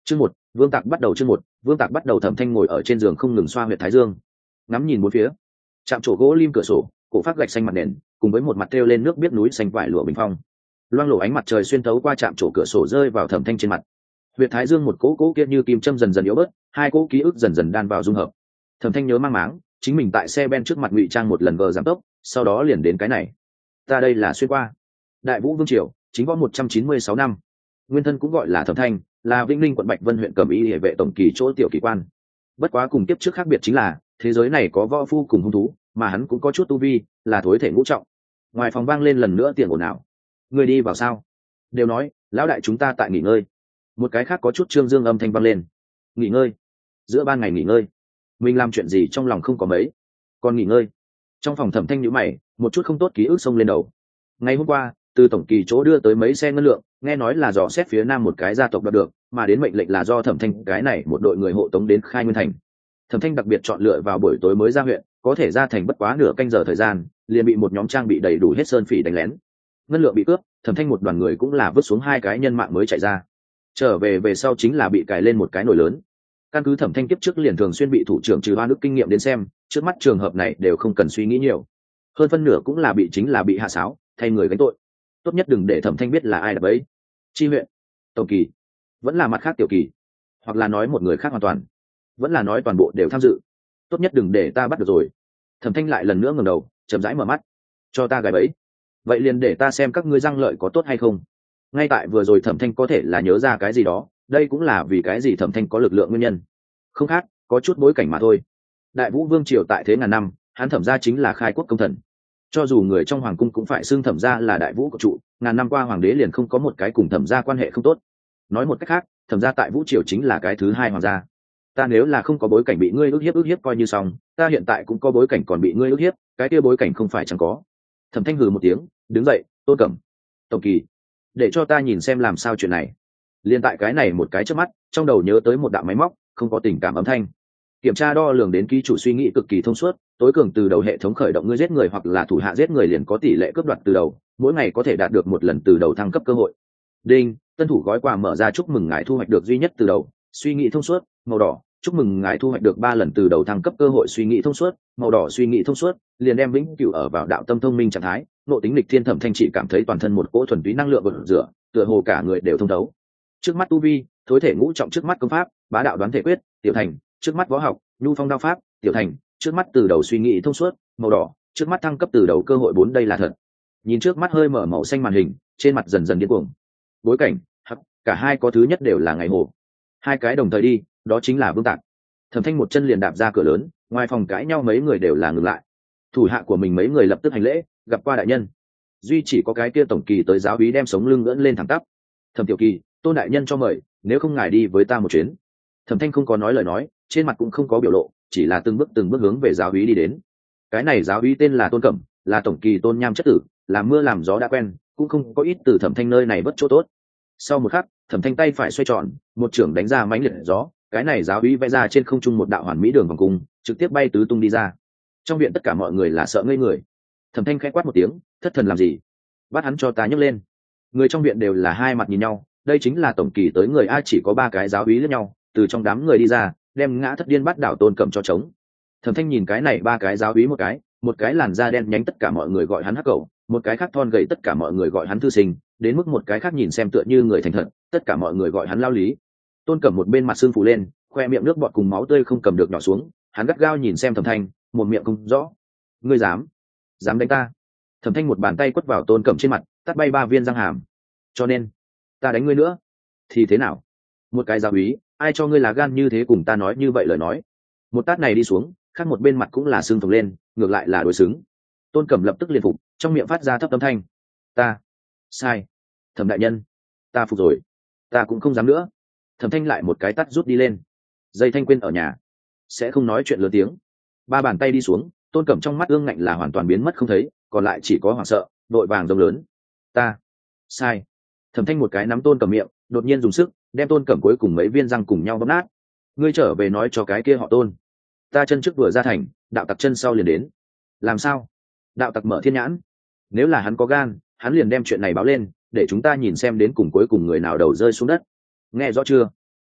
Chương một, Vương Tạc bắt đầu chương một, Vương Tạc bắt đầu. Thẩm Thanh ngồi ở trên giường không ngừng xoa huyệt thái dương, ngắm nhìn bốn phía. Chạm trổ gỗ lim cửa sổ, cổ phát gạch xanh mặt nền, cùng với một mặt treo lên nước biết núi xanh vải lụa bình phong. Loang lổ ánh mặt trời xuyên thấu qua chạm trổ cửa sổ rơi vào Thẩm Thanh trên mặt. Huyệt thái dương một cỗ kia như kim châm dần dần yếu bớt, hai cỗ ký ức dần dần đan vào dung hợp. Thẩm Thanh nhớ mang máng, chính mình tại xe ben trước mặt ngụy trang một lần vờ giảm tốc, sau đó liền đến cái này. Ta đây là xuyên qua Đại Vũ Vương triều, chính võ 196 năm. Nguyên thân cũng gọi là Thẩm Thanh, là Vĩnh Linh quận Bạch Vân huyện Cẩm Y Hệ vệ tổng kỳ chỗ tiểu kỳ quan. Bất quá cùng tiếp trước khác biệt chính là, thế giới này có võ phu cùng hung thú, mà hắn cũng có chút tu vi, là thối thể ngũ trọng. Ngoài phòng vang lên lần nữa tiếng ồn ào. Người đi vào sao? Đều nói, lão đại chúng ta tại nghỉ ngơi. Một cái khác có chút trương dương âm thanh vang lên. Nghỉ ngơi? Giữa ban ngày nghỉ ngơi? Mình làm chuyện gì trong lòng không có mấy, còn nghỉ ngơi? Trong phòng Thẩm Thanh nhíu mày, một chút không tốt ký ức xông lên đầu. Ngày hôm qua, từ tổng kỳ chỗ đưa tới mấy xe ngân lượng, nghe nói là dò xét phía nam một cái gia tộc đoạt được, mà đến mệnh lệnh là do Thẩm Thanh cái này một đội người hộ tống đến Khai Nguyên thành. Thẩm Thanh đặc biệt chọn lựa vào buổi tối mới ra huyện, có thể ra thành bất quá nửa canh giờ thời gian, liền bị một nhóm trang bị đầy đủ hết sơn phỉ đánh lén. Ngân lượng bị cướp, Thẩm Thanh một đoàn người cũng là vứt xuống hai cái nhân mạng mới chạy ra. Trở về sau chính là bị cài lên một cái nồi lớn. Căn cứ Thẩm Thanh kiếp trước liền thường xuyên bị thủ trưởng trừ oan ức kinh nghiệm đến xem, trước mắt trường hợp này đều không cần suy nghĩ nhiều. Hơn phân nửa cũng là bị hạ sáo, thay người gánh tội. Tốt nhất đừng để Thẩm Thanh biết là ai đập ấy. Chi huyện, tổng kỳ, vẫn là mặt khác tiểu kỳ, hoặc là nói một người khác hoàn toàn, vẫn là nói toàn bộ đều tham dự. Tốt nhất đừng để ta bắt được rồi. Thẩm Thanh lại lần nữa ngẩng đầu, chậm rãi mở mắt. Cho ta gài bẫy. Vậy liền để ta xem các ngươi răng lợi có tốt hay không. Ngay tại vừa rồi Thẩm Thanh có thể là nhớ ra cái gì đó, đây cũng là vì cái gì Thẩm Thanh có lực lượng nguyên nhân. Không khác, có chút bối cảnh mà thôi. Đại Vũ Vương triều tại thế ngàn năm, hắn Thẩm gia chính là khai quốc công thần. Cho dù người trong hoàng cung cũng phải xưng Thẩm gia là Đại Vũ của trụ, ngàn năm qua hoàng đế liền không có một cái cùng Thẩm gia quan hệ không tốt. Nói một cách khác, Thẩm gia tại Vũ triều chính là cái thứ hai hoàng gia. Ta nếu là không có bối cảnh bị ngươi ức hiếp coi như xong, ta hiện tại cũng có bối cảnh còn bị ngươi ức hiếp, cái kia bối cảnh không phải chẳng có. Thẩm Thanh hừ một tiếng, đứng dậy. Tôn Cẩm, tổng kỳ, để cho ta nhìn xem làm sao chuyện này. Liên tại cái này một cái trước mắt, trong đầu nhớ tới một đạo máy móc, không có tình cảm âm thanh. Kiểm tra đo lường đến ký chủ suy nghĩ cực kỳ thông suốt, tối cường từ đầu hệ thống khởi động ngươi giết người hoặc là thủ hạ giết người liền có tỷ lệ cướp đoạt từ đầu, mỗi ngày có thể đạt được một lần từ đầu thăng cấp cơ hội. Đinh, tân thủ gói quà mở ra, chúc mừng ngài thu hoạch được duy nhất từ đầu, suy nghĩ thông suốt, màu đỏ. Chúc mừng ngài thu hoạch được 3 lần từ đầu thăng cấp cơ hội, suy nghĩ thông suốt, màu đỏ. Suy nghĩ thông suốt liền đem vĩnh cửu ở vào đạo tâm thông minh trạng thái, nội tính lịch thiên. Thẩm Thanh chỉ cảm thấy toàn thân một cỗ thuần túy năng lượng gột rửa, tựa hồ cả người đều thông thấu. Trước mắt tu vi, thối thể ngũ trọng. Trước mắt công pháp, bá đạo đoán thể quyết, tiểu thành. Trước mắt võ học, nhu phong đao pháp, tiểu thành. Trước mắt từ đầu suy nghĩ thông suốt, màu đỏ. Trước mắt thăng cấp từ đầu cơ hội 4. Đây là thật. Nhìn trước mắt hơi mở màu xanh màn hình, trên mặt dần dần điên cuồng. Bối cảnh, cả hai có thứ nhất đều là ngày hồ. Hai cái đồng thời đi, đó chính là Vương Tạc. Thẩm Thanh một chân liền đạp ra cửa lớn, ngoài phòng cãi nhau mấy người đều là ngừng lại. Thủ hạ của mình mấy người lập tức hành lễ, gặp qua đại nhân. Duy chỉ có cái kia tổng kỳ tới giáo úy đem sống lưng ưỡn lên thẳng tắp. Thẩm tiểu kỳ, Tôn đại nhân cho mời, nếu không ngài đi với ta một chuyến. Thẩm Thanh không có nói lời nói, trên mặt cũng không có biểu lộ, chỉ là từng bước hướng về giáo úy đi đến. Cái này giáo úy tên là Tôn Cẩm, là tổng kỳ Tôn Nham chất tử, làm mưa làm gió đã quen, cũng không có ít từ Thẩm Thanh nơi này bất chỗ tốt. Sau một khắc, Thẩm Thanh tay phải xoay tròn, một chưởng đánh ra mãnh liệt gió, cái này giáo úy vẽ ra trên không trung một đạo hoàn mỹ đường vòng cung, trực tiếp bay tứ tung đi ra. Trong viện tất cả mọi người là sợ ngây người. Thẩm Thanh khẽ quát một tiếng, thất thần làm gì? Bắt hắn cho ta nhấc lên. Người trong viện đều là hai mặt nhìn nhau, đây chính là tổng kỳ tới người a. Chỉ có 3 cái giáo úy lẫn nhau, từ trong đám người đi ra, đem ngã thất điên bắt đảo Tôn Cẩm cho trống. Thẩm Thanh nhìn cái này 3 cái giáo úy, một cái làn da đen nhánh tất cả mọi người gọi hắn hắc cẩu, một cái khác thon gầy tất cả mọi người gọi hắn thư sinh, đến mức một cái khác nhìn xem tựa như người thành thật, tất cả mọi người gọi hắn lao lý. Tôn Cẩm một bên mặt sưng phù lên, khoe miệng nước bọt cùng máu tươi không cầm được nhỏ xuống, hắn gắt gao nhìn xem Thẩm Thanh, một miệng không rõ. Ngươi dám đánh ta? Thẩm Thanh một bàn tay quất vào Tôn Cẩm trên mặt, tát bay 3 viên răng hàm. Cho nên ta đánh ngươi nữa thì thế nào? Một cái giáo úy, ai cho ngươi lá gan như thế cùng ta nói như vậy lời nói? Một tát này đi xuống, khác một bên mặt cũng là sưng phồng lên, ngược lại là đối xứng. Tôn Cẩm lập tức liền phục, trong miệng phát ra thấp âm thanh. Ta sai. Thẩm đại nhân, ta phục rồi, ta cũng không dám nữa. Thẩm Thanh lại một cái tát rút đi lên. Dây Thanh quên ở nhà, sẽ không nói chuyện lớn tiếng. 3 bàn tay đi xuống, Tôn Cẩm trong mắt ương ngạnh là hoàn toàn biến mất không thấy, còn lại chỉ có hoảng sợ, đội vàng rống lớn. Ta sai. Thẩm Thanh một cái nắm Tôn Cẩm miệng, đột nhiên dùng sức, đem Tôn Cẩm cuối cùng mấy viên răng cùng nhau bóp nát. Ngươi trở về nói cho cái kia họ Tôn, ta chân trước vừa ra thành, đạo tặc chân sau liền đến. Làm sao? Đạo tặc mở thiên nhãn, nếu là hắn có gan, hắn liền đem chuyện này báo lên, để chúng ta nhìn xem đến cùng cuối cùng người nào đầu rơi xuống đất. Nghe rõ chưa?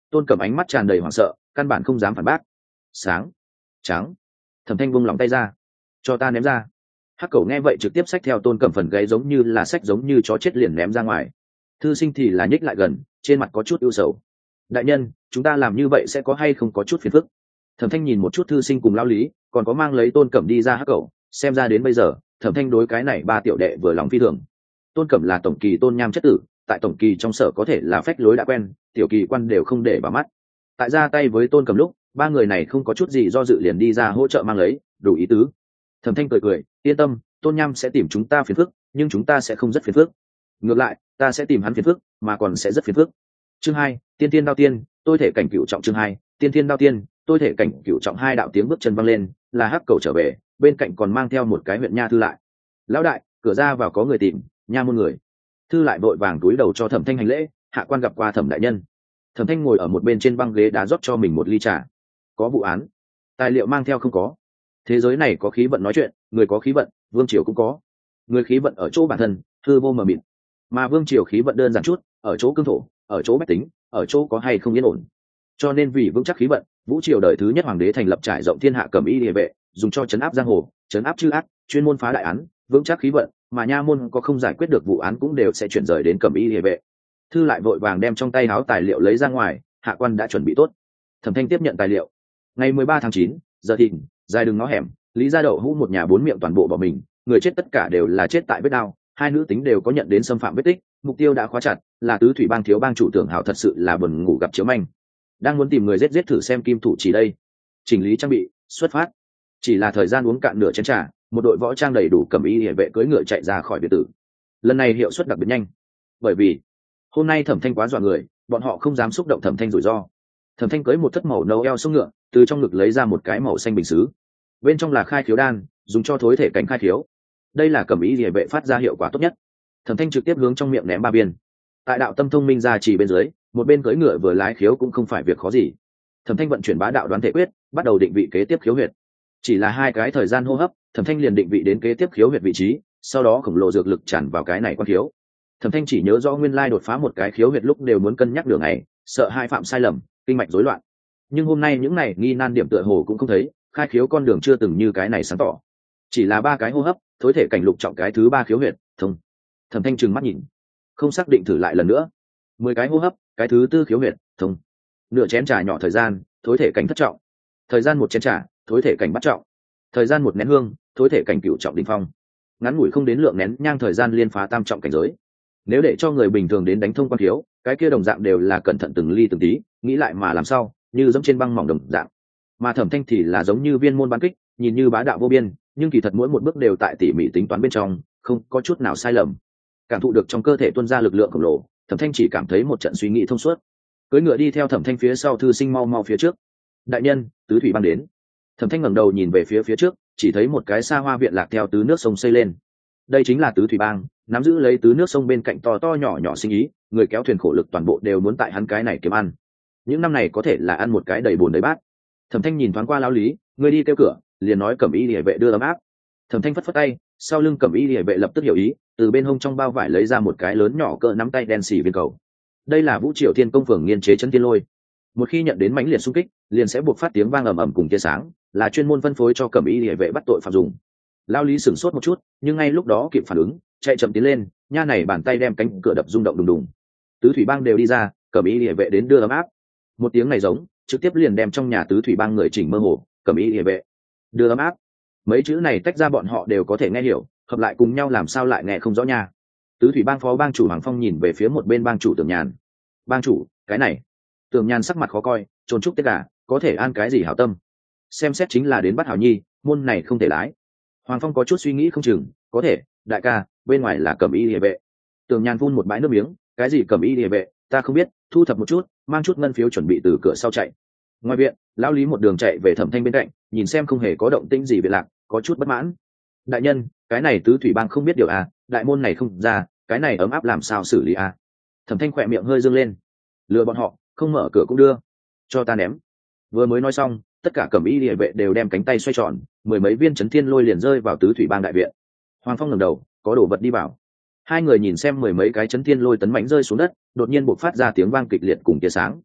Tôn Cẩm ánh mắt tràn đầy hoảng sợ, căn bản không dám phản bác. Sáng, trắng. Thẩm Thanh buông lòng tay ra, cho ta ném ra. Hắc Cẩu nghe vậy trực tiếp xách theo Tôn Cẩm phần gáy giống như là xách giống như chó chết liền ném ra ngoài. Thư sinh thì là nhích lại gần, trên mặt có chút ưu sầu. Đại nhân, chúng ta làm như vậy sẽ có hay không có chút phiền phức? Thẩm Thanh nhìn một chút thư sinh cùng lao lý, còn có mang lấy Tôn Cẩm đi ra Hắc Cẩu, xem ra đến bây giờ Thẩm Thanh đối cái này ba tiểu đệ vừa lòng phi thường. Tôn Cẩm là tổng kỳ Tôn Nham chất tử, tại tổng kỳ trong sở có thể là phách lối đã quen, tiểu kỳ quan đều không để vào mắt. Tại ra tay với Tôn Cẩm lúc, ba người này không có chút gì do dự liền đi ra hỗ trợ mang lấy, đủ ý tứ. Thẩm Thanh cười cười, yên tâm, Tôn Nham sẽ tìm chúng ta phiền phức, nhưng chúng ta sẽ không rất phiền phức. Ngược lại, ta sẽ tìm hắn phiền phức, mà còn sẽ rất phiền phức. Chương 2, Tiên Tiên Đao Tiên, tôi thể cảnh cửu trọng. Chương 2, Tiên Tiên Đao Tiên, tôi thể cảnh cửu trọng. Hai đạo tiếng bước chân vang lên, là Hắc Cẩu trở về, bên cạnh còn mang theo một cái huyện nha thư lại. Lão đại, cửa ra vào có người tìm, nha môn người. Thư lại vội vàng túi đầu cho Thẩm Thanh hành lễ, hạ quan gặp qua Thẩm đại nhân. Thẩm Thanh ngồi ở một bên trên băng ghế đá rót cho mình một ly trà. Có vụ án, tài liệu mang theo không có? Thế giới này có khí vận nói chuyện, người có khí vận, vương triều cũng có. Người khí vận ở chỗ bản thân, hư vô mờ mịt, mà vương triều khí vận đơn giản chút, ở chỗ cương thổ, ở chỗ bách tính, ở chỗ có hay không yên ổn. Cho nên vì vững chắc khí vận, vũ triều đời thứ nhất hoàng đế thành lập trải rộng thiên hạ cẩm y địa vệ, dùng cho trấn áp giang hồ, trấn áp chư ác, chuyên môn phá đại án, vững chắc khí vận, mà nha môn có không giải quyết được vụ án cũng đều sẽ chuyển rời đến cẩm y địa vệ. Thư lại vội vàng đem trong tay áo tài liệu lấy ra ngoài, hạ quan đã chuẩn bị tốt. Thẩm Thanh tiếp nhận tài liệu. Ngày 13 tháng 9, giờ thìn, dài đường ngõ hẻm, Lý Gia Đậu hũ một nhà bốn miệng toàn bộ bỏ mình, người chết tất cả đều là chết tại vết đao, hai nữ tính đều có nhận đến xâm phạm vết tích, mục tiêu đã khóa chặt, là tứ thủy bang thiếu bang chủ Tưởng Hảo thật sự là buồn ngủ gặp chiếu manh. Đang muốn tìm người giết thử xem kim thủ chỉ đây. Chỉnh lý trang bị, xuất phát. Chỉ là thời gian uống cạn nửa chén trà, một đội võ trang đầy đủ cẩm y liề vệ cưỡi ngựa chạy ra khỏi biệt tử. Lần này hiệu suất đặc biệt nhanh, bởi vì hôm nay Thẩm Thanh quá dọa người, bọn họ không dám xúc động Thẩm Thanh rủi ro. Thẩm Thanh cưỡi một thất màu nâu eo sông ngựa, từ trong ngực lấy ra một cái màu xanh bình sứ, bên trong là khai khiếu đan, dùng cho thối thể cảnh khai khiếu. Đây là cẩm y liề vệ phát ra hiệu quả tốt nhất. Thẩm Thanh trực tiếp hướng trong miệng ném 3 viên. Tại đạo tâm thông minh ra chỉ bên dưới, một bên cưỡi ngựa vừa lái khiếu cũng không phải việc khó gì. Thẩm Thanh vận chuyển bá đạo đoán thể quyết, bắt đầu định vị kế tiếp khiếu huyệt. Chỉ là 2 cái thời gian hô hấp, Thẩm Thanh liền định vị đến kế tiếp khiếu huyệt vị trí, sau đó khổng lồ dược lực tràn vào cái này quan khiếu. Thẩm Thanh chỉ nhớ rõ nguyên lai đột phá một cái khiếu huyệt lúc đều muốn cân nhắc đường này, sợ hai phạm sai lầm, kinh mạch rối loạn. Nhưng hôm nay những này nghi nan điểm tựa hồ cũng không thấy, khai khiếu con đường chưa từng như cái này sáng tỏ. Chỉ là 3 cái hô hấp, thối thể cảnh lục trọng cái thứ 3 khiếu huyệt, thông. Thẩm Thanh trừng mắt nhìn, không xác định thử lại lần nữa. 10 cái hô hấp, cái thứ 4 khiếu huyệt, thông. Nửa chén trà nhỏ thời gian, thối thể cảnh thất trọng. Thời gian 1 chén trà, thối thể cảnh bát trọng. Thời gian 1 nén hương, thối thể cảnh cửu trọng đỉnh phong. Ngắn ngủi không đến lượng nén nhang thời gian liên phá tam trọng cảnh giới. Nếu để cho người bình thường đến đánh thông quan khiếu, cái kia đồng dạng đều là cẩn thận từng ly từng tí, nghĩ lại mà làm sao, như dẫm trên băng mỏng đồng dạng. Mà Thẩm Thanh thì là giống như viên môn bán kích, nhìn như bá đạo vô biên, nhưng kỳ thật mỗi một bước đều tại tỉ mỉ tính toán bên trong, không có chút nào sai lầm. Cảm thụ được trong cơ thể tuôn ra lực lượng khổng lồ, Thẩm Thanh chỉ cảm thấy một trận suy nghĩ thông suốt. Cưỡi ngựa đi theo Thẩm Thanh phía sau thư sinh mau mau phía trước. Đại nhân, tứ thủy bang đến. Thẩm Thanh ngẩng đầu nhìn về phía trước, chỉ thấy một cái xa hoa viện lạc theo tứ nước sông xây lên. Đây chính là tứ thủy bang, nắm giữ lấy tứ nước sông bên cạnh to to nhỏ nhỏ sinh ý, người kéo thuyền khổ lực toàn bộ đều muốn tại hắn cái này kiếm ăn. Những năm này có thể là ăn một cái đầy bồn đầy bát. Thẩm Thanh nhìn thoáng qua lão lý, người đi kêu cửa, liền nói cẩm y liề vệ đưa ấm áp. Thẩm Thanh phất phất tay, sau lưng cẩm y liề vệ lập tức hiểu ý, từ bên hông trong bao vải lấy ra một cái lớn nhỏ cỡ nắm tay đen xì viên cầu. Đây là Vũ Triều Thiên công phường nghiên chế chấn tiên lôi. Một khi nhận đến mãnh liệt xung kích, liền sẽ buộc phát tiếng vang ầm ầm cùng tia sáng, là chuyên môn phân phối cho cẩm y liề vệ bắt tội phạm dùng. Lão lý sửng sốt một chút, nhưng ngay lúc đó kịp phản ứng, chạy chậm tiến lên, nha này bàn tay đem cánh cửa đập rung động đùng đùng. Tứ thủy bang đều đi ra, cẩm y liề vệ đến đưa ấm áp. Một tiếng này giống, trực tiếp liền đem trong nhà tứ thủy bang người chỉnh mơ hồ, cẩm y liề vệ đưa ấm áp. Mấy chữ này tách ra bọn họ đều có thể nghe hiểu, hợp lại cùng nhau làm sao lại nghe không rõ nha. Tứ thủy bang phó bang chủ Hoàng Phong nhìn về phía một bên bang chủ Tưởng Nhàn. Bang chủ, cái này. Tưởng Nhàn sắc mặt khó coi, trốn chúc tất cả, có thể an cái gì hảo tâm. Xem xét chính là đến bắt hảo nhi, môn này không thể lái. Hoàng Phong có chút suy nghĩ không chừng, có thể, đại ca, bên ngoài là cẩm y liề vệ. Tưởng Nhàn phun một bãi nước miếng, cái gì cẩm y liề vệ, ta không biết, thu thập một chút, mang chút ngân phiếu chuẩn bị từ cửa sau chạy. Ngoài viện, lão lý một đường chạy về Thẩm Thanh bên cạnh, nhìn xem không hề có động tĩnh gì về lạc, có chút bất mãn. Đại nhân, cái này tứ thủy bang không biết điều à, đại môn này không ra, cái này ấm áp làm sao xử lý à? Thẩm Thanh khỏe miệng hơi dương lên, lừa bọn họ, không mở cửa cũng đưa, cho ta ném. Vừa mới nói xong, tất cả cẩm y liề vệ đều đem cánh tay xoay tròn, 10 mấy viên chấn thiên lôi liền rơi vào tứ thủy bang đại viện. Hoàng Phong ngẩng đầu, có đồ vật đi vào. Hai người nhìn xem 10 mấy cái chấn thiên lôi tấn mãnh rơi xuống đất, đột nhiên bộc phát ra tiếng vang kịch liệt cùng tia sáng.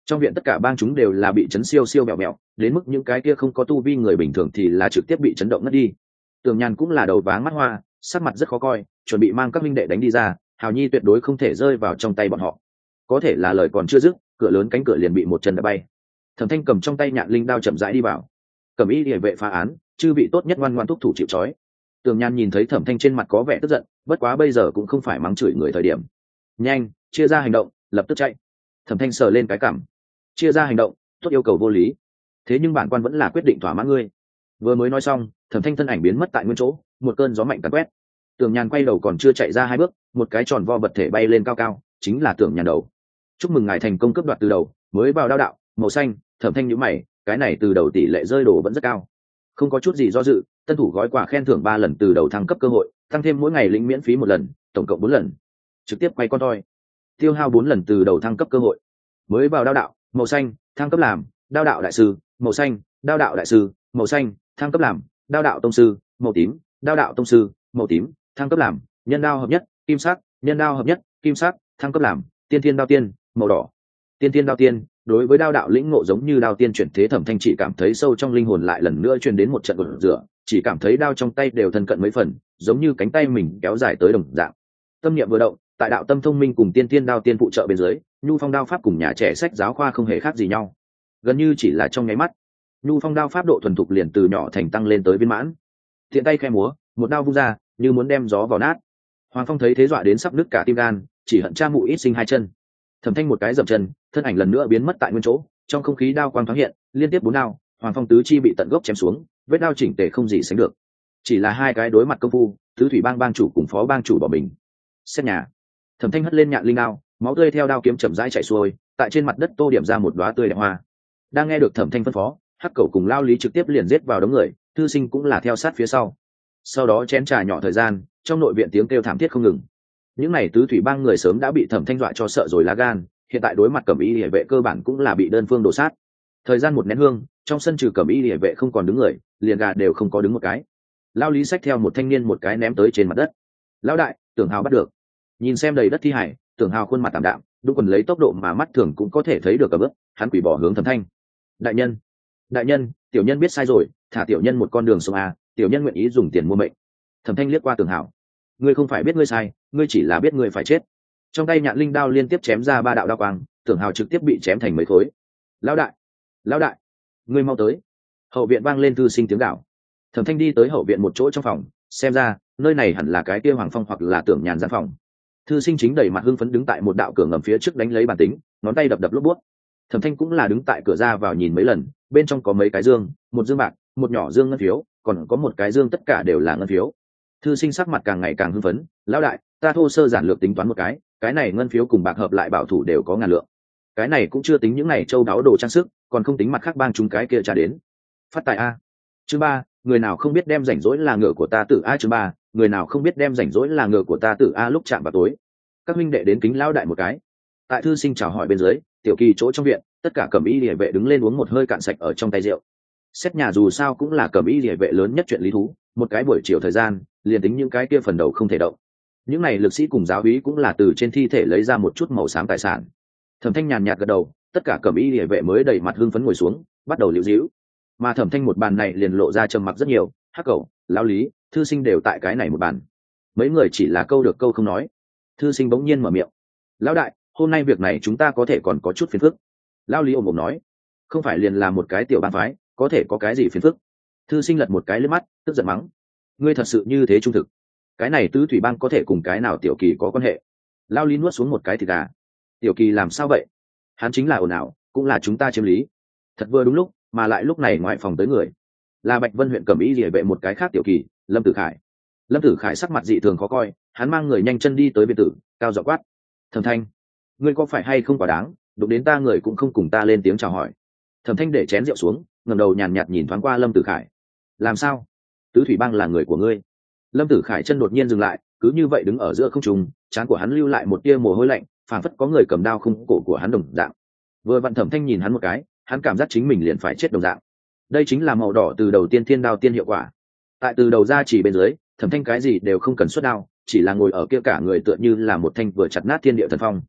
Trong viện tất cả bang chúng đều là bị chấn siêu siêu mẹo mẹo, đến mức những cái kia không có tu vi người bình thường thì là trực tiếp bị chấn động ngất đi. Tưởng Nhàn cũng là đầu váng mắt hoa, sắc mặt rất khó coi, chuẩn bị mang các minh đệ đánh đi ra, Hào Nhi tuyệt đối không thể rơi vào trong tay bọn họ. Có thể là lời còn chưa dứt, cửa lớn cánh cửa liền bị một chân đá bay. Thẩm Thanh cầm trong tay nhạn linh đao chậm rãi đi vào. Cẩm y liễu vệ phá án, chư vị tốt nhất ngoan ngoãn thúc thủ chịu trói. Tưởng Nhàn nhìn thấy Thẩm Thanh trên mặt có vẻ tức giận, bất quá bây giờ cũng không phải mắng chửi người thời điểm. Nhanh, chia ra hành động, lập tức chạy. Thẩm Thanh sờ lên cái cằm. Chia ra hành động, tốt yêu cầu vô lý. Thế nhưng bản quan vẫn là quyết định thỏa mãn ngươi. Vừa mới nói xong, Thẩm Thanh thân ảnh biến mất tại nguyên chỗ, một cơn gió mạnh càn quét. Tưởng Nhàn quay đầu còn chưa chạy ra 2 bước, một cái tròn vo vật thể bay lên cao cao, chính là Tưởng Nhàn đầu. Chúc mừng ngài thành công cướp đoạt từ đầu, mới vào đao đạo, màu xanh. Thẩm Thanh nhíu mày, cái này từ đầu tỷ lệ rơi đồ vẫn rất cao. Không có chút gì do dự, tân thủ gói quà khen thưởng 3 lần từ đầu thăng cấp cơ hội, tăng thêm mỗi ngày lĩnh miễn phí 1 lần, tổng cộng 4 lần. Trực tiếp quay con toi. Tiêu hao 4 lần từ đầu thăng cấp cơ hội. Mới vào đao đạo, màu xanh, thăng cấp làm đao đạo đại sư, màu xanh, đao đạo đại sư, màu xanh, thăng cấp làm đao đạo tông sư, màu tím, đao đạo tông sư, màu tím, thăng cấp làm nhân đao hợp nhất, kim sắc, nhân đao hợp nhất, kim sắc, thăng cấp làm tiên thiên đao tiên, màu đỏ. Tiên thiên đao tiên, đối với đao đạo lĩnh ngộ giống như đao tiên chuyển thế. Thẩm Thanh chỉ cảm thấy sâu trong linh hồn lại lần nữa truyền đến một trận gột rửa, chỉ cảm thấy đao trong tay đều thân cận mấy phần, giống như cánh tay mình kéo dài tới đồng dạng. Tâm niệm vừa động, tại đạo tâm thông minh cùng tiên thiên đao tiên phụ trợ bên dưới, nhu phong đao pháp cùng nhà trẻ sách giáo khoa không hề khác gì nhau, gần như chỉ là trong nháy mắt, nhu phong đao pháp độ thuần thục liền từ nhỏ thành tăng lên tới viên mãn. Thiện tay khe múa, một đao vung ra như muốn đem gió vào nát. Hoàng Phong thấy thế dọa đến sắp nứt cả tim gan, chỉ hận cha mụ ít sinh 2 chân. Thẩm Thanh một cái dậm chân, thân ảnh lần nữa biến mất tại nguyên chỗ, trong không khí đao quang thoáng hiện, liên tiếp 4 đao, Hoàng Phong tứ chi bị tận gốc chém xuống, vết đao chỉnh tề không gì sánh được. Chỉ là 2 cái đối mặt công phu, tứ thủy bang bang chủ cùng phó bang chủ bỏ mình. Xét nhà. Thẩm Thanh hất lên nhạn linh đao, máu tươi theo đao kiếm chậm rãi chảy xuôi, tại trên mặt đất tô điểm ra một đóa tươi đẹp hoa. Đang nghe được Thẩm Thanh phân phó, Hắc Cẩu cùng Lao Lý trực tiếp liền giết vào đống người, Thư Sinh cũng là theo sát phía sau. Sau đó chén trà nhỏ thời gian, trong nội viện tiếng kêu thảm thiết không ngừng. Những này tứ thủy bang người sớm đã bị Thẩm Thanh dọa cho sợ rồi lá gan, hiện tại đối mặt Cẩm y liễu vệ cơ bản cũng là bị đơn phương đổ sát. Thời gian một nén hương, trong sân trừ Cẩm y liễu vệ không còn đứng người, liền gà đều không có đứng một cái. Lao Lý xách theo một thanh niên một cái ném tới trên mặt đất. Lão đại, Tưởng Hào bắt được. Nhìn xem đầy đất thi hải, Tưởng Hào khuôn mặt tạm đạm, đúng quần lấy tốc độ mà mắt thường cũng có thể thấy được ở bước, hắn quỳ bỏ hướng Thẩm Thanh. Đại nhân, tiểu nhân biết sai rồi, thả tiểu nhân một con đường sống a, tiểu nhân nguyện ý dùng tiền mua mệnh. Thẩm Thanh liếc qua Tưởng Hào, ngươi không phải biết ngươi sai, ngươi chỉ là biết ngươi phải chết. Trong tay nhạn linh đao liên tiếp chém ra 3 đạo đao quang, Tưởng Hào trực tiếp bị chém thành mấy khối. Lão đại, ngươi mau tới. Hậu viện vang lên Thư Sinh tiếng gào. Thẩm Thanh đi tới hậu viện một chỗ trong phòng, xem ra nơi này hẳn là cái kia Hoàng Phong hoặc là Tưởng Nhàn gian phòng. Thư Sinh chính đầy mặt hưng phấn đứng tại một đạo cửa ngầm phía trước đánh lấy bàn tính, ngón tay đập đập lốp bút. Thẩm Thanh cũng là đứng tại cửa ra vào nhìn mấy lần, bên trong có mấy cái dương, một dương bạc, một nhỏ dương ngân phiếu, còn có một cái dương tất cả đều là ngân phiếu. Thư Sinh sắc mặt càng ngày càng hưng phấn, lão đại, ta thô sơ giản lược tính toán một cái này ngân phiếu cùng bạc hợp lại bảo thủ đều có ngàn lượng. Cái này cũng chưa tính những này châu đáo đồ trang sức, còn không tính mặt khác bang chúng cái kia trả đến. Phát tài a. Chương 3, người nào không biết đem rảnh rỗi là ngựa của ta tự a. Chương 3, người nào không biết đem rảnh rỗi là ngựa của ta tự a. Lúc chạm vào tối, các huynh đệ đến kính lão đại một cái. Tại Thư Sinh chào hỏi bên dưới, Tiểu Kỳ chỗ trong viện, tất cả Cẩm y liễu vệ đứng lên uống một hơi cạn sạch ở trong tay rượu. Xét nhà dù sao cũng là Cẩm y liễu vệ lớn nhất chuyện lý thú, một cái buổi chiều thời gian, liền tính những cái kia phần đầu không thể động. Những này lực sĩ cùng giáo úy cũng là từ trên thi thể lấy ra một chút màu xám tài sản. Thẩm Thanh nhàn nhạt gật đầu, tất cả Cẩm y liễu vệ mới đầy mặt hưng phấn ngồi xuống, bắt đầu liễu díu. Mà Thẩm Thanh một bàn này liền lộ ra trầm mặc rất nhiều, Hắc Cẩu, Lão Lý, Thư Sinh đều tại cái này một bàn. Mấy người chỉ là câu được câu không nói. Thư Sinh bỗng nhiên mở miệng, lão đại, hôm nay việc này chúng ta có thể còn có chút phiền phức. Lão Lý ồm ồm nói, không phải liền là một cái tiểu bang phái, có thể có cái gì phiền phức. Thư Sinh lật một cái liếc mắt, tức giận mắng, ngươi thật sự như thế trung thực? Cái này tứ thủy bang có thể cùng cái nào Tiểu Kỳ có quan hệ? Lão Lý nuốt xuống một cái thịt gà. Tiểu Kỳ làm sao vậy? Hắn chính là ồn ào, cũng là chúng ta chiếm lý. Thật vừa đúng lúc, mà lại lúc này ngoại phòng tới người, là Bạch Vân huyện Cẩm y liễu vệ một cái khác Tiểu Kỳ, Lâm Tử Khải. Lâm Tử Khải sắc mặt dị thường khó coi, hắn mang người nhanh chân đi tới biệt tử, cao giọng quát, Thẩm Thanh, ngươi có phải hay không quá đáng, đụng đến ta người cũng không cùng ta lên tiếng chào hỏi. Thẩm Thanh để chén rượu xuống, ngẩng đầu nhàn nhạt nhìn thoáng qua Lâm Tử Khải. Làm sao? Tứ thủy bang là người của ngươi? Lâm Tử Khải chân đột nhiên dừng lại, cứ như vậy đứng ở giữa không trung, trán của hắn lưu lại một tia mồ hôi lạnh, phảng phất có người cầm đao khung cổ của hắn đồng dạng. Vừa vặn Thẩm Thanh nhìn hắn một cái, hắn cảm giác chính mình liền phải chết đồng dạng. Đây chính là màu đỏ từ đầu tiên thiên đao tiên hiệu quả. Tại từ đầu ra chỉ bên dưới, Thẩm Thanh cái gì đều không cần xuất đao, chỉ là ngồi ở kia cả người tựa như là một thanh vừa chặt nát thiên địa thần phong.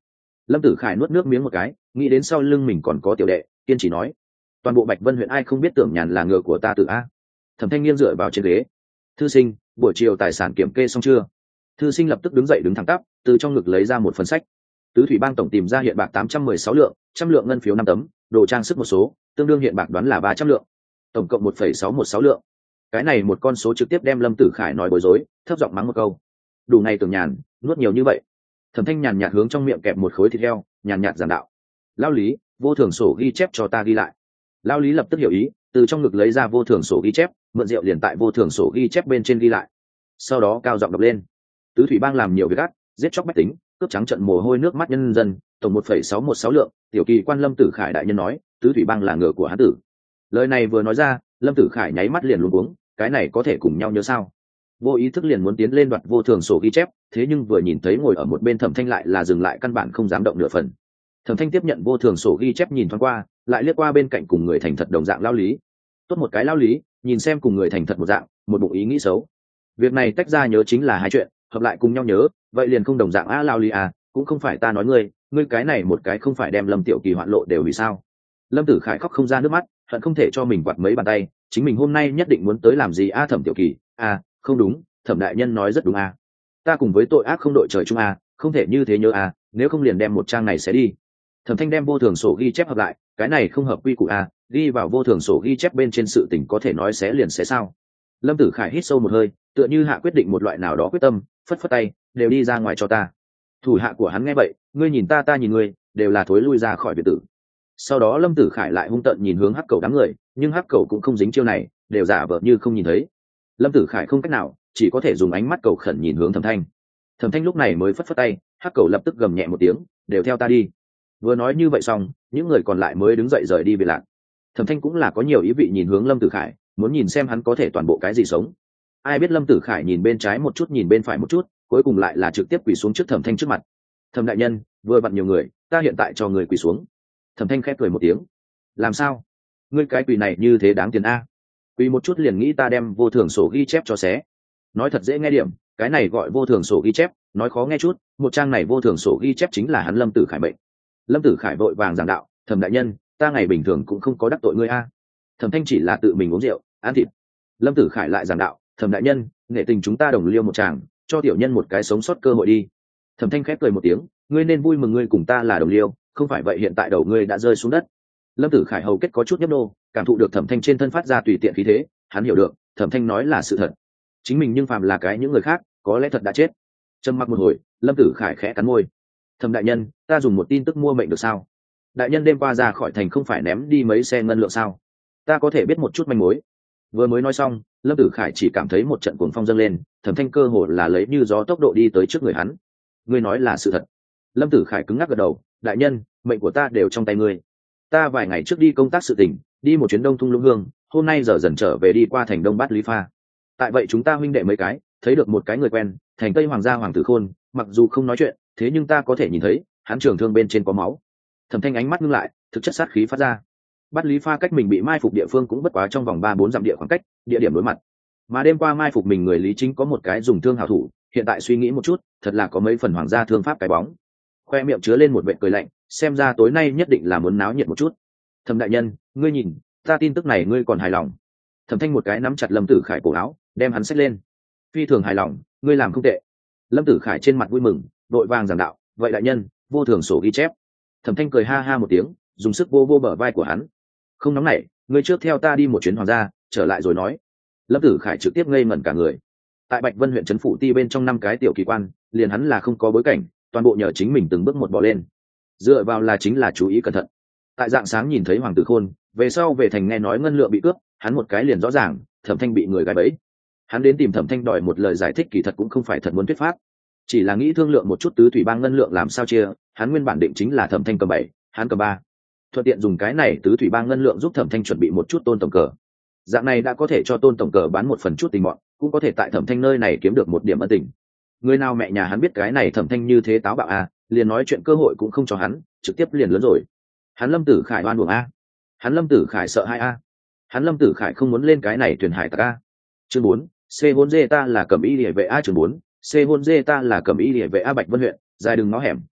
Lâm Tử Khải nuốt nước miếng một cái, nghĩ đến sau lưng mình còn có tiểu đệ, kiên trì nói: toàn bộ Bạch Vân huyện ai không biết Tưởng Nhàn là ngựa của ta tự a. Thẩm Thanh nghiêng dựa vào trên ghế. Thư sinh, buổi chiều tài sản kiểm kê xong chưa? Thư sinh lập tức đứng dậy đứng thẳng tắp, từ trong ngực lấy ra một phần sách. Tứ thủy bang tổng tìm ra hiện bạc 816 lượng, trăm lượng ngân phiếu 5 tấm, đồ trang sức một số, tương đương hiện bạc đoán là 300 lượng, tổng cộng 1,616 lượng. Cái này một con số trực tiếp đem Lâm Tử Khải nói bối rối, thấp giọng mắng một câu: đủ này Tưởng Nhàn, nuốt nhiều như vậy. Thẩm Thanh nhàn nhạt hướng trong miệng kẹp một khối thịt heo, nhàn nhạt giảng đạo: lao lý, vô thường sổ ghi chép cho ta ghi lại. Lao lý lập tức hiểu ý, từ trong ngực lấy ra vô thường sổ ghi chép, mượn rượu liền tại vô thường sổ ghi chép bên trên ghi lại. Sau đó cao giọng đọc lên: tứ thủy bang làm nhiều việc ác, giết chóc bách tính, cướp trắng trận mồ hôi nước mắt nhân dân, tổng 1,616 lượng. Tiểu kỳ quan Lâm Tử Khải đại nhân nói, tứ thủy bang là ngựa của hắn tử. Lời này vừa nói ra, Lâm Tử Khải nháy mắt liền luống cuống, cái này có thể cùng nhau nhớ sao? Vô ý thức liền muốn tiến lên đoạt vô thường sổ ghi chép, thế nhưng vừa nhìn thấy ngồi ở một bên Thẩm Thanh lại là dừng lại, căn bản không dám động nửa phần. Thẩm Thanh tiếp nhận vô thường sổ ghi chép nhìn thoáng qua, lại liếc qua bên cạnh cùng người thành thật đồng dạng lao lý. Tốt một cái lao lý, nhìn xem cùng người thành thật một dạng, một bụng ý nghĩ xấu. Việc này tách ra nhớ chính là hai chuyện, hợp lại cùng nhau nhớ, vậy liền không đồng dạng a. Lao lý à, cũng không phải ta nói ngươi cái này một cái không phải đem Lâm Tiểu Kỳ hoạn lộ đều vì sao? Lâm Tử Khải khóc không ra nước mắt, hận không thể cho mình quạt mấy bàn tay, chính mình hôm nay nhất định muốn tới làm gì a? Thẩm Tiểu Kỳ, không đúng, Thẩm đại nhân nói rất đúng a. Ta cùng với tội ác không đội trời chung a, không thể như thế nhớ a, nếu không liền đem một trang này sẽ đi. Thẩm Thanh đem vô thường sổ ghi chép hợp lại, cái này không hợp quy củ a, ghi vào vô thường sổ ghi chép bên trên sự tình có thể nói sẽ liền sẽ sao? Lâm Tử Khải hít sâu một hơi, tựa như hạ quyết định một loại nào đó quyết tâm, phất phất tay, đều đi ra ngoài cho ta. Thủ hạ của hắn nghe vậy, ngươi nhìn ta, ta nhìn ngươi, đều là thối lui ra khỏi biệt tử. Sau đó Lâm Tử Khải lại hung tợn nhìn hướng Hắc Cầu đám người, nhưng Hắc Cầu cũng không dính chiêu này, đều giả vờ như không nhìn thấy. Lâm Tử Khải không cách nào, chỉ có thể dùng ánh mắt cầu khẩn nhìn hướng Thẩm Thanh. Thẩm Thanh lúc này mới phất phất tay, Hắc Cầu lập tức gầm nhẹ một tiếng, đều theo ta đi. Vừa nói như vậy xong, những người còn lại mới đứng dậy rời đi biệt lạc. Thẩm Thanh cũng là có nhiều ý vị nhìn hướng Lâm Tử Khải, muốn nhìn xem hắn có thể toàn bộ cái gì sống. Ai biết Lâm Tử Khải nhìn bên trái một chút nhìn bên phải một chút, cuối cùng lại là trực tiếp quỳ xuống trước Thẩm Thanh trước mặt. Thẩm đại nhân, vừa vặn nhiều người, ta hiện tại cho người quỳ xuống. Thẩm Thanh khép cười một tiếng. Làm sao? Ngươi cái quỳ này như thế đáng tiền a? Quỳ một chút liền nghĩ ta đem vô thường sổ ghi chép cho xé. Nói thật dễ nghe điểm, cái này gọi vô thường sổ ghi chép, nói khó nghe chút, một trang này vô thường sổ ghi chép chính là hắn Lâm Tử Khải bệnh. Lâm Tử Khải vội vàng giảng đạo: Thẩm đại nhân, ta ngày bình thường cũng không có đắc tội ngươi a. Thẩm Thanh chỉ là tự mình uống rượu, ăn thịt. Lâm Tử Khải lại giảng đạo: Thẩm đại nhân, nghệ tình chúng ta đồng liêu một tràng, cho tiểu nhân một cái sống sót cơ hội đi. Thẩm Thanh khép cười một tiếng: ngươi nên vui mừng ngươi cùng ta là đồng liêu, không phải vậy hiện tại đầu ngươi đã rơi xuống đất. Lâm Tử Khải hầu kết có chút nhấp nô, cảm thụ được Thẩm Thanh trên thân phát ra tùy tiện khí thế, hắn hiểu được Thẩm Thanh nói là sự thật. Chính mình nhưng phàm là cái những người khác, có lẽ thật đã chết. Trầm mặc một hồi, Lâm Tử Khải khẽ cắn môi: Thẩm đại nhân, ta dùng một tin tức mua mệnh được sao? Đại nhân đêm qua ra khỏi thành không phải ném đi mấy xe ngân lượng sao? Ta có thể biết một chút manh mối. Vừa mới nói xong, Lâm Tử Khải chỉ cảm thấy một trận cuồng phong dâng lên, Thẩm Thanh cơ hồ là lấy như gió tốc độ đi tới trước người hắn. Ngươi nói là sự thật. Lâm Tử Khải cứng ngắc gật đầu: đại nhân, mệnh của ta đều trong tay ngươi. Ta vài ngày trước đi công tác sự tình, đi một chuyến Đông Thung Lũng Hương, hôm nay giờ dần trở về đi qua thành Đông Bát Lý Pha. Tại vậy chúng ta huynh đệ mấy cái, thấy được một cái người quen, thành Tây Hoàng gia Hoàng Tử Khôn, mặc dù không nói chuyện, thế nhưng ta có thể nhìn thấy, hắn trường thương bên trên có máu. Thẩm Thanh ánh mắt ngưng lại, thực chất sát khí phát ra. Bát Lý Pha cách mình bị mai phục địa phương cũng bất quá trong vòng 3-4 dặm địa khoảng cách, địa điểm đối mặt. Mà đêm qua mai phục mình người Lý Chính có một cái dùng thương hảo thủ, hiện tại suy nghĩ một chút, thật là có mấy phần hoàng gia thương pháp cái bóng. Khoe miệng chứa lên một vệt cười lạnh, xem ra tối nay nhất định là muốn náo nhiệt một chút. Thẩm đại nhân, ngươi nhìn, ta tin tức này ngươi còn hài lòng? Thẩm Thanh một cái nắm chặt Lâm Tử Khải cổ áo, đem hắn xách lên. Phi thường hài lòng, ngươi làm không tệ. Lâm Tử Khải trên mặt vui mừng, đội vàng giảng đạo: vậy đại nhân, vô thường sổ ghi chép. Thẩm Thanh cười ha ha một tiếng, dùng sức vô bờ vai của hắn. Không nóng nảy, ngươi trước theo ta đi một chuyến hoàng gia, trở lại rồi nói. Lâm Tử Khải trực tiếp ngây ngẩn cả người. Tại Bạch Vân huyện trấn phủ ti bên trong 5 cái tiểu kỳ quan, liền hắn là không có bối cảnh, toàn bộ nhờ chính mình từng bước một bò lên. Dựa vào là chính là chú ý cẩn thận. Tại dạng sáng nhìn thấy Hoàng Tử Khôn, về sau về thành nghe nói ngân lượng bị cướp, hắn một cái liền rõ ràng, Thẩm Thanh bị người gài bẫy. Hắn đến tìm Thẩm Thanh đòi một lời giải thích, kỳ thật cũng không phải thật muốn thuyết pháp, chỉ là nghĩ thương lượng một chút tứ thủy bang ngân lượng làm sao chia. Hắn nguyên bản định chính là Thẩm Thanh cầm 7, hắn cầm 3, thuận tiện dùng cái này tứ thủy bang ngân lượng giúp Thẩm Thanh chuẩn bị một chút tôn tổng cờ. Dạng này đã có thể cho tôn tổng cờ bán một phần chút tình mọn, cũng có thể tại Thẩm Thanh nơi này kiếm được một điểm ân tình. Người nào mẹ nhà hắn biết cái này Thẩm Thanh như thế táo bạo a, liền nói chuyện cơ hội cũng không cho hắn, trực tiếp liền lớn rồi. Hắn Lâm Tử Khải oan uổng a, hắn Lâm Tử Khải sợ hai a, hắn Lâm Tử Khải không muốn lên cái này thuyền hải tặc a. Chương 4, C hôn dê ta là cầm y liễu vệ a. Chương 4, C hôn dê ta là cầm y liễu vệ a. Bạch Vân huyện, dài đường ngõ hẻm,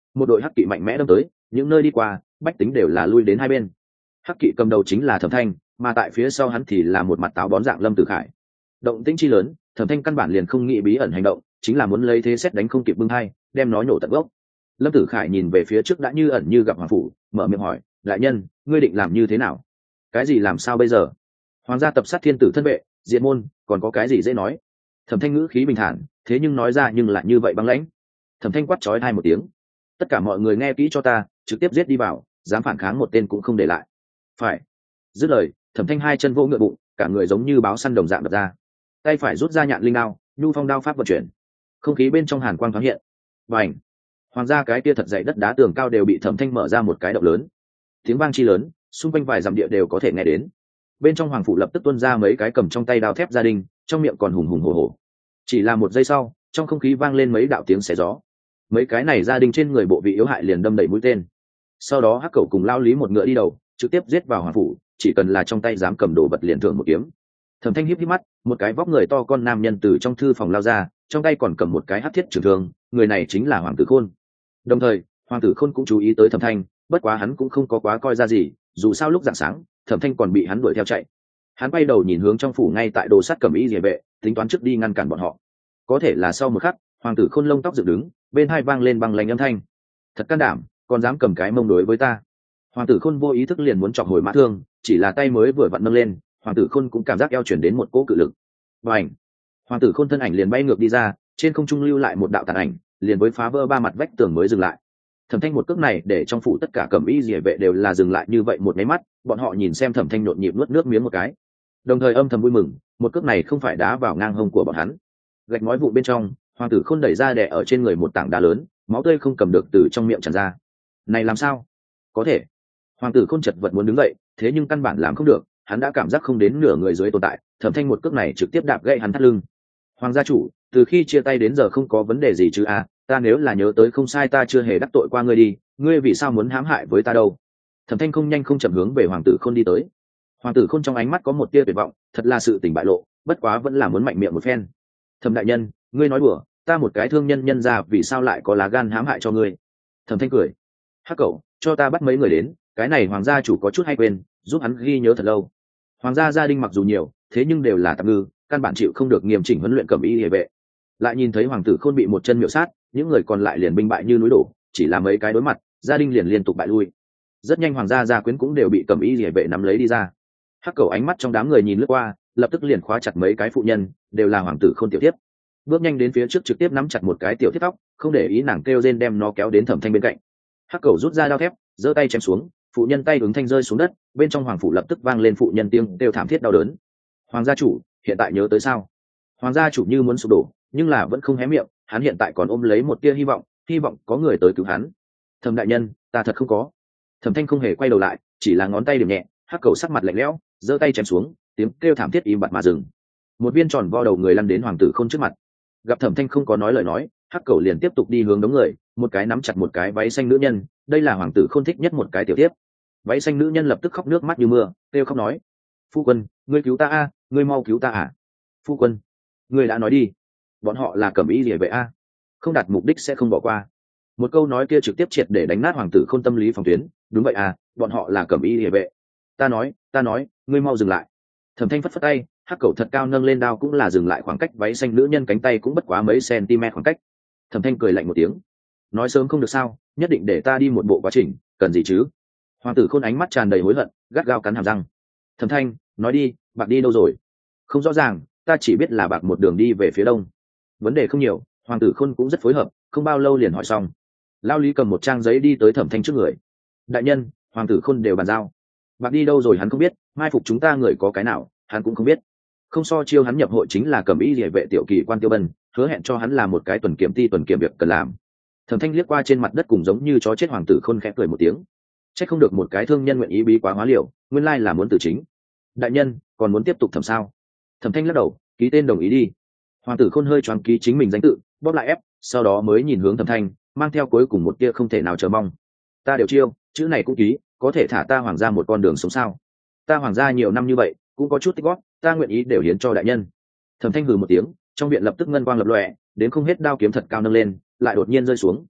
một đội hắc kỵ mạnh mẽ đâm tới, những nơi đi qua bách tính đều là lui đến hai bên. Hắc kỵ cầm đầu chính là Thẩm Thanh, mà tại phía sau hắn thì là một mặt táo bón dạng Lâm Tử Khải. Động tĩnh chi lớn, Thẩm Thanh căn bản liền không nghĩ bí ẩn hành động, chính là muốn lấy thế xét đánh không kịp bưng hai, đem nó nhổ tận gốc. Lâm Tử Khải nhìn về phía trước đã như ẩn như gặp hoàng phủ, mở miệng hỏi, đại nhân, ngươi định làm như thế nào? Cái gì làm sao bây giờ? Hoàng gia tập sát thiên tử thân vệ, diệt môn, còn có cái gì dễ nói? Thẩm Thanh ngữ khí bình thản, thế nhưng nói ra nhưng lại như vậy băng lãnh. Thẩm Thanh quát chói hai một tiếng, tất cả mọi người nghe kỹ cho ta, trực tiếp giết đi vào, dám phản kháng một tên cũng không để lại. Phải. Dứt lời, Thẩm Thanh hai chân vỗ ngựa bụng, cả người giống như báo săn đồng dạng đập ra, tay phải rút ra nhạn linh đao, nhu phong đao pháp vận chuyển, không khí bên trong hàn quang thoáng hiện. Bành! Hoàng gia cái kia thật dày đất đá tường cao đều bị Thẩm Thanh mở ra một cái động lớn, tiếng vang chi lớn, xung quanh vài dặm địa đều có thể nghe đến. Bên trong hoàng phủ lập tức tuôn ra mấy cái cầm trong tay đao thép gia đình, trong miệng còn hùng hùng hổ hổ. Chỉ là một giây sau, trong không khí vang lên mấy đạo tiếng xé gió, mấy cái này gia đình trên người bộ vị yếu hại liền đâm đầy mũi tên. Sau đó hắc cẩu cùng lao lý một ngựa đi đầu, trực tiếp giết vào hoàng phủ, chỉ cần là trong tay dám cầm đồ vật liền thưởng một kiếm. Thẩm Thanh híp híp mắt, một cái vóc người to con nam nhân từ trong thư phòng lao ra, trong tay còn cầm một cái hắc thiết trường thương, người này chính là Hoàng Tử Khôn. Đồng thời, Hoàng Tử Khôn cũng chú ý tới Thẩm Thanh, bất quá hắn cũng không có quá coi ra gì, dù sao lúc rạng sáng, Thẩm Thanh còn bị hắn đuổi theo chạy. Hắn quay đầu nhìn hướng trong phủ ngay tại đồ sắt cầm y liề vệ, tính toán trước đi ngăn cản bọn họ. Có thể là sau một khắc, Hoàng Tử Khôn lông tóc dựng đứng, bên hai vang lên băng lãnh âm thanh. Thật can đảm, còn dám cầm cái mông đối với ta. Hoàng Tử Khôn vô ý thức liền muốn chọc hồi mã thương, chỉ là tay mới vừa vặn nâng lên, Hoàng Tử Khôn cũng cảm giác eo chuyển đến một cỗ cự lực. Bành! Hoàng Tử Khôn thân ảnh liền bay ngược đi ra, trên không trung lưu lại một đạo tàn ảnh, liền với phá vỡ ba mặt vách tường mới dừng lại. Thẩm Thanh một cước này để trong phủ tất cả cẩm y liề vệ đều là dừng lại như vậy một cái mắt, bọn họ nhìn xem Thẩm Thanh nhộn nhịp nuốt nước miếng một cái, đồng thời âm thầm vui mừng, một cước này không phải đá vào ngang hông của bọn hắn. Gạch ngói vụn bên trong, Hoàng Tử Khôn đẩy ra đè ở trên người một tảng đá lớn, máu tươi không cầm được từ trong miệng tràn ra. Này làm sao? Có thể. Hoàng Tử Khôn chật vật muốn đứng dậy, thế nhưng căn bản làm không được, hắn đã cảm giác không đến nửa người dưới tồn tại. Thẩm Thanh một cước này trực tiếp đạp gãy hắn thắt lưng. Hoàng gia chủ, từ khi chia tay đến giờ không có vấn đề gì chứ à? Ta nếu là nhớ tới không sai ta chưa hề đắc tội qua ngươi đi, ngươi vì sao muốn hãm hại với ta đâu? Thẩm Thanh không nhanh không chậm hướng về Hoàng Tử Khôn đi tới. Hoàng Tử Khôn trong ánh mắt có một tia tuyệt vọng, thật là sự tình bại lộ, bất quá vẫn là muốn mạnh miệng một phen. Thẩm đại nhân, ngươi nói đùa, ta một cái thương nhân nhân ra vì sao lại có lá gan hãm hại cho ngươi? Thẩm Thanh cười, hắc cẩu, cho ta bắt mấy người đến, cái này Hoàng gia chủ có chút hay quên, giúp hắn ghi nhớ thật lâu. Hoàng gia gia đình mặc dù nhiều, thế nhưng đều là tạm ngư, căn bản chịu không được nghiêm chỉnh huấn luyện cẩm y liề vệ. Lại nhìn thấy Hoàng Tử Khôn bị một chân miệu sát, những người còn lại liền binh bại như núi đổ, chỉ là mấy cái đối mặt, gia đình liền liên tục bại lui. Rất nhanh Hoàng gia gia quyến cũng đều bị cẩm y liề vệ nắm lấy đi ra. Hắc cẩu ánh mắt trong đám người nhìn lướt qua, lập tức liền khóa chặt mấy cái phụ nhân, đều là Hoàng Tử Khôn tiểu thiếp. Bước nhanh đến phía trước trực tiếp nắm chặt một cái tiểu thiếp tóc, không để ý nàng kêu rên đem nó kéo đến Thẩm Thanh bên cạnh. Hắc cẩu rút ra đao thép, giơ tay chém xuống, phụ nhân tay ứng thanh rơi xuống đất, bên trong hoàng phủ lập tức vang lên phụ nhân tiếng kêu thảm thiết đau đớn. Hoàng gia chủ, hiện tại nhớ tới sao? Hoàng gia chủ như muốn sụp đổ, nhưng là vẫn không hé miệng, hắn hiện tại còn ôm lấy một tia hy vọng có người tới cứu hắn. Thẩm đại nhân, ta thật không có. Thẩm Thanh không hề quay đầu lại, chỉ là ngón tay điểm nhẹ, hắc cẩu sắc mặt lạnh lẽo, giơ tay chém xuống, tiếng kêu thảm thiết im bặt mà dừng. Một viên tròn vo đầu người lăn đến Hoàng Tử Khôn trước mặt. Gặp Thẩm Thanh không có nói lời nói, hắc cẩu liền tiếp tục đi hướng đống người, một cái nắm chặt một cái váy xanh nữ nhân, đây là Hoàng Tử Khôn thích nhất một cái tiểu tiếp. Váy xanh nữ nhân lập tức khóc nước mắt như mưa, kêu khóc nói, phu quân, ngươi cứu ta a, ngươi mau cứu ta à? Phu quân, ngươi đã nói đi, bọn họ là cẩm y liề vệ a, không đạt mục đích sẽ không bỏ qua. Một câu nói kia trực tiếp triệt để đánh nát Hoàng Tử Khôn tâm lý phòng tuyến. Đúng vậy à, bọn họ là cẩm y liề vệ. Ta nói, ngươi mau dừng lại. Thẩm Thanh phất phất tay, hắc cẩu thật cao nâng lên đao cũng là dừng lại, khoảng cách váy xanh nữ nhân cánh tay cũng bất quá mấy cm khoảng cách. Thẩm Thanh cười lạnh một tiếng, nói sớm không được sao, nhất định để ta đi một bộ quá trình, cần gì chứ? Hoàng Tử Khôn ánh mắt tràn đầy hối hận, gắt gao cắn hàm răng. Thẩm Thanh, nói đi, bạc đi đâu rồi? Không rõ ràng, ta chỉ biết là bạc một đường đi về phía đông. Vấn đề không nhiều, Hoàng Tử Khôn cũng rất phối hợp, không bao lâu liền hỏi xong. Lao Lý cầm một trang giấy đi tới Thẩm Thanh trước người. Đại nhân, Hoàng Tử Khôn đều bàn giao. Bạc đi đâu rồi hắn không biết, mai phục chúng ta người có cái nào, hắn cũng không biết. Không so chiêu hắn nhập hội chính là cẩm y liề vệ tiểu kỳ quan Tiêu Bân, hứa hẹn cho hắn làm một cái tuần kiểm việc cần làm. Thẩm Thanh liếc qua trên mặt đất cùng giống như chó chết Hoàng Tử Khôn khẽ cười một tiếng. Chắc không được một cái thương nhân nguyện ý bí quá hóa liều, nguyên lai là muốn tử chính. Đại nhân, còn muốn tiếp tục thẩm sao? Thẩm Thanh lắc đầu, ký tên đồng ý đi. Hoàng Tử Khôn hơi choáng ký chính mình danh tự, bóp lại ép, sau đó mới nhìn hướng Thẩm Thanh, mang theo cuối cùng một tia không thể nào chờ mong. Ta đều chiêu, chữ này cũng ký, có thể thả ta Hoàng gia một con đường sống sao? Ta Hoàng gia nhiều năm như vậy, cũng có chút tích góp, ta nguyện ý đều hiến cho đại nhân. Thẩm Thanh hừ một tiếng, trong viện lập tức ngân quang lập lòe, đến không hết đao kiếm thật cao nâng lên, lại đột nhiên rơi xuống.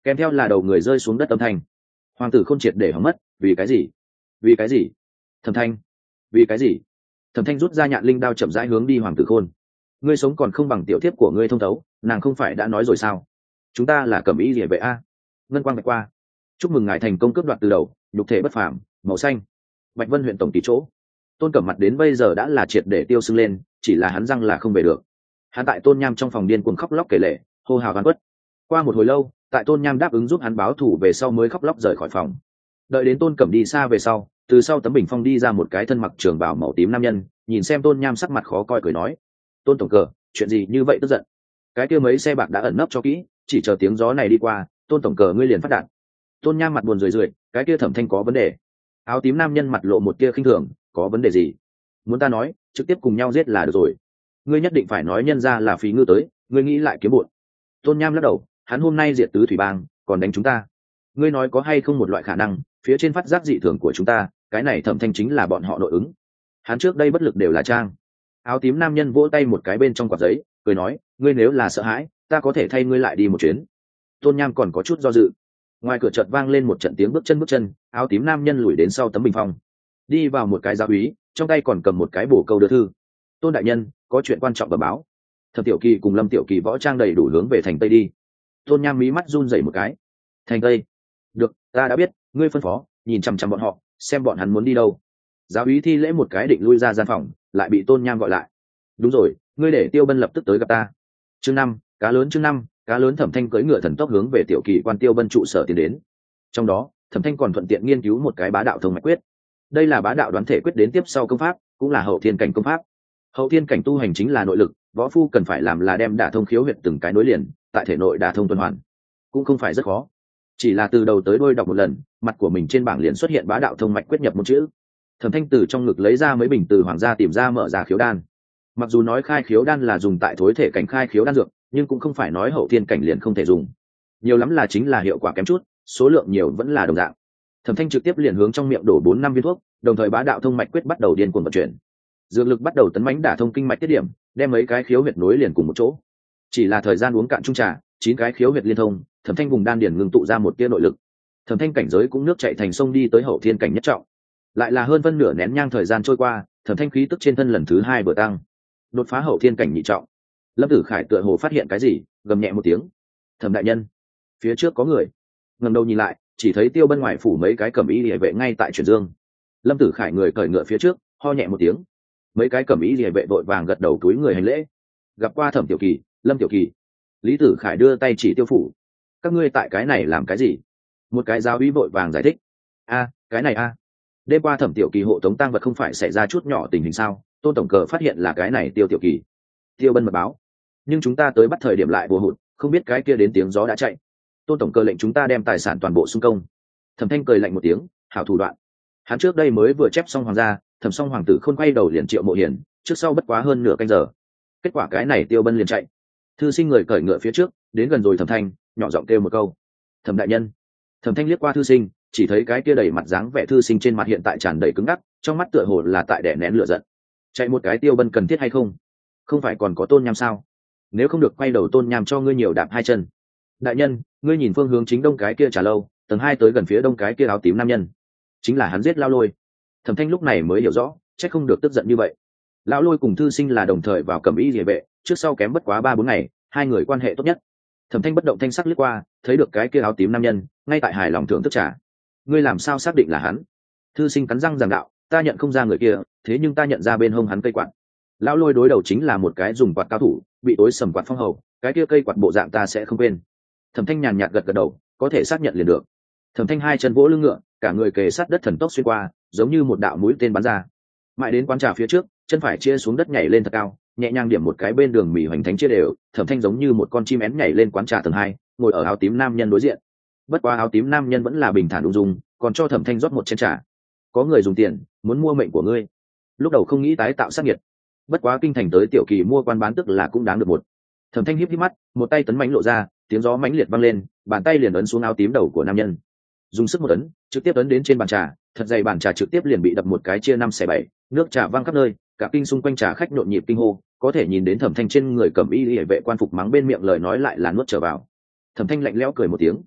kèm theo là đầu người rơi xuống đất âm thanh. Hoàng tử không triệt để hỏng mất. Vì cái gì? Vì cái gì? Thẩm thanh. Vì cái gì? Thẩm thanh rút ra nhạn linh đao chậm rãi hướng đi Hoàng tử khôn. Ngươi sống còn không bằng tiểu thiếp của ngươi thông thấu, nàng không phải đã nói rồi sao? Chúng ta là cẩm ý địa vệ a. Ngân quang bạch qua. Chúc mừng ngài thành công cướp đoạt từ đầu, nhục thể bất phàm, màu xanh. Bạch Vân huyện tổng kỳ chỗ. Tôn Cẩm mặt đến bây giờ đã là triệt để tiêu sưng lên, chỉ là hắn răng là không về được. Hắn tại Tôn Nham trong phòng điên cuồng khóc lóc kể lể, hô hào oan khuất. Qua một hồi lâu, tại Tôn Nham đáp ứng giúp hắn báo thù về sau mới khóc lóc rời khỏi phòng. Đợi đến Tôn Cẩm đi xa về sau, từ sau tấm bình phong đi ra một cái thân mặc trường bào màu tím nam nhân, nhìn xem Tôn Nham sắc mặt khó coi cười nói: Tôn tổng cờ, chuyện gì như vậy tức giận? Cái kia mấy xe bạc đã ẩn nấp cho kỹ, chỉ chờ tiếng gió này đi qua, Tôn tổng cờ ngươi liền phát đạn. Tôn Nham mặt buồn rười rượi, cái kia Thẩm thanh có vấn đề. Áo tím nam nhân mặt lộ một tia khinh thường, có vấn đề gì? Muốn ta nói, trực tiếp cùng nhau giết là được rồi. Ngươi nhất định phải nói nhân ra là phí ngư tới, ngươi nghĩ lại kiếm bụn. Tôn Nham lắc đầu, hắn hôm nay diệt tứ thủy bang, còn đánh chúng ta. Ngươi nói có hay không một loại khả năng, phía trên phát giác dị thường của chúng ta, cái này Thẩm thanh chính là bọn họ nội ứng. Hắn trước đây bất lực đều là trang. Áo tím nam nhân vỗ tay một cái bên trong quạt giấy, cười nói, ngươi nếu là sợ hãi, ta có thể thay ngươi lại đi một chuyến. Tôn Nham còn có chút do dự. Ngoài cửa chợt vang lên một trận tiếng bước chân, áo tím nam nhân lùi đến sau tấm bình phong, đi vào một cái giáo úy, trong tay còn cầm một cái bổ câu đưa thư. Tôn đại nhân, có chuyện quan trọng bẩm báo. Thẩm Tiểu Kỳ cùng Lâm Tiểu Kỳ võ trang đầy đủ hướng về thành Tây đi. Tôn Nham mí mắt run rẩy một cái. Thành Tây? Được, ta đã biết, ngươi phân phó, nhìn chằm chằm bọn họ, xem bọn hắn muốn đi đâu. Giáo úy thi lễ một cái định lui ra gian phòng, lại bị Tôn Nham gọi lại. Đúng rồi, ngươi để Tiêu Bân lập tức tới gặp ta. Chương 5, cá lớn. Cá lớn Thẩm thanh cưỡi ngựa thần tốc hướng về Tiểu Kỳ quan Tiêu Bân trụ sở tiến đến. Trong đó, Thẩm thanh còn thuận tiện nghiên cứu một cái bá đạo thông mạch quyết. Đây là bá đạo đoán thể quyết đến tiếp sau công pháp, cũng là hậu thiên cảnh công pháp. Hậu thiên cảnh tu hành chính là nội lực, võ phu cần phải làm là đem đả thông khiếu huyệt từng cái nối liền, tại thể nội đả thông tuần hoàn, cũng không phải rất khó. Chỉ là từ đầu tới đuôi đọc một lần, mặt của mình trên bảng liền xuất hiện bá đạo thông mạch quyết nhập một chữ. Thẩm thanh từ trong ngực lấy ra mấy bình từ hoàng gia tìm ra mở ra khiếu đan. Mặc dù nói khai khiếu đan là dùng tại thối thể cảnh khai khiếu đan dược, nhưng cũng không phải nói hậu thiên cảnh liền không thể dùng. Nhiều lắm là chính là hiệu quả kém chút, số lượng nhiều vẫn là đồng dạng. Thẩm thanh trực tiếp liền hướng trong miệng đổ 4-5 viên thuốc, đồng thời bá đạo thông mạch quyết bắt đầu điên cuồng vận chuyển. Dược lực bắt đầu tấn mãnh đả thông kinh mạch tiết điểm, đem mấy cái khiếu huyệt nối liền cùng một chỗ. Chỉ là thời gian uống cạn chung trà, 9 cái khiếu huyệt liên thông, Thẩm thanh vùng đan điển ngừng tụ ra một tia nội lực. Thẩm thanh cảnh giới cũng nước chảy thành sông đi tới hậu thiên cảnh nhất trọng. Lại là hơn phân nửa nén nhang thời gian trôi qua, Thẩm thanh khí tức trên thân lần thứ 2 vừa tăng, đột phá hậu thiên cảnh nhị trọng. Lâm Tử Khải tựa hồ phát hiện cái gì, gầm nhẹ một tiếng. Thẩm đại nhân, phía trước có người. Ngẩng đầu nhìn lại, chỉ thấy Tiêu Bân ngoài phủ mấy cái cẩm y liề vệ ngay tại chuyển dương. Lâm Tử Khải người cởi ngựa phía trước, ho nhẹ một tiếng. Mấy cái cẩm y liề vệ vội vàng gật đầu túi người hành lễ. Gặp qua Thẩm Tiểu Kỳ, Lâm Tiểu Kỳ. Lý Tử Khải đưa tay chỉ Tiêu phủ. Các ngươi tại cái này làm cái gì? Một cái giáo úy vội vàng giải thích. Cái này đêm qua Thẩm Tiểu Kỳ hộ tống tang vật không phải xảy ra chút nhỏ tình hình sao? Tôn tổng cờ phát hiện là cái này Tiêu Tiểu Kỳ. Tiêu Bân mật báo. Nhưng chúng ta tới bắt thời điểm lại vô hụt, không biết cái kia đến tiếng gió đã chạy. Tôn tổng cơ lệnh chúng ta đem tài sản toàn bộ xung công. Thẩm thanh cười lạnh một tiếng, hảo thủ đoạn. Hắn trước đây mới vừa chép xong hoàng gia, Thẩm xong hoàng tử khôn quay đầu liền Triệu Mộ Hiền, trước sau bất quá hơn nửa canh giờ. Kết quả cái này Tiêu Bân liền chạy. Thư sinh người cởi ngựa phía trước, đến gần rồi Thẩm thanh, nhỏ giọng kêu một câu. Thẩm đại nhân. Thẩm thanh liếc qua thư sinh, chỉ thấy cái kia đầy mặt dáng vẻ thư sinh trên mặt hiện tại tràn đầy cứng ngắc, trong mắt tựa hồ là tại đè nén lửa giận. Chạy một cái Tiêu Bân cần thiết hay không? Không phải còn có Tôn Nham sao? Nếu không được quay đầu Tôn Nham cho ngươi nhiều đạp 2 chân. Đại nhân, ngươi nhìn phương hướng chính đông cái kia trà lâu, tầng 2 tới gần phía đông cái kia áo tím nam nhân, chính là hắn giết Lão Lôi. Thẩm thanh lúc này mới hiểu rõ, chắc không được tức giận như vậy. Lão Lôi cùng thư sinh là đồng thời vào cẩm y liề vệ, trước sau kém bất quá 3-4 ngày, hai người quan hệ tốt nhất. Thẩm thanh bất động thanh sắc lướt qua, thấy được cái kia áo tím nam nhân ngay tại hài lòng thưởng thức trà. Ngươi làm sao xác định là hắn? Thư sinh cắn răng giảng đạo, ta nhận không ra người kia, thế nhưng ta nhận ra bên hông hắn cây quạt. Lão Lôi đối đầu chính là một cái dùng quạt cao thủ, bị tối sầm quạt phong hầu, cái kia cây quạt bộ dạng ta sẽ không quên. Thẩm thanh nhàn nhạt gật gật đầu, có thể xác nhận liền được. Thẩm thanh 2 chân vỗ lưng ngựa, cả người kề sát đất thần tốc xuyên qua, giống như một đạo mũi tên bắn ra. Mãi đến quán trà phía trước, chân phải chia xuống đất nhảy lên thật cao, nhẹ nhàng điểm một cái bên đường mì hoành thánh chia đều. Thẩm thanh giống như một con chim én nhảy lên quán trà tầng 2, ngồi ở áo tím nam nhân đối diện. Bất quá áo tím nam nhân vẫn là bình thản ung dung, còn cho Thẩm thanh rót một chén trà. Có người dùng tiền muốn mua mệnh của ngươi. Lúc đầu không nghĩ tái tạo sát nhiệt, bất quá kinh thành tới Tiểu Kỳ mua quan bán tức là cũng đáng được một. Thẩm thanh híp híp mắt, một tay tấn mãnh lộ ra, tiếng gió mãnh liệt vang lên, bàn tay liền ấn xuống áo tím đầu của nam nhân, dùng sức một ấn, trực tiếp ấn đến trên bàn trà, thật dày bàn trà trực tiếp liền bị đập một cái chia 5/7, nước trà văng khắp nơi, cả kinh xung quanh trà khách nhộn nhịp kinh hô, có thể nhìn đến Thẩm thanh trên người cẩm y liề vệ quan phục mắng bên miệng lời nói lại là nuốt trở vào. Thẩm thanh lạnh lẽo cười một tiếng,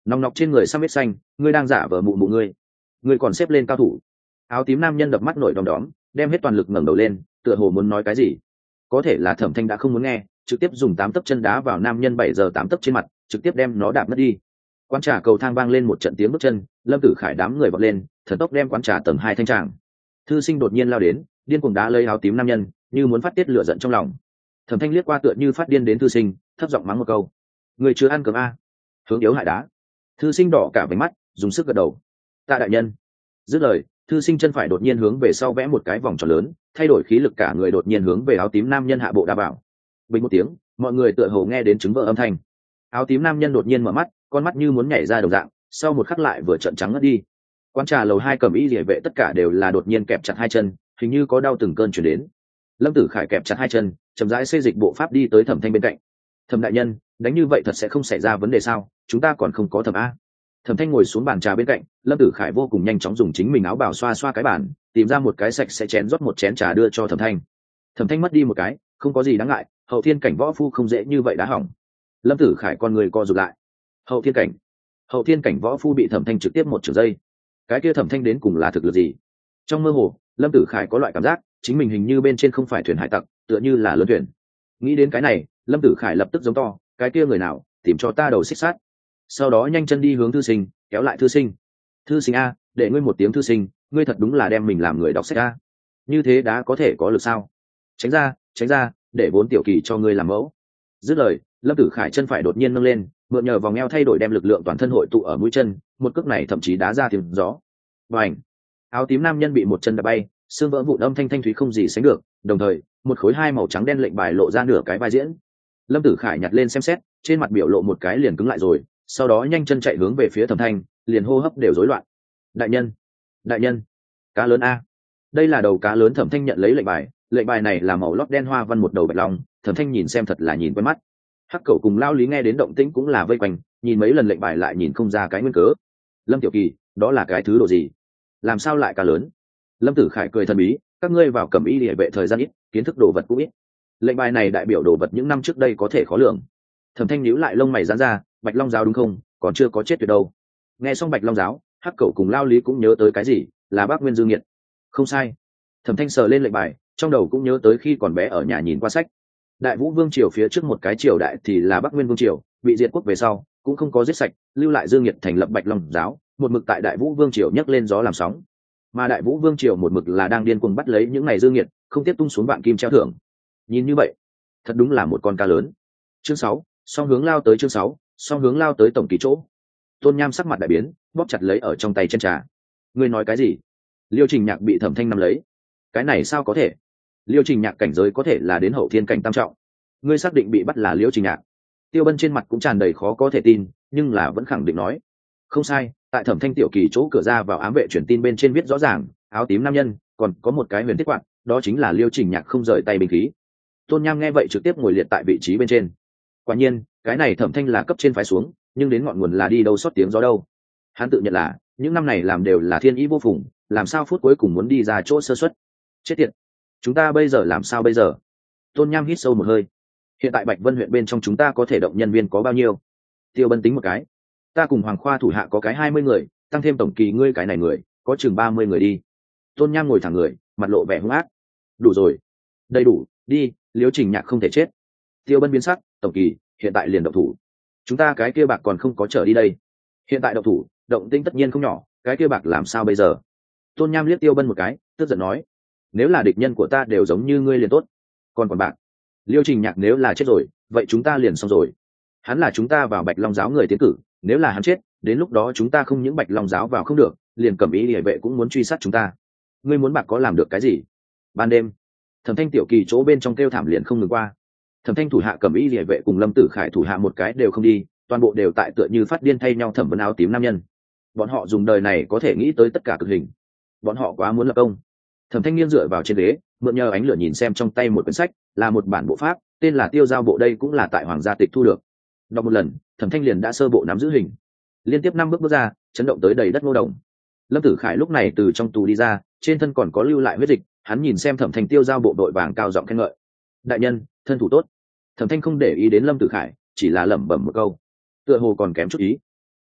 nòng nọc trên người xăm vết xanh, ngươi đang giả vờ mụ mụ ngươi còn xếp lên cao thủ. Áo tím nam nhân đập mắt nổi đom đóm, đem hết toàn lực ngẩng đầu lên, tựa hồ muốn nói cái gì. Có thể là Thẩm Thanh đã không muốn nghe, trực tiếp dùng 8 tấc chân đá vào nam nhân 7 giờ 8 tấc trên mặt, trực tiếp đem nó đạp mất đi. Quán trà cầu thang vang lên một trận tiếng bước chân, Lâm Tử Khải đám người vọt lên, thần tốc đem quán trà tầng 2 thanh tràng. Thư sinh đột nhiên lao đến, điên cuồng đá lấy áo tím nam nhân, như muốn phát tiết lửa giận trong lòng. Thẩm Thanh liếc qua tựa như phát điên đến thư sinh, thấp giọng mắng một câu: người chưa ăn cơm a? Hướng yếu hại đá. Thư sinh đỏ cả váy mắt, dùng sức gật đầu: tạ đại nhân. Dứt lời, thư sinh chân phải đột nhiên hướng về sau vẽ một cái vòng tròn lớn, thay đổi khí lực cả người đột nhiên hướng về áo tím nam nhân hạ bộ đá vào. Bình một tiếng, mọi người tựa hồ nghe đến trứng vỡ âm thanh. Áo tím nam nhân đột nhiên mở mắt, con mắt như muốn nhảy ra đồng dạng, sau một khắc lại vừa trợn trắng ngất đi. Quán trà lầu 2 cầm y liễu vệ tất cả đều là đột nhiên kẹp chặt hai chân, hình như có đau từng cơn truyền đến. Lâm Tử Khải kẹp chặt hai chân, chậm rãi xê dịch bộ pháp đi tới Thẩm Thanh bên cạnh. Thẩm đại nhân, đánh như vậy thật sẽ không xảy ra vấn đề sao? Chúng ta còn không có thẩm a. Thẩm Thanh ngồi xuống bàn trà bên cạnh, Lâm Tử Khải vô cùng nhanh chóng dùng chính mình áo bào xoa xoa cái bàn, tìm ra một cái sạch sẽ chén rót một chén trà đưa cho Thẩm Thanh. Thẩm Thanh mất đi một cái, không có gì đáng ngại, hậu thiên cảnh võ phu không dễ như vậy đã hỏng. Lâm Tử Khải con người co rụt lại. Hậu thiên cảnh võ phu bị Thẩm Thanh trực tiếp một chưởng dây. Cái kia Thẩm Thanh đến cùng là thực lực gì? Trong mơ hồ, Lâm Tử Khải có loại cảm giác chính mình hình như bên trên không phải thuyền hải tặc, tựa như là lớn thuyền. Nghĩ đến cái này, Lâm Tử Khải lập tức giống to: cái kia người nào, tìm cho ta đầu xích sát. Sau đó nhanh chân đi hướng thư sinh, kéo lại thư sinh. Thư sinh a, để ngươi một tiếng thư sinh, ngươi thật đúng là đem mình làm người đọc sách a. Như thế đã có thể có lực sao? Tránh ra, để vốn tiểu kỳ cho ngươi làm mẫu. Dứt lời, Lâm Tử Khải chân phải đột nhiên nâng lên, mượn nhờ vòng eo thay đổi đem lực lượng toàn thân hội tụ ở mũi chân, một cước này thậm chí đá ra tiếng gió. Bành! Áo tím nam nhân bị một chân đá bay, xương vỡ vụn âm thanh thanh thúy không gì sánh được, đồng thời, một khối hai màu trắng đen lệnh bài lộ ra nửa cái vai diễn. Lâm Tử Khải nhặt lên xem xét, trên mặt biểu lộ một cái liền cứng lại rồi, sau đó nhanh chân chạy hướng về phía Thẩm Thanh, liền hô hấp đều rối loạn. Đại nhân, cá lớn a. Đây là đầu cá lớn. Thẩm Thanh nhận lấy lệnh bài này là màu lót đen hoa văn một đầu bạch long. Thẩm Thanh nhìn xem thật là nhìn quen mắt. Hắc Cẩu cùng Lao Lý nghe đến động tĩnh cũng là vây quanh, nhìn mấy lần lệnh bài lại nhìn không ra cái nguyên cớ. Lâm tiểu kỳ, đó là cái thứ đồ gì? Làm sao lại cá lớn? Lâm Tử Khải cười thần bí: các ngươi vào Cẩm Y Liễu vệ thời gian ít, kiến thức đồ vật cũng ít. Lệnh bài này đại biểu đồ vật những năm trước đây có thể khó lường. Thẩm Thanh nhíu lại lông mày giãn ra: Bạch Long giáo đúng không? Còn chưa có chết tuyệt đâu. Nghe xong Bạch Long giáo, Hắc Cẩu cùng Lao Lý cũng nhớ tới cái gì, là Bác Nguyên Dương Nghiệt. Không sai. Thẩm Thanh sờ lên lệnh bài, trong đầu cũng nhớ tới khi còn bé ở nhà nhìn qua sách. Đại Vũ Vương triều phía trước một cái triều đại thì là Bắc Nguyên Vương triều, bị diệt quốc về sau, cũng không có giết sạch, lưu lại Dương Nghiệt thành lập Bạch Long giáo, một mực tại Đại Vũ Vương triều nhấc lên gió làm sóng. Mà Đại Vũ Vương triều một mực là đang điên cuồng bắt lấy những ngày Dương Nghiệt, không tiếp tung xuống vạn kim treo thưởng. Nhìn như vậy, thật đúng là một con cá lớn. Chương 6, song hướng lao tới. Chương 6, song hướng lao tới tổng kỳ chỗ. Tôn Nham sắc mặt đại biến, bóp chặt lấy ở trong tay chân trà. Ngươi nói cái gì? Liêu Trình Nhạc bị Thẩm Thanh nắm lấy. Cái này sao có thể? Liêu Trình Nhạc cảnh giới có thể là đến hậu thiên cảnh tam trọng. Ngươi xác định bị bắt là Liêu Trình Nhạc? Tiêu Bân trên mặt cũng tràn đầy khó có thể tin, nhưng là vẫn khẳng định nói: không sai, tại Thẩm Thanh tiểu kỳ chỗ cửa ra vào ám vệ truyền tin bên trên viết rõ ràng, áo tím nam nhân, còn có một cái huyền thiết quạt, đó chính là Liêu Trình Nhạc không rời tay binh khí. Tôn Nham nghe vậy trực tiếp ngồi liệt tại vị trí bên trên. Quả nhiên, cái này Thẩm Thanh là cấp trên phái xuống, nhưng đến ngọn nguồn là đi đâu sót tiếng gió đâu. Hắn tự nhận là những năm này làm đều là thiên ý vô phùng, làm sao phút cuối cùng muốn đi ra chỗ sơ suất. Chết tiệt, chúng ta bây giờ làm sao bây giờ? Tôn Nham hít sâu một hơi. Hiện tại Bạch Vân huyện bên trong chúng ta có thể động nhân viên có bao nhiêu? Tiêu Bân tính một cái. Ta cùng Hoàng Khoa thủ hạ có cái 20 người, tăng thêm tổng kỳ ngươi cái này người, có chừng 30 người đi. Tôn Nham ngồi thẳng người, mặt lộ vẻ hung ác. Đủ rồi, đầy đủ, đi, Liêu Trình Nhạc không thể chết. Tiêu Bân biến sắc, tổng kỳ, hiện tại liền động thủ. Chúng ta cái kia bạc còn không có trở đi đây. Hiện tại động thủ, động tĩnh tất nhiên không nhỏ, cái kia bạc làm sao bây giờ? Tôn Nham liếc Tiêu Bân một cái, tức giận nói: nếu là địch nhân của ta đều giống như ngươi liền tốt, còn bạc, Liêu Trình Nhạc nếu là chết rồi, vậy chúng ta liền xong rồi. Hắn là chúng ta vào Bạch Long giáo người tiến cử, nếu là hắn chết, đến lúc đó chúng ta không những Bạch Long giáo vào không được, liền Cẩm Y Liễu vệ cũng muốn truy sát chúng ta. Ngươi muốn bạc có làm được cái gì? Ban đêm, Thẩm Thanh tiểu kỳ chỗ bên trong kêu thảm liền không ngừng qua. Thẩm Thanh thủ hạ Cẩm Y Liễu vệ cùng Lâm Tử Khải thủ hạ một cái đều không đi, toàn bộ đều tại tựa như phát điên thay nhau thẩm vấn áo tím nam nhân. Bọn họ dùng đời này có thể nghĩ tới tất cả cực hình. Bọn họ quá muốn lập công. Thẩm Thanh nghiêng dựa vào trên ghế, mượn nhờ ánh lửa nhìn xem trong tay một quyển sách, là một bản bộ pháp, tên là Tiêu Giao bộ, đây cũng là tại Hoàng gia tịch thu được. Đọc một lần, Thẩm Thanh liền đã sơ bộ nắm giữ hình. Liên tiếp 5 bước ra, chấn động tới đầy đất ngô đồng. Lâm Tử Khải lúc này từ trong tù đi ra, trên thân còn có lưu lại huyết dịch, hắn nhìn xem Thẩm Thanh Tiêu Giao bộ đội vàng cao giọng khen ngợi: đại nhân, thân thủ tốt. Thẩm Thanh không để ý đến Lâm Tử Khải, chỉ là lẩm bẩm một câu: tựa hồ còn kém chút ý.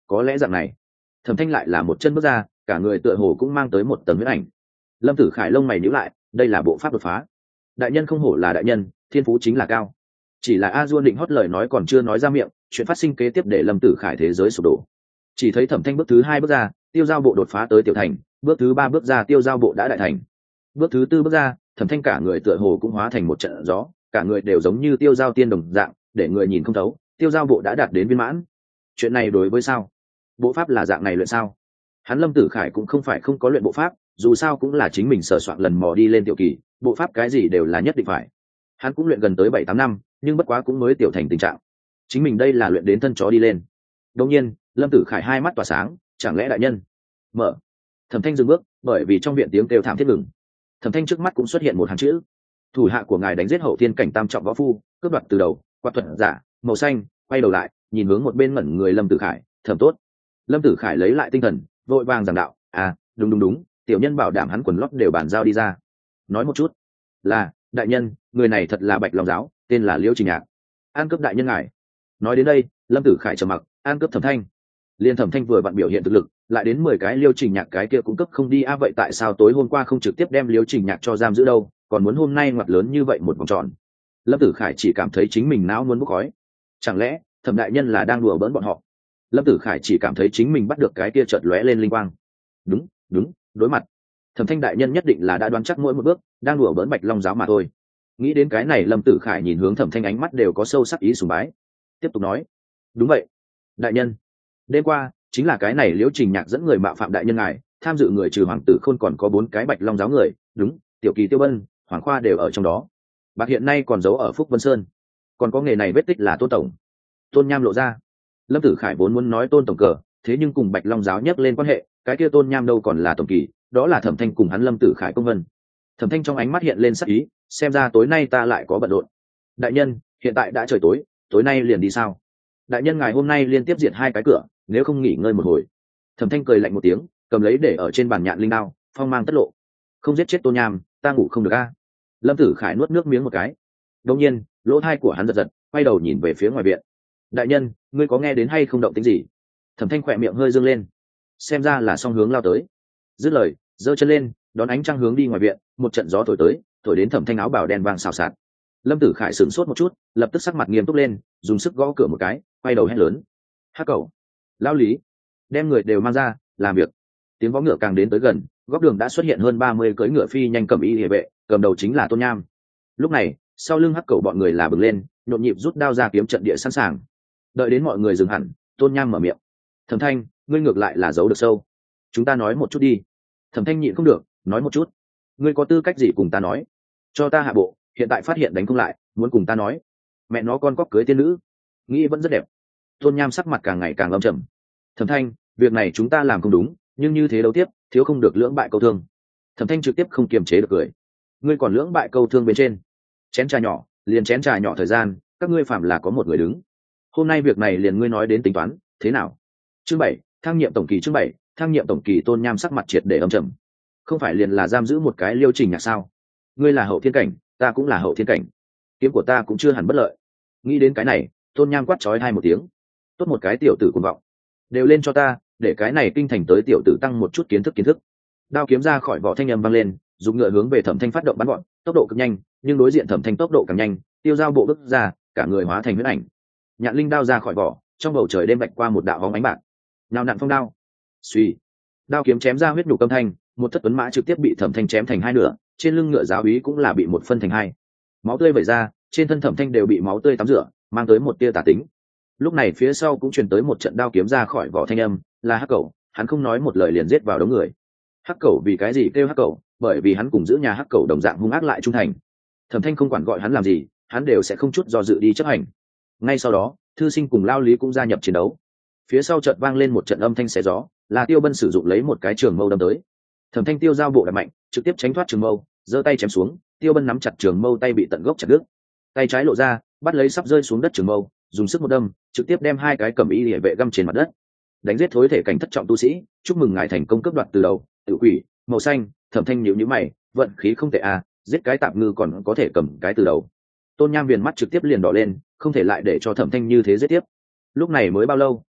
có lẽ dạng này. Thẩm Thanh lại là một chân bước ra, cả người tựa hồ cũng mang tới một tầng huyết ảnh. Lâm Tử Khải lông mày nhíu lại, đây là bộ pháp đột phá. Đại nhân không hổ là đại nhân, thiên phú chính là cao. Chỉ là A Duôn định hót lời nói còn chưa nói ra miệng, chuyện phát sinh kế tiếp để Lâm Tử Khải thế giới sụp đổ. Chỉ thấy Thẩm Thanh bước thứ 2 bước ra, tiêu giao bộ đột phá tới tiểu thành, bước thứ 3 bước ra tiêu giao bộ đã đại thành. Bước thứ 4 bước ra, Thẩm Thanh cả người tựa hồ cũng hóa thành một trận gió, cả người đều giống như tiêu giao tiên đồng dạng, để người nhìn không thấu, tiêu giao bộ đã đạt đến viên mãn. Chuyện này đối với sao? Bộ pháp là dạng này luyện sao? Hắn Lâm Tử Khải cũng không phải không có luyện bộ pháp, dù sao cũng là chính mình sờ soạn lần mò đi lên tiểu kỳ, bộ pháp cái gì đều là nhất định phải. Hắn cũng luyện gần tới 7-8 năm, nhưng bất quá cũng mới tiểu thành tình trạng. Chính mình đây là luyện đến thân chó đi lên. Đương nhiên, Lâm Tử Khải hai mắt tỏa sáng, chẳng lẽ đại nhân? Mở. Thẩm Thanh dừng bước, bởi vì trong viện tiếng kêu thảm thiết ngừng. Thẩm Thanh trước mắt cũng xuất hiện một hàng chữ: thủ hạ của ngài đánh giết hậu thiên cảnh tam trọng võ phu, cướp đoạt từ đầu, quạt thuật giả màu xanh. Quay đầu lại, nhìn hướng một bên ngẩn người Lâm Tử Khải, thẩm tốt. Lâm Tử Khải lấy lại tinh thần, vội vàng giảng đạo: à, đúng, tiểu nhân bảo đảm hắn quần lót đều bàn giao đi ra. Nói một chút. Là, đại nhân, người này thật là Bạch Long giáo, tên là Liễu Trình Nhạc. An cướp đại nhân ngài. Nói đến đây, Lâm Tử Khải trầm mặc, an cướp Thẩm Thanh. Liên Thẩm Thanh vừa vặn biểu hiện thực lực, lại đến 10 cái Liễu Trình Nhạc cái kia cũng cấp không đi a, vậy tại sao tối hôm qua không trực tiếp đem Liễu Trình Nhạc cho giam giữ đâu, còn muốn hôm nay ngoặt lớn như vậy một vòng tròn. Lâm Tử Khải chỉ cảm thấy chính mình não muốn bốc khói. Chẳng lẽ Thẩm đại nhân là đang đùa bỡn bọn họ? Lâm Tử Khải chỉ cảm thấy chính mình bắt được cái kia chợt lóe lên linh quang. Đúng, đối mặt. Thẩm Thanh đại nhân nhất định là đã đoán chắc mỗi một bước, đang đùa bỡn Bạch Long giáo mà thôi. Nghĩ đến cái này, Lâm Tử Khải nhìn hướng Thẩm Thanh, ánh mắt đều có sâu sắc ý sùng bái. Tiếp tục nói: đúng vậy, đại nhân. Đêm qua chính là cái này Liễu Trình Nhạc dẫn người mạo phạm đại nhân ngài, tham dự người trừ Hoàng Tử Khôn còn có 4 cái Bạch Long giáo người, đúng, Tiểu Kỳ, Tiêu Bân, Hoàng Khoa đều ở trong đó. Bạc hiện nay còn giấu ở Phúc Vân Sơn. Còn có nghề này vết tích là Tôn tổng. Tôn Nham lộ ra. Lâm Tử Khải vốn muốn nói Tôn tổng cờ, thế nhưng cùng Bạch Long giáo nhắc lên quan hệ, cái kia Tôn Nham đâu còn là tổng kỳ, đó là Thẩm Thanh cùng hắn Lâm Tử Khải công vân. Thẩm Thanh trong ánh mắt hiện lên sắc ý, xem ra tối nay ta lại có bận rộn. Đại nhân, hiện tại đã trời tối, tối nay liền đi sao? Đại nhân ngài hôm nay liên tiếp diệt 2 cái cửa, nếu không nghỉ ngơi một hồi. Thẩm Thanh cười lạnh một tiếng, cầm lấy để ở trên bàn nhạn linh đao, phong mang tất lộ. Không giết chết Tôn Nham, ta ngủ không được a. Lâm Tử Khải nuốt nước miếng một cái. Đột nhiên, lỗ tai của hắn giật giật, quay đầu nhìn về phía ngoài viện. Đại nhân, ngươi có nghe đến hay không động tĩnh gì? Thẩm Thanh khỏe miệng hơi dương lên, xem ra là song hướng lao tới. Dứt lời, giơ chân lên, đón ánh trăng hướng đi ngoài viện. Một trận gió thổi tới, thổi đến Thẩm Thanh áo bào đen vàng xào xạc. Lâm Tử Khải sửng sốt một chút, lập tức sắc mặt nghiêm túc lên, dùng sức gõ cửa một cái, quay đầu hét lớn: hắc cẩu, lão Lý, đem người đều mang ra, làm việc. Tiếng vó ngựa càng đến tới gần, góc đường đã xuất hiện hơn 30 cưỡi ngựa phi nhanh cầm y hệ vệ, cầm đầu chính là Tôn Nham. Lúc này, sau lưng hắc cẩu bọn người là bừng lên, nhộn nhịp rút đao ra, kiếm trận địa sẵn sàng. Đợi đến mọi người dừng hẳn, Tôn Nham mở miệng: Thẩm Thanh, ngươi ngược lại là giấu được sâu, chúng ta nói một chút đi. Thẩm Thanh nhịn không được, nói một chút. Ngươi có tư cách gì cùng ta nói? Cho ta hạ bộ, hiện tại phát hiện đánh không lại, muốn cùng ta nói. Mẹ nó con cóc cưới tiên nữ, nghĩ vẫn rất đẹp. Tôn Nham sắc mặt càng ngày càng âm trầm. Thẩm Thanh, việc này chúng ta làm không đúng, nhưng như thế đấu tiếp, thiếu không được lưỡng bại câu thương. Thẩm Thanh trực tiếp không kiềm chế được cười. Ngươi còn lưỡng bại câu thương bên trên? Chén trà nhỏ, liền chén trà nhỏ thời gian, các ngươi phạm là có một người đứng. Hôm nay việc này liền ngươi nói đến tính toán, thế nào? Chương 7, thăng nhiệm tổng kỳ. Chương 7, thăng nhiệm tổng kỳ. Tôn Nham sắc mặt triệt để âm trầm. Không phải liền là giam giữ một cái Liêu Trình Nhạc sao? Ngươi là hậu thiên cảnh, ta cũng là hậu thiên cảnh, kiếm của ta cũng chưa hẳn bất lợi. Nghĩ đến cái này, Tôn Nham quát chói 2 một tiếng. Tốt một cái tiểu tử cuồng vọng, đều lên cho ta, để cái này kinh thành tới tiểu tử tăng một chút kiến thức. Đao kiếm ra khỏi vỏ, thanh âm vang lên, dùng ngựa hướng về Thẩm Thanh phát động bắn gọn, tốc độ cực nhanh, nhưng đối diện Thẩm Thanh tốc độ càng nhanh, tiêu giao bộ bước ra, cả người hóa thành huyết ảnh. Nhạn linh đao ra khỏi vỏ, trong bầu trời đêm bạch qua một đạo bóng ánh bạc. Nào nặn phong đao. Suy, đao kiếm chém ra huyết nhục âm thanh, một thất tuấn mã trực tiếp bị Thẩm Thanh chém thành 2 nửa, trên lưng ngựa giáo úy cũng là bị một phân thành 2. Máu tươi vẩy ra, trên thân Thẩm Thanh đều bị máu tươi tắm rửa, mang tới một tia tà tính. Lúc này phía sau cũng truyền tới một trận đao kiếm ra khỏi vỏ thanh âm, là hắc cẩu, hắn không nói một lời liền giết vào đống người. Hắc cẩu vì cái gì kêu hắc cẩu? Bởi vì hắn cùng giữ nhà hắc cẩu đồng dạng hung ác lại trung thành. Thẩm Thanh không quản gọi hắn làm gì, hắn đều sẽ không chút do dự đi chấp hành. Ngay sau đó, Thư Sinh cùng Lao Lý cũng gia nhập chiến đấu. Phía sau chợt vang lên một trận âm thanh xé gió, là Tiêu Bân sử dụng lấy một cái trường mâu đâm tới. Thẩm Thanh tiêu giao bộ đạp mạnh, trực tiếp tránh thoát trường mâu, giơ tay chém xuống. Tiêu Bân nắm chặt trường mâu, tay bị tận gốc chặt đứt. Tay trái lộ ra, bắt lấy sắp rơi xuống đất trường mâu, dùng sức một đâm, trực tiếp đem 2 cái cầm y liễu vệ găm trên mặt đất. Đánh giết thối thể cảnh thất trọng tu sĩ, chúc mừng ngài thành công cướp đoạt từ đầu, tự quỷ, màu xanh. Thẩm Thanh nhíu nhíu mày, vận khí không tệ à, giết cái tạp ngư còn có thể cầm cái từ đầu. Tôn Nham viền mắt trực tiếp liền đỏ lên, không thể lại để cho Thẩm Thanh như thế giết tiếp. Lúc này mới bao lâu,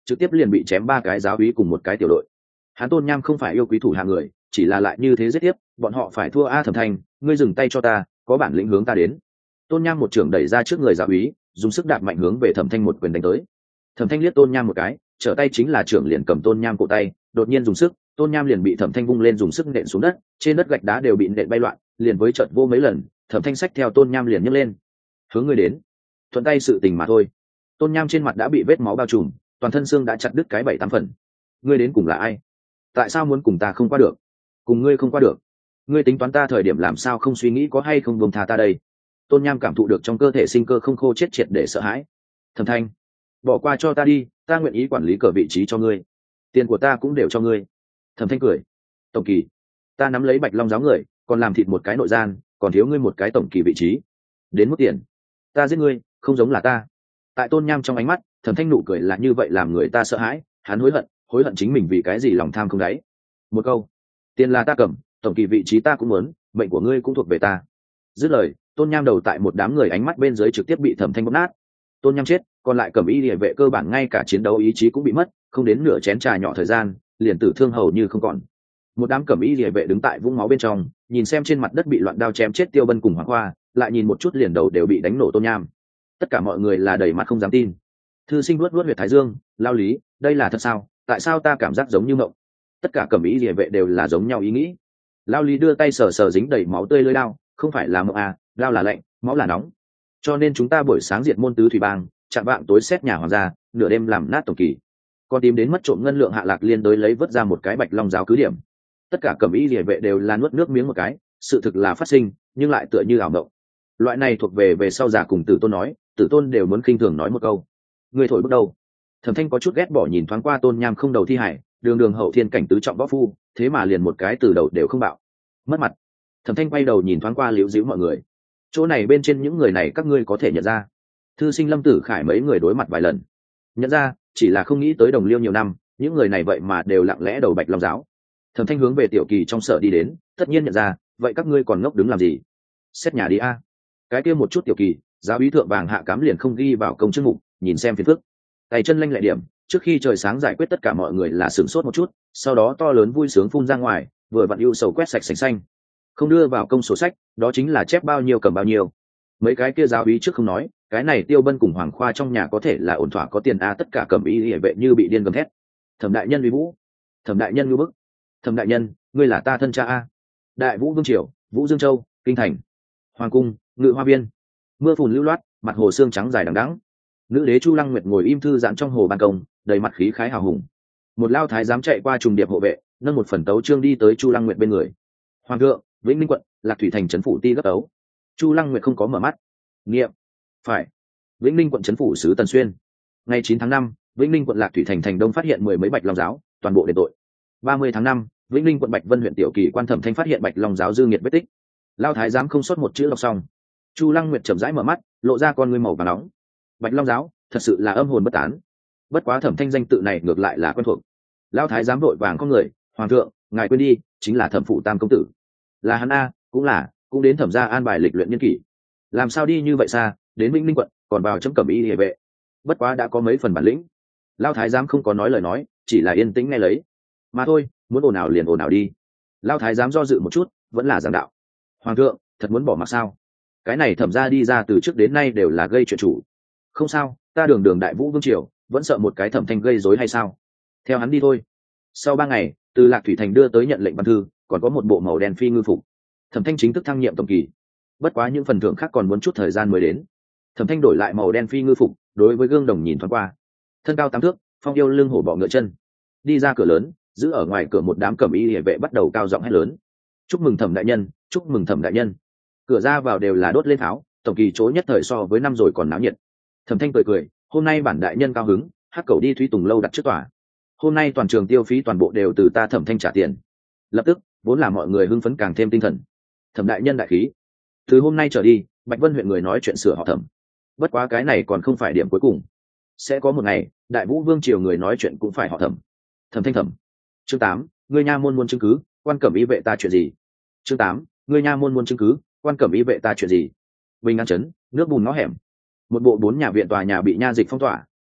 trực tiếp liền bị chém 3 cái giáo úy cùng một cái tiểu đội. Hắn Tôn Nham không phải yêu quý thủ hạ người, chỉ là lại như thế giết tiếp, bọn họ phải thua a. Thẩm Thanh, ngươi dừng tay cho ta, có bản lĩnh hướng ta đến. Tôn Nham một trưởng đẩy ra trước người giáo úy, dùng sức đạp mạnh hướng về Thẩm Thanh một quyền đánh tới. Thẩm Thanh liếc Tôn Nham một cái, trở tay chính là trưởng liền cầm Tôn Nham cổ tay, đột nhiên dùng sức, Tôn Nham liền bị Thẩm Thanh vung lên dùng sức nện xuống đất, trên đất gạch đá đều bị nện bay loạn, liền với chợt vô mấy lần, Thẩm Thanh xách theo Tôn Nham liền nhấc lên. Hướng ngươi đến. Thuận tay sự tình mà thôi. Tôn Nham trên mặt đã bị vết máu bao trùm, toàn thân xương đã chặt đứt cái 7-8 phần. Ngươi đến cùng là ai? Tại sao muốn cùng ta không qua được? Cùng ngươi không qua được. Ngươi tính toán ta thời điểm làm sao không suy nghĩ có hay không buông tha ta đây? Tôn Nham cảm thụ được trong cơ thể sinh cơ không khô chết triệt để sợ hãi. Thẩm Thanh, bỏ qua cho ta đi, ta nguyện ý quản lý cờ vị trí cho ngươi, tiền của ta cũng đều cho ngươi. Thẩm Thanh cười. Tổng kỳ, ta nắm lấy Bạch Long giáo người, còn làm thịt một cái nội gian, còn thiếu ngươi một cái tổng kỳ vị trí. Đến mức tiền, ta giết ngươi, không giống là ta. Tại Tôn Nham trong ánh mắt, Thẩm Thanh nụ cười là như vậy làm người ta sợ hãi, hắn hối hận chính mình vì cái gì lòng tham không đáy. Một câu, tiền là ta cầm, tổng kỳ vị trí ta cũng muốn, mệnh của ngươi cũng thuộc về ta. Dứt lời, Tôn Nham đầu tại một đám người ánh mắt bên dưới trực tiếp bị Thẩm Thanh bóp nát. Tôn Nham chết, còn lại Cẩm Y Liễu vệ cơ bản ngay cả chiến đấu ý chí cũng bị mất, không đến nửa chén trà nhỏ thời gian, liền tử thương hầu như không còn. Một đám Cẩm Y Liễu vệ đứng tại vũng máu bên trong, nhìn xem trên mặt đất bị loạn đao chém chết Tiêu Bân cùng Hoàng Hoa, lại nhìn một chút liền đầu đều bị đánh nổ Tôn Nham. Tất cả mọi người là đầy mặt không dám tin. Thư Sinh luốt huyệt thái dương, lao lý, đây là thật sao? Tại sao ta cảm giác giống như mộng? Tất cả Cẩm Y Liễu vệ đều là giống nhau ý nghĩ. Lao lý đưa tay sờ sờ dính đầy máu tươi lưỡi đao, không phải là mộng à, đao là lạnh, máu là nóng. Cho nên chúng ta buổi sáng diệt môn tứ thủy bang, chạm vạng tối xét nhà hoàng gia, nửa đêm làm nát tổng kỳ, còn tìm đến mất trộm ngân lượng Hạ Lạc Liên tới lấy vớt ra một cái Bạch Long giáo cứ điểm. Tất cả Cẩm Y Liễu vệ đều là nuốt nước miếng một cái, sự thực là phát sinh, nhưng lại tựa như ảo mộng. Loại này thuộc về sau giả cùng Tử Tôn nói, Tử Tôn đều muốn khinh thường nói một câu. Người thổi bước đầu. Thẩm Thanh có chút ghét bỏ nhìn thoáng qua Tôn Nham không đầu thi hải, đường hậu thiên cảnh tứ trọng võ phu, thế mà liền một cái từ đầu đều không bạo. Mất mặt. Thẩm Thanh quay đầu nhìn thoáng qua liễu díu mọi người. Chỗ này bên trên những người này các ngươi có thể nhận ra. Thư Sinh Lâm Tử Khải mấy người đối mặt vài lần. Nhận ra, chỉ là không nghĩ tới đồng liêu nhiều năm, những người này vậy mà đều lặng lẽ đầu Bạch Long giáo. Thẩm Thanh hướng về Tiểu Kỳ trong sở đi đến, tất nhiên nhận ra, vậy các ngươi còn ngốc đứng làm gì? Xét nhà đi a. Cái kia một chút Tiểu Kỳ, giáo úy thượng vàng hạ cám liền không ghi vào công chức mục, nhìn xem phiền phức. Tay chân lanh lẹ điểm, trước khi trời sáng giải quyết tất cả mọi người là sửng sốt một chút, sau đó to lớn vui sướng phun ra ngoài, vừa vặn ưu sầu quét sạch sành xanh. Không đưa vào công sổ sách, đó chính là chép bao nhiêu cầm bao nhiêu. Mấy cái kia giáo úy trước không nói, cái này Tiêu Bân cùng Hoàng Khoa trong nhà có thể là ổn thỏa có tiền a. Tất cả Cẩm Y Liễu vệ như bị điên gầm thét. Thẩm đại nhân uy vũ, Thẩm đại nhân ngư bức, Thẩm đại nhân, ngươi là ta thân cha a. Đại Vũ Vương Triều, Vũ Dương Châu, Kinh Thành, Hoàng Cung, Ngự Hoa Viên, mưa phùn lưu loát, mặt hồ xương trắng dài đằng đẵng. Nữ đế Chu Lăng Nguyệt ngồi im thư giãn trong hồ ban công, đầy mặt khí khái hào hùng. Một lao thái giám chạy qua trùng điệp hộ vệ, nâng một phần tấu chương đi tới Chu Lăng Nguyệt bên người. Hoàng thượng, Vĩnh Ninh quận, Lạc Thủy thành trấn phủ ti gấp tấu. Chu Lăng Nguyệt không có mở mắt. Nghiệm. Phải. Vĩnh Ninh quận trấn phủ sứ Tần Xuyên. Ngày 9 tháng 5, Vĩnh Ninh quận Lạc Thủy thành thành đông phát hiện 10 mấy Bạch Long giáo, toàn bộ đền tội. 30 tháng 5, Vĩnh Ninh quận Bạch Vân huyện Tiểu Kỳ quan Thẩm Thanh phát hiện Bạch Long giáo dư nghiệt vết tích. Lao thái giám không sót một chữ đọc xong. Chu Lăng Nguyệt chậm rãi mở mắt, lộ ra con ngươi màu vàng nóng. Bạch Long giáo, thật sự là âm hồn bất tán. Bất quá Thẩm Thanh danh tự này ngược lại là quen thuộc. Lao thái giám vội vàng con người, hoàng thượng, ngài quên đi, chính là Thẩm phụ tam công tử. Là hắn a, cũng đến Thẩm gia an bài lịch luyện niên kỷ. Làm sao đi như vậy xa, đến Vĩnh Ninh quận, còn vào chấm Cẩm Y Liễu vệ. Bất quá đã có mấy phần bản lĩnh. Lao thái giám không có nói lời nói, chỉ là yên tĩnh nghe lấy. Mà thôi, muốn ồn ào liền ồn ào đi. Lao thái giám do dự một chút, vẫn là giảng đạo. Hoàng thượng, thật muốn bỏ mặc sao? Cái này Thẩm gia đi ra từ trước đến nay đều là gây chuyện chủ. Không sao, ta đường Đại Vũ Vương Triều, vẫn sợ một cái Thẩm Thanh gây rối hay sao? Theo hắn đi thôi. Sau 3 ngày, từ Lạc Thủy thành đưa tới nhận lệnh văn thư, còn có một bộ màu đen phi ngư phục. Thẩm Thanh chính thức thăng nhiệm tổng kỳ. Bất quá những phần thưởng khác còn muốn chút thời gian mới đến. Thẩm Thanh đổi lại màu đen phi ngư phục, đối với gương đồng nhìn thoáng qua. Thân cao 8 thước, phong yêu lưng hổ bọ ngựa chân. Đi ra cửa lớn, giữ ở ngoài cửa một đám Cẩm Y Liễu vệ bắt đầu cao giọng hét lớn. Chúc mừng Thẩm đại nhân, chúc mừng Thẩm đại nhân. Cửa ra vào đều là đốt lên pháo, tổng kỳ chỗ nhất thời so với năm rồi còn náo nhiệt. Thẩm Thanh cười, hôm nay bản đại nhân cao hứng, hắc cầu đi Thúy Tùng lâu đặt trước tòa. Hôm nay toàn trường tiêu phí toàn bộ đều từ ta Thẩm Thanh trả tiền. Lập tức, vốn là mọi người hưng phấn càng thêm tinh thần. Thẩm đại nhân đại khí. Từ hôm nay trở đi, Bạch Vân huyện người nói chuyện sửa họ Thẩm. Bất quá cái này còn không phải điểm cuối cùng. Sẽ có một ngày, Đại Vũ Vương triều người nói chuyện cũng phải họ Thẩm. Thẩm Thanh Thẩm. Chương 8, ngươi nha môn muốn chứng cứ, quan Cẩm Y vệ ta chuyện gì? Chương 8, ngươi nha môn muốn chứng cứ, quan Cẩm Y vệ ta chuyện gì? Bình An trấn, nước bùn ngõ hẻm. Một bộ 4 nhà viện tòa nhà bị nha dịch phong tỏa,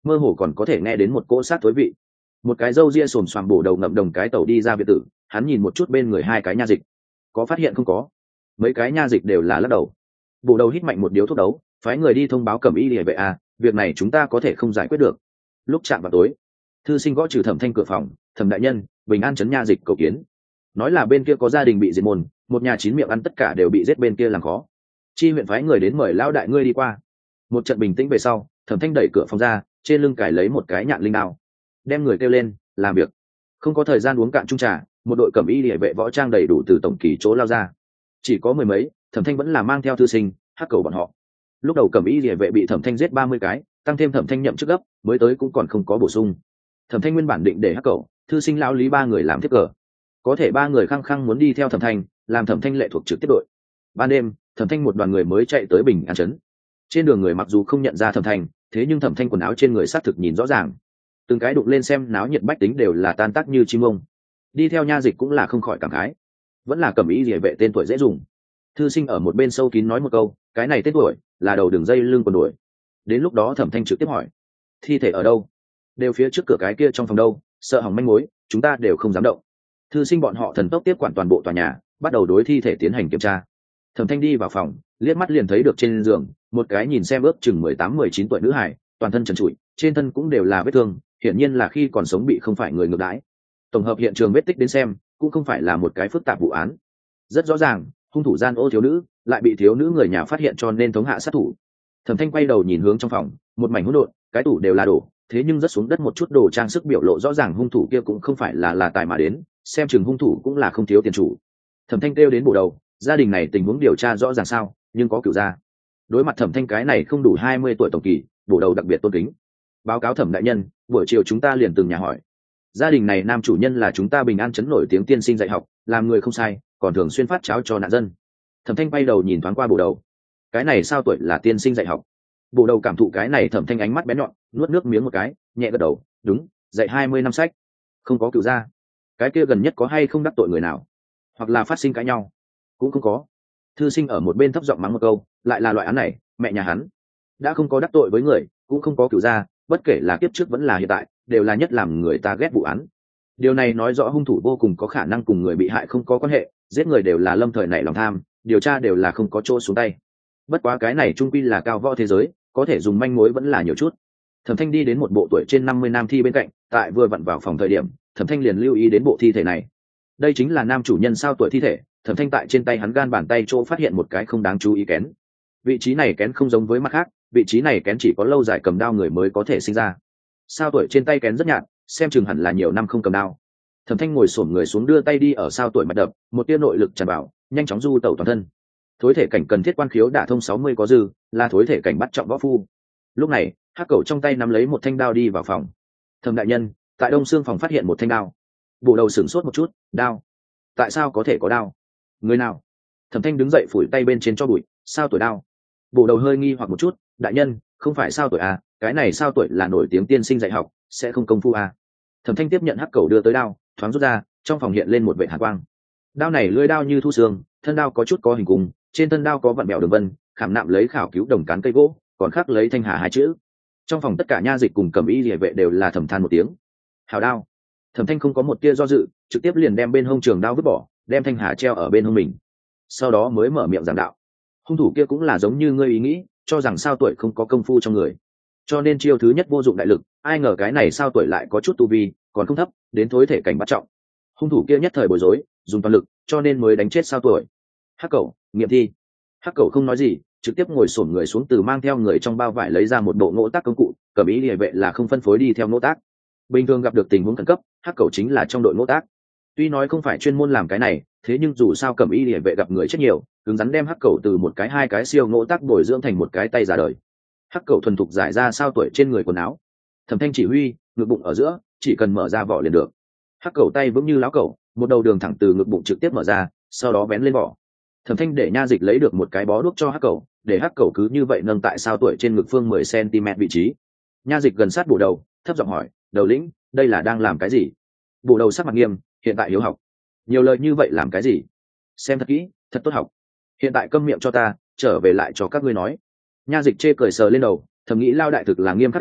mơ hồ còn có thể nghe đến một cỗ sát thối vị. Một cái râu ria xồm xoàm bổ đầu ngậm đồng cái tàu đi ra biệt tử, hắn nhìn một chút bên người hai cái nha dịch, có phát hiện không có? Mấy cái nha dịch đều là lắc đầu. Bổ đầu hít mạnh một điếu thuốc đấu, phái người đi thông báo Cẩm Y Liễu vệ à, việc này chúng ta có thể không giải quyết được. Lúc chạm vào tối, thư sinh gõ trừ Thẩm Thanh cửa phòng, Thẩm đại nhân, bình an trấn nha dịch cầu kiến. Nói là bên kia có gia đình bị diệt môn, một nhà chín miệng ăn tất cả đều bị giết, bên kia làm khó. Chi huyện phái người đến mời lão đại ngươi đi qua. Một trận bình tĩnh về sau, Thẩm Thanh đẩy cửa phòng ra, trên lưng cài lấy một cái nhạn linh đao, đem người kêu lên làm việc. Không có thời gian uống cạn chung trà, một đội Cẩm Y Liễu vệ võ trang đầy đủ từ tổng kỳ chỗ lao ra. Chỉ có mười mấy, Thẩm Thanh vẫn là mang theo thư sinh, hắc cầu bọn họ. Lúc đầu Cẩm Y Liễu vệ bị Thẩm Thanh giết 30 cái, tăng thêm Thẩm Thanh nhậm chức gấp, mới tới cũng còn không có bổ sung. Thẩm Thanh nguyên bản định để hắc cầu, thư sinh lão lý ba người làm tiếp cờ, có thể ba người khăng khăng muốn đi theo Thẩm Thanh, làm Thẩm Thanh lệ thuộc trực tiếp đội. Ban đêm, Thẩm Thanh một đoàn người mới chạy tới Bình An trấn. Trên đường người mặc dù không nhận ra Thẩm Thanh, thế nhưng Thẩm Thanh quần áo trên người xác thực nhìn rõ ràng. Từng cái đụng lên xem náo nhiệt bách tính đều là tan tác như chim ông. Đi theo nha dịch cũng là không khỏi cảm khái, vẫn là Cẩm Y Liễu vệ tên tuổi dễ dùng. Thư sinh ở một bên sâu kín nói một câu, cái này tên tuổi là đầu đường dây lưng quần đuổi. Đến lúc đó Thẩm Thanh trực tiếp hỏi, thi thể ở đâu? Đều phía trước cửa cái kia trong phòng đâu, sợ hỏng manh mối, chúng ta đều không dám động. Thư sinh bọn họ thần tốc tiếp quản toàn bộ tòa nhà, bắt đầu đối thi thể tiến hành kiểm tra. Thẩm Thanh đi vào phòng, liếc mắt liền thấy được trên giường một cái nhìn xem ước chừng 18-19 tuổi nữ hài, toàn thân trần trụi, trên thân cũng đều là vết thương, hiển nhiên là khi còn sống bị không phải người ngược đãi. Tổng hợp hiện trường vết tích đến xem, cũng không phải là một cái phức tạp vụ án. Rất rõ ràng, hung thủ gian ô thiếu nữ, lại bị thiếu nữ người nhà phát hiện cho nên thống hạ sát thủ. Thẩm Thanh quay đầu nhìn hướng trong phòng, một mảnh hỗn độn, cái tủ đều là đổ, thế nhưng rất xuống đất một chút đồ trang sức biểu lộ rõ ràng hung thủ kia cũng không phải là tài mà đến, xem chừng hung thủ cũng là không thiếu tiền chủ. Thẩm Thanh kêu đến bộ đầu, gia đình này tình huống điều tra rõ ràng sao, nhưng có cửu gia. Đối mặt Thẩm Thanh cái này không đủ 20 tuổi tổng kỳ, bộ đầu đặc biệt tôn kính. Báo cáo Thẩm đại nhân, buổi chiều chúng ta liền từng nhà hỏi. Gia đình này nam chủ nhân là chúng ta Bình An trấn nổi tiếng tiên sinh dạy học, làm người không sai, còn thường xuyên phát cháo cho nạn dân. Thẩm Thanh bay đầu nhìn thoáng qua bộ đầu, cái này sao tuổi là tiên sinh dạy học? Bộ đầu cảm thụ cái này Thẩm Thanh ánh mắt bén nhọn, nuốt nước miếng một cái, nhẹ gật đầu, đúng, dạy 20 năm sách. Không có cửu gia. Cái kia gần nhất có hay không đắc tội người nào, hoặc là phát sinh cãi nhau? Cũng không có. Thư sinh ở một bên thấp giọng mắng một câu, lại là loại án này, mẹ nhà hắn đã không có đắc tội với người, cũng không có cửu gia, bất kể là kiếp trước vẫn là hiện tại, đều là nhất làm người ta ghét vụ án. Điều này nói rõ hung thủ vô cùng có khả năng cùng người bị hại không có quan hệ, giết người đều là lâm thời nảy lòng tham, điều tra đều là không có chỗ xuống tay. Bất quá cái này trung quy là cao võ thế giới, có thể dùng manh mối vẫn là nhiều chút. Thẩm Thanh đi đến một bộ tuổi trên 50 nam thi bên cạnh, tại vừa vặn vào phòng thời điểm, Thẩm Thanh liền lưu ý đến bộ thi thể này. Đây chính là nam chủ nhân sao tuổi thi thể. Thẩm Thanh tại trên tay hắn gan bàn tay chỗ phát hiện một cái không đáng chú ý kén. Vị trí này kén không giống với mặt khác, vị trí này kén chỉ có lâu dài cầm đao người mới có thể sinh ra. Sao tuổi trên tay kén rất nhạt, xem chừng hẳn là nhiều năm không cầm đao. Thẩm Thanh ngồi xổm người xuống đưa tay đi ở sao tuổi mặt đập, một tia nội lực tràn vào, nhanh chóng du tẩu toàn thân. Thối thể cảnh cần thiết quan khiếu đả thông 60 có dư, là thối thể cảnh bắt trọng võ phu. Lúc này, hắc cẩu trong tay nắm lấy một thanh đao đi vào phòng. Thẩm đại nhân, tại đông xương phòng phát hiện một thanh đao. Bộ đầu sửng sốt một chút, đao? Tại sao có thể có đao? Người nào? Thẩm Thanh đứng dậy phủi tay bên trên cho bụi, sao tuổi đao? Bộ đầu hơi nghi hoặc một chút, đại nhân, không phải sao tuổi à, cái này sao tuổi là nổi tiếng tiên sinh dạy học, sẽ không công phu à? Thẩm Thanh tiếp nhận hắc cẩu đưa tới đao, thoáng rút ra, trong phòng hiện lên một vệt hàn quang. Đao này lưỡi đao như thu xương, thân đao có chút có hình cung, trên thân đao có vặn bèo đường vân, khảm nạm lấy khảo cứu đồng cán cây gỗ, còn khắc lấy Thanh Hà hai chữ. Trong phòng tất cả nha dịch cùng Cẩm Y Liễu vệ đều là thầm than một tiếng. Hào đao. Thẩm Thanh không có một tia do dự, trực tiếp liền đem bên hông trường đao vứt bỏ, đem Thanh Hà treo ở bên hông mình. Sau đó mới mở miệng giảng đạo. Hung thủ kia cũng là giống như ngươi ý nghĩ, cho rằng sao tuổi không có công phu trong người, cho nên chiêu thứ nhất vô dụng đại lực, ai ngờ cái này sao tuổi lại có chút tu vi, còn không thấp, đến thối thể cảnh bắt trọng. Hung thủ kia nhất thời bối rối, dùng toàn lực, cho nên mới đánh chết sao tuổi. Hắc cẩu, nghiệm thi. Hắc cẩu không nói gì, trực tiếp ngồi xổm người xuống, từ mang theo người trong bao vải lấy ra một bộ ngỗ tác công cụ, Cẩm Y Liễu vệ là không phân phối đi theo ngỗ tác. Bình thường gặp được tình huống khẩn cấp, hắc cẩu chính là trong đội ngỗ tác. Tuy nói không phải chuyên môn làm cái này, thế nhưng dù sao Cẩm Y Liễu vệ gặp người chết nhiều, cứng rắn đem hắc cẩu từ một cái hai cái siêu ngỗ tác bồi dưỡng thành một cái tay giả đời. Hắc cẩu thuần thục giải ra sao tuổi trên người quần áo. Thẩm Thanh chỉ huy, ngực bụng ở giữa, chỉ cần mở ra vỏ liền được. Hắc cẩu tay vững như láo cẩu, một đầu đường thẳng từ ngực bụng trực tiếp mở ra, sau đó vén lên vỏ. Thẩm Thanh để nha dịch lấy được một cái bó đuốc cho hắc cẩu, để hắc cẩu cứ như vậy nâng tại sao tuổi trên ngực phương 10 cm vị trí. Nha dịch gần sát bổ đầu, thấp giọng hỏi, đầu lĩnh, đây là đang làm cái gì? Bổ đầu sắc mặt nghiêm, hiện tại hiếu học. Nhiều lời như vậy làm cái gì? Xem thật kỹ, thật tốt học. Hiện tại câm miệng cho ta, trở về lại cho các ngươi nói. Nha dịch chê cười sờ lên đầu, thầm nghĩ lao đại thực là nghiêm khắc à,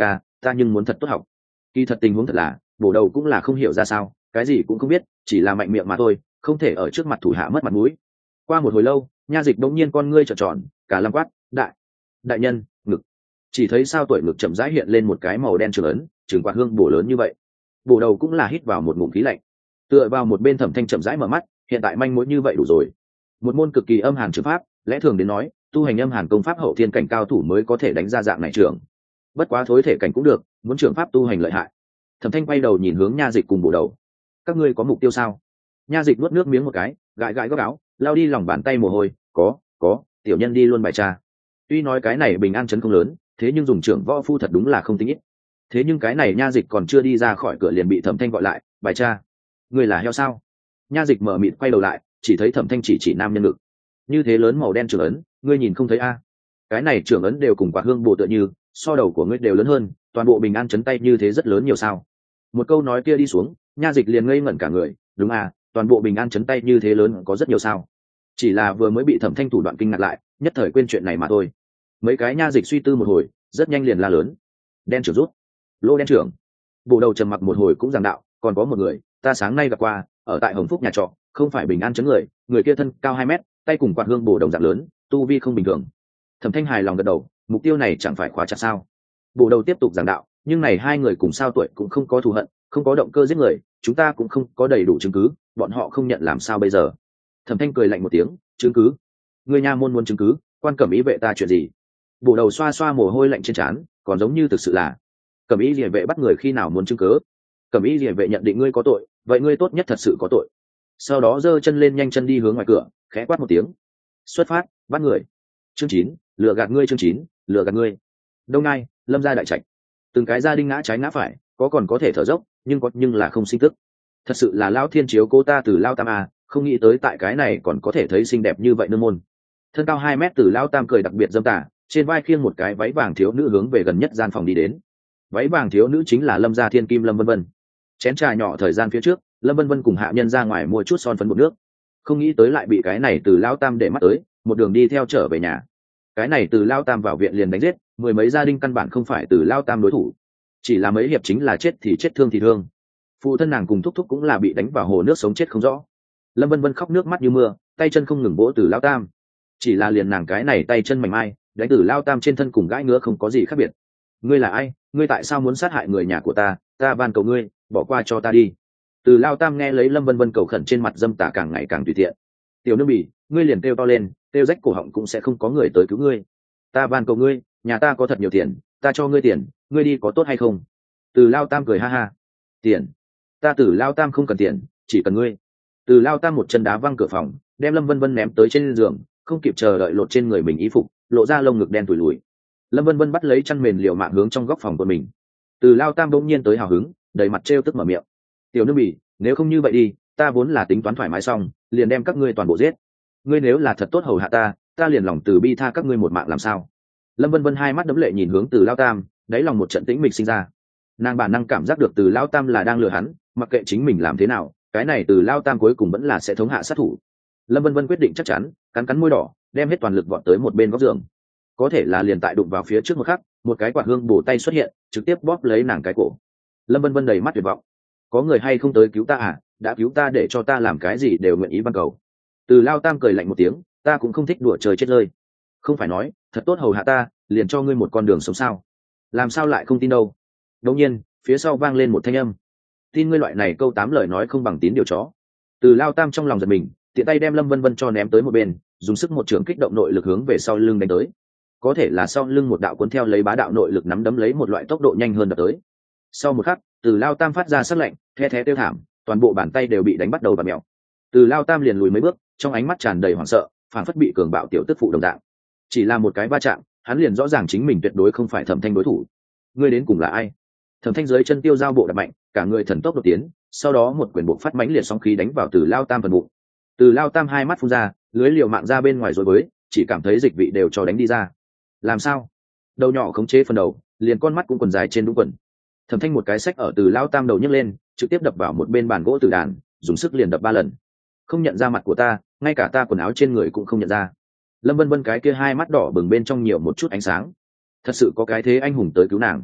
ta nhưng muốn thật tốt học. Kỳ thật tình huống thật là bổ đầu cũng là không hiểu ra sao, cái gì cũng không biết, chỉ là mạnh miệng mà thôi, không thể ở trước mặt thủ hạ mất mặt mũi. Qua một hồi lâu, nha dịch đống nhiên con ngươi trợn tròn, cả lâm quát, đại nhân, ngực. Chỉ thấy sao tuổi ngực chậm rãi hiện lên một cái màu đen trường ấn, trường quạt hương bổ lớn như vậy. Bổ đầu cũng là hít vào một ngụm khí lạnh, tựa vào một bên Thẩm Thanh chậm rãi mở mắt, hiện tại manh mối như vậy đủ rồi. Một môn cực kỳ âm hàn trường pháp, lẽ thường đến nói, tu hành âm hàn công pháp hậu thiên cảnh cao thủ mới có thể đánh ra dạng này trường. Bất quá thối thể cảnh cũng được, muốn trường pháp tu hành lợi hại. Thẩm Thanh quay đầu nhìn hướng nha dịch cùng bổ đầu, các ngươi có mục tiêu sao? Nha dịch nuốt nước miếng một cái, gãi gãi góc áo, lao đi lòng bàn tay mồ hôi, có, tiểu nhân đi luôn bài tra. Tuy nói cái này bình an chấn không lớn, thế nhưng dùng trưởng võ phu thật đúng là không tính ít. Thế nhưng cái này nha dịch còn chưa đi ra khỏi cửa liền bị Thẩm Thanh gọi lại, bài tra, ngươi là heo sao? Nha dịch mở mịt quay đầu lại, chỉ thấy Thẩm Thanh chỉ nam nhân ngực, như thế lớn màu đen trưởng ấn, ngươi nhìn không thấy a? Cái này trưởng ấn đều cùng quạt hương bổ tựa như, so đầu của ngươi đều lớn hơn, toàn bộ bình an chấn tay như thế rất lớn nhiều sao? Một câu nói kia đi xuống, nha dịch liền ngây ngẩn cả người, đúng à, toàn bộ bình an chấn tay như thế lớn có rất nhiều sao? Chỉ là vừa mới bị Thẩm Thanh thủ đoạn kinh ngạc lại, nhất thời quên chuyện này mà thôi. Mấy cái nha dịch suy tư một hồi, rất nhanh liền la lớn, đen trưởng rút, lô đen trưởng. Bộ đầu trầm mặc một hồi cũng giảng đạo, còn có một người ta sáng nay gặp qua, ở tại Hồng Phúc nhà trọ, không phải bình an chấn người kia thân cao 2 mét, tay cùng quạt hương bổ đồng dạng lớn, tu vi không bình thường. Thẩm Thanh hài lòng gật đầu, mục tiêu này chẳng phải khóa chặt sao? Bộ đầu tiếp tục giảng đạo, nhưng này hai người cùng sao tuổi cũng không có thù hận, không có động cơ giết người, chúng ta cũng không có đầy đủ chứng cứ, bọn họ không nhận làm sao bây giờ? Thẩm Thanh cười lạnh một tiếng, chứng cứ? Người nha môn muốn chứng cứ, quan cẩm ý vệ ta chuyện gì? Bộ đầu xoa xoa mồ hôi lạnh trên trán, còn giống như thực sự là cẩm ý liề vệ bắt người khi nào muốn chứng cứ? Cẩm ý liề vệ nhận định ngươi có tội, vậy ngươi tốt nhất thật sự có tội. Sau đó giơ chân lên nhanh chân đi hướng ngoài cửa, khẽ quát một tiếng, xuất phát, bắt người. Chương 9, lừa gạt ngươi. Chương 9, lừa gạt ngươi. Đông Nai, Lâm gia đại trạch, từng cái gia đình ngã trái ngã phải, có còn có thể thở dốc, nhưng là không sinh tức. Thật sự là lão thiên chiếu cô ta từ lao tam à, không nghĩ tới tại cái này còn có thể thấy xinh đẹp như vậy nương môn. Thân cao 2 mét từ lao tam cười đặc biệt dâm tà, trên vai khiêng một cái váy vàng thiếu nữ hướng về gần nhất gian phòng đi đến. Váy vàng thiếu nữ chính là Lâm gia thiên kim Lâm Vân Vân. Chén trà nhỏ thời gian phía trước, Lâm Vân Vân cùng hạ nhân ra ngoài mua chút son phấn bột nước, không nghĩ tới lại bị cái này từ lao tam để mắt tới, một đường đi theo trở về nhà. Cái này từ lao tam vào viện liền đánh giết, mười mấy gia đình căn bản không phải từ lao tam đối thủ, chỉ là mấy hiệp chính là chết thì chết thương thì thương. Phụ thân nàng cùng thúc thúc cũng là bị đánh vào hồ nước sống chết không rõ. Lâm Vân Vân khóc nước mắt như mưa, tay chân không ngừng vỗ từ lao tam, chỉ là liền nàng cái này tay chân mảnh mai, đánh từ lao tam trên thân cùng gãi ngứa không có gì khác biệt. Ngươi là ai? Ngươi tại sao muốn sát hại người nhà của ta? Ta van cầu ngươi, bỏ qua cho ta đi. Từ lao tam nghe lấy Lâm Vân Vân cầu khẩn, trên mặt dâm tà càng ngày càng tùy tiện. Tiểu nương bỉ, ngươi liền kêu to lên, kêu rách cổ họng cũng sẽ không có người tới cứu ngươi. Ta van cầu ngươi, nhà ta có thật nhiều tiền, ta cho ngươi tiền, ngươi đi có tốt hay không? Từ lao tam cười ha ha. Tiền? Ta từ lao tam không cần tiền, chỉ cần ngươi. Từ lao tam một chân đá văng cửa phòng, đem Lâm Vân Vân ném tới trên giường, không kịp chờ đợi lột trên người mình y phục, lộ ra lông ngực đen tủi lùi. Lâm Vân Vân bắt lấy chăn mền liều mạng hướng trong góc phòng của mình. Từ lao tam bỗng nhiên tới hào hứng, đầy mặt trêu tức mở miệng, tiểu nương bỉ, nếu không như vậy đi, ta vốn là tính toán thoải mái xong, liền đem các ngươi toàn bộ giết. Ngươi nếu là thật tốt hầu hạ ta, ta liền lòng từ bi tha các ngươi một mạng làm sao? Lâm Vân Vân hai mắt đẫm lệ nhìn hướng từ lao tam, đáy lòng một trận tĩnh mịch sinh ra. Nàng bản năng cảm giác được từ lao tam là đang lừa hắn, mặc kệ chính mình làm thế nào, cái này từ lao tam cuối cùng vẫn là sẽ thống hạ sát thủ. Lâm Vân Vân quyết định chắc chắn, cắn cắn môi đỏ, đem hết toàn lực vọt tới một bên góc giường. Có thể là liền tại đụng vào phía trước một khắc, một cái quạt hương bổ tay xuất hiện, trực tiếp bóp lấy nàng cái cổ. Lâm Vân Vân đầy mắt tuyệt vọng, có người hay không tới cứu ta à? Đã cứu ta để cho ta làm cái gì đều nguyện ý van cầu. Từ lao tam cười lạnh một tiếng, ta cũng không thích đùa trời chết rơi. Không phải nói thật tốt hầu hạ ta, liền cho ngươi một con đường sống sao? Làm sao lại không tin đâu? Đột nhiên phía sau vang lên một thanh âm, tin ngươi loại này câu 8 lời nói không bằng tín điều chó. Từ lao tam trong lòng giật mình, tiện tay đem Lâm Vân Vân cho ném tới một bên, dùng sức một trường kích động nội lực hướng về sau lưng đánh tới. Có thể là sau lưng một đạo cuốn theo lấy bá đạo nội lực nắm đấm lấy một loại tốc độ nhanh hơn đập tới. Sau một khắc, từ lao tam phát ra sắc lạnh, the thé tiêu thảm, toàn bộ bàn tay đều bị đánh bắt đầu bạt mèo. Từ lao tam liền lùi mấy bước, trong ánh mắt tràn đầy hoảng sợ, phản phất bị cường bạo tiểu tức phụ đồng dạng. Chỉ là một cái va chạm, hắn liền rõ ràng chính mình tuyệt đối không phải Thẩm Thanh đối thủ. Ngươi đến cùng là ai? Thẩm Thanh dưới chân tiêu giao bộ đập mạnh, cả người thần tốc đột tiến, sau đó một quyền bộ phát mãnh liệt sóng khí đánh vào từ lao tam phần bụng. Từ lao tam hai mắt phun ra, lưới liều mạng ra bên ngoài rồi với, chỉ cảm thấy dịch vị đều cho đánh đi ra. Làm sao? Đầu nhỏ khống chế phần đầu, liền con mắt cũng quần dài trên đúng quần. Thẩm Thanh một cái xách ở từ lao tam đầu nhấc lên, trực tiếp đập vào một bên bàn gỗ tử đàn, dùng sức liền đập 3 lần. Không nhận ra mặt của ta, ngay cả ta quần áo trên người cũng không nhận ra. Lâm Vân Vân cái kia hai mắt đỏ bừng bên trong nhiều một chút ánh sáng. Thật sự có cái thế anh hùng tới cứu nàng.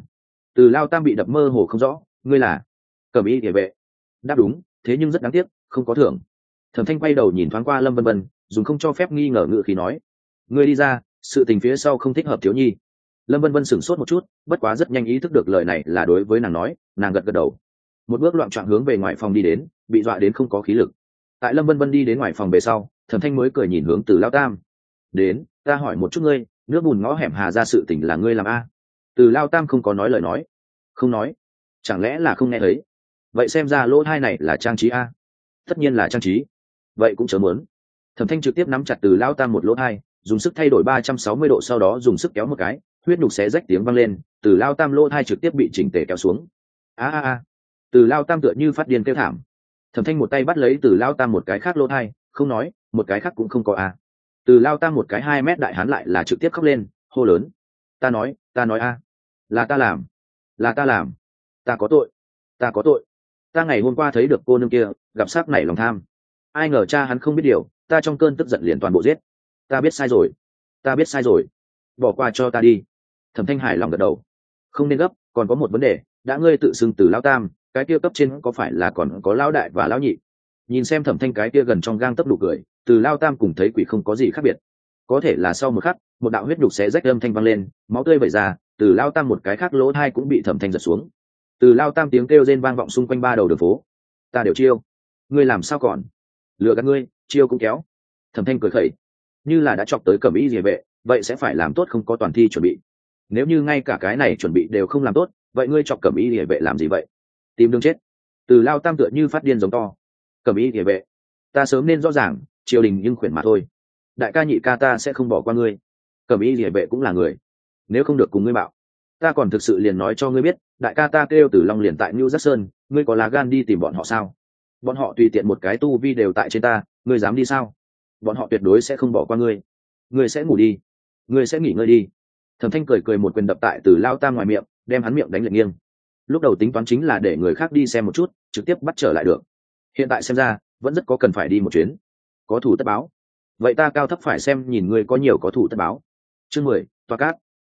Từ Lao Tam bị đập mơ hồ không rõ. Ngươi là Cẩm Y địa vệ? Đáp đúng, thế nhưng rất đáng tiếc, không có thưởng. Thẩm Thanh quay đầu nhìn thoáng qua Lâm Vân Vân, dùng không cho phép nghi ngờ ngữ khí nói: ngươi đi ra, sự tình phía sau không thích hợp thiếu nhi. Lâm Vân Vân sửng sốt một chút, bất quá rất nhanh ý thức được lời này là đối với nàng nói, nàng gật gật đầu, một bước loạn trọn hướng về ngoài phòng đi đến, bị dọa đến không có khí lực. Tại Lâm Vân Vân đi đến ngoài phòng về sau, Thẩm Thanh mới cười nhìn hướng Từ Lao Tam: đến, ta hỏi một chút ngươi, nước bùn ngõ hẻm Hà ra sự tình là ngươi làm a? Từ Lao Tam không có nói lời nói. Không nói? Chẳng lẽ là không nghe thấy? Vậy xem ra lỗ thai này là trang trí a? Tất nhiên là trang trí. Vậy cũng chớ muốn. Thẩm Thanh trực tiếp nắm chặt Từ Lao Tam một lỗ thai, dùng sức thay đổi 360 độ, sau đó dùng sức kéo một cái, huyết nhục xé rách tiếng vang lên, Từ Lao Tam lỗ thai trực tiếp bị chỉnh tề kéo xuống. A. Từ Lao Tam tựa như phát điên kêu thảm. Thẩm Thanh một tay bắt lấy Từ Lao Tam một cái khác lỗ thai, không nói, một cái khác cũng không có a. Từ Lao Tam một cái 2 mét đại hán lại là trực tiếp khóc lên, hô lớn: ta nói a, là ta làm, ta có tội, ta ngày hôm qua thấy được cô nương kia, gặp sắc nảy lòng tham, ai ngờ cha hắn không biết điều, ta trong cơn tức giận liền toàn bộ giết. Ta biết sai rồi, bỏ qua cho ta đi. Thẩm Thanh hài lòng gật đầu. Không nên gấp, còn có một vấn đề, đã ngươi tự xưng Từ Lão Tam, cái kia cấp trên có phải là còn có lão đại và lão nhị? Nhìn xem Thẩm Thanh cái kia gần trong gang tấc nụ cười, Từ Lao Tam cùng thấy quỷ không có gì khác biệt. Có thể là sau một khắc, một đạo huyết nhục xé rách âm thanh vang lên, máu tươi vẩy ra, Từ Lao Tam một cái khác lỗ thai cũng bị Thẩm Thanh giật xuống. Từ Lao Tam tiếng kêu rên vang vọng xung quanh 3 đầu đường phố. Ta đều chiêu, ngươi làm sao còn? Lừa gạt ngươi, chiêu cũng kéo. Thẩm Thanh cười khẩy, như là đã chọc tới Cẩm Y Liề vệ, vậy sẽ phải làm tốt không có toàn thi chuẩn bị. Nếu như ngay cả cái này chuẩn bị đều không làm tốt, vậy ngươi chọc Cẩm Y Liề vệ làm gì vậy? Tìm đường chết. Từ Lao Tam tựa như phát điên giống to. Cẩm Y Liề vệ, ta sớm nên rõ ràng, triều đình nhưng khuyển mà thôi. Đại ca nhị ca ta sẽ không bỏ qua ngươi. Cẩm Y Liề vệ cũng là người, nếu không được cùng ngươi bạo, ta còn thực sự liền nói cho ngươi biết, đại ca ta kêu Từ Long liền tại New Giác Sơn, ngươi có lá gan đi tìm bọn họ sao? Bọn họ tùy tiện một cái tu vi đều tại trên ta, ngươi dám đi sao? Bọn họ tuyệt đối sẽ không bỏ qua ngươi. Ngươi sẽ ngủ đi, ngươi sẽ nghỉ ngơi đi. Thẩm Thanh cười một quyền đập tại Từ Lao Tam ngoài miệng, đem hắn miệng đánh lệch nghiêng. Lúc đầu tính toán chính là để người khác đi xem một chút, trực tiếp bắt trở lại được. Hiện tại xem ra, vẫn rất có cần phải đi một chuyến. Có thủ tất báo. Vậy ta cao thấp phải xem nhìn ngươi có nhiều có thủ tất báo. Chương 10, toa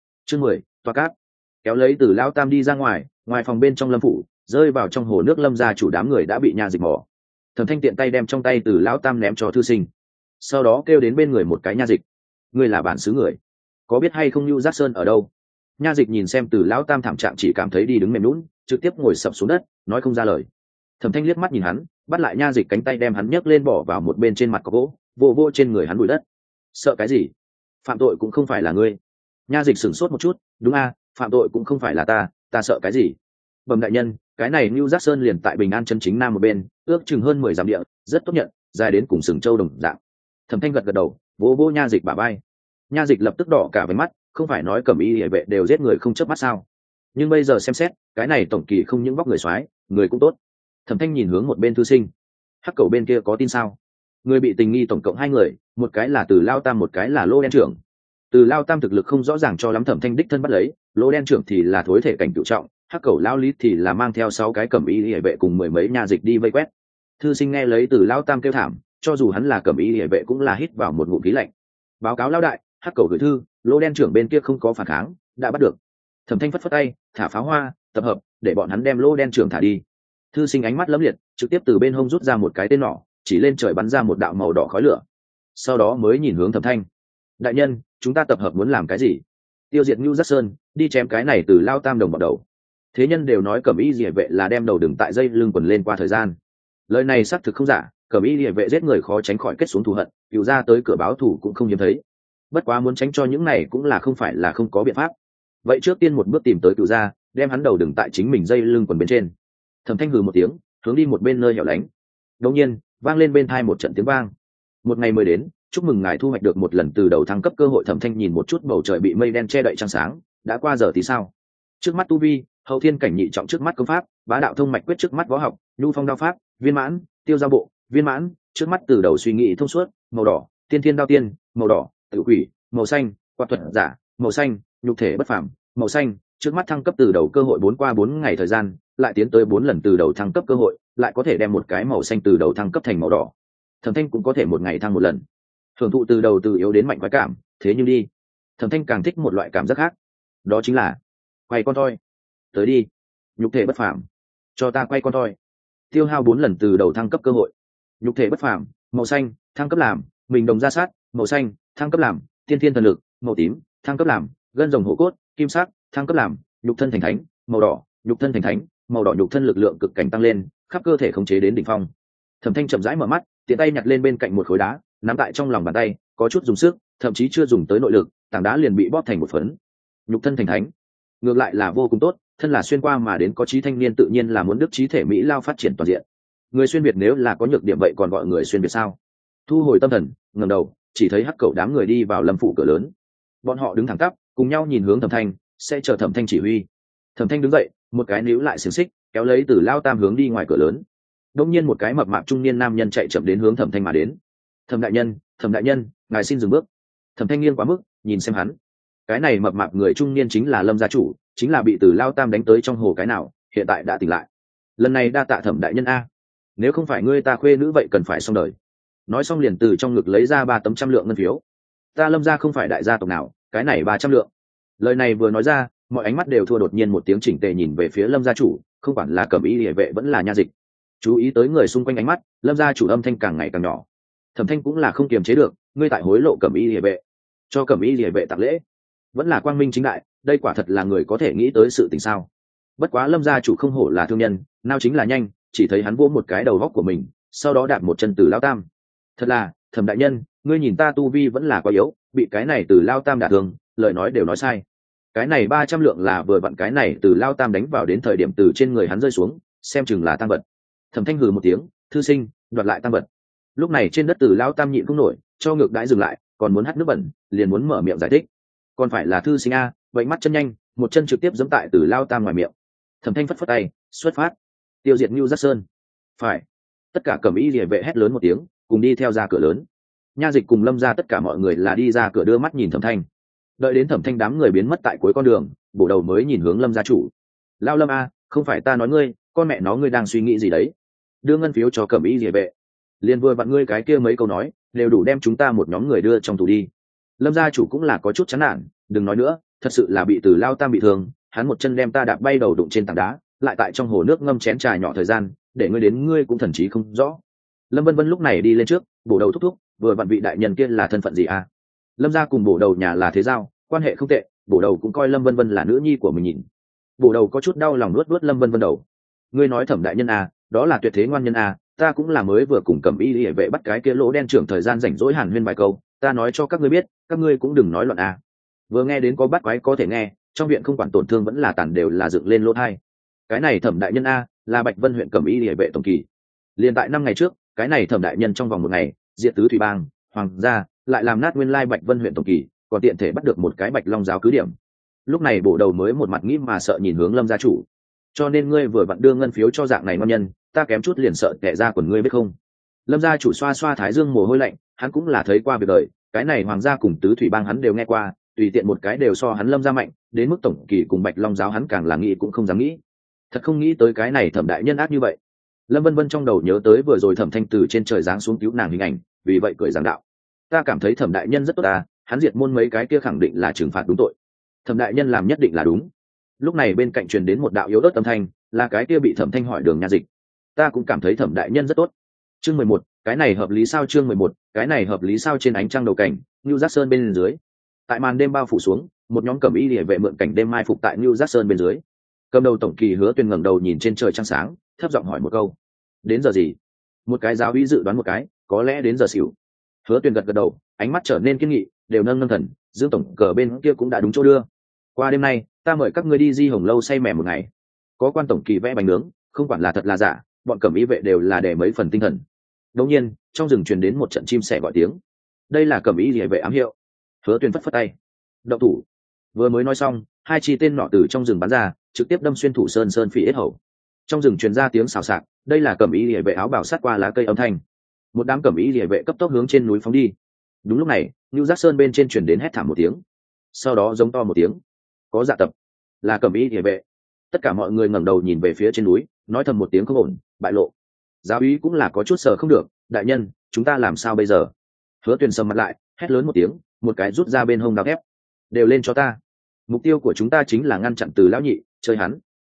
cát. Kéo lấy Từ Lao Tam đi ra ngoài, ngoài phòng bên trong Lâm phủ, rơi vào trong hồ nước Lâm gia chủ đám người đã bị nha dịch mò. Thẩm Thanh tiện tay đem trong tay Từ Lao Tam ném cho thư sinh, sau đó kêu đến bên người một cái nha dịch. Ngươi là bản xứ người, có biết hay không Nưu Giác Sơn ở đâu? Nha dịch nhìn xem Từ Lão Tam thảm trạng chỉ cảm thấy đi đứng mềm nhũn, trực tiếp ngồi sập xuống đất, nói không ra lời. Thẩm Thanh liếc mắt nhìn hắn, bắt lại nha dịch cánh tay đem hắn nhấc lên bỏ vào một bên trên mặt có gỗ, vô trên người hắn bụi đất. Sợ cái gì? Phạm tội cũng không phải là ngươi. Nha dịch sửng sốt một chút, đúng a, phạm tội cũng không phải là ta sợ cái gì? Bẩm đại nhân, cái này Nưu Giác Sơn liền tại Bình An chân chính nam một bên, ước chừng hơn 10 dặm địa, rất tốt nhận, dài đến cùng sừng châu đồng dạng. Thẩm Thanh gật đầu, vô nha dịch bả vai. Nha dịch lập tức đỏ cả váy mắt, không phải nói Cẩm Y Liề vệ đều giết người không chớp mắt sao? Nhưng bây giờ xem xét, cái này tổng kỳ không những vóc người soái, người cũng tốt. Thẩm Thanh nhìn hướng một bên thư sinh, Hắc Cầu bên kia có tin sao? Người bị tình nghi tổng cộng 2 người, một cái là Từ Lao Tam, một cái là Lô Đen trưởng. Từ Lao Tam thực lực không rõ ràng cho lắm, Thẩm Thanh đích thân bắt lấy, Lô Đen trưởng thì là thối thể cảnh cửu trọng, Hắc Cầu lao lý thì là mang theo 6 cái Cẩm Y Liề vệ cùng 10 mấy nha dịch đi vây quét. Thư sinh nghe lấy Từ Lao Tam kêu thảm, cho dù hắn là Cẩm Y Liề vệ cũng là hít vào một ngụm khí lạnh. Báo cáo lão đại, Hắc Cầu gửi thư, Lô Đen trưởng bên kia không có phản kháng, đã bắt được. Thẩm Thanh phất tay, thả pháo hoa, tập hợp, để bọn hắn đem Lô Đen trưởng thả đi. Thư sinh ánh mắt lấm liệt, trực tiếp từ bên hông rút ra một cái tên nỏ, chỉ lên trời bắn ra một đạo màu đỏ khói lửa. Sau đó mới nhìn hướng Thẩm Thanh. Đại nhân, chúng ta tập hợp muốn làm cái gì? Tiêu diệt Nưu Giác Sơn, đi chém cái này Từ Lao Tam đồng bọn đầu. Thế nhân đều nói Cẩm Y Liề vệ là đem đầu đừng tại dây lưng quần lên qua thời gian. Lời này xác thực không giả, Cẩm Y Liề vệ giết người khó tránh khỏi kết xuống thù hận, cựu ra tới cửa báo thù cũng không hiếm thấy. Bất quá muốn tránh cho những này cũng là không phải là không có biện pháp. Vậy trước tiên một bước tìm tới cựu gia, đem hắn đầu đừng tại chính mình dây lưng quần bên trên. Thẩm Thanh hừ một tiếng, hướng đi một bên nơi hẻo lánh. Đột nhiên, vang lên bên tai một trận tiếng vang. Một ngày mới đến, chúc mừng ngài thu hoạch được một lần từ đầu thăng cấp cơ hội. Thẩm Thanh nhìn một chút bầu trời bị mây đen che đậy trăng sáng, đã qua giờ thì sao? Trước mắt tu vi, hậu thiên cảnh nhị trọng, trước mắt công pháp, bá đạo thông mạch quyết, trước mắt võ học, nhu phong đao pháp, viên mãn, tiêu giao bộ, viên mãn, trước mắt từ đầu suy nghĩ thông suốt, màu đỏ, tiên thiên đao tiên, màu đỏ, tự quỷ, màu xanh, quạt thuật giả, màu xanh, nhục thể bất phàm, màu xanh, trước mắt thăng cấp từ đầu cơ hội 4 qua 4 ngày thời gian, lại tiến tới 4 lần từ đầu thăng cấp cơ hội, lại có thể đem một cái màu xanh từ đầu thăng cấp thành màu đỏ. Thẩm Thanh cũng có thể một ngày thăng một lần. Hưởng thụ từ đầu từ yếu đến mạnh quái cảm, thế nhưng đi. Thẩm Thanh càng thích một loại cảm giác khác, đó chính là quay con toi. tới đi. Nhục thể bất phàm, cho ta quay con toi. Tiêu hao 4 lần từ đầu thăng cấp cơ hội. Nhục thể bất phàm, màu xanh, thăng cấp làm mình đồng ra sát, màu xanh, thăng cấp làm tiên thiên thần lực, màu tím, thăng cấp làm gân rồng hổ cốt, kim sắc, thăng cấp làm nhục thân thành thánh, màu đỏ, nhục thân thành thánh, màu đỏ nhục thân lực lượng cực cảnh tăng lên, khắp cơ thể khống chế đến đỉnh phong. Thẩm Thanh chậm rãi mở mắt, tiện tay nhặt lên bên cạnh một khối đá, nắm tại trong lòng bàn tay, có chút dùng sức, thậm chí chưa dùng tới nội lực, tảng đá liền bị bóp thành một phấn. Nhục thân thành thánh, ngược lại là vô cùng tốt, thân là xuyên qua mà đến có trí thanh niên tự nhiên là muốn đức trí thể mỹ lao phát triển toàn diện. Người xuyên việt nếu là có nhược điểm vậy còn gọi người xuyên việt sao? Thu hồi tâm thần, ngẩng đầu, chỉ thấy hắc cẩu đám người đi vào Lâm phủ cửa lớn. Bọn họ đứng thẳng tắp, cùng nhau nhìn hướng Thẩm Thanh, sẽ chờ Thẩm Thanh chỉ huy. Thẩm Thanh đứng dậy, một cái níu lại xiềng xích, kéo lấy Từ Lao Tam hướng đi ngoài cửa lớn. Đột nhiên một cái mập mạp trung niên nam nhân chạy chậm đến hướng Thẩm Thanh mà đến. Thẩm đại nhân, ngài xin dừng bước. Thẩm Thanh nghiêng quá mức, nhìn xem hắn. Cái này mập mạp người trung niên chính là Lâm gia chủ, chính là bị Từ Lao Tam đánh tới trong hồ cái nào, hiện tại đã tỉnh lại. Lần này đa tạ Thẩm đại nhân a, nếu không phải ngươi ta khuê nữ vậy cần phải xong đời. Nói xong liền từ trong ngực lấy ra 3 tấm trăm lượng ngân phiếu. Ta Lâm gia không phải đại gia tộc nào, cái này 300 lượng. Lời này vừa nói ra, mọi ánh mắt đều thua đột nhiên một tiếng chỉnh tề nhìn về phía Lâm gia chủ, không quản là Cẩm Y Liễu vệ vẫn là nha dịch. Chú ý tới người xung quanh ánh mắt, Lâm gia chủ âm thanh càng ngày càng nhỏ. Thẩm Thanh cũng là không kiềm chế được, ngươi tại hối lộ Cẩm Y Liễu vệ, cho Cẩm Y Liễu vệ tặng lễ, vẫn là quang minh chính đại, đây quả thật là người có thể nghĩ tới sự tình sao? Bất quá Lâm gia chủ không hổ là thương nhân, nào chính là nhanh, chỉ thấy hắn vỗ một cái đầu góc của mình, sau đó đạp một chân Từ Lao Tam. Thật là, Thẩm đại nhân, ngươi nhìn ta tu vi vẫn là quá yếu, bị cái này Từ Lao Tam đả thương, lời nói đều nói sai. Cái này 300 lượng là vừa vặn cái này Từ Lao Tam đánh vào đến thời điểm từ trên người hắn rơi xuống, xem chừng là tăng vật. Thẩm Thanh hừ một tiếng, thư sinh, đoạt lại tăng vật. Lúc này trên đất Từ Lao Tam nhịn không nổi, cho ngược đãi dừng lại, còn muốn hắt nước bẩn, liền muốn mở miệng giải thích. Còn phải là thư sinh a, vậy mắt chân nhanh, một chân trực tiếp giẫm tại Từ Lao Tam ngoài miệng. Thẩm Thanh phất phất tay, xuất phát. Tiêu diệt Nưu Giác Sơn. Phải. Tất cả Cẩm Y Liễu vệ hét lớn một tiếng, cùng đi theo ra cửa lớn. Nha dịch cùng Lâm gia tất cả mọi người là đi ra cửa đưa mắt nhìn Thẩm Thanh. Đợi đến Thẩm Thanh đám người biến mất tại cuối con đường, bổ đầu mới nhìn hướng Lâm gia chủ. Lao Lâm a, không phải ta nói ngươi, con mẹ nó ngươi đang suy nghĩ gì đấy? Đưa ngân phiếu cho Cẩm Y Liễu vệ. Liên vừa vặn ngươi cái kia mấy câu nói, đều đủ đem chúng ta một nhóm người đưa trong tù đi. Lâm gia chủ cũng là có chút chán nản, đừng nói nữa, thật sự là bị Từ Lao Tam bị thương, hắn một chân đem ta đạp bay đầu đụng trên tảng đá, lại tại trong hồ nước ngâm chén trà nhỏ thời gian, để ngươi đến ngươi cũng thần trí không rõ. Lâm Vân Vân lúc này đi lên trước, bổ đầu thúc thúc, vừa vặn vị đại nhân kia là thân phận gì à? Lâm gia cùng bổ đầu nhà là thế giao, quan hệ không tệ, bổ đầu cũng coi Lâm Vân Vân là nữ nhi của mình nhìn. Bổ đầu có chút đau lòng nuốt nuốt Lâm Vân Vân đầu. Ngươi nói Thẩm đại nhân à, đó là tuyệt thế ngoan nhân à, ta cũng là mới vừa cùng Cẩm Y Liễu vệ bắt cái kia lỗ đen trưởng thời gian rảnh rỗi hàn huyên vài câu, ta nói cho các ngươi biết, các ngươi cũng đừng nói loạn à. Vừa nghe đến có bắt quái có thể nghe, trong viện không quản tổn thương vẫn là tàn đều là dựng lên lỗ tai. Cái này Thẩm đại nhân a, là Bạch Vân huyện Cẩm Y Liễu vệ tổng kỳ. Liên tại 5 ngày trước, cái này Thẩm đại nhân trong vòng 1 ngày, diệt tứ thủy bang, hoàng gia, lại làm nát nguyên lai Bạch Vân huyện tổng kỳ, còn tiện thể bắt được một cái Bạch Long giáo cứ điểm. Lúc này bộ đầu mới một mặt nghĩ mà sợ nhìn hướng Lâm gia chủ. Cho nên ngươi vừa vặn đưa ngân phiếu cho dạng này ngon nhân, ta kém chút liền sợ tệ ra quần ngươi biết không? Lâm gia chủ xoa xoa thái dương mồ hôi lạnh, hắn cũng là thấy qua việc đời, cái này hoàng gia cùng tứ thủy bang hắn đều nghe qua, tùy tiện một cái đều so hắn Lâm gia mạnh, đến mức tổng kỳ cùng Bạch Long giáo hắn càng là nghĩ cũng không dám nghĩ. Thật không nghĩ tới cái này Thẩm đại nhân ác như vậy. Lâm Vân Vân trong đầu nhớ tới vừa rồi Thẩm Thanh từ trên trời giáng xuống cứu nàng hình ảnh, vì vậy cười giảng đạo: ta cảm thấy Thẩm đại nhân rất tốt à, hắn diệt môn mấy cái kia khẳng định là trừng phạt đúng tội. Thẩm đại nhân làm nhất định là đúng. Lúc này bên cạnh truyền đến một đạo yếu ớt âm thanh, là cái kia bị Thẩm Thanh hỏi đường nha dịch. Ta cũng cảm thấy Thẩm đại nhân rất tốt. Chương 11, cái này hợp lý sao? Chương 11, cái này hợp lý sao? Trên ánh trăng đầu cảnh, Nưu Giác Sơn bên dưới. Tại màn đêm bao phủ xuống, một nhóm Cẩm Y Liễu vệ mượn cảnh đêm mai phục tại Nưu Giác Sơn bên dưới. Cầm đầu tổng kỳ Hứa Tuyền ngẩng đầu nhìn trên trời trăng sáng, thấp giọng hỏi một câu: đến giờ gì? Một cái giáo úy dự đoán một cái, có lẽ đến giờ xỉu. Hứa Tuyền gật gật đầu, ánh mắt trở nên kiên nghị, đều nâng nâng thần, Dương tổng cờ bên kia cũng đã đúng chỗ đưa. Qua đêm nay, ta mời các ngươi đi Di Hồng lâu say mẻ một ngày. Có quan tổng kỳ vẽ bánh nướng, không quản là thật là giả, bọn Cẩm Y vệ đều là để mấy phần tinh thần. Đột nhiên, trong rừng truyền đến một trận chim sẻ gọi tiếng. Đây là Cẩm Y Liễu vệ ám hiệu. Hứa Tuyền phất phất tay. Động thủ. Vừa mới nói xong, hai chi tên nọ từ trong rừng bắn ra, trực tiếp đâm xuyên Thủ Sơn Sơn Phỉ yết hầu. Trong rừng truyền ra tiếng xào xạc, đây là Cẩm Y Liễu vệ áo bào sát qua lá cây âm thanh. Một đám Cẩm Y Liễu vệ cấp tốc hướng trên núi phóng đi. Đúng lúc này, Nưu Giác Sơn bên trên truyền đến hét thảm một tiếng. Sau đó giống to một tiếng. Có dạ tập, là Cẩm Y Liễu vệ. Tất cả mọi người ngẩng đầu nhìn về phía trên núi, nói thầm một tiếng không ổn, bại lộ. Giáo úy cũng là có chút sợ không được, đại nhân, chúng ta làm sao bây giờ? Hứa Tuyền sầm mặt lại, hét lớn một tiếng, một cái rút ra bên hông đao thép. Đều lên cho ta. Mục tiêu của chúng ta chính là ngăn chặn Từ lão nhị, chơi hắn.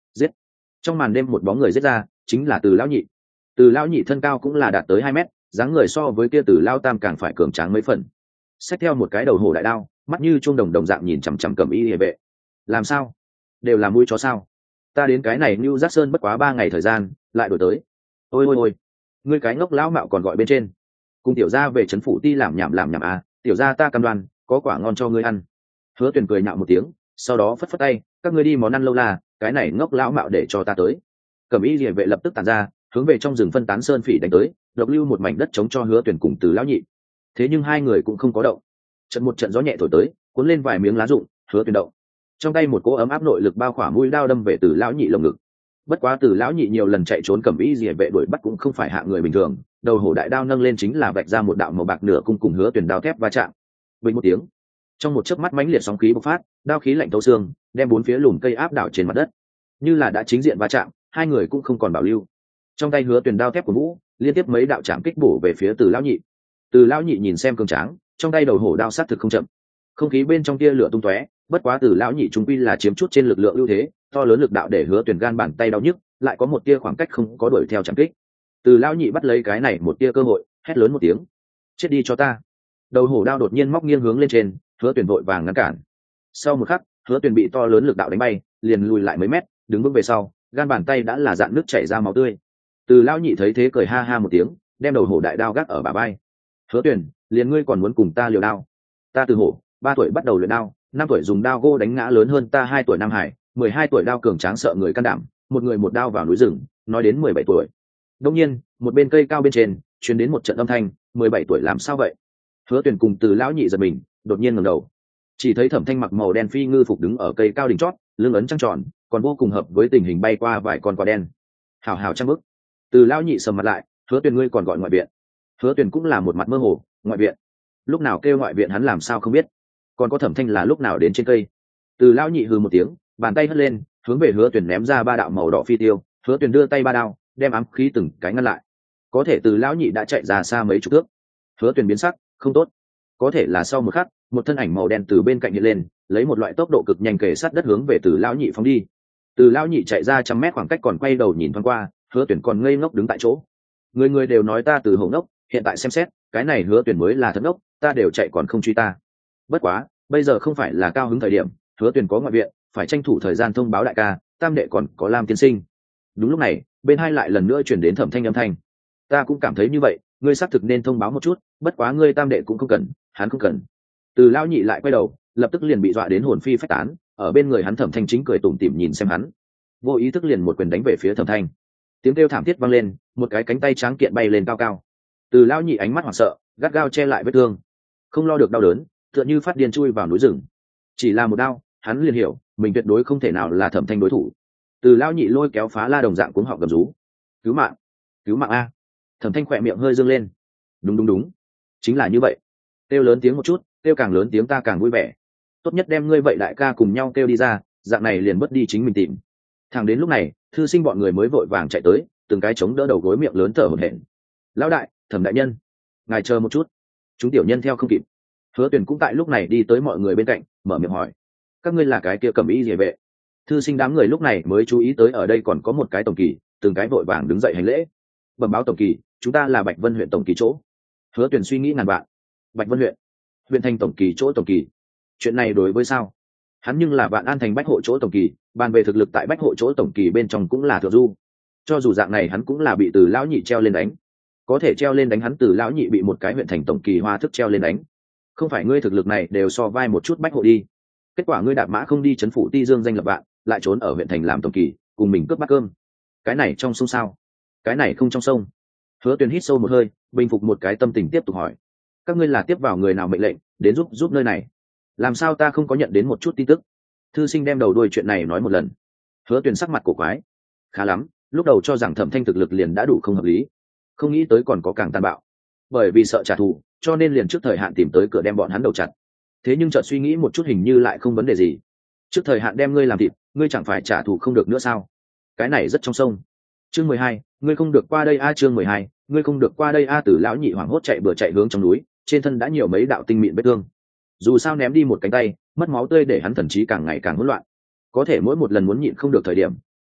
Trong màn đêm một bóng người giết ra, chính là Từ lão nhị. Từ lão nhị thân cao cũng là đạt tới 2 mét, dáng người so với kia Từ lao tam càng phải cường tráng mấy phần. Xách theo một cái đầu hổ đại đao, mắt như chuông đồng đồng dạng nhìn chằm chằm Cẩm Y Liề vệ. Làm sao? Đều là mũi chó sao? Ta đến cái này New Giác Sơn bất quá 3 ngày thời gian, lại đổi tới. Ôi ôi ôi, ngươi cái ngốc lão mạo còn gọi bên trên. Cùng tiểu gia về trấn phủ ti làm nhảm à, tiểu gia ta cam đoan, có quả ngon cho ngươi ăn. Hứa Tuyền cười nhạo một tiếng, sau đó phất phất tay, các ngươi đi món ăn lâu là, cái này ngốc lão mạo để cho ta tới. Cẩm Y Liề vệ lập tức tản ra, hướng về trong rừng phân tán sơn phỉ đánh tới, độc lưu một mảnh đất trống cho Hứa Tuyền cùng Từ lão nhị. Thế nhưng hai người cũng không có động. Một trận gió nhẹ thổi tới, cuốn lên vài miếng lá rụng, Hứa Tuyền động. Trong tay một cỗ ấm áp nội lực bao khỏa mũi đao đâm về Từ lão nhị lồng ngực. Bất quá Từ lão nhị nhiều lần chạy trốn, Cẩm Y Liề vệ đuổi bắt cũng không phải hạ người bình thường, đầu hổ đại đao nâng lên chính là vạch ra một đạo màu bạc nửa cung cùng Hứa Tuyền đao thép va chạm. Bình một tiếng, trong một chớp mắt mãnh liệt sóng khí bộc phát, đao khí lạnh thấu xương, đem bốn phía lùm cây áp đảo trên mặt đất. Như là đã chính diện va chạm, hai người cũng không còn bảo lưu. Trong tay Hứa Tuyền đao thép của vũ, liên tiếp mấy đạo chạm kích bổ về phía Từ lão nhị. Từ lão nhị nhìn xem cường tráng, trong tay đầu hổ đao sát thực không chậm. Không khí bên trong tia lửa tung tóe, bất quá Từ lão nhị trung quy là chiếm chút trên lực lượng ưu thế, to lớn lực đạo để Hứa Tuyền gan bàn tay đau nhức, lại có một tia khoảng cách không có đuổi theo chạm kích. Từ lão nhị bắt lấy cái này một tia cơ hội, hét lớn một tiếng: "Chết đi cho ta!" Đầu hổ đao đột nhiên móc nghiêng hướng lên trên, Hứa Tuyền vội vàng ngăn cản. Sau một khắc, Hứa Tuyền bị to lớn lực đạo đánh bay, liền lùi lại mấy mét, đứng bước về sau, gan bàn tay đã là dạn nước chảy ra máu tươi. Từ lão nhị thấy thế cười ha ha một tiếng, đem đầu hổ đại đao gác ở bả vai. "Hứa Tuyền, liền ngươi còn muốn cùng ta liều đao? Ta Từ hổ, 3 tuổi bắt đầu luyện đao, 5 tuổi dùng đao gô đánh ngã lớn hơn ta 2 tuổi Nam Hải, 12 tuổi đao cường tráng sợ người can đảm, một người một đao vào núi rừng, nói đến 17 tuổi." Đương nhiên, một bên cây cao bên trên truyền đến một trận âm thanh, 17 tuổi làm sao vậy? Hứa Tuyền cùng Từ lão nhị giật mình, đột nhiên ngẩng đầu, chỉ thấy Thẩm Thanh mặc màu đen phi ngư phục đứng ở cây cao đỉnh chót, lưng ấn trăng tròn, còn vô cùng hợp với tình hình bay qua vài con quả đen. Hào hào trăm bức. Từ lão nhị sầm mặt lại, Hứa Tuyền ngươi còn gọi ngoại viện? Hứa Tuyền cũng là một mặt mơ hồ, ngoại viện? Lúc nào kêu ngoại viện hắn làm sao không biết? Còn có Thẩm Thanh là lúc nào đến trên cây? Từ lão nhị hừ một tiếng, bàn tay hất lên, hướng về Hứa Tuyền ném ra 3 đạo màu đỏ phi tiêu. Hứa Tuyền đưa tay 3 đao, đem ám khí từng cái ngăn lại. Có thể Từ lão nhị đã chạy ra xa mấy chục thước. Hứa Tuyền biến sắc, không tốt. Có thể là sau một khắc, một thân ảnh màu đen từ bên cạnh hiện lên, lấy một loại tốc độ cực nhanh kề sát đất hướng về Từ lão nhị phóng đi. Từ lão nhị chạy ra 100 mét khoảng cách còn quay đầu nhìn thoáng qua, Hứa Tuyền còn ngây ngốc đứng tại chỗ. Người người đều nói ta Từ hổ ngốc, hiện tại xem xét, cái này Hứa Tuyền mới là thật ngốc, ta đều chạy còn không truy ta. Bất quá, bây giờ không phải là cao hứng thời điểm, Hứa Tuyền có ngoại viện, phải tranh thủ thời gian thông báo đại ca, tam đệ còn có Lam tiên sinh. Đúng lúc này, bên hai lại lần nữa chuyển đến Thẩm Thanh âm thanh. Ta cũng cảm thấy như vậy, ngươi xác thực nên thông báo một chút, bất quá ngươi tam đệ cũng không cần, hắn không cần. Từ lão nhị lại quay đầu, lập tức liền bị dọa đến hồn phi phách tán, ở bên người hắn Thẩm Thanh chính cười tủm tỉm nhìn xem hắn, vô ý thức liền một quyền đánh về phía Thẩm Thanh. Tiếng kêu thảm thiết vang lên, một cái cánh tay tráng kiện bay lên cao cao. Từ lão nhị ánh mắt hoảng sợ, gắt gao che lại vết thương, không lo được đau đớn, tựa như phát điên chui vào núi rừng. Chỉ là một đao, hắn liền hiểu, mình tuyệt đối không thể nào là Thẩm Thanh đối thủ. Từ lão nhị lôi kéo phá la đồng dạng cuống họng gầm rú: "Cứu mạng, cứu mạng a!" Thẩm Thanh khỏe miệng hơi dương lên. Đúng, chính là như vậy. Kêu lớn tiếng một chút, kêu càng lớn tiếng ta càng vui vẻ. Tốt nhất đem ngươi vậy đại ca cùng nhau kêu đi ra, dạng này liền mất đi chính mình tìm. Thẳng đến lúc này, thư sinh bọn người mới vội vàng chạy tới, từng cái chống đỡ đầu gối miệng lớn thở hổn hển. Lão đại, Thẩm đại nhân, ngài chờ một chút. Chúng tiểu nhân theo không kịp. Hứa Tuyền cũng tại lúc này đi tới mọi người bên cạnh, mở miệng hỏi: các ngươi là cái kia Cẩm Y Liề vệ? Thư sinh đám người lúc này mới chú ý tới ở đây còn có một cái tổng kỳ, từng cái vội vàng đứng dậy hành lễ. Bẩm báo tổng kỳ, chúng ta là Bạch Vân huyện tổng kỳ chỗ. Hứa Tuyền suy nghĩ ngàn vạn. Bạch Vân huyện thành tổng kỳ chỗ tổng kỳ, chuyện này đối với sao? Hắn nhưng là Vạn An thành Bách hộ chỗ tổng kỳ, bàn về thực lực tại Bách hộ chỗ tổng kỳ bên trong cũng là thượng du. Cho dù dạng này hắn cũng là bị Từ lão nhị treo lên đánh. Có thể treo lên đánh hắn, Từ lão nhị bị một cái huyện thành tổng kỳ hoa thức treo lên đánh. Không phải ngươi thực lực này đều so vai một chút Bách hộ đi. Kết quả ngươi đạp mã không đi trấn phủ ti dương danh lập vạn, lại trốn ở huyện thành làm tổng kỳ, cùng mình cướp bát cơm. Cái này trong sông sao? Cái này không trong sông. Hứa Tuyền hít sâu một hơi, bình phục một cái tâm tình tiếp tục hỏi: các ngươi là tiếp vào người nào mệnh lệnh đến giúp nơi này? Làm sao ta không có nhận đến một chút tin tức? Thư sinh đem đầu đuôi chuyện này nói một lần. Hứa Tuyền sắc mặt cổ quái. Khá lắm, lúc đầu cho rằng Thẩm Thanh thực lực liền đã đủ không hợp lý, không nghĩ tới còn có càng tàn bạo. Bởi vì sợ trả thù, cho nên liền trước thời hạn tìm tới cửa đem bọn hắn đầu chặt. Thế nhưng chợt suy nghĩ một chút hình như lại không vấn đề gì. Trước thời hạn đem ngươi làm thịt, ngươi chẳng phải trả thù không được nữa sao? Cái này rất trong sông. Chương 12, ngươi không được qua đây a. Chương 12, ngươi không được qua đây a. Từ lão nhị hoảng hốt chạy bừa chạy hướng trong núi, trên thân đã nhiều mấy đạo tinh mịn vết thương. Dù sao ném đi một cánh tay, mất máu tươi để hắn thần trí càng ngày càng hỗn loạn. Có thể mỗi một lần muốn nhịn không được thời điểm,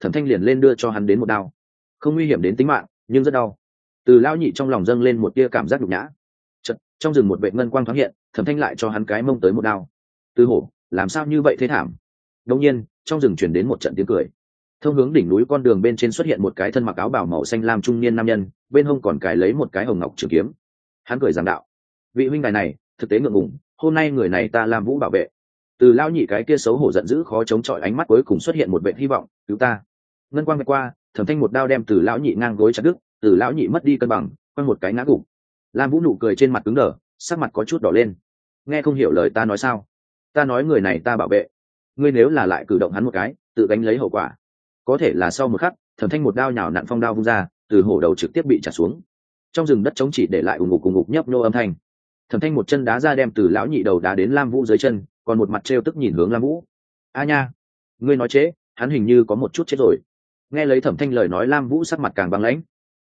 Thẩm Thanh liền lên đưa cho hắn đến một đao. Không nguy hiểm đến tính mạng, nhưng rất đau. Từ lão nhị trong lòng dâng lên một tia cảm giác nhục nhã. Chợt, trong rừng một vệt ngân quang thoáng hiện, Thẩm Thanh lại cho hắn cái mông tới một đao. Từ hổ, làm sao như vậy thế thảm? Đột nhiên, trong rừng truyền đến một trận tiếng cười. Thông hướng đỉnh núi con đường bên trên xuất hiện một cái thân mặc áo bào màu xanh lam trung niên nam nhân, bên hông còn cài lấy một cái hồng ngọc trường kiếm. Hắn cười giảng đạo: vị huynh đài này thực tế ngượng ngùng, hôm nay người này ta Lam Vũ bảo vệ. Từ lão nhị cái kia xấu hổ giận dữ khó chống chọi ánh mắt cuối cùng xuất hiện một vệt hy vọng: cứu ta. Ngân quang vạch qua, Thẩm Thanh một đao đem từ lão nhị ngang gối chặt đứt, từ lão nhị mất đi cân bằng, quăng một cái ngã gục. Lam Vũ nụ cười trên mặt cứng đờ, sắc mặt có chút đỏ lên. Nghe không hiểu lời ta nói sao? Ta nói người này ta bảo vệ, ngươi nếu là lại cử động hắn một cái, tự gánh lấy hậu quả. Có thể là sau một khắc, Thẩm Thanh một đao nhào nặn phong đao vung ra, từ hổ đầu trực tiếp bị trả xuống. Trong rừng đất trống chỉ để lại ùng ục nhấp nhô âm thanh. Thẩm Thanh một chân đá ra đem từ lão nhị đầu đá đến Lam Vũ dưới chân, còn một mặt trêu tức nhìn hướng Lam Vũ. A nha, ngươi nói chế, hắn hình như có một chút chết rồi. Nghe lấy Thẩm Thanh lời nói, Lam Vũ sắc mặt càng băng lãnh.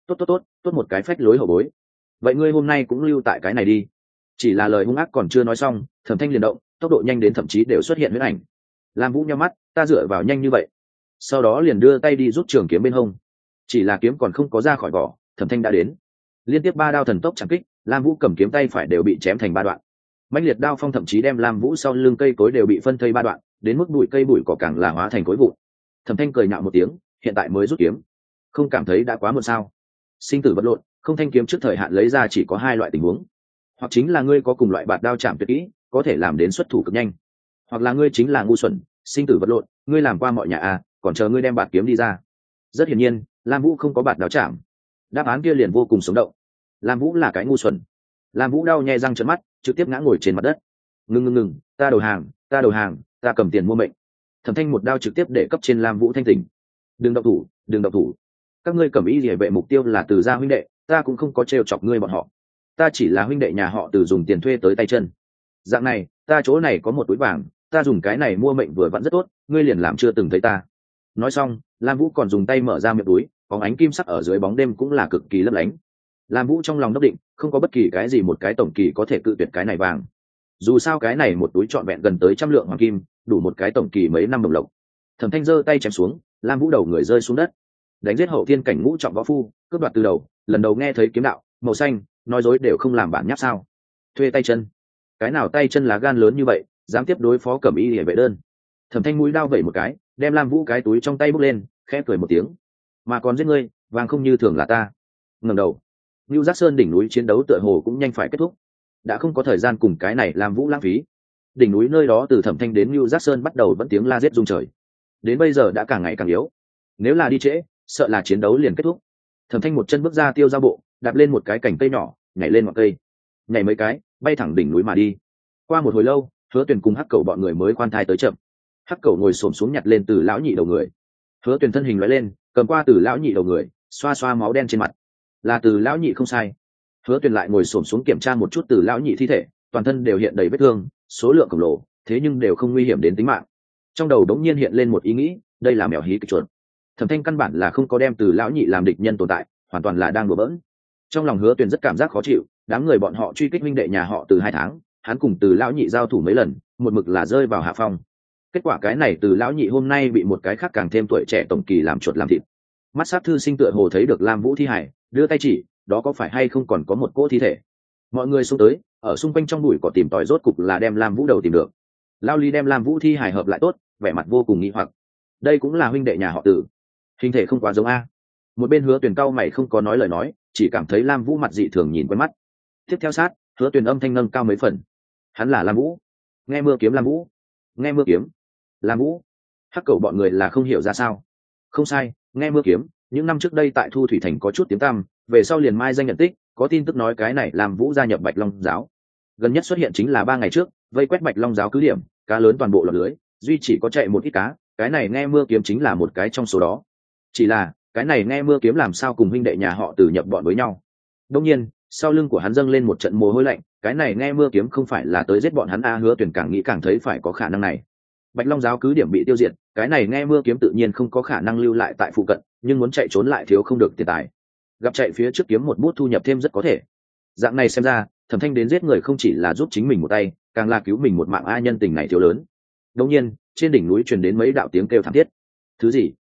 Tốt một cái phách lối hậu bối. Vậy ngươi hôm nay cũng lưu tại cái này đi. Chỉ là lời hung ác còn chưa nói xong, Thẩm Thanh liền động, tốc độ nhanh đến thậm chí đều xuất hiện huyễn ảnh. Lam Vũ nhắm mắt, ta dựa vào nhanh như vậy. Sau đó liền đưa tay đi rút trường kiếm bên hông. Chỉ là kiếm còn không có ra khỏi vỏ, Thẩm Thanh đã đến. Liên tiếp 3 đao thần tốc chạm kích, Lam Vũ cầm kiếm tay phải đều bị chém thành 3 đoạn. Mãnh liệt đao phong thậm chí đem Lam Vũ sau lưng cây cối đều bị phân thây 3 đoạn, đến mức bụi cây bụi cỏ càng là hóa thành khối vụn. Thẩm Thanh cười nhạo một tiếng, hiện tại mới rút kiếm, không cảm thấy đã quá muộn sao? Sinh tử vật lộn, không thanh kiếm trước thời hạn lấy ra chỉ có 2 loại tình huống, hoặc chính là ngươi có cùng loại bạt đao chạm tuyệt kỹ, có thể làm đến xuất thủ cực nhanh, hoặc là ngươi chính là ngu xuẩn. Sinh tử vật lộn, ngươi làm qua mọi nhà à, còn chờ ngươi đem bạt kiếm đi ra. Rất hiển nhiên, Lam Vũ không có bạt đao chạm. Đáp án kia liền vô cùng sống động. Lam Vũ là cái ngu xuẩn. Lam Vũ đau nhè răng trợn mắt, trực tiếp ngã ngồi trên mặt đất. Ngừng, ta đầu hàng, ta cầm tiền mua mệnh. Thẩm Thanh một đao trực tiếp để cấp trên Lam Vũ thanh tỉnh. Đừng động thủ. Các ngươi cầm ý liễu vệ mục tiêu là Từ gia huynh đệ, ta cũng không có trêu chọc ngươi bọn họ. Ta chỉ là huynh đệ nhà họ Từ dùng tiền thuê tới tay chân. Dạng này, ta chỗ này có một túi vàng, ta dùng cái này mua mệnh vừa vặn rất tốt, ngươi liền làm chưa từng thấy ta. Nói xong, Lam Vũ còn dùng tay mở ra miệng túi, bóng ánh kim sắc ở dưới bóng đêm cũng là cực kỳ lấp lánh. Lam Vũ trong lòng đốc định, không có bất kỳ cái gì một cái tổng kỳ có thể cự tuyệt cái này vàng. Dù sao cái này một túi trọn vẹn gần tới 100 lượng hoàng kim, đủ một cái tổng kỳ mấy năm đồng lộc. Thẩm Thanh giơ tay chém xuống, Lam Vũ đầu người rơi xuống đất. Đánh giết hậu thiên cảnh ngũ trọng võ phu, cướp đoạt từ đầu, lần đầu nghe thấy kiếm đạo màu xanh, nói dối đều không làm bản nháp sao? Thuê tay chân, cái nào tay chân lá gan lớn như vậy, dám tiếp đối phó Cẩm Y Liễu vệ đơn? Thẩm Thanh mũi đao vẩy một cái, đem Lam Vũ cái túi trong tay bốc lên, khẽ cười một tiếng. Mà còn giết ngươi, vàng không như thường là ta. Ngẩng đầu, Nưu Giác Sơn đỉnh núi chiến đấu tựa hồ cũng nhanh phải kết thúc, đã không có thời gian cùng cái này Lam Vũ lãng phí. Đỉnh núi nơi đó từ Thẩm Thanh đến Nưu Giác Sơn bắt đầu vẫn tiếng la giết rung trời, đến bây giờ đã càng ngày càng yếu. Nếu là đi trễ, sợ là chiến đấu liền kết thúc. Thẩm Thanh một chân bước ra tiêu giao bộ, đạp lên một cái cành cây nhỏ, nhảy lên ngọn cây, nhảy mấy cái, bay thẳng đỉnh núi mà đi. Qua một hồi lâu, Hứa Tuyền cùng Hắc Cẩu bọn người mới khoan thai tới chậm. Hắc Cẩu ngồi xổm xuống nhặt lên từ lão nhị đầu người. Hứa Tuyền thân hình lóe lên, cầm qua từ lão nhị đầu người, xoa xoa máu đen trên mặt. Là từ lão nhị không sai. Hứa Tuyền lại ngồi xổm xuống kiểm tra một chút từ lão nhị thi thể, toàn thân đều hiện đầy vết thương, số lượng khổng lồ, thế nhưng đều không nguy hiểm đến tính mạng. Trong đầu đống nhiên hiện lên một ý nghĩ, đây là mèo hí kịch chuột. Thẩm Thanh căn bản là không có đem từ lão nhị làm địch nhân tồn tại, hoàn toàn là đang đùa bỡn. Trong lòng Hứa Tuyền rất cảm giác khó chịu, đám người bọn họ truy kích huynh đệ nhà họ từ 2 tháng, hắn cùng từ lão nhị giao thủ mấy lần, một mực là rơi vào hạ phong. Kết quả cái này từ lão nhị hôm nay bị một cái khác càng thêm tuổi trẻ tổng kỳ làm chuột làm thịt. Mắt sát thư sinh tựa hồ thấy được Lam Vũ thi hải, đưa tay chỉ, đó có phải hay không còn có một cỗ thi thể. Mọi người xông tới, ở xung quanh trong bụi cỏ tìm tòi, rốt cục là đem Lam Vũ đầu tìm được. Lao Lý đem Lam Vũ thi hải hợp lại tốt, vẻ mặt vô cùng nghi hoặc. Đây cũng là huynh đệ nhà họ Từ, hình thể không quá giống a. Một bên Hứa Tuyền cau mày không có nói lời nói, chỉ cảm thấy Lam Vũ mặt dị thường nhìn quen mắt. Tiếp theo sát, Hứa Tuyền âm thanh nâng cao mấy phần. Hắn là Lam Vũ. Nghe mưa kiếm Lam Vũ. Nghe mưa kiếm Lam Vũ. Hắc Cẩu bọn người là không hiểu ra sao. Không sai, nghe mưa kiếm, những năm trước đây tại Thu Thủy Thành có chút tiếng tăm, về sau liền mai danh nhận tích, có tin tức nói cái này Lam Vũ gia nhập Bạch Long giáo. Gần nhất xuất hiện chính là 3 ngày trước, vây quét Bạch Long giáo cứ điểm, cá lớn toàn bộ lọt lưới, duy chỉ có chạy một ít cá, cái này nghe mưa kiếm chính là một cái trong số đó. Chỉ là, cái này nghe mưa kiếm làm sao cùng huynh đệ nhà họ Từ nhập bọn với nhau. Đương nhiên, sau lưng của hắn dâng lên một trận mồ hôi lạnh, cái này nghe mưa kiếm không phải là tới giết bọn hắn a. Hứa Tuyền càng nghĩ càng thấy phải có khả năng này. Bạch Long giáo cứ điểm bị tiêu diệt, cái này nghe mưa kiếm tự nhiên không có khả năng lưu lại tại phụ cận, nhưng muốn chạy trốn lại thiếu không được tiền tài. Gặp chạy phía trước kiếm một bút thu nhập thêm rất có thể. Dạng này xem ra, Thẩm Thanh đến giết người không chỉ là giúp chính mình một tay, càng là cứu mình một mạng a, nhân tình này thiếu lớn. Đương nhiên, trên đỉnh núi truyền đến mấy đạo tiếng kêu thảm thiết. Thứ gì?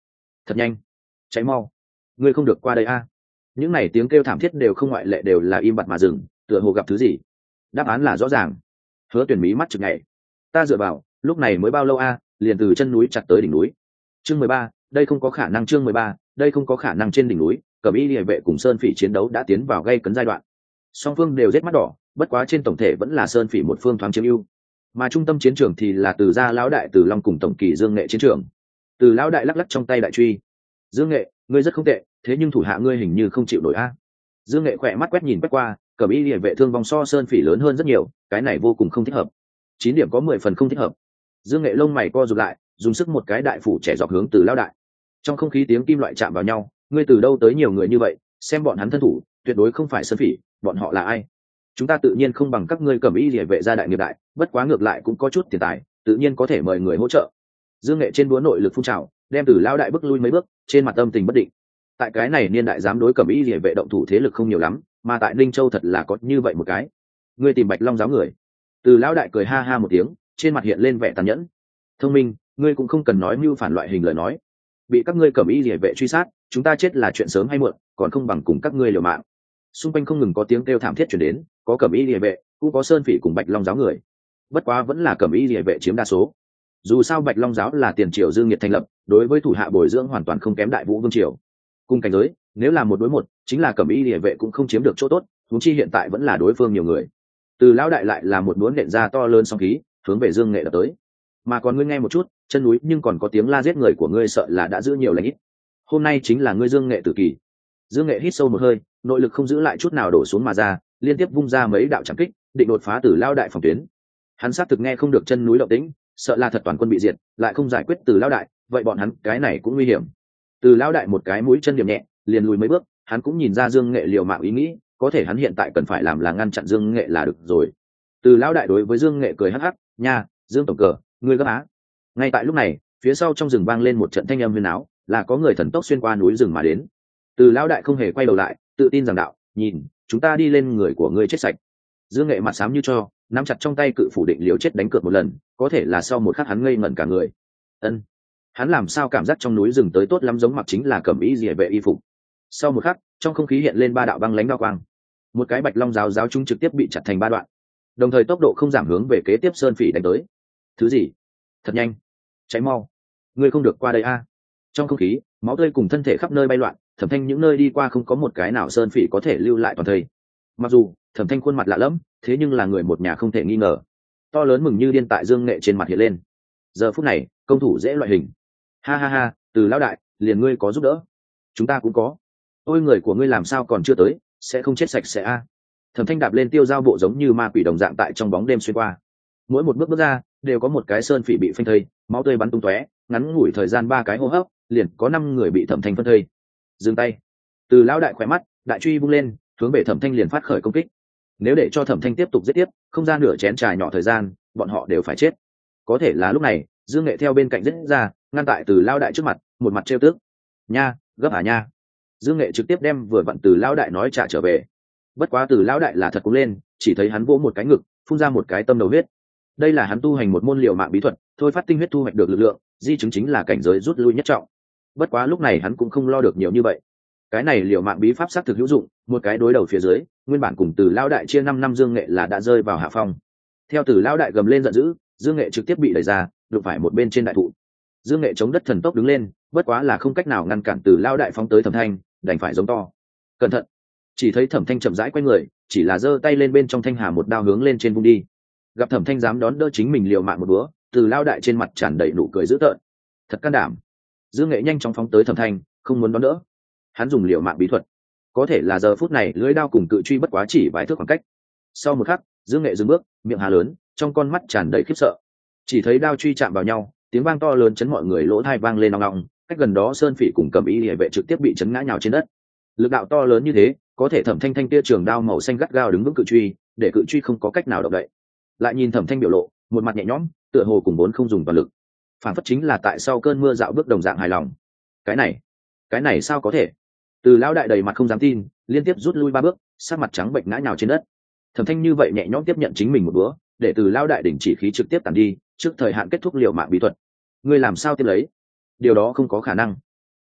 thật nhanh, cháy mau, ngươi không được qua đây a. Những này tiếng kêu thảm thiết đều không ngoại lệ đều là im bặt mà dừng, tựa hồ gặp thứ gì. Đáp án là rõ ràng. Hứa Tuyển mí mắt chực nhảy. Ta dựa vào, lúc này mới bao lâu a, liền từ chân núi chặt tới đỉnh núi. Chương 13, đây không có khả năng. Chương 13, đây không có khả năng. Trên đỉnh núi, Cẩm Y Liễu vệ cùng Sơn Phỉ chiến đấu đã tiến vào gay cấn giai đoạn. Song phương đều rết mắt đỏ, bất quá trên tổng thể vẫn là Sơn Phỉ một phương thoáng chiếm ưu. Mà trung tâm chiến trường thì là Từ gia lão đại Từ Long cùng tổng kỳ Dương Nghệ chiến trường. Từ lão đại lắc lắc trong tay đại truy. Dương Nghệ, ngươi rất không tệ, thế nhưng thủ hạ ngươi hình như không chịu nổi a. Dương Nghệ khỏe mắt quét nhìn quét qua, Cẩm Y Liễu vệ thương vong so Sơn Phỉ lớn hơn rất nhiều, cái này vô cùng không thích hợp. 9 điểm có 10 phần không thích hợp. Dương Nghệ lông mày co rụt lại, dùng sức một cái đại phủ trẻ dọc hướng Từ lão đại. Trong không khí tiếng kim loại chạm vào nhau, ngươi từ đâu tới nhiều người như vậy, xem bọn hắn thân thủ, tuyệt đối không phải Sơn Phỉ, bọn họ là ai? Chúng ta tự nhiên không bằng các ngươi Cẩm Y Liễu vệ gia đại nghiệp đại, bất quá ngược lại cũng có chút tiền tài, tự nhiên có thể mời người hỗ trợ. Dương Nghệ trên búa nội lực phun trào, đem Từ lão đại bước lui mấy bước, trên mặt âm tình bất định. Tại cái này niên đại dám đối Cẩm Y Liễu vệ động thủ thế lực không nhiều lắm, mà tại Ninh Châu thật là có như vậy một cái. Ngươi tìm Bạch Long giáo người. Từ lão đại cười ha ha một tiếng, trên mặt hiện lên vẻ tàn nhẫn. Thông minh, ngươi cũng không cần nói mưu phản loại hình lời nói. Bị các ngươi Cẩm Y Liễu vệ truy sát, chúng ta chết là chuyện sớm hay muộn, còn không bằng cùng các ngươi liều mạng. Xung quanh không ngừng có tiếng kêu thảm thiết truyền đến, có Cẩm Y Liễu vệ, cũng có Sơn Phỉ cùng Bạch Long giáo người. Bất quá vẫn là Cẩm Y Liễu vệ chiếm đa số. Dù sao Bạch Long giáo là tiền triều Dương Nghiệt thành lập, đối với thủ hạ bồi dưỡng hoàn toàn không kém Đại Vũ vương triều. Cùng cảnh giới, nếu là một đối một, chính là Cẩm Y Liễu vệ cũng không chiếm được chỗ tốt, huống chi hiện tại vẫn là đối phương nhiều người. Từ lão đại lại là một đũa nện ra to lớn sóng khí, hướng về Dương Nghệ đập tới. Mà còn ngươi nghe một chút, chân núi nhưng còn có tiếng la giết người của ngươi, sợ là đã giữ nhiều lãnh ít. Hôm nay chính là ngươi Dương Nghệ tử kỳ. Dương Nghệ hít sâu một hơi, nội lực không giữ lại chút nào đổ xuống mà ra, liên tiếp vung ra mấy đạo trảm kích, định đột phá Từ lão đại phòng tuyến. Hắn xác thực nghe không được chân núi động tĩnh, sợ là thật toàn quân bị diệt, lại không giải quyết Từ lão đại, vậy bọn hắn cái này cũng nguy hiểm. Từ lão đại một cái mũi chân điểm nhẹ, liền lùi mấy bước, hắn cũng nhìn ra Dương Nghệ liều mạng ý nghĩ, có thể hắn hiện tại cần phải làm là ngăn chặn Dương Nghệ là được rồi. Từ lão đại đối với Dương Nghệ cười hắc hắc, nha, Dương tổng cờ, ngươi gấp á. Ngay tại lúc này, phía sau trong rừng vang lên một trận thanh âm huyền áo, là có người thần tốc xuyên qua núi rừng mà đến. Từ lão đại không hề quay đầu lại, tự tin rằng đạo, nhìn, chúng ta đi lên người của ngươi chết sạch. Dương Nghệ mặt xám như cho, nắm chặt trong tay cự phủ định liều chết đánh cược một lần, có thể là sau một khắc hắn ngây ngẩn cả người. Ân, hắn làm sao cảm giác trong núi rừng tới tốt lắm, giống mặc chính là Cẩm Y Liễu vệ y phục. Sau một khắc, trong không khí hiện lên 3 đạo băng lãnh đao quang, một cái Bạch Long giáo chúng trực tiếp bị chặt thành 3 đoạn, đồng thời tốc độ không giảm hướng về kế tiếp Sơn Phỉ đánh tới. Thứ gì? Thật nhanh, cháy mau, ngươi không được qua đây a. Trong không khí, máu tươi cùng thân thể khắp nơi bay loạn, Thẩm Thanh những nơi đi qua không có một cái nào Sơn Phỉ có thể lưu lại toàn thây. Mặc dù Thẩm Thanh khuôn mặt lạ lẫm, thế nhưng là người một nhà không thể nghi ngờ. To lớn mừng như điên tại Dương Nghệ trên mặt hiện lên. Giờ phút này, công thủ dễ loại hình. Ha ha ha, Từ lão đại, liền ngươi có giúp đỡ, chúng ta cũng có. Ôi, người của ngươi làm sao còn chưa tới, sẽ không chết sạch sẽ a. Thẩm Thanh đạp lên tiêu dao bộ giống như ma quỷ đồng dạng tại trong bóng đêm xuyên qua. Mỗi một bước bước ra, đều có một cái Sơn Phỉ bị phanh thây, máu tươi bắn tung tóe, ngắn ngủi thời gian 3 cái hô hấp, liền có 5 người bị Thẩm Thanh phân thây. Dừng tay. Từ lão đại khỏe mắt, đại truy vung lên, hướng về Thẩm Thanh liền phát khởi công kích. Nếu để cho Thẩm Thanh tiếp tục giết tiếp, không ra nửa chén trà nhỏ thời gian, bọn họ đều phải chết. Có thể là lúc này, Dương Nghệ theo bên cạnh giết ra, ngăn tại Từ lão đại trước mặt, một mặt trêu tức. Nha, gấp hả nha. Dương Nghệ trực tiếp đem vừa vặn Từ lão đại nói trả trở về. Bất quá Từ lão đại là thật cũng lên, chỉ thấy hắn vỗ một cái ngực, phun ra một cái tâm đầu huyết. Đây là hắn tu hành một môn liều mạng bí thuật, thôi phát tinh huyết thu hoạch được lực lượng, di chứng chính là cảnh giới rút lui nhất trọng. Bất quá lúc này hắn cũng không lo được nhiều như vậy. Cái này liều mạng bí pháp xác thực hữu dụng, một cái đối đầu phía dưới, nguyên bản cùng Từ lão đại chia 5 năm Dương Nghệ là đã rơi vào hạ phong. Theo Từ lão đại gầm lên giận dữ, Dương Nghệ trực tiếp bị đẩy ra, đụng phải một bên trên đại thụ. Dương Nghệ chống đất thần tốc đứng lên, bất quá là không cách nào ngăn cản Từ lão đại phóng tới Thẩm Thanh, đành phải giống to. Cẩn thận! Chỉ thấy Thẩm Thanh chậm rãi quay người, chỉ là giơ tay lên bên trong thanh hà một đao hướng lên trên vung đi. Gặp Thẩm Thanh dám đón đỡ chính mình liều mạng một búa, Từ lão đại trên mặt tràn đầy nụ cười dữ tợn. Thật can đảm! Dương Nghệ nhanh chóng phóng tới Thẩm Thanh, không muốn đón đỡ. Hắn dùng liều mạng bí thuật, có thể là giờ phút này lưỡi đao cùng cự truy bất quá chỉ vài thước khoảng cách. Sau một khắc, Dương Nghệ dừng bước, miệng há lớn, trong con mắt tràn đầy khiếp sợ. Chỉ thấy đao truy chạm vào nhau, tiếng vang to lớn chấn mọi người lỗ tai vang lên ong ong, cách gần đó Sơn Phỉ cùng Cẩm Y Liễu vệ trực tiếp bị chấn ngã nhào trên đất. Lực đạo to lớn như thế, có thể Thẩm Thanh kia trường đao màu xanh gắt gao đứng vững cự truy, để cự truy không có cách nào động đậy. Lại nhìn Thẩm Thanh biểu lộ, một mặt nhẹ nhõm, tựa hồ cùng vốn không dùng toàn lực. Phản phất chính là tại sau cơn mưa dạo bước đồng dạng hài lòng. Cái này sao có thể? Từ lão đại đầy mặt không dám tin, liên tiếp rút lui 3 bước, sắc mặt trắng bệnh ngã nhào trên đất. Thẩm Thanh như vậy nhẹ nhõm tiếp nhận chính mình một bữa, để Từ lão đại đình chỉ khí trực tiếp tàn đi, trước thời hạn kết thúc liều mạng bí thuật. Ngươi làm sao tiếp lấy? Điều đó không có khả năng.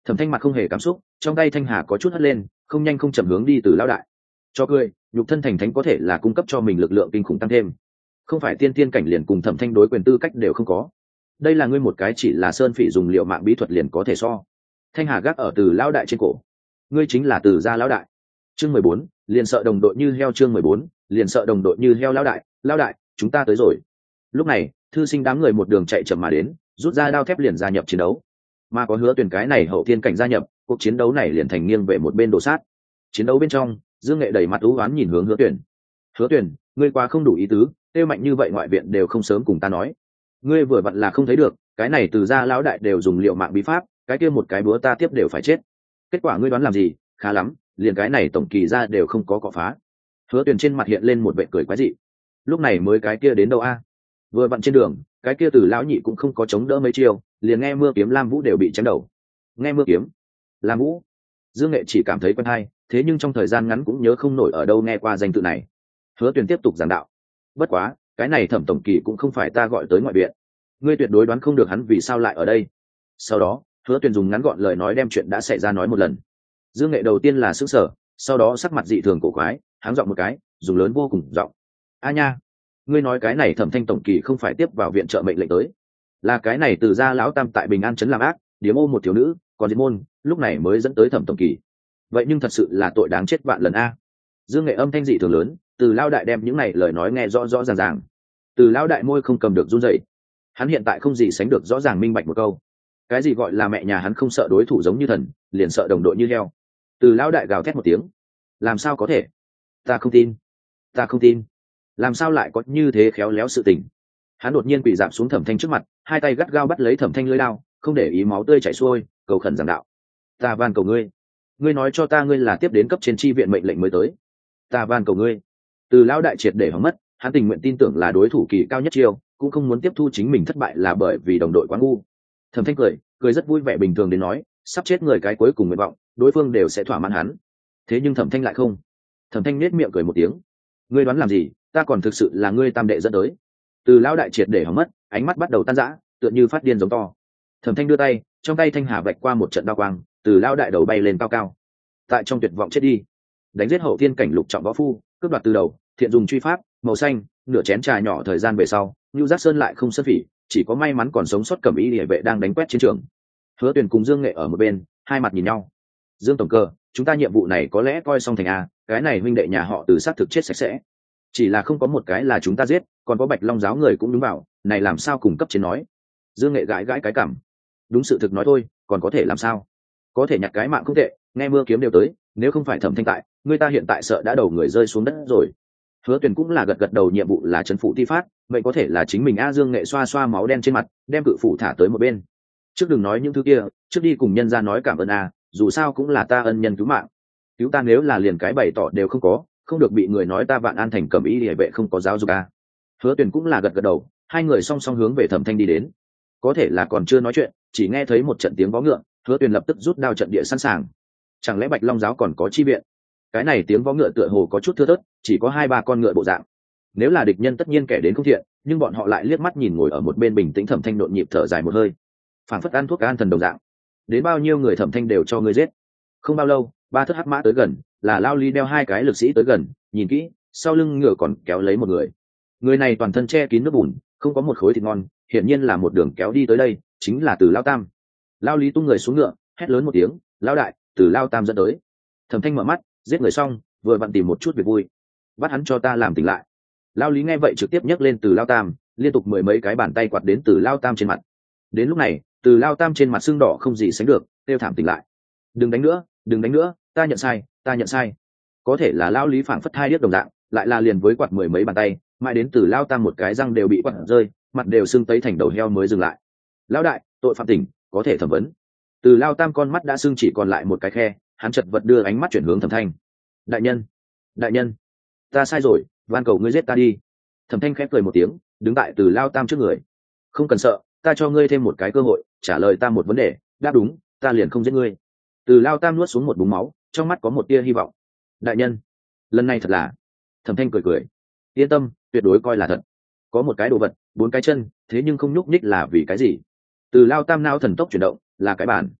Thẩm Thanh mặt không hề cảm xúc, trong tay thanh hà có chút hất lên, không nhanh không chậm hướng đi Từ lão đại. Cho cười, nhục thân thành thánh có thể là cung cấp cho mình lực lượng kinh khủng tăng thêm, không phải tiên tiên cảnh liền cùng Thẩm Thanh đối quyền tư cách đều không có. Đây là ngươi một cái chỉ là sơn phỉ dùng liệu mạng bí thuật liền có thể so. Thanh hà gác ở Từ lão đại trên cổ. Ngươi chính là Từ gia lão đại. Chương 14, liền sợ đồng đội như heo. Chương 14, liền sợ đồng đội như heo. Lão đại, chúng ta tới rồi. Lúc này, thư sinh đám người một đường chạy chậm mà đến, rút ra đao thép liền gia nhập chiến đấu. Mà có Hứa Tuyền cái này hậu thiên cảnh gia nhập, cuộc chiến đấu này liền thành nghiêng về một bên đổ sát. Chiến đấu bên trong, Dương Nghệ đẩy mặt u uất nhìn hướng Hứa Tuyền. Hứa Tuyền, ngươi quá không đủ ý tứ, tiêu mạnh như vậy ngoại viện đều không sớm cùng ta nói. Ngươi vừa vặn là không thấy được, cái này Từ gia lão đại đều dùng liệu mạng bí pháp, cái kia một cái búa ta tiếp đều phải chết. Kết quả ngươi đoán làm gì? Khá lắm, liền cái này tổng kỳ ra đều không có cọ phá. Hứa Tuyền trên mặt hiện lên một vẻ cười quái dị. Lúc này mới cái kia đến đâu a? Vừa vặn trên đường, cái kia Từ lão nhị cũng không có chống đỡ mấy chiêu, liền nghe mưa kiếm Lam Vũ đều bị chém đầu. Nghe mưa kiếm Lam Vũ, Dương Nghệ chỉ cảm thấy quen hay, thế nhưng trong thời gian ngắn cũng nhớ không nổi ở đâu nghe qua danh tự này. Hứa Tuyền tiếp tục giảng đạo. Bất quá, cái này Thẩm tổng kỳ cũng không phải ta gọi tới ngoại viện, ngươi tuyệt đối đoán không được hắn vì sao lại ở đây. Sau đó, Hứa Tuyền dùng ngắn gọn lời nói đem chuyện đã xảy ra nói một lần. Dương Nghệ đầu tiên là sững sờ, sau đó sắc mặt dị thường cổ quái, háng giọng một cái, dùng lớn vô cùng giọng. A nha, ngươi nói cái này Thẩm Thanh tổng kỳ không phải tiếp vào viện trợ mệnh lệnh tới, là cái này Từ gia lão tam tại Bình An trấn làm ác, điếm ô một thiếu nữ, còn diệt môn, lúc này mới dẫn tới Thẩm tổng kỳ. Vậy nhưng thật sự là tội đáng chết vạn lần a. Dương Nghệ âm thanh dị thường lớn, Từ lão đại đem những này lời nói nghe rõ rõ ràng ràng. Từ lão đại môi không cầm được run rẩy. Hắn hiện tại không gì sánh được rõ ràng minh bạch một câu. Cái gì gọi là mẹ nhà hắn không sợ đối thủ giống như thần, liền sợ đồng đội như heo. Từ lão đại gào thét một tiếng. Làm sao có thể? Ta không tin. Ta không tin. Làm sao lại có như thế khéo léo sự tình? Hắn đột nhiên quỳ rạp xuống Thẩm Thanh trước mặt, hai tay gắt gao bắt lấy Thẩm Thanh lưỡi đao, không để ý máu tươi chảy xuôi, cầu khẩn giảng đạo. Ta van cầu ngươi, ngươi nói cho ta ngươi là tiếp đến cấp trên tri viện mệnh lệnh mới tới. Ta van cầu ngươi. Từ lão đại triệt để hỏng mất, hắn tình nguyện tin tưởng là đối thủ kỳ cao nhất chiêu, cũng không muốn tiếp thu chính mình thất bại là bởi vì đồng đội quá ngu. Thẩm Thanh cười rất vui vẻ bình thường đến nói, sắp chết người cái cuối cùng nguyện vọng, đối phương đều sẽ thỏa mãn hắn. Thế nhưng Thẩm Thanh lại không. Thẩm Thanh nết miệng cười một tiếng. Ngươi đoán làm gì, ta còn thực sự là ngươi tam đệ dẫn tới. Từ lão đại triệt để hỏng mất, ánh mắt bắt đầu tan rã, tựa như phát điên giống to. Thẩm Thanh đưa tay, trong tay thanh hà vạch qua một trận đao quang, từ lão đại đầu bay lên cao cao. Tại trong tuyệt vọng chết đi, đánh giết hậu thiên cảnh lục trọng võ phu, cướp đoạt từ đầu, thiện dùng truy pháp, màu xanh, nửa chén trà nhỏ thời gian về sau, Nưu Giác Sơn lại không sân phỉ, chỉ có may mắn còn sống sót Cẩm Y Liễu vệ đang đánh quét chiến trường. Hứa Tuyền cùng Dương Nghệ ở một bên, hai mặt nhìn nhau. Dương tổng cơ, chúng ta nhiệm vụ này có lẽ coi xong thành a, cái này huynh đệ nhà họ Từ sát thực chết sạch sẽ. Chỉ là không có một cái là chúng ta giết, còn có Bạch Long giáo người cũng đứng vào, này làm sao cùng cấp trên nói. Dương Nghệ gãi gãi cái cảm. Đúng sự thực nói thôi, còn có thể làm sao? Có thể nhặt cái mạng không tệ, nghe mưa kiếm đều tới, nếu không phải Thẩm Thanh tại, người ta hiện tại sợ đã đầu người rơi xuống đất rồi. Hứa Tuyền cũng là gật gật đầu, nhiệm vụ là trấn phủ ti phát, vậy có thể là chính mình a. Dương Nghệ xoa xoa máu đen trên mặt, đem cự phủ thả tới một bên. Trước đừng nói những thứ kia, trước đi cùng nhân gia nói cảm ơn a, dù sao cũng là ta ân nhân cứu mạng. Cứu ta nếu là liền cái bày tỏ đều không có, không được bị người nói ta Vạn An thành Cẩm Y Liễu vệ không có giáo dục a. Hứa Tuyền cũng là gật gật đầu, hai người song song hướng về Thẩm Thanh đi đến. Có thể là còn chưa nói chuyện, chỉ nghe thấy một trận tiếng vó ngựa, Hứa Tuyền lập tức rút đao trận địa sẵn sàng. Chẳng lẽ Bạch Long giáo còn có chi viện? Cái này tiếng vó ngựa tựa hồ có chút thưa thớt, chỉ có 2-3 con ngựa bộ dạng. Nếu là địch nhân tất nhiên kẻ đến không thiện, nhưng bọn họ lại liếc mắt nhìn ngồi ở một bên bình tĩnh Thẩm Thanh nhộn nhịp thở dài một hơi. Phảng phất ăn thuốc an thần đồng dạng. Đến bao nhiêu người Thẩm Thanh đều cho ngươi giết. Không bao lâu, 3 thất hắc mã tới gần, là Lao Lý đeo 2 cái lực sĩ tới gần, nhìn kỹ, sau lưng ngựa còn kéo lấy một người. Người này toàn thân che kín nước bùn, không có một khối thịt ngon, hiển nhiên là một đường kéo đi tới đây, chính là Từ Lao Tam. Lao Lý tung người xuống ngựa, hét lớn một tiếng, "Lao đại, Từ Lao Tam dẫn tới." Thẩm Thanh mở mắt, giết người xong, vừa vặn tìm một chút việc vui, bắt hắn cho ta làm tỉnh lại. Lao Lý nghe vậy trực tiếp nhấc lên Từ Lao Tam, liên tục 10 mấy cái bàn tay quạt đến Từ Lao Tam trên mặt. Đến lúc này, Từ Lao Tam trên mặt sưng đỏ không gì sánh được, kêu thảm tỉnh lại. Đừng đánh nữa, đừng đánh nữa, ta nhận sai, ta nhận sai. Có thể là Lao Lý phảng phất hai điếc đồng dạng, lại là liền với quạt 10 mấy bàn tay, mãi đến Từ Lao Tam một cái răng đều bị quạt rơi, mặt đều sưng tấy thành đầu heo mới dừng lại. Lão đại, tội phạm tỉnh, có thể thẩm vấn. Từ Lao Tam con mắt đã sưng chỉ còn lại một cái khe, hắn chật vật đưa ánh mắt chuyển hướng Thẩm Thanh. Đại nhân, đại nhân, ta sai rồi, van cầu ngươi giết ta đi. Thẩm Thanh khép cười một tiếng, đứng tại Từ Lao Tam trước người. Không cần sợ, ta cho ngươi thêm một cái cơ hội, trả lời ta một vấn đề, đáp đúng, ta liền không giết ngươi. Từ Lao Tam nuốt xuống một búng máu, trong mắt có một tia hy vọng. Đại nhân, lần này thật là. Thẩm Thanh cười cười. Yên tâm, tuyệt đối coi là thật. Có một cái đồ vật, 4 cái chân, thế nhưng không nhúc nhích là vì cái gì? Từ Lao Tam não thần tốc chuyển động, là cái bàn.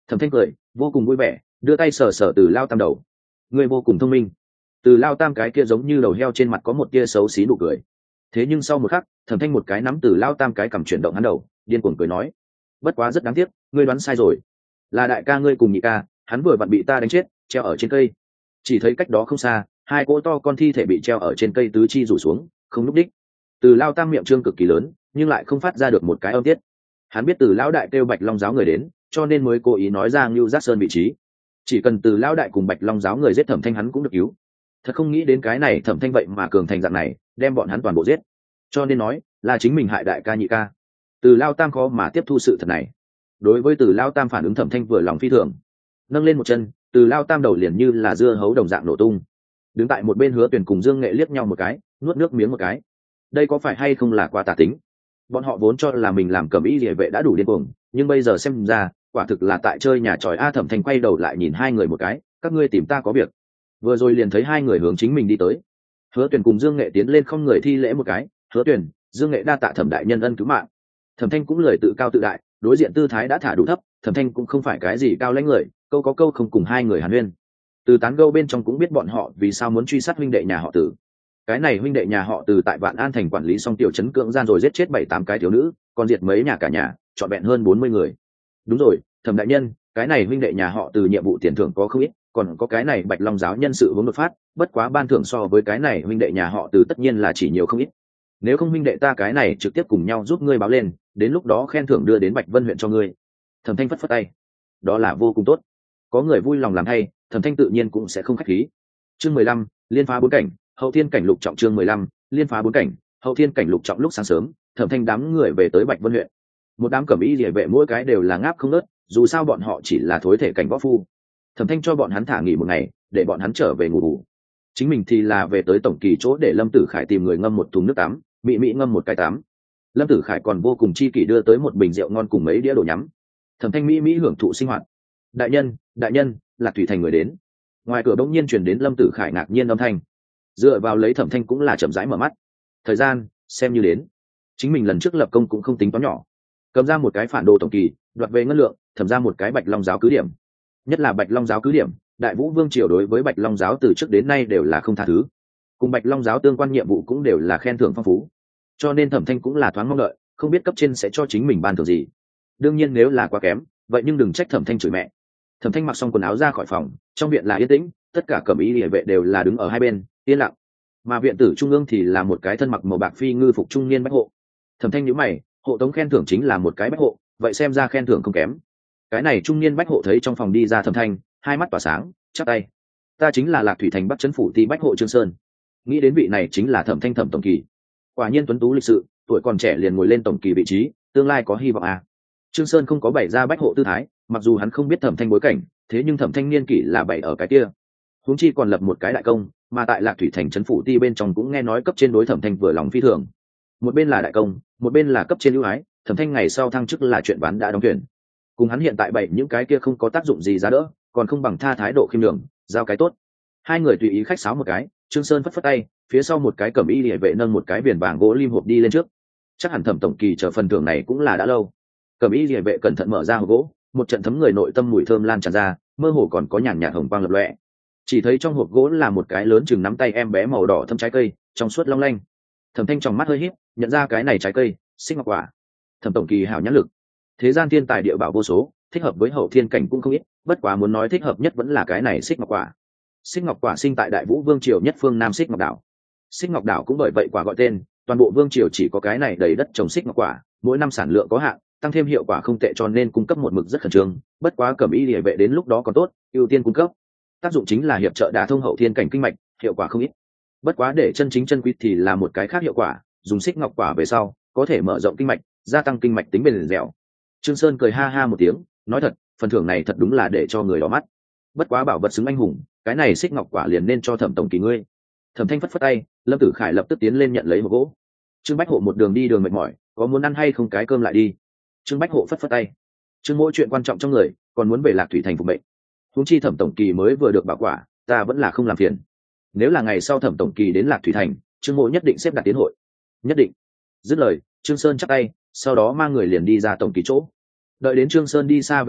Thẩm thanh cười vô cùng vui vẻ, đưa tay sờ sờ Từ Lao Tam đầu. Ngươi vô cùng thông minh. Từ Lao Tam cái kia giống như đầu heo trên mặt có một tia xấu xí nụ cười. Thế nhưng sau một khắc, Thẩm thanh một cái nắm Từ Lao Tam cái cầm chuyển động hắn đầu, điên cuồng cười nói: bất quá rất đáng tiếc, ngươi đoán sai rồi. Là đại ca ngươi cùng nhị ca, hắn vừa vặn bị ta đánh chết, treo ở trên cây. Chỉ thấy cách đó không xa, hai cỗ to con thi thể bị treo ở trên cây tứ chi rủ xuống, không lúc đích. Từ Lao Tam miệng trương cực kỳ lớn, nhưng lại không phát ra được một cái âm tiết. Hắn biết Từ lão đại kêu Bạch Long giáo người đến, cho nên mới cố ý nói ra Ngưu Giác Sơn vị trí. Chỉ cần Từ lão đại cùng Bạch Long giáo người giết Thẩm thanh hắn cũng được cứu. Thật không nghĩ đến cái này Thẩm thanh vậy mà cường thành dạng này, đem bọn hắn toàn bộ giết. Cho nên nói là chính mình hại đại ca nhị ca. Từ Lao Tam khó mà tiếp thu sự thật này. Đối với Từ Lao Tam phản ứng Thẩm thanh vừa lòng phi thường, nâng lên một chân, Từ Lao Tam đầu liền như là dưa hấu đồng dạng nổ tung. Đứng tại một bên Hứa Tuyền cùng Dương Nghệ liếc nhau một cái, nuốt nước miếng một cái. Đây có phải hay không là quá tà tính? Bọn họ vốn cho là mình làm cẩm y liề vệ đã đủ điên cuồng, nhưng bây giờ xem ra quả thực là tại chơi nhà tròi. Thẩm thanh quay đầu lại nhìn hai người một cái: các ngươi tìm ta có việc? Vừa rồi liền thấy hai người hướng chính mình đi tới. Hứa Tuyền cùng Dương Nghệ tiến lên không người thi lễ một cái: Hứa Tuyền, Dương Nghệ đa tạ Thẩm đại nhân ân cứu mạng. Thẩm thanh cũng lời tự cao tự đại, đối diện tư thái đã thả đủ thấp. Thẩm thanh cũng không phải cái gì cao lãnh người, câu có câu không cùng hai người hàn huyên. Từ tán gẫu bên trong cũng biết bọn họ vì sao muốn truy sát huynh đệ nhà họ Từ. Cái này huynh đệ nhà họ Từ tại Vạn An thành quản lý xong tiểu trấn cưỡng gian rồi giết chết 7-8 cái thiếu nữ, còn diệt mấy nhà cả nhà, trọn vẹn hơn 40 người. Đúng rồi, Thẩm đại nhân, cái này huynh đệ nhà họ Từ nhiệm vụ tiền thưởng có không ít, còn có cái này Bạch Long giáo nhân sự hướng đột phát, bất quá ban thưởng so với cái này huynh đệ nhà họ Từ tất nhiên là chỉ nhiều không ít. Nếu không huynh đệ ta cái này trực tiếp cùng nhau giúp ngươi báo lên, đến lúc đó khen thưởng đưa đến Bạch Vân huyện cho ngươi. Thẩm thanh phất phất tay. Đó là vô cùng tốt. Có người vui lòng làm thay, Thẩm thanh tự nhiên cũng sẽ không khách khí. Chương 15, liên phá bốn cảnh, hậu thiên cảnh lục trọng. Chương 15, liên phá bốn cảnh, hậu thiên cảnh lục trọng. Lúc sáng sớm, Thẩm thanh đám người về tới Bạch Vân huyện. Một đám cẩm y liề vệ mỗi cái đều là ngáp không ngớt, dù sao bọn họ chỉ là thối thể cảnh võ phu. Thẩm thanh cho bọn hắn thả nghỉ một ngày, để bọn hắn trở về ngủ bù. Chính mình thì là về tới tổng kỳ chỗ để Lâm Tử Khải tìm người ngâm một thùng nước tắm, mị mị ngâm một cái tắm. Lâm Tử Khải còn vô cùng chi kỷ đưa tới một bình rượu ngon cùng mấy đĩa đồ nhắm. Thẩm thanh mỹ hưởng thụ sinh hoạt. Đại nhân, Lạc Thủy thành người đến. Ngoài cửa bỗng nhiên truyền đến Lâm Tử Khải ngạc nhiên âm thanh. Dựa vào lấy Thẩm thanh cũng là chậm rãi mở mắt. Thời gian xem như đến. Chính mình lần trước lập công cũng không tính toán nhỏ, cầm ra một cái phản đồ tổng kỳ, đoạt về ngân lượng, thẩm ra một cái Bạch Long giáo cứ điểm. Nhất là Bạch Long giáo cứ điểm, Đại Vũ Vương triều đối với Bạch Long giáo từ trước đến nay đều là không tha thứ, cùng Bạch Long giáo tương quan nhiệm vụ cũng đều là khen thưởng phong phú, cho nên Thẩm thanh cũng là thoáng mong đợi, không biết cấp trên sẽ cho chính mình ban thưởng gì. Đương nhiên nếu là quá kém, vậy nhưng đừng trách Thẩm thanh chửi mẹ. Thẩm thanh mặc xong quần áo ra khỏi phòng, trong viện là yên tĩnh, tất cả cẩm y liề vệ đều là đứng ở hai bên yên lặng, mà viện tử trung ương thì là một cái thân mặc màu bạc phi ngư phục trung niên bách hộ. Thẩm thanh nhíu mày, hộ tống khen thưởng chính là một cái bách hộ, vậy xem ra khen thưởng không kém. Cái này trung niên bách hộ thấy trong phòng đi ra Thẩm thanh, hai mắt tỏa sáng, chắp tay: ta chính là Lạc Thủy thành Bắc trấn phủ ti bách hộ Trương Sơn. Nghĩ đến vị này chính là Thẩm thanh Thẩm tổng kỳ, quả nhiên tuấn tú lịch sự, tuổi còn trẻ liền ngồi lên tổng kỳ vị trí, tương lai có hy vọng à. Trương Sơn không có bày ra bách hộ tư thái, mặc dù hắn không biết Thẩm thanh bối cảnh, thế nhưng Thẩm thanh niên kỷ là bày ở cái kia, huống chi còn lập một cái đại công, mà tại Lạc Thủy thành trấn phủ ti bên trong cũng nghe nói cấp trên đối Thẩm thanh vừa lòng phi thường. Một bên là đại công, một bên là cấp trên ưu ái, Thẩm thanh ngày sau thăng chức là chuyện ván đã đóng thuyền. Cùng hắn hiện tại bày những cái kia không có tác dụng gì giá đỡ, còn không bằng tha thái độ khiêm nhường, giao cái tốt. Hai người tùy ý khách sáo một cái, Trương Sơn phất phất tay, phía sau một cái cẩm y liề vệ nâng một cái viền vàng gỗ lim hộp đi lên trước. Chắc hẳn Thẩm tổng kỳ chờ phần thưởng này cũng là đã lâu. Cẩm y liề vệ cẩn thận mở ra hộp gỗ, một trận thấm người nội tâm mùi thơm lan tràn ra, mơ hồ còn có nhàn nhạt hồng quang lập lòe. Chỉ thấy trong hộp gỗ là một cái lớn chừng nắm tay em bé màu đỏ thâm trái cây, trong suốt long lanh. Thẩm thanh trong mắt hơi híp, nhận ra cái này trái cây, xích ngọc quả. Thẩm tổng kỳ hảo nhãn lực, thế gian thiên tài địa bảo vô số, thích hợp với hậu thiên cảnh cũng không ít, bất quá muốn nói thích hợp nhất vẫn là cái này xích ngọc quả. Xích ngọc quả sinh tại Đại Vũ Vương triều nhất phương Nam Xích Ngọc đảo. Xích Ngọc đảo cũng bởi vậy quả gọi tên, toàn bộ vương triều chỉ có cái này đầy đất trồng xích ngọc quả, mỗi năm sản lượng có hạn, tăng thêm hiệu quả không tệ cho nên cung cấp một mực rất khẩn trương, bất quá cẩm y liề vệ đến lúc đó còn tốt, ưu tiên cung cấp. Tác dụng chính là hiệp trợ đả thông hậu thiên cảnh kinh mạch, hiệu quả không ít. Bất quá để chân chính chân quý thì là một cái khác hiệu quả, dùng xích ngọc quả về sau, có thể mở rộng kinh mạch, gia tăng kinh mạch tính bền dẻo. Trương Sơn cười ha ha một tiếng, nói thật, phần thưởng này thật đúng là để cho người đỏ mắt. Bất quá bảo vật xứng anh hùng, cái này xích ngọc quả liền nên cho Thẩm tổng kỳ ngươi. Thẩm thanh phất phất tay, Lâm Tử Khải lập tức tiến lên nhận lấy một gỗ. Trương Bách Hộ một đường đi đường mệt mỏi, có muốn ăn hay không cái cơm lại đi. Trương Bách Hộ phất phất tay. Trương mỗi chuyện quan trọng trong người, còn muốn về Lạc Thủy thành phục bệnh. Huống chi Thẩm tổng kỳ mới vừa được bảo quả, ta vẫn là không làm phiền. Nếu là ngày sau Thẩm tổng kỳ đến Lạc Thủy thành, Trương mộ nhất định xếp đặt tiến hội. Nhất định. Dứt lời, Trương Sơn chắp tay, sau đó mang người liền đi ra tổng kỳ chỗ. Đợi đến Trương Sơn đi xa về sau,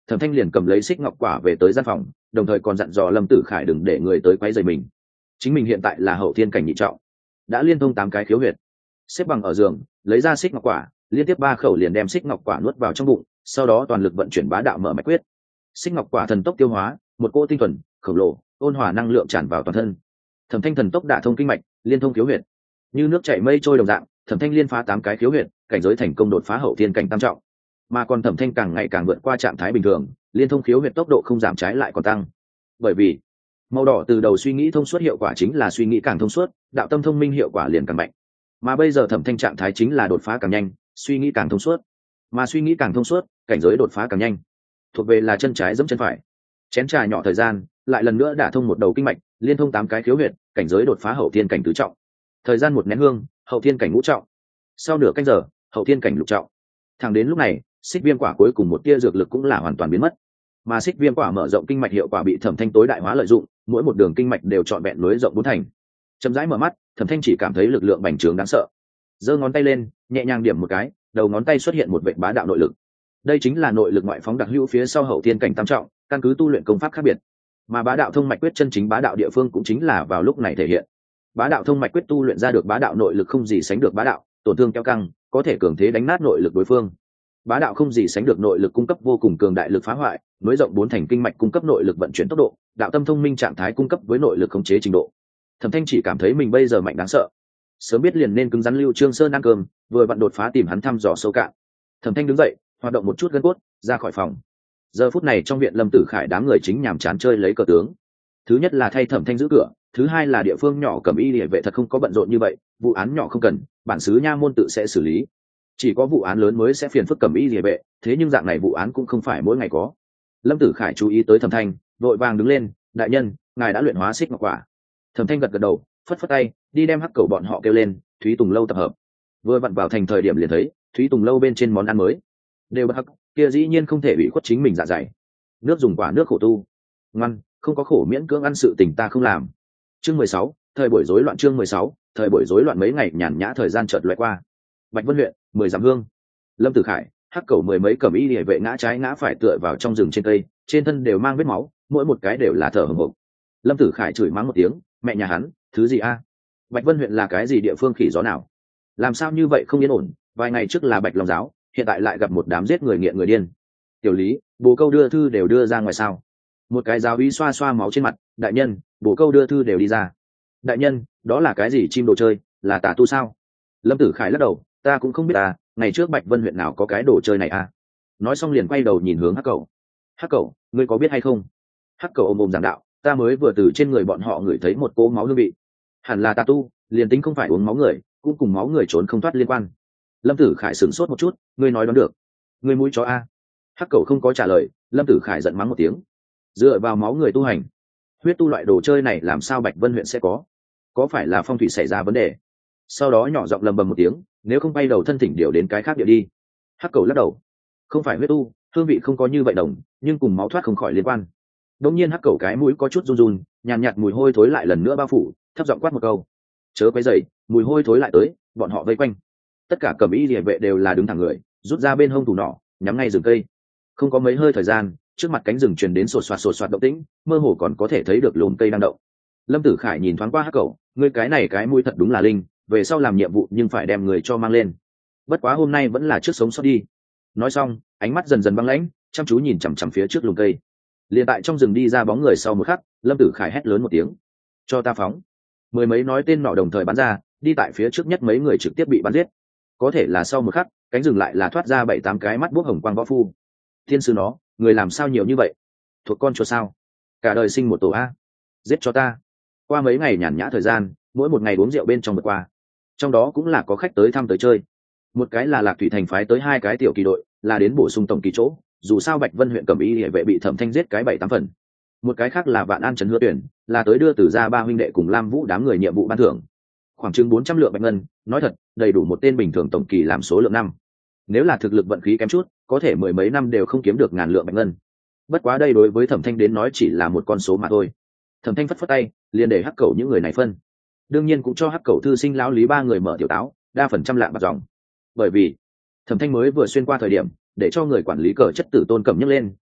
Thẩm Thanh liền cầm lấy xích ngọc quả về tới gian phòng, đồng thời còn dặn dò Lâm Tử Khải đừng để người tới quấy rầy mình. Chính mình hiện tại là hậu thiên cảnh nhị trọng, đã liên thông 8 cái khiếu huyệt. Xếp bằng ở giường, lấy ra xích ngọc quả, liên tiếp 3 khẩu liền đem xích ngọc quả nuốt vào trong bụng, sau đó toàn lực vận chuyển bá đạo mở mạch quyết. Xích ngọc quả thần tốc tiêu hóa, một cỗ tinh thuần, khổng lồ, ôn hòa năng lượng tràn vào toàn thân. Thẩm Thanh thần tốc đả thông kinh mạch, liên thông khiếu huyệt. Như nước chảy mây trôi đồng dạng, Thẩm Thanh liên phá 8 cái khiếu huyệt, cảnh giới thành công đột phá hậu thiên cảnh tam trọng. Mà còn Thẩm Thanh càng ngày càng vượt qua trạng thái bình thường, liên thông khiếu huyệt tốc độ không giảm trái lại còn tăng. Bởi vì màu đỏ từ đầu suy nghĩ thông suốt hiệu quả chính là suy nghĩ càng thông suốt, đạo tâm thông minh hiệu quả liền càng mạnh. Mà bây giờ Thẩm Thanh trạng thái chính là đột phá càng nhanh, suy nghĩ càng thông suốt. Mà suy nghĩ càng thông suốt, cảnh giới đột phá càng nhanh. Thuộc về là chân trái giẫm chân phải. Chén trà nhỏ thời gian, lại lần nữa đả thông một đầu kinh mạch, liên thông 8 cái khiếu huyệt, cảnh giới đột phá hậu thiên cảnh tứ trọng. Thời gian một nén hương, hậu thiên cảnh ngũ trọng. Sau nửa canh giờ, hậu thiên cảnh lục trọng. Thẳng đến lúc này, xích viêm quả cuối cùng một tia dược lực cũng là hoàn toàn biến mất. Mà xích viêm quả mở rộng kinh mạch hiệu quả bị Thẩm Thanh tối đại hóa lợi dụng, mỗi một đường kinh mạch đều trọn vẹn nối rộng 4 thành. Chậm rãi mở mắt, Thẩm Thanh chỉ cảm thấy lực lượng bành trướng đáng sợ. Giơ ngón tay lên, nhẹ nhàng điểm một cái, đầu ngón tay xuất hiện một vệt bá đạo nội lực. Đây chính là nội lực ngoại phóng đặc hữu phía sau hậu thiên cảnh tam trọng, căn cứ tu luyện công pháp khác biệt. Mà bá đạo thông mạch quyết chân chính bá đạo địa phương cũng chính là vào lúc này thể hiện. Bá đạo thông mạch quyết tu luyện ra được bá đạo nội lực không gì sánh được bá đạo, tổn thương kéo căng, có thể cường thế đánh nát nội lực đối phương. Bá đạo không gì sánh được nội lực cung cấp vô cùng cường đại lực phá hoại, nối rộng 4 thành kinh mạch cung cấp nội lực vận chuyển tốc độ, đạo tâm thông minh trạng thái cung cấp với nội lực khống chế trình độ. Thẩm Thanh chỉ cảm thấy mình bây giờ mạnh đáng sợ. Sớm biết liền nên cứng rắn Lưu Trương Sơn ăn cơm, vừa vặn đột phá tìm hắn thăm dò sâu cạn. Thẩm Thanh đứng dậy, hoạt động một chút gân cốt, ra khỏi phòng. Giờ phút này trong viện Lâm Tử Khải đám người chính nhàm chán chơi lấy cờ tướng. Thứ nhất là thay Thẩm Thanh giữ cửa, thứ hai là địa phương nhỏ cầm y liễu vệ thật không có bận rộn như vậy, vụ án nhỏ không cần, bản xứ nha môn tự sẽ xử lý. Chỉ có vụ án lớn mới sẽ phiền phức cầm y liễu vệ, thế nhưng dạng này vụ án cũng không phải mỗi ngày có. Lâm Tử Khải chú ý tới Thẩm Thanh, vội vàng đứng lên, đại nhân, ngài đã luyện hóa xích ngọc quả. Thẩm Thanh gật gật đầu, phất phất tay, đi đem hắc cầu bọn họ kêu lên, Thúy Tùng lâu tập hợp. Vừa vặn vào thành thời điểm liền thấy Thúy Tùng lâu bên trên món ăn mới đều bất hắc, kia dĩ nhiên không thể bị khuất chính mình dạ dày. Nước dùng quả nước khổ tu, ngoan, không có khổ miễn cưỡng ăn sự tình ta không làm. Chương 16, thời buổi rối loạn. Chương 16, thời buổi rối loạn. Mấy ngày nhàn nhã thời gian chợt lóe qua. Bạch Vân huyện, 10 dặm hương. Lâm Tử Khải, hắc cầu mười mấy cầm y liễu vệ ngã trái ngã phải tựa vào trong rừng trên cây, trên thân đều mang vết máu, mỗi một cái đều là thở hổn hển. Lâm Tử Khải chửi mắng một tiếng, mẹ nhà hắn, thứ gì a? Bạch Vân huyện là cái gì địa phương khỉ gió nào? Làm sao như vậy không yên ổn, vài ngày trước là Bạch Long giáo, hiện tại lại gặp một đám giết người nghiện người điên. Tiểu Lý, bồ câu đưa thư đều đưa ra ngoài sao? Một cái giáo úy xoa xoa máu trên mặt, đại nhân, bồ câu đưa thư đều đi ra. Đại nhân, đó là cái gì chim đồ chơi, là tà tu sao? Lâm Tử Khải lắc đầu, ta cũng không biết à, ngày trước Bạch Vân huyện nào có cái đồ chơi này à? Nói xong liền quay đầu nhìn hướng hắc cẩu. Hắc cẩu, ngươi có biết hay không? Hắc cẩu ôm ôm giảng đạo, ta mới vừa từ trên người bọn họ ngửi thấy một cỗ máu hương vị, hẳn là tà tu, liền tính không phải uống máu người, cũng cùng máu người trốn không thoát liên quan. Lâm Tử Khải sửng sốt một chút, ngươi nói đoán được? Ngươi mũi chó a? Hắc cẩu không có trả lời. Lâm Tử Khải giận mắng một tiếng, dựa vào máu người tu hành, huyết tu loại đồ chơi này làm sao Bạch Vân huyện sẽ có phải là phong thủy xảy ra vấn đề? Sau đó nhỏ giọng lầm bầm một tiếng, nếu không bay đầu thân thỉnh điều đến cái khác địa đi. Hắc cẩu lắc đầu, không phải huyết tu, hương vị không có như vậy đồng, nhưng cùng máu thoát không khỏi liên quan. Đống nhiên hắc cẩu cái mũi có chút run run, nhàn nhạt mùi hôi thối lại lần nữa bao phủ, thấp giọng quát một câu, chớ quấy rầy, mùi hôi thối lại tới. Bọn họ vây quanh, tất cả cầm y liễu vệ đều là đứng thẳng người, rút ra bên hông thủ nỏ, nhắm ngay rừng cây. Không có mấy hơi thời gian, trước mặt cánh rừng truyền đến sột soạt động tĩnh, mơ hồ còn có thể thấy được lùm cây đang động. Lâm Tử Khải nhìn thoáng qua hắc cẩu, ngươi cái này cái mũi thật đúng là linh, về sau làm nhiệm vụ nhưng phải đem người cho mang lên. Bất quá hôm nay vẫn là trước sống sót đi. Nói xong, ánh mắt dần dần băng lãnh, chăm chú nhìn chằm chằm phía trước lùm cây. Liền tại trong rừng đi ra bóng người sau một khắc, Lâm Tử Khải hét lớn một tiếng, cho ta phóng. Mười mấy nói tên nọ đồng thời bắn ra, đi tại phía trước nhất mấy người trực tiếp bị bắn giết. Có thể là sau một khắc, cánh rừng lại là thoát ra 7-8 cái mắt buốc hồng quang võ phu. Thiên sư nó, người làm sao nhiều như vậy? Thuộc con chuột sao? Cả đời sinh một tổ a. Giết cho ta. Qua mấy ngày nhàn nhã thời gian, mỗi một ngày uống rượu bên trong vượt qua. Trong đó cũng là có khách tới thăm tới chơi. Một cái là Lạc Thủy thành phái tới 2 cái tiểu kỳ đội, là đến bổ sung tổng kỳ chỗ, dù sao Bạch Vân huyện cầm y liễu vệ bị Thẩm Thanh giết cái 7-8 phần. Một cái khác là Vạn An Trấn Hứa Tuyển, là tới đưa Tử Gia 3 huynh đệ cùng Lam Vũ đám người nhiệm vụ ban thưởng. Khoảng chừng 400 lượng bạch ngân, nói thật, đầy đủ một tên bình thường tổng kỳ làm số lượng năm. Nếu là thực lực vận khí kém chút, có thể mười mấy năm đều không kiếm được ngàn lượng bạch ngân. Bất quá đây đối với Thẩm Thanh đến nói chỉ là một con số mà thôi. Thẩm Thanh phất phất tay, liền để hắc cẩu những người này phân. Đương nhiên cũng cho hắc cẩu thư sinh lão lý 3 người mở tiểu táo, đa phần trăm lạng bạc dòng. Bởi vì Thẩm Thanh mới vừa xuyên qua thời điểm, để cho người quản lý cờ chất tử Tôn Cẩm nhấc lên,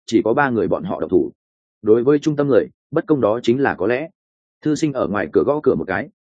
chỉ có 3 người bọn họ độc thủ. Đối với trung tâm người, bất công đó chính là có lẽ. Thư sinh ở ngoài cửa gõ cửa một cái.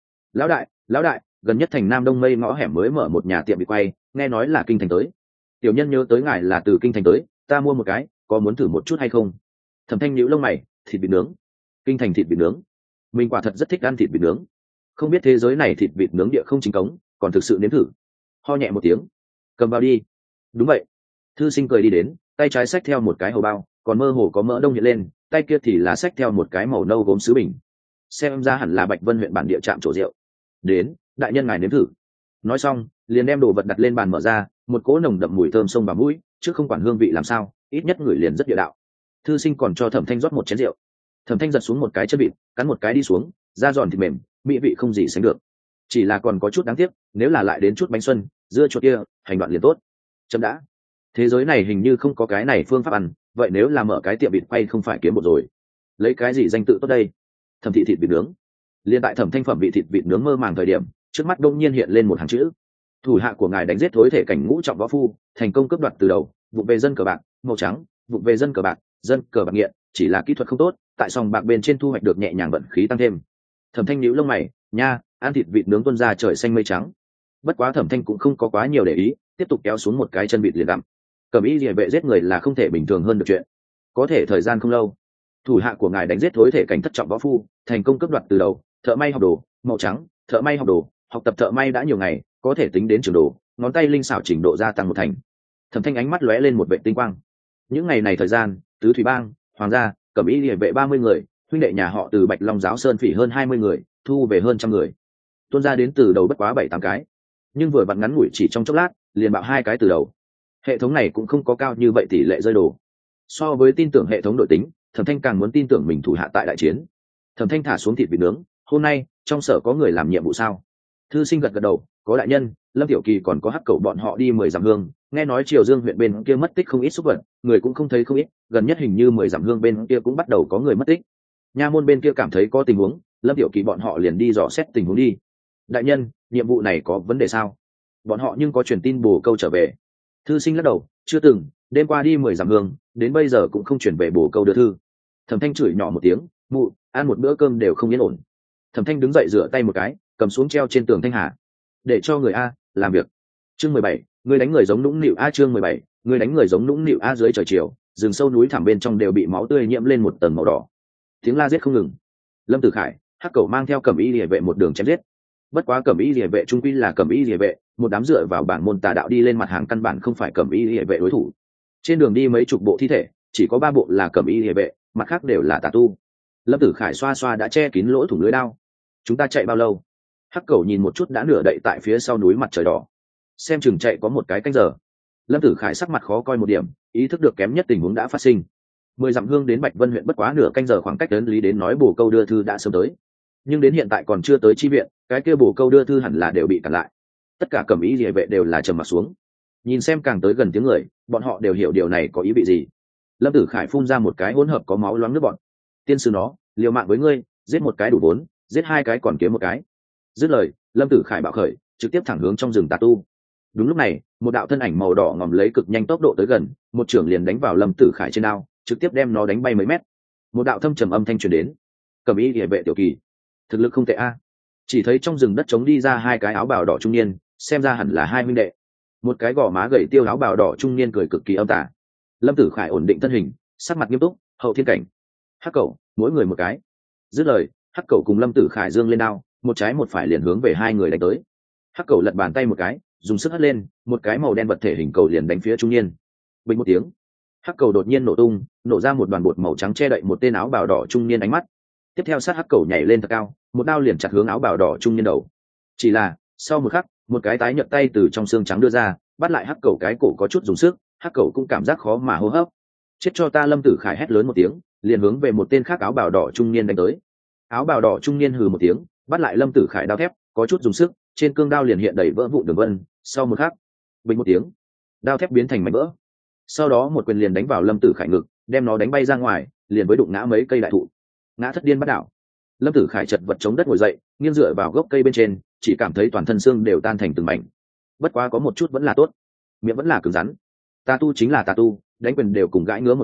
Lão đại, gần nhất thành Nam Đông Mây ngõ hẻm mới mở một nhà tiệm bị quay, nghe nói là kinh thành tới. Tiểu nhân nhớ tới ngài là từ kinh thành tới, ta mua một cái, có muốn thử một chút hay không? Thẩm Thanh nhíu lông mày, thịt vịt nướng. Kinh thành thịt vịt nướng. Mình quả thật rất thích ăn thịt vịt nướng. Không biết thế giới này thịt vịt nướng địa không chính cống, còn thực sự nếm thử. Ho nhẹ một tiếng, cầm vào đi. Đúng vậy. Thư sinh cười đi đến, tay trái xách theo một cái hầu bao, còn mơ hồ có mỡ đông hiện lên, tay kia thì là xách theo một cái màu nâu gốm sứ bình. Xem ra hẳn là Bạch Vân huyện bản địa trạm trổ rượu. Đến, đại nhân ngài nếm thử. Nói xong, liền đem đồ vật đặt lên bàn mở ra, một cỗ nồng đậm mùi thơm xông vào mũi, chứ không quản hương vị làm sao, ít nhất người liền rất địa đạo. Thư sinh còn cho Thẩm Thanh rót một chén rượu. Thẩm Thanh giật xuống một cái chân vịt, cắn một cái đi xuống, da giòn thịt mềm, mỹ vị không gì sánh được. Chỉ là còn có chút đáng tiếc, nếu là lại đến chút bánh xuân, dưa chuột kia, hành đoạn liền tốt. Chấm đã. Thế giới này hình như không có cái này phương pháp ăn, vậy nếu là mở cái tiệm vịt quay không phải kiếm một rồi. Lấy cái gì danh tự tốt đây? Thẩm thị thịt vịt nướng. Liên tại Thẩm Thanh phẩm vị thịt vịt nướng mơ màng thời điểm, trước mắt đông nhiên hiện lên một hàng chữ: thủ hạ của ngài đánh giết thối thể cảnh ngũ trọng võ phu, thành công cướp đoạt từ đầu, vụ về dân cờ bạc màu trắng, vụ về dân cờ bạc nghiện, chỉ là kỹ thuật không tốt, tại sòng bạc bên trên thu hoạch được nhẹ nhàng vận khí tăng thêm. Thẩm Thanh nhíu lông mày, nha, ăn thịt vịt nướng tuôn ra trời xanh mây trắng. Bất quá Thẩm Thanh cũng không có quá nhiều để ý, tiếp tục kéo xuống một cái chân vịt liền gặm. Cẩm y liề vệ giết người là không thể bình thường hơn được chuyện. Có thể thời gian không lâu, thủ hạ của ngài đánh giết thối thể cảnh thất trọng võ phu, thành công cướp đoạt từ đầu, thợ may học đồ màu trắng, thợ may học đồ, học tập thợ may đã nhiều ngày, có thể tính đến trường đồ, ngón tay linh xảo trình độ gia tăng một thành. Thẩm Thanh ánh mắt lóe lên một vệ tinh quang. Những ngày này thời gian, tứ thủy bang, hoàng gia, cẩm y liề vệ 30 người, huynh đệ nhà họ từ Bạch Long giáo sơn phỉ hơn 20 người, thu về hơn 100 người. Tuôn ra đến từ đầu bất quá 7-8 cái, nhưng vừa vặn ngắn ngủi chỉ trong chốc lát, liền bạo 2 cái từ đầu. Hệ thống này cũng không có cao như vậy tỷ lệ rơi đồ. So với tin tưởng hệ thống đội tính, Thẩm Thanh càng muốn tin tưởng mình thủ hạ tại đại chiến. Thẩm Thanh thả xuống thịt vịt nướng, hôm nay trong sở có người làm nhiệm vụ sao? Thư sinh gật gật đầu, có đại nhân, Lâm Tiểu Kỳ còn có Hắc Cẩu bọn họ đi 10 dặm hương, nghe nói Triều Dương huyện bên kia mất tích không ít súc vật, người cũng không thấy không ít, gần nhất hình như 10 dặm hương bên kia cũng bắt đầu có người mất tích. Nha môn bên kia cảm thấy có tình huống, Lâm Tiểu Kỳ bọn họ liền đi dò xét tình huống đi. Đại nhân, nhiệm vụ này có vấn đề sao? Bọn họ nhưng có truyền tin Bồ Câu trở về. Thư sinh lắc đầu, chưa từng, đêm qua đi 10 dặm hương, đến bây giờ cũng không chuyển về Bồ Câu đưa thư. Thẩm Thanh chửi nhỏ một tiếng, mụ, ăn một bữa cơm đều không yên ổn. Thẩm Thanh đứng dậy rửa tay một cái, cầm xuống treo trên tường thanh hà, để cho người a làm việc. Chương 17, người đánh người giống nũng nịu a. Chương 17, người đánh người giống nũng nịu a. Dưới trời chiều, rừng sâu núi thẳm bên trong đều bị máu tươi nhiễm lên một tầng màu đỏ. Tiếng la giết không ngừng. Lâm Tử Khải, Hắc Cẩu mang theo Cẩm y liề vệ một đường chém giết. Bất quá Cẩm y liề vệ trung quy là Cẩm y liề vệ, một đám dựa vào bảng môn tà đạo đi lên mặt hàng căn bản không phải Cẩm y liề vệ đối thủ. Trên đường đi mấy chục bộ thi thể, chỉ có 3 bộ là Cẩm y liề vệ, mặt khác đều là tà tu. Lâm Tử Khải xoa xoa đã che kín lỗ thủng lưới đao. Chúng ta chạy bao lâu? Hắc Cẩu nhìn một chút đã nửa đậy tại phía sau núi mặt trời đỏ, xem chừng chạy có một cái canh giờ. Lâm Tử Khải sắc mặt khó coi một điểm, ý thức được kém nhất tình huống đã phát sinh. 10 dặm hương đến Bạch Vân huyện bất quá nửa canh giờ, khoảng cách đến lý đến nói Bồ Câu đưa thư đã sớm tới, nhưng đến hiện tại còn chưa tới chi viện, cái kia Bồ Câu đưa thư hẳn là đều bị cản lại. Tất cả Cẩm y liề vệ đều là trầm mặt xuống, nhìn xem càng tới gần tiếng người, bọn họ đều hiểu điều này có ý vị gì. Lâm Tử Khải phun ra một cái hỗn hợp có máu loáng nước bọn. Tiên sư nó, liều mạng với ngươi, giết một cái đủ 4, giết 2 cái còn kiếm một cái. Dứt lời, Lâm Tử Khải bạo khởi, trực tiếp thẳng hướng trong rừng tà tu. Đúng lúc này, một đạo thân ảnh màu đỏ ngòm lấy cực nhanh tốc độ tới gần, một chưởng liền đánh vào Lâm Tử Khải trên đao, trực tiếp đem nó đánh bay mấy mét. Một đạo thâm trầm âm thanh truyền đến. Cẩm y liề vệ Tiểu Kỳ, thực lực không tệ a. Chỉ thấy trong rừng đất trống đi ra 2 cái áo bào đỏ trung niên, xem ra hẳn là 2 huynh đệ. Một cái gò má gầy tiêu áo bào đỏ trung niên cười cực kỳ âm tà. Lâm Tử Khải ổn định thân hình, sắc mặt nghiêm túc, hậu thiên cảnh. Hắc Cẩu, mỗi người một cái. Dứt lời, Hắc Cẩu cùng Lâm Tử Khải dương lên đao, một trái một phải liền hướng về 2 người đánh tới. Hắc Cẩu lật bàn tay một cái, dùng sức hất lên, một cái màu đen vật thể hình cầu liền đánh phía trung niên. Bình một tiếng, Hắc Cẩu đột nhiên nổ tung, nổ ra một đoàn bột màu trắng che đậy một tên áo bào đỏ trung niên ánh mắt. Tiếp theo sát Hắc Cẩu nhảy lên thật cao, một đao liền chặt hướng áo bào đỏ trung niên đầu. Chỉ là, sau một khắc, một cái tái nhợt tay từ trong xương trắng đưa ra, bắt lại Hắc Cẩu cái cổ có chút dùng sức, Hắc Cẩu cũng cảm giác khó mà hô hấp. Chết cho ta! Lâm Tử Khải hét lớn một tiếng, liền hướng về một tên khác áo bào đỏ trung niên đánh tới. Áo bào đỏ trung niên hừ một tiếng, bắt lại Lâm Tử Khải đao thép, có chút dùng sức, trên cương đao liền hiện đầy vỡ vụn đường vân. Sau một khắc, bình một tiếng, đao thép biến thành mảnh vỡ. Sau đó một quyền liền đánh vào Lâm Tử Khải ngực, đem nó đánh bay ra ngoài, liền với đụng ngã mấy cây đại thụ. Ngã thất điên bắt đảo. Lâm Tử Khải chật vật chống đất ngồi dậy, nghiêng dựa vào gốc cây bên trên, chỉ cảm thấy toàn thân xương đều tan thành từng mảnh. Bất quá có một chút vẫn là tốt, miệng vẫn là cứng rắn. Tà tu chính là tà tu, đánh quyền đều cùng gãi ngứa một dạng,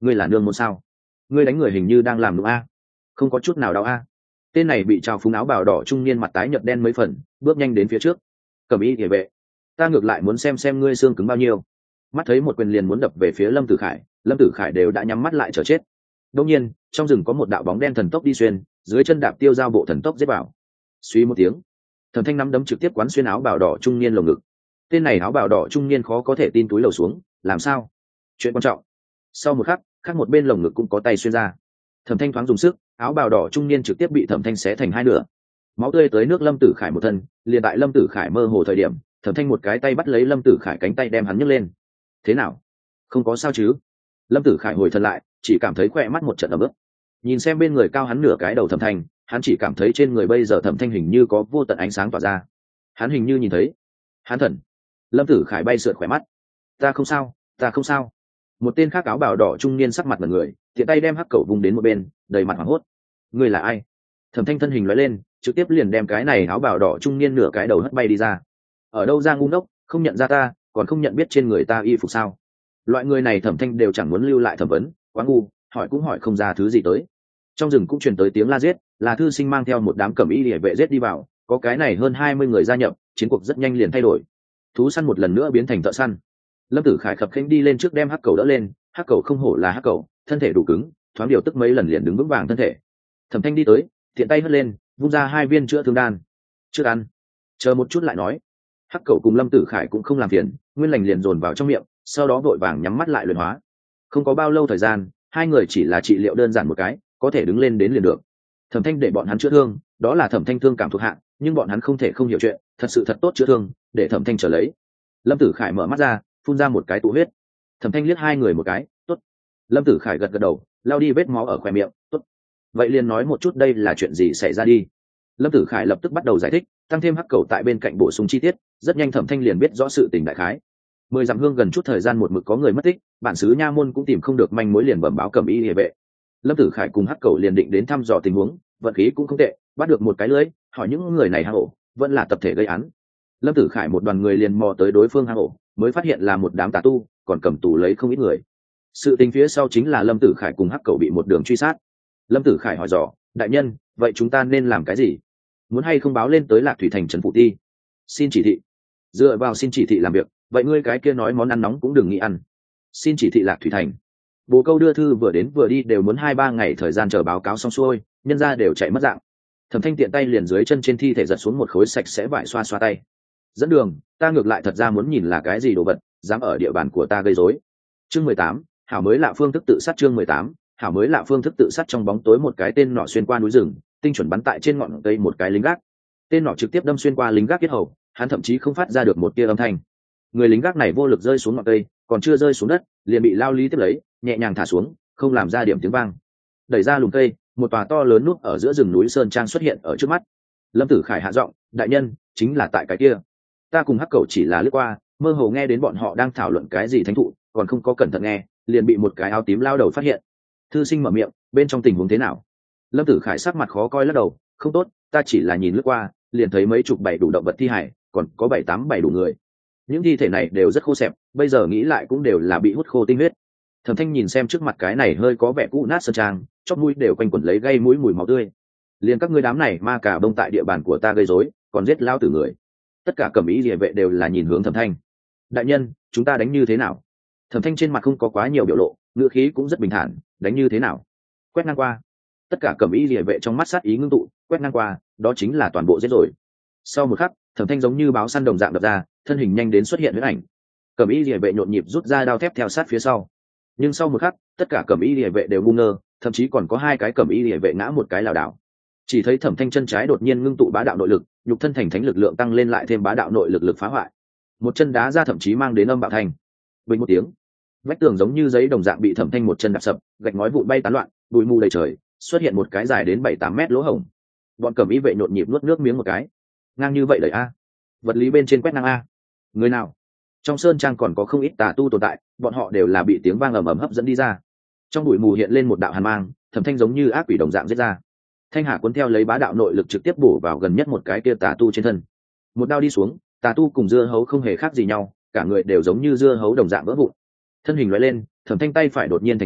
ngươi là nương môn sao? Ngươi đánh người hình như đang làm đúng a? Không có chút nào đau a? Tên này bị trào phúng áo bào đỏ trung niên mặt tái nhợt đen mấy phần, bước nhanh đến phía trước. Cẩm y địa vệ, ta ngược lại muốn xem ngươi xương cứng bao nhiêu. Mắt thấy một quyền liền muốn đập về phía Lâm Tử Khải, Lâm Tử Khải đều đã nhắm mắt lại chờ chết. Đột nhiên, trong rừng có một đạo bóng đen thần tốc đi xuyên, dưới chân đạp tiêu giao bộ thần tốc giết vào. Suy một tiếng, Thẩm Thanh nắm đấm trực tiếp quán xuyên áo bào đỏ trung niên lồng ngực. Tên này áo bào đỏ trung niên khó có thể tin túi lầu xuống, làm sao? Chuyện quan trọng. Sau một khắc, khác một bên lồng ngực cũng có tay xuyên ra. Thẩm Thanh thoáng dùng sức, áo bào đỏ trung niên trực tiếp bị Thẩm Thanh xé thành hai nửa. Máu tươi tới nước Lâm Tử Khải một thân, liền tại Lâm Tử Khải mơ hồ thời điểm, Thẩm Thanh một cái tay bắt lấy Lâm Tử Khải cánh tay đem hắn nhấc lên. Thế nào? Không có sao chứ? Lâm Tử Khải hồi thân lại, chỉ cảm thấy khỏe mắt một trận ấm ức. Nhìn xem bên người cao hắn nửa cái đầu Thẩm Thanh, hắn chỉ cảm thấy trên người bây giờ Thẩm Thanh hình như có vô tận ánh sáng tỏa ra. Hắn hình như nhìn thấy. Hắn thần. Lâm Tử Khải bay sượt khỏe mắt. Ta không sao, ta không sao. Một tên khác áo bào đỏ trung niên sắc mặt ngẩn người, tiện tay đem hắc cẩu vùng đến một bên, đầy mặt hoảng hốt. Ngươi là ai? Thẩm Thanh thân hình lóe lên, trực tiếp liền đem cái này áo bào đỏ trung niên nửa cái đầu hất bay đi ra. Ở đâu ra ngu ngốc, không nhận ra ta, còn không nhận biết trên người ta y phục sao? Loại người này Thẩm Thanh đều chẳng muốn lưu lại thẩm vấn, quá ngu, hỏi cũng hỏi không ra thứ gì tới. Trong rừng cũng truyền tới tiếng la giết, là thư sinh mang theo một đám cẩm y liễu vệ giết đi vào, có cái này hơn 20 người gia nhập, chiến cuộc rất nhanh liền thay đổi. Thú săn một lần nữa biến thành thợ săn. Lâm Tử Khải khập khiễng đi lên trước đem hắc cẩu đỡ lên, hắc cẩu không hổ là hắc cẩu, thân thể đủ cứng, thoáng điều tức mấy lần liền đứng vững vàng thân thể. Thẩm Thanh đi tới, tiện tay hất lên, vung ra 2 viên chữa thương đan. Trước ăn, chờ một chút lại nói. Hắc cẩu cùng Lâm Tử Khải cũng không làm phiền, nguyên lành liền dồn vào trong miệng, sau đó vội vàng nhắm mắt lại luyện hóa. Không có bao lâu thời gian, hai người chỉ là trị liệu đơn giản một cái, có thể đứng lên đến liền được. Thẩm Thanh để bọn hắn chữa thương, đó là Thẩm Thanh thương cảm thuộc hạ, nhưng bọn hắn không thể không hiểu chuyện, thật sự thật tốt chữa thương, để Thẩm Thanh trở lấy. Lâm Tử Khải mở mắt ra, phun ra một cái tụ huyết. Thẩm Thanh liếc hai người một cái, tốt. Lâm Tử Khải gật gật đầu, lao đi vết máu ở khóe miệng, tốt. Vậy liền nói một chút đây là chuyện gì xảy ra đi. Lâm Tử Khải lập tức bắt đầu giải thích, tăng thêm hắc cầu tại bên cạnh bổ sung chi tiết, rất nhanh Thẩm Thanh liền biết rõ sự tình đại khái. 10 dặm hương gần chút thời gian một mực có người mất tích, bản xứ nha môn cũng tìm không được manh mối liền bẩm báo Cẩm Y Liễu vệ. Lâm Tử Khải cùng hắc cầu liền định đến thăm dò tình huống, vận khí cũng không tệ, bắt được một cái lưới, hỏi những người này hang ổ, vẫn là tập thể gây án. Lâm Tử Khải một đoàn người liền mò tới đối phương hang ổ, mới phát hiện là một đám tà tu, còn cầm tù lấy không ít người. Sự tình phía sau chính là Lâm Tử Khải cùng hắc cầu bị một đường truy sát. Lâm Tử Khải hỏi dò, đại nhân, vậy chúng ta nên làm cái gì? Muốn hay không báo lên tới Lạc Thủy thành trấn phụ ti? Xin chỉ thị. Dựa vào xin chỉ thị làm việc, vậy ngươi cái kia nói món ăn nóng cũng đừng nghĩ ăn. Xin chỉ thị Lạc Thủy thành. Bồ câu đưa thư vừa đến vừa đi đều muốn 2-3 ngày thời gian chờ báo cáo xong xuôi, nhân ra đều chạy mất dạng. Thẩm Thanh tiện tay liền dưới chân trên thi thể giật xuống một khối sạch sẽ vải xoa xoa tay. Dẫn đường, ta ngược lại thật ra muốn nhìn là cái gì đồ vật, dám ở địa bàn của ta gây rối. Chương 18, hảo mới lạ phương thức tự sát. Chương 18, hảo mới lạ phương thức tự sát. Trong bóng tối một cái tên nọ xuyên qua núi rừng, tinh chuẩn bắn tại trên ngọn cây một cái lính gác. Tên nọ trực tiếp đâm xuyên qua lính gác yết hầu, hắn thậm chí không phát ra được một tia âm thanh. Người lính gác này vô lực rơi xuống ngọn cây, còn chưa rơi xuống đất, liền bị lao lý tiếp lấy, nhẹ nhàng thả xuống, không làm ra điểm tiếng vang. Đẩy ra lùm cây, một tòa to lớn núp ở giữa rừng núi sơn trang xuất hiện ở trước mắt. Lâm Tử Khải hạ giọng, đại nhân, chính là tại cái kia. Ta cùng hắc cầu chỉ là lướt qua, mơ hồ nghe đến bọn họ đang thảo luận cái gì thánh thụ, còn không có cẩn thận nghe, liền bị một cái áo tím lao đầu phát hiện. Thư sinh mở miệng, bên trong tình huống thế nào? Lâm Tử Khải sắc mặt khó coi lắc đầu, không tốt, ta chỉ là nhìn lướt qua, liền thấy mấy chục bảy đủ động vật thi hải, còn có 7-8 đủ người. Những thi thể này đều rất khô xẹp, bây giờ nghĩ lại cũng đều là bị hút khô tinh huyết. Thẩm Thanh nhìn xem trước mặt cái này hơi có vẻ cũ nát sơn trang, chóp mũi đều quanh quẩn lấy gây mũi mùi máu tươi. Liền các ngươi đám này ma cà bông tại địa bàn của ta gây rối, còn giết lao tử người. Tất cả Cẩm Y Liễu vệ đều là nhìn hướng Thẩm Thanh. Đại nhân, chúng ta đánh như thế nào? Thẩm Thanh trên mặt không có quá nhiều biểu lộ, ngữ khí cũng rất bình thản, đánh như thế nào? Quét ngang qua. Tất cả Cẩm Y Liễu vệ trong mắt sát ý ngưng tụ, quét ngang qua, đó chính là toàn bộ giết rồi. Sau một khắc, Thẩm Thanh giống như báo săn đồng dạng đập ra, thân hình nhanh đến xuất hiện huyễn ảnh. Cẩm Y Liễu vệ nhộn nhịp rút ra đao thép theo sát phía sau. Nhưng sau một khắc, tất cả Cẩm Y Liễu vệ đều ngu ngơ, thậm chí còn có 2 cái Cẩm Y Liễu vệ ngã một cái lảo đảo. Chỉ thấy Thẩm Thanh chân trái đột nhiên ngưng tụ bá đạo nội lực, nhục thân thành thánh lực lượng tăng lên lại thêm bá đạo nội lực lực phá hoại. Một chân đá ra thậm chí mang đến âm bạo thành. Bình một tiếng, vách tường giống như giấy đồng dạng bị Thẩm Thanh một chân đạp sập, gạch ngói vụn bay tán loạn, bụi mù đầy trời, xuất hiện một cái dài đến 7-8 mét lỗ hổng. Bọn Cẩm Y vệ nhộn nhịp nuốt nước miếng một cái. Ngang như vậy đẩy a. Vật lý bên trên quét ngang a. Người nào? Trong sơn trang còn có không ít tà tu tồn tại, bọn họ đều là bị tiếng vang ầm ầm hấp dẫn đi ra. Trong bụi mù hiện lên một đạo hàn mang, Thẩm Thanh giống như ác quỷ đồng dạng giết ra. Thanh hà cuốn theo lấy bá đạo nội lực trực tiếp bổ vào gần nhất một cái kia tà tu trên thân. Một đao đi xuống, tà tu cùng dưa hấu không hề khác gì nhau, cả người đều giống như dưa hấu đồng dạng vỡ vụn. Thân hình lóe lên, Thẩm Thanh tay phải đột nhiên thành chảo,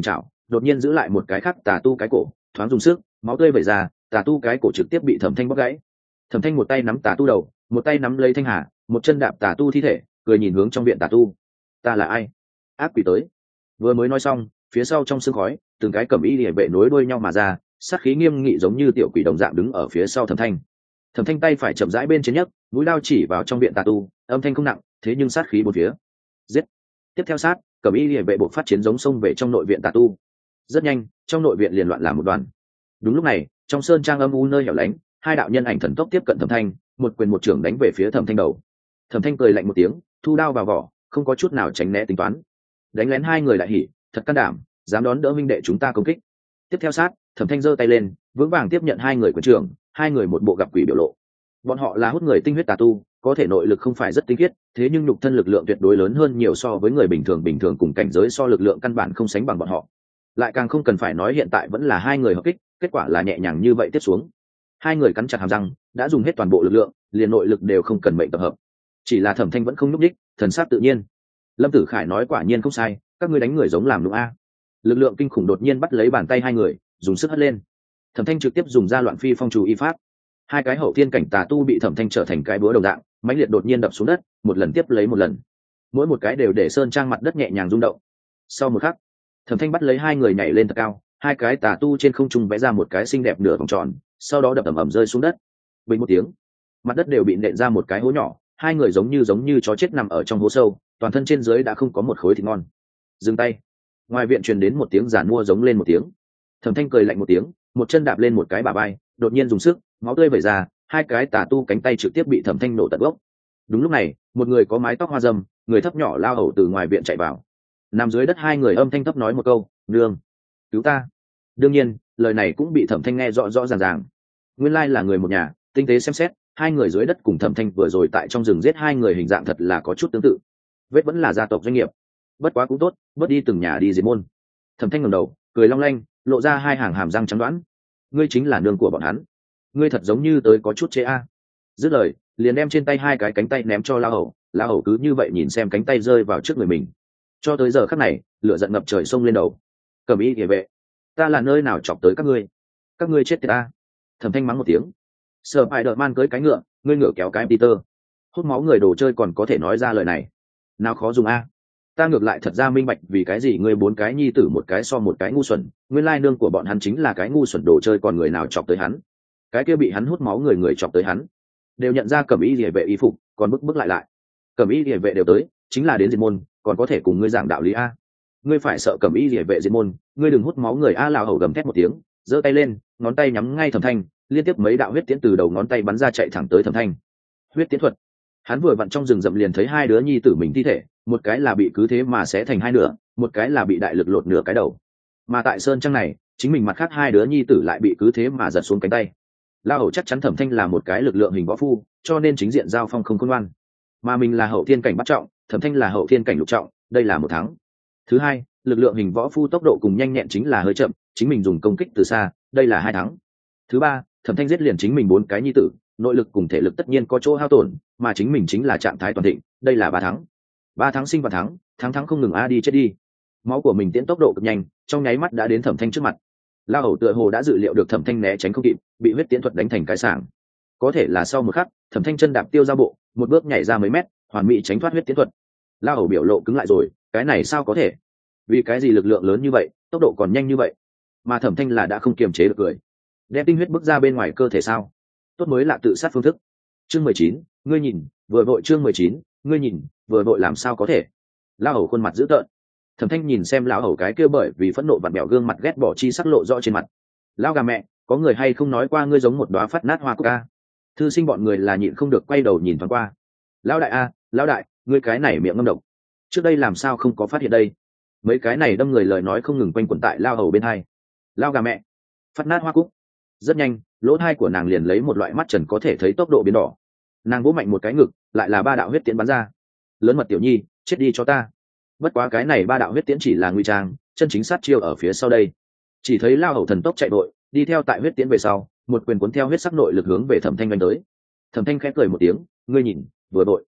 đột nhiên giữ lại một cái khác tà tu cái cổ, thoáng dùng sức, máu tươi vẩy ra, tà tu cái cổ trực tiếp bị Thẩm Thanh bóc gãy. Thẩm Thanh một tay nắm tà tu đầu, một tay nắm lấy Thanh Hà, một chân đạp tà tu thi thể, cười nhìn hướng trong viện tà tu. Ta là ai? Ác quỷ tới. Vừa mới nói xong, phía sau trong sương khói, từng cái cẩm y liễu vệ nối đuôi nhau mà ra, sát khí nghiêm nghị giống như tiểu quỷ đồng dạng đứng ở phía sau Thẩm Thanh. Thẩm Thanh tay phải chậm rãi bên trên nhấc, mũi đao chỉ vào trong viện tà tu, âm thanh không nặng, thế nhưng sát khí bốn phía. Giết. Tiếp theo sát, cẩm y liễu vệ bộ phát chiến giống xông về trong nội viện tà tu. Rất nhanh, trong nội viện liền loạn làm một đoàn. Đúng lúc này, trong sơn trang âm u nơi hẻo lánh, hai đạo nhân ảnh thần tốc tiếp cận Thẩm Thanh, một quyền một trưởng đánh về phía Thẩm Thanh đầu. Thẩm Thanh cười lạnh một tiếng, thu đao vào vỏ, không có chút nào tránh né tính toán. Đánh lén hai người lại hỉ, thật can đảm, dám đón đỡ minh đệ chúng ta công kích. Tiếp theo sát, Thẩm Thanh giơ tay lên, vững vàng tiếp nhận hai người của trưởng, hai người một bộ gặp quỷ biểu lộ. Bọn họ là hút người tinh huyết tà tu, có thể nội lực không phải rất tinh khiết, thế nhưng nhục thân lực lượng tuyệt đối lớn hơn nhiều so với người bình thường cùng cảnh giới so lực lượng căn bản không sánh bằng bọn họ. Lại càng không cần phải nói hiện tại vẫn là hai người hợp kích, kết quả là nhẹ nhàng như vậy tiếp xuống. Hai người cắn chặt hàm răng, đã dùng hết toàn bộ lực lượng, liền nội lực đều không cần mệnh tập hợp. Chỉ là Thẩm Thanh vẫn không nhúc nhích, thần sắc tự nhiên. Lâm Tử Khải nói quả nhiên không sai, các ngươi đánh người giống làm đúng a. Lực lượng kinh khủng đột nhiên bắt lấy bàn tay hai người, dùng sức hất lên. Thẩm Thanh trực tiếp dùng ra loạn phi phong chú y pháp. Hai cái hậu thiên cảnh tà tu bị Thẩm Thanh trở thành cái búa đồng dạng, mãnh liệt đột nhiên đập xuống đất, một lần tiếp lấy một lần. Mỗi một cái đều để sơn trang mặt đất nhẹ nhàng rung động. Sau một khắc, Thẩm Thanh bắt lấy hai người nhảy lên thật cao, hai cái tà tu trên không trung vẽ ra một cái xinh đẹp nửa vòng tròn, sau đó đập ầm ầm rơi xuống đất. Bình một tiếng, mặt đất đều bị nện ra một cái hố nhỏ, hai người giống như chó chết nằm ở trong hố sâu, toàn thân trên dưới đã không có một khối thịt ngon. Dừng tay. Ngoài viện truyền đến một tiếng giản mua giống lên một tiếng. Thẩm Thanh cười lạnh một tiếng, một chân đạp lên một cái bả vai, đột nhiên dùng sức, máu tươi vẩy ra, hai cái tà tu cánh tay trực tiếp bị Thẩm Thanh nổ tận gốc. Đúng lúc này, một người có mái tóc hoa râm, người thấp nhỏ lao hầu từ ngoài viện chạy vào. Nằm dưới đất hai người âm thanh thấp nói một câu, "Nương, cứu ta." Đương nhiên, lời này cũng bị Thẩm Thanh nghe rõ rõ ràng ràng. Nguyên lai là người một nhà, tinh tế xem xét, hai người dưới đất cùng Thẩm Thanh vừa rồi tại trong rừng giết hai người hình dạng thật là có chút tương tự. Vết vẫn là gia tộc doanh nghiệp. Bất quá cũng tốt, bớt đi từng nhà đi diệt môn. Thẩm Thanh ngẩng đầu, cười long lanh, lộ ra hai hàng hàm răng trắng đoán. Ngươi chính là nương của bọn hắn. Ngươi thật giống như tới có chút chế a. Dứt lời, liền đem trên tay hai cái cánh tay ném cho La Hầu cứ như vậy nhìn xem cánh tay rơi vào trước người mình. Cho tới giờ khắc này, lửa giận ngập trời xông lên đầu. Cẩm y liễu vệ, ta là nơi nào chọc tới các ngươi chết tiệt a. Thẩm Thanh mắng một tiếng. Spider-Man cưới cái ngựa, ngươi ngựa kéo cái Peter. Hút máu người đồ chơi còn có thể nói ra lời này. Nào khó dùng a. Ta ngược lại thật ra minh bạch vì cái gì ngươi bốn cái nhi tử một cái so một cái ngu xuẩn, nguyên lai nương của bọn hắn chính là cái ngu xuẩn đồ chơi còn người nào chọc tới hắn. Cái kia bị hắn hút máu người chọc tới hắn. Đều nhận ra Cẩm y liễu vệ y phục, còn bức lại. Cẩm y liễu vệ đều tới, chính là đến diệt môn, còn có thể cùng ngươi giảng đạo lý a. Ngươi phải sợ Cẩm y liễu vệ diệt môn, ngươi đừng hút máu người a. Lão hầu gầm thét một tiếng, giơ tay lên, ngón tay nhắm ngay Thẩm Thanh, liên tiếp mấy đạo huyết tiễn từ đầu ngón tay bắn ra chạy thẳng tới Thẩm Thanh. Huyết tiễn thuật. Hắn vừa vặn trong rừng rậm liền thấy hai đứa nhi tử mình thi thể, một cái là bị cứ thế mà xé thành hai nửa, một cái là bị đại lực lột nửa cái đầu. Mà tại sơn trang này, chính mình mặt khác hai đứa nhi tử lại bị cứ thế mà giật xuống cánh tay. La Hầu chắc chắn Thẩm Thanh là một cái lực lượng hình võ phu, cho nên chính diện giao phong không khôn ngoan. Mà mình là hậu thiên cảnh bắt trọng, Thẩm Thanh là hậu thiên cảnh lục trọng, đây là một thắng. Thứ hai, lực lượng hình võ phu tốc độ cùng nhanh nhẹn chính là hơi chậm, chính mình dùng công kích từ xa, đây là hai thắng. Thứ ba, Thẩm Thanh giết liền chính mình bốn cái nhi tử, nội lực cùng thể lực tất nhiên có chỗ hao tổn, mà chính mình chính là trạng thái toàn thịnh, đây là ba thắng. Ba thắng sinh và thắng không ngừng a đi chết đi. Máu của mình tiến tốc độ cực nhanh, trong nháy mắt đã đến Thẩm Thanh trước mặt. La Hầu tựa hồ đã dự liệu được Thẩm Thanh né tránh không kịp, bị huyết tiễn thuật đánh thành cái sảng. Có thể là sau một khắc, Thẩm Thanh chân đạp tiêu ra bộ, một bước nhảy ra mấy mét, hoàn mỹ tránh thoát huyết tiễn thuật. La Hầu biểu lộ cứng lại rồi, cái này sao có thể? Vì cái gì lực lượng lớn như vậy, tốc độ còn nhanh như vậy? Mà Thẩm Thanh là đã không kiềm chế được cười. Đem tinh huyết bước ra bên ngoài cơ thể sao? Tốt mới là tự sát phương thức. Chương 19, ngươi nhìn, vừa vội chương 19, ngươi nhìn, vừa vội làm sao có thể? La Hầu khuôn mặt dữ tợn. Thẩm Thanh nhìn xem lão hầu cái kia bởi vì phẫn nộ vặn bẹo gương mặt ghét bỏ chi sắc lộ rõ trên mặt. Lão gà mẹ, có người hay không nói qua ngươi giống một đóa phát nát hoa cúc a? Thư sinh bọn người là nhịn không được quay đầu nhìn thoáng qua. Lão đại a, lão đại, ngươi cái này miệng ngâm độc. Trước đây làm sao không có phát hiện đây? Mấy cái này đâm người lời nói không ngừng quanh quẩn tại lão hầu bên hai. Lão gà mẹ, phát nát hoa cúc. Rất nhanh, lỗ tai của nàng liền lấy một loại mắt trần có thể thấy tốc độ biến đỏ. Nàng vỗ mạnh một cái ngực, lại là ba đạo huyết tiễn bắn ra. Lớn mật tiểu nhi, chết đi cho ta. Bất quá cái này ba đạo huyết tiễn chỉ là nguy trang, chân chính sát chiêu ở phía sau đây. Chỉ thấy lao hầu thần tốc chạy vội, đi theo tại huyết tiễn về sau, một quyền cuốn theo huyết sắc nội lực hướng về Thẩm Thanh đánh tới. Thẩm Thanh khẽ cười một tiếng, ngươi nhìn, vừa vội.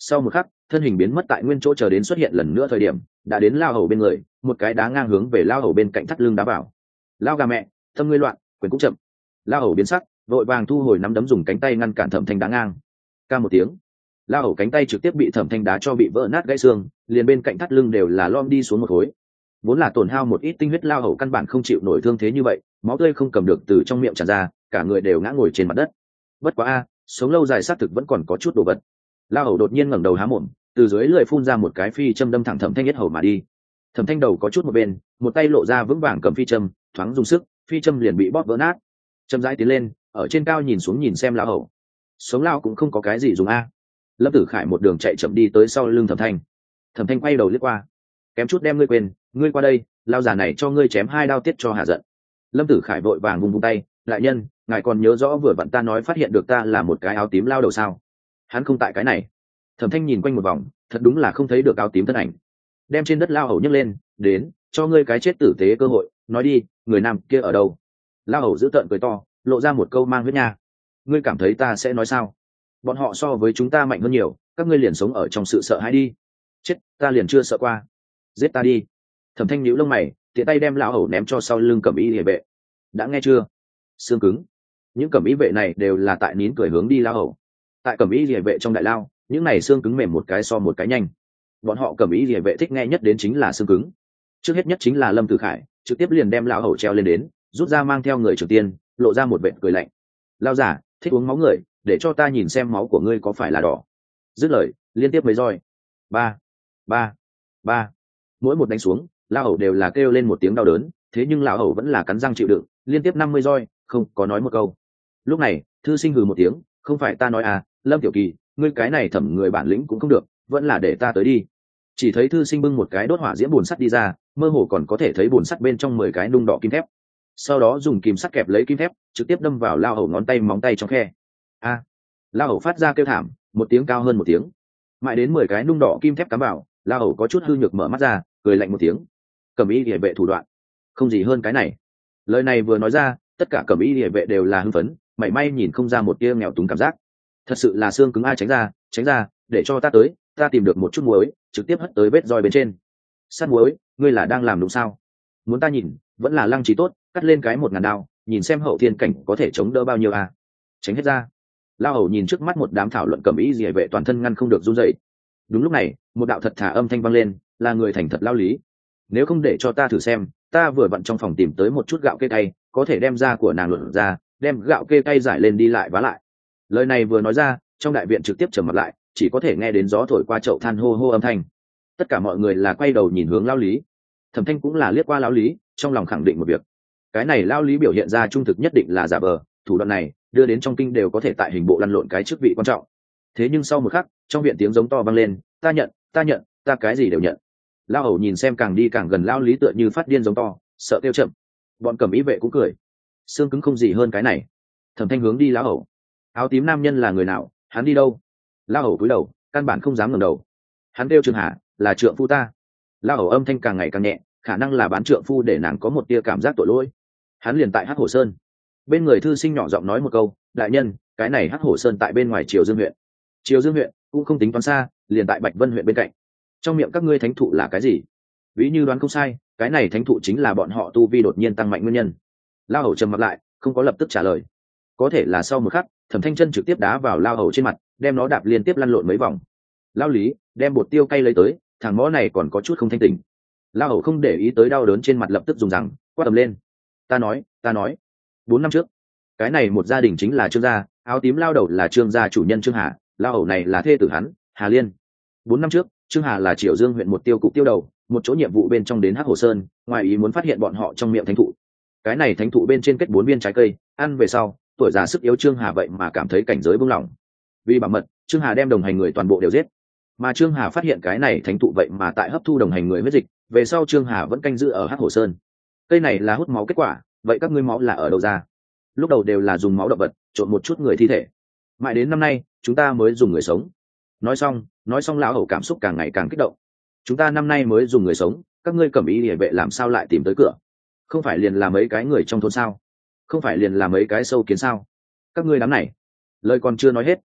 Sau một khắc thân hình biến mất tại nguyên chỗ, chờ đến xuất hiện lần nữa thời điểm đã đến lao hầu bên người, một cái đá ngang hướng về lao hầu bên cạnh thắt lưng đá vào. Lao gà mẹ, tâm ngươi loạn, quyền cũng chậm. Lao hầu biến sắc, vội vàng thu hồi nắm đấm, dùng cánh tay ngăn cản Thẩm Thanh đá ngang. Ca một tiếng, lao hầu cánh tay trực tiếp bị Thẩm Thanh đá cho bị vỡ nát gãy xương, liền bên cạnh thắt lưng đều là lom đi xuống một khối. Vốn là tổn hao một ít tinh huyết, lao hầu căn bản không chịu nổi thương thế như vậy, máu tươi không cầm được từ trong miệng tràn ra, cả người đều ngã ngồi trên mặt đất. Bất quá a, sống lâu dài xác thực vẫn còn có chút đồ vật. Lao hầu đột nhiên ngẩng đầu há mồm, từ dưới lưỡi phun ra một cái phi châm đâm thẳng Thẩm Thanh yết hầu mà đi. Thẩm Thanh đầu có chút một bên, một tay lộ ra vững vàng cầm phi châm, thoáng dùng sức, phi châm liền bị bóp vỡ nát. Châm rãi tiến lên, ở trên cao nhìn xuống nhìn xem lão hầu. Sống lao cũng không có cái gì dùng a. Lâm Tử Khải một đường chạy chậm đi tới sau lưng Thẩm Thanh. Thẩm Thanh quay đầu liếc qua, kém chút đem ngươi quên, ngươi qua đây, lao giả này cho ngươi chém 2 đao tiết cho hạ giận. Lâm Tử Khải vội vàng vung tay, đại nhân, ngài còn nhớ rõ vừa vặn ta nói phát hiện được ta là một cái áo tím lao đầu sao? Hắn không tại cái này. Thẩm Thanh nhìn quanh một vòng, thật đúng là không thấy được áo tím thân ảnh. Đem trên đất lao hầu nhấc lên, đến, cho ngươi cái chết tử tế cơ hội, nói đi, người nam kia ở đâu? Lao hầu giữ tợn cười to, lộ ra một câu mang huyết nha. Ngươi cảm thấy ta sẽ nói sao? Bọn họ so với chúng ta mạnh hơn nhiều, các ngươi liền sống ở trong sự sợ hãi đi. Chết, ta liền chưa sợ qua. Giết ta đi. Thẩm Thanh nhíu lông mày, tiện tay đem lão hầu ném cho sau lưng cẩm y liề vệ. Đã nghe chưa? Xương cứng. Những cẩm y vệ này đều là tại nín cười hướng đi lão hầu. Tại cẩm y liề vệ trong đại lao, những này xương cứng mềm một cái so một cái nhanh. Bọn họ cẩm y liề vệ thích nghe nhất đến chính là xương cứng. Trước hết nhất chính là Lâm Tử Khải, trực tiếp liền đem lão hầu treo lên đến, rút ra mang theo người Trường Tiên, lộ ra một vệt cười lạnh. Lao giả, thích uống máu người, để cho ta nhìn xem máu của ngươi có phải là đỏ. Dứt lời, liên tiếp mấy roi. Ba, ba, ba. Mỗi một đánh xuống, lão hầu đều là kêu lên một tiếng đau đớn, thế nhưng lão hầu vẫn là cắn răng chịu đựng, liên tiếp 50 roi, không có nói một câu. Lúc này, thư sinh hừ một tiếng, không phải ta nói à, Lâm Tiểu Kỳ, ngươi cái này thẩm người bản lĩnh cũng không được, vẫn là để ta tới đi. Chỉ thấy thư sinh bưng một cái đốt hỏa diễm bùn sắt đi ra, mơ hồ còn có thể thấy bùn sắt bên trong 10 cái nung đỏ kim thép. Sau đó dùng kìm sắt kẹp lấy kim thép, trực tiếp đâm vào lao hầu ngón tay móng tay trong khe. A! Lao hầu phát ra kêu thảm, một tiếng cao hơn một tiếng. Mãi đến 10 cái nung đỏ kim thép cắm vào, lao hầu có chút hư nhược mở mắt ra, cười lạnh một tiếng. Cẩm y liề vệ thủ đoạn, không gì hơn cái này. Lời này vừa nói ra, tất cả cẩm y liề vệ đều là hưng phấn, mảy may nhìn không ra một tia nghèo túng cảm giác. Thật sự là xương cứng, ai tránh ra, để cho ta tới, ta tìm được một chút muối, trực tiếp hất tới vết roi bên trên. Sát muối, ngươi là đang làm đúng sao? Muốn ta nhìn, vẫn là lăng trí tốt, cắt lên cái 1000 đao, nhìn xem hậu thiên cảnh có thể chống đỡ bao nhiêu à? Tránh hết ra. Lao hầu nhìn trước mắt một đám thảo luận cẩm y liề vệ, toàn thân ngăn không được run rẩy. Đúng lúc này, một đạo thật thà âm thanh vang lên, là người thành thật Lao Lý. Nếu không để cho ta thử xem, ta vừa vặn trong phòng tìm tới một chút gạo kê cay, có thể đem ra của nàng luận ra, đem gạo kê cay giải lên đi lại vá lại. Lời này vừa nói ra, trong đại viện trực tiếp trầm mặt lại, chỉ có thể nghe đến gió thổi qua chậu than hô hô âm thanh. Tất cả mọi người là quay đầu nhìn hướng Lao Lý. Thẩm Thanh cũng là liếc qua Lao Lý, trong lòng khẳng định một việc. Cái này Lao Lý biểu hiện ra trung thực nhất định là giả vờ, thủ đoạn này đưa đến trong kinh đều có thể tại hình bộ lăn lộn cái chức vị quan trọng. Thế nhưng sau một khắc, trong viện tiếng giống to vang lên, ta nhận, ta cái gì đều nhận. Lao hầu nhìn xem càng đi càng gần Lao Lý, tựa như phát điên giống to, sợ tiêu chậm. Bọn cẩm ý vệ cũng cười, xương cứng không gì hơn cái này. Thẩm Thanh hướng đi Lao hầu. Áo tím nam nhân là người nào, hắn đi đâu? Lao hầu cúi đầu, căn bản không dám ngẩng đầu. Hắn kêu Trương Hà, là trượng phu ta. Lao hầu âm thanh càng ngày càng nhẹ, khả năng là bán trượng phu để nàng có một tia cảm giác tội lỗi. Hắn liền tại Hắc Hổ Sơn. Bên người thư sinh nhỏ giọng nói một câu, đại nhân, cái này Hắc Hổ Sơn tại bên ngoài Triều Dương huyện. Triều Dương huyện cũng không tính toán xa, liền tại Bạch Vân huyện bên cạnh. Trong miệng các ngươi thánh thụ là cái gì? Ví như đoán không sai, cái này thánh thụ chính là bọn họ tu vi đột nhiên tăng mạnh nguyên nhân. Lao hầu trầm mặt lại, không có lập tức trả lời. Có thể là sau một khắc, Thẩm Thanh chân trực tiếp đá vào Lao hầu trên mặt, đem nó đạp liên tiếp lăn lộn mấy vòng. Lao Lý đem bột tiêu cay lấy tới, thằng mõ này còn có chút không thanh tỉnh. Lao hầu không để ý tới đau đớn trên mặt, lập tức dùng rằng quát tầm lên. Ta nói 4 năm trước, cái này một gia đình chính là Trương gia, áo tím lao đầu là Trương gia chủ nhân Trương Hà, Lao hầu này là thê tử hắn, Hà Liên. 4 năm trước, Trương Hà là Triều Dương huyện một tiêu cục tiêu đầu, một chỗ nhiệm vụ bên trong đến Hắc Hổ Sơn, ngoài ý muốn phát hiện bọn họ trong miệng thánh thụ. Cái này thánh thụ bên trên kết 4 viên trái cây, ăn về sau, tuổi già sức yếu Trương Hà vậy mà cảm thấy cảnh giới buông lỏng. Vì bảo mật, Trương Hà đem đồng hành người toàn bộ đều giết. Mà Trương Hà phát hiện cái này thánh thụ vậy mà tại hấp thu đồng hành người huyết dịch, về sau Trương Hà vẫn canh giữ ở Hắc Hổ Sơn. Cây này là hút máu kết quả, vậy các ngươi máu là ở đâu ra? Lúc đầu đều là dùng máu động vật, trộn một chút người thi thể. Mãi đến năm nay, chúng ta mới dùng người sống. Nói xong lão hầu cảm xúc càng ngày càng kích động. Chúng ta năm nay mới dùng người sống, các ngươi cẩm ý địa vệ làm sao lại tìm tới cửa? Không phải liền là mấy cái người trong thôn sao? Không phải liền là mấy cái sâu kiến sao? Các ngươi đám này. Lời còn chưa nói hết,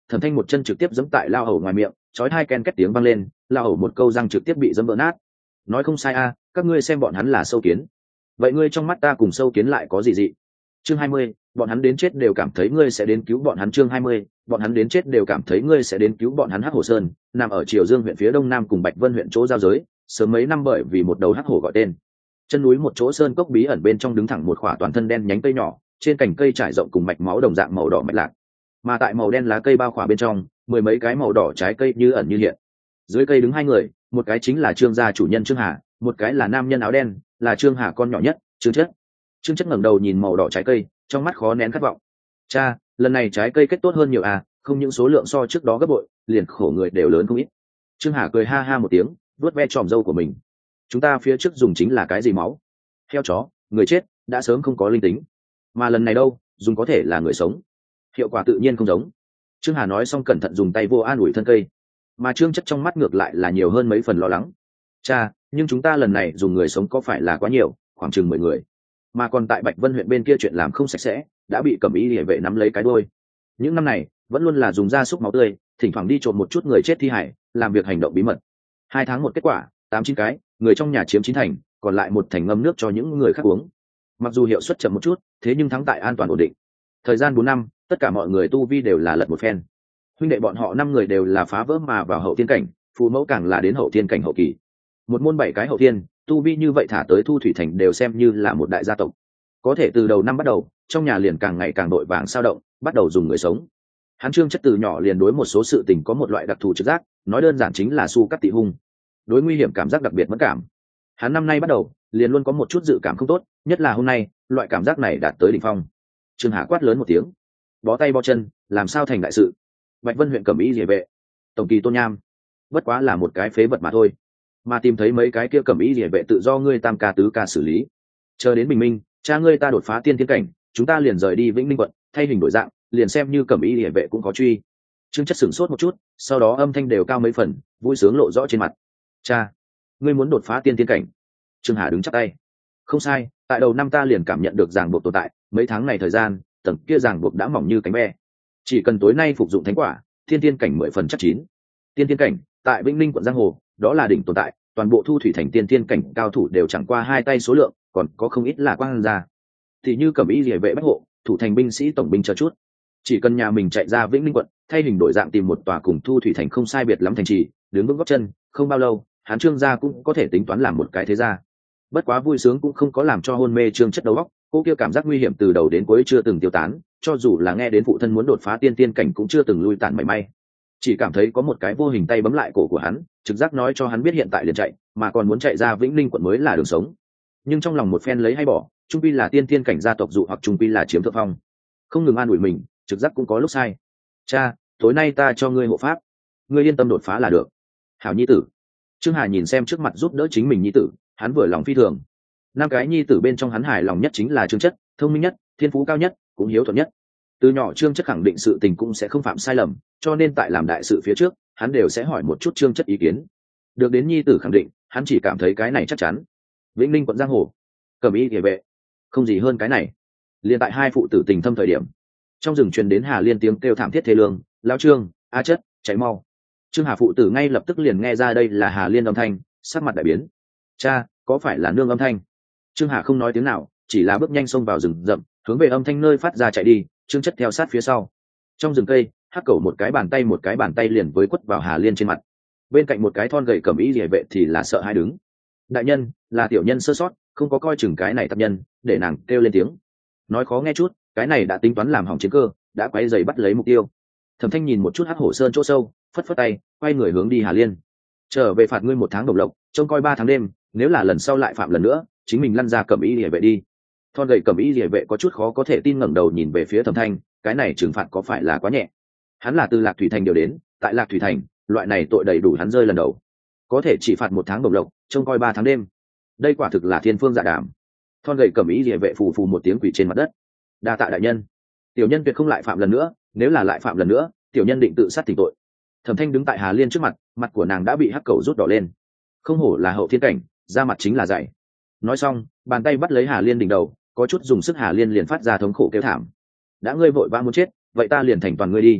Thẩm Thanh một chân trực tiếp giẫm tại lao hầu ngoài miệng, chói hai ken két tiếng vang lên, lao hầu một câu răng trực tiếp bị giẫm vỡ nát. Nói không sai a, các ngươi xem bọn hắn là sâu kiến. Vậy ngươi trong mắt ta cùng sâu kiến lại có gì dị? Chương 20, bọn hắn đến chết đều cảm thấy ngươi sẽ đến cứu bọn hắn. Chương 20, bọn hắn đến chết đều cảm thấy ngươi sẽ đến cứu bọn hắn. Hắc Hổ Sơn nằm ở Triều Dương huyện phía đông nam cùng Bạch Vân huyện chỗ giao giới, sớm mấy năm bởi vì một đầu hắc hổ gọi tên. Chân núi một chỗ sơn cốc bí ẩn bên trong đứng thẳng một khỏa toàn thân đen nhánh cây nhỏ, trên cành cây trải rộng cùng mạch máu đồng dạng màu đỏ mạch lạc, mà tại màu đen lá cây bao khỏa bên trong, mười mấy cái màu đỏ trái cây như ẩn như hiện. Dưới cây đứng hai người, một cái chính là Trương gia chủ nhân Trương Hà, một cái là nam nhân áo đen, là Trương Hà con nhỏ nhất, Trương Chất. Trương Chất ngẩng đầu nhìn màu đỏ trái cây, trong mắt khó nén khát vọng. Cha, lần này trái cây kết tốt hơn nhiều à, không những số lượng so trước đó gấp bội, liền khổ người đều lớn không ít. Trương Hà cười ha ha một tiếng, vuốt ve tròm râu của mình. Chúng ta phía trước dùng chính là cái gì máu? Heo chó, người chết đã sớm không có linh tính, mà lần này đâu, dùng có thể là người sống, hiệu quả tự nhiên không giống. Trương Hà nói xong cẩn thận dùng tay vô an ủi thân cây, mà Trương Chất trong mắt ngược lại là nhiều hơn mấy phần lo lắng. Cha, nhưng chúng ta lần này dùng người sống có phải là quá nhiều, khoảng chừng 10 người, mà còn tại Bạch Vân huyện bên kia chuyện làm không sạch sẽ, đã bị Cẩm Y Liễu vệ nắm lấy cái đuôi. Những năm này vẫn luôn là dùng gia súc máu tươi, thỉnh thoảng đi trộm một chút người chết thi hải, làm việc hành động bí mật. 2 tháng một kết quả, 8-9 cái, người trong nhà chiếm 9 thành, còn lại 1 thành ngâm nước cho những người khác uống. Mặc dù hiệu suất chậm một chút, thế nhưng thắng tại an toàn ổn định. Thời gian 4 năm, tất cả mọi người tu vi đều là lật một phen. Huynh đệ bọn họ 5 người đều là phá vỡ mà vào hậu thiên cảnh, phù mẫu càng là đến hậu thiên cảnh hậu kỳ. Một môn 7 cái hậu thiên, tu vi như vậy thả tới Thu Thủy thành đều xem như là một đại gia tộc. Có thể từ đầu năm bắt đầu, trong nhà liền càng ngày càng đội vàng sao động, bắt đầu dùng người sống. Hắn Trương Chất từ nhỏ liền đối một số sự tình có một loại đặc thù trực giác, nói đơn giản chính là su cắt tị hung. Đối nguy hiểm cảm giác đặc biệt mẫn cảm. Hắn năm nay bắt đầu, liền luôn có một chút dự cảm không tốt, nhất là hôm nay, loại cảm giác này đạt tới đỉnh phong. Trương Hà quát lớn một tiếng, bó tay bó chân, làm sao thành đại sự. Bạch Vân huyện Cẩm Y Liễu vệ, tổng kỳ Tôn Nham, bất quá là một cái phế vật mà thôi, mà tìm thấy mấy cái kia Cẩm Y Liễu vệ tự do ngươi tam ca tứ ca xử lý. Chờ đến bình minh, cha ngươi ta đột phá tiên thiên cảnh, chúng ta liền rời đi Vĩnh Ninh quận, thay hình đổi dạng, liền xem như Cẩm Y Liễu vệ cũng có truy. Trương Chất sửng sốt một chút, sau đó âm thanh đều cao mấy phần, vui sướng lộ rõ trên mặt. Cha, ngươi muốn đột phá tiên thiên cảnh? Trương Hà đứng chắp tay. Không sai, tại đầu năm ta liền cảm nhận được ràng buộc tồn tại, mấy tháng này thời gian, tầng kia ràng buộc đã mỏng như cánh ve. Chỉ cần tối nay phục dụng thánh quả, thiên thiên cảnh 10 phần chắc chín. Tiên thiên cảnh, tại Vĩnh Ninh quận giang hồ, đó là đỉnh tồn tại, toàn bộ Thu Thủy thành tiên thiên cảnh cao thủ đều chẳng qua 2 tay số lượng, còn có không ít là quang gia. Thì như Cẩm Y Liễu vệ bách hộ, thủ thành binh sĩ tổng binh chờ chút. Chỉ cần nhà mình chạy ra Vĩnh Ninh quận, thay hình đổi dạng tìm một tòa cùng Thu Thủy thành không sai biệt lắm thành trì, đứng vững gót chân, không bao lâu, hắn Trương gia cũng có thể tính toán làm một cái thế gia. Bất quá vui sướng cũng không có làm cho hôn mê Trương Chất đầu óc, cô kia cảm giác nguy hiểm từ đầu đến cuối chưa từng tiêu tán, cho dù là nghe đến phụ thân muốn đột phá tiên tiên cảnh cũng chưa từng lui tản mảy may. Chỉ cảm thấy có một cái vô hình tay bấm lại cổ của hắn, trực giác nói cho hắn biết hiện tại liền chạy, mà còn muốn chạy ra Vĩnh Ninh quận mới là đường sống. Nhưng trong lòng một phen lấy hay bỏ, trung quy là tiên tiên cảnh gia tộc dụ hoặc trung quy là chiếm thượng phong. Không ngừng an ủi mình, trực giác cũng có lúc sai. Cha, tối nay ta cho ngươi hộ pháp, ngươi yên tâm đột phá là được. Hảo nhi tử. Trương Hà nhìn xem trước mặt giúp đỡ chính mình nhi tử, hắn vừa lòng phi thường. 5 cái nhi tử bên trong hắn hài lòng nhất chính là Trương Chất, thông minh nhất, thiên phú cao nhất, cũng hiếu thuận nhất. Từ nhỏ Trương Chất khẳng định sự tình cũng sẽ không phạm sai lầm, cho nên tại làm đại sự phía trước, hắn đều sẽ hỏi một chút Trương Chất ý kiến. Được đến nhi tử khẳng định, hắn chỉ cảm thấy cái này chắc chắn. Vĩnh Ninh quận giang hồ, Cẩm Y Liễu vệ, không gì hơn cái này. Liên tại hai phụ tử tình thâm thời điểm, trong rừng truyền đến Hà Liên tiếng kêu thảm thiết thê lương, "Lão Trương, A Chất, cháy mau!" Trương Hà phụ tử ngay lập tức liền nghe ra đây là Hà Liên âm thanh, sắc mặt đại biến. "Cha, có phải là nương âm thanh?" Trương Hà không nói tiếng nào, chỉ là bước nhanh xông vào rừng rậm, hướng về âm thanh nơi phát ra chạy đi. Trương Chất theo sát phía sau. Trong rừng cây, Hắc Cẩu một cái bàn tay liền với quất vào Hà Liên trên mặt. Bên cạnh một cái thon gầy Cẩm Y Liễu vệ thì là sợ hai đứng. "Đại nhân, là tiểu nhân sơ sót, không có coi chừng cái này tập nhân, để nàng kêu lên tiếng." Nói khó nghe chút, cái này đã tính toán làm hỏng chiến cơ, đã quay giày bắt lấy mục tiêu. Thẩm Thanh nhìn một chút Hắc Hổ Sơn chỗ sâu, phất phất tay, quay người hướng đi Hà Liên. "Trở về phạt ngươi 1 tháng độc lộc, trông coi 3 tháng đêm, nếu là lần sau lại phạm lần nữa, chính mình lăn ra Cẩm Y Liễu vệ đi." Thon gầy Cẩm Y Liễu vệ có chút khó có thể tin ngẩng đầu nhìn về phía Thẩm Thanh, cái này trừng phạt có phải là quá nhẹ? Hắn là từ Lạc Thủy thành điều đến, tại Lạc Thủy thành, loại này tội đầy đủ hắn rơi lần đầu. Có thể chỉ phạt 1 tháng độc lộc, trông coi 3 tháng đêm. Đây quả thực là thiên phương dạ đàm. Thon gầy Cẩm Y Liễu vệ phù phù một tiếng quỳ trên mặt đất. "Đa tạ đại nhân, tiểu nhân tuyệt không lại phạm lần nữa, nếu là lại phạm lần nữa, tiểu nhân định tự sát tỉnh tội." Thẩm Thanh đứng tại Hà Liên trước mặt, mặt của nàng đã bị Hắc Cẩu rút đỏ lên. Không hổ là hậu thiên cảnh, da mặt chính là dày. Nói xong, bàn tay bắt lấy Hà Liên đỉnh đầu, có chút dùng sức Hà Liên liền phát ra thống khổ kêu thảm. "Đã ngươi vội vã muốn chết, vậy ta liền thành toàn ngươi đi."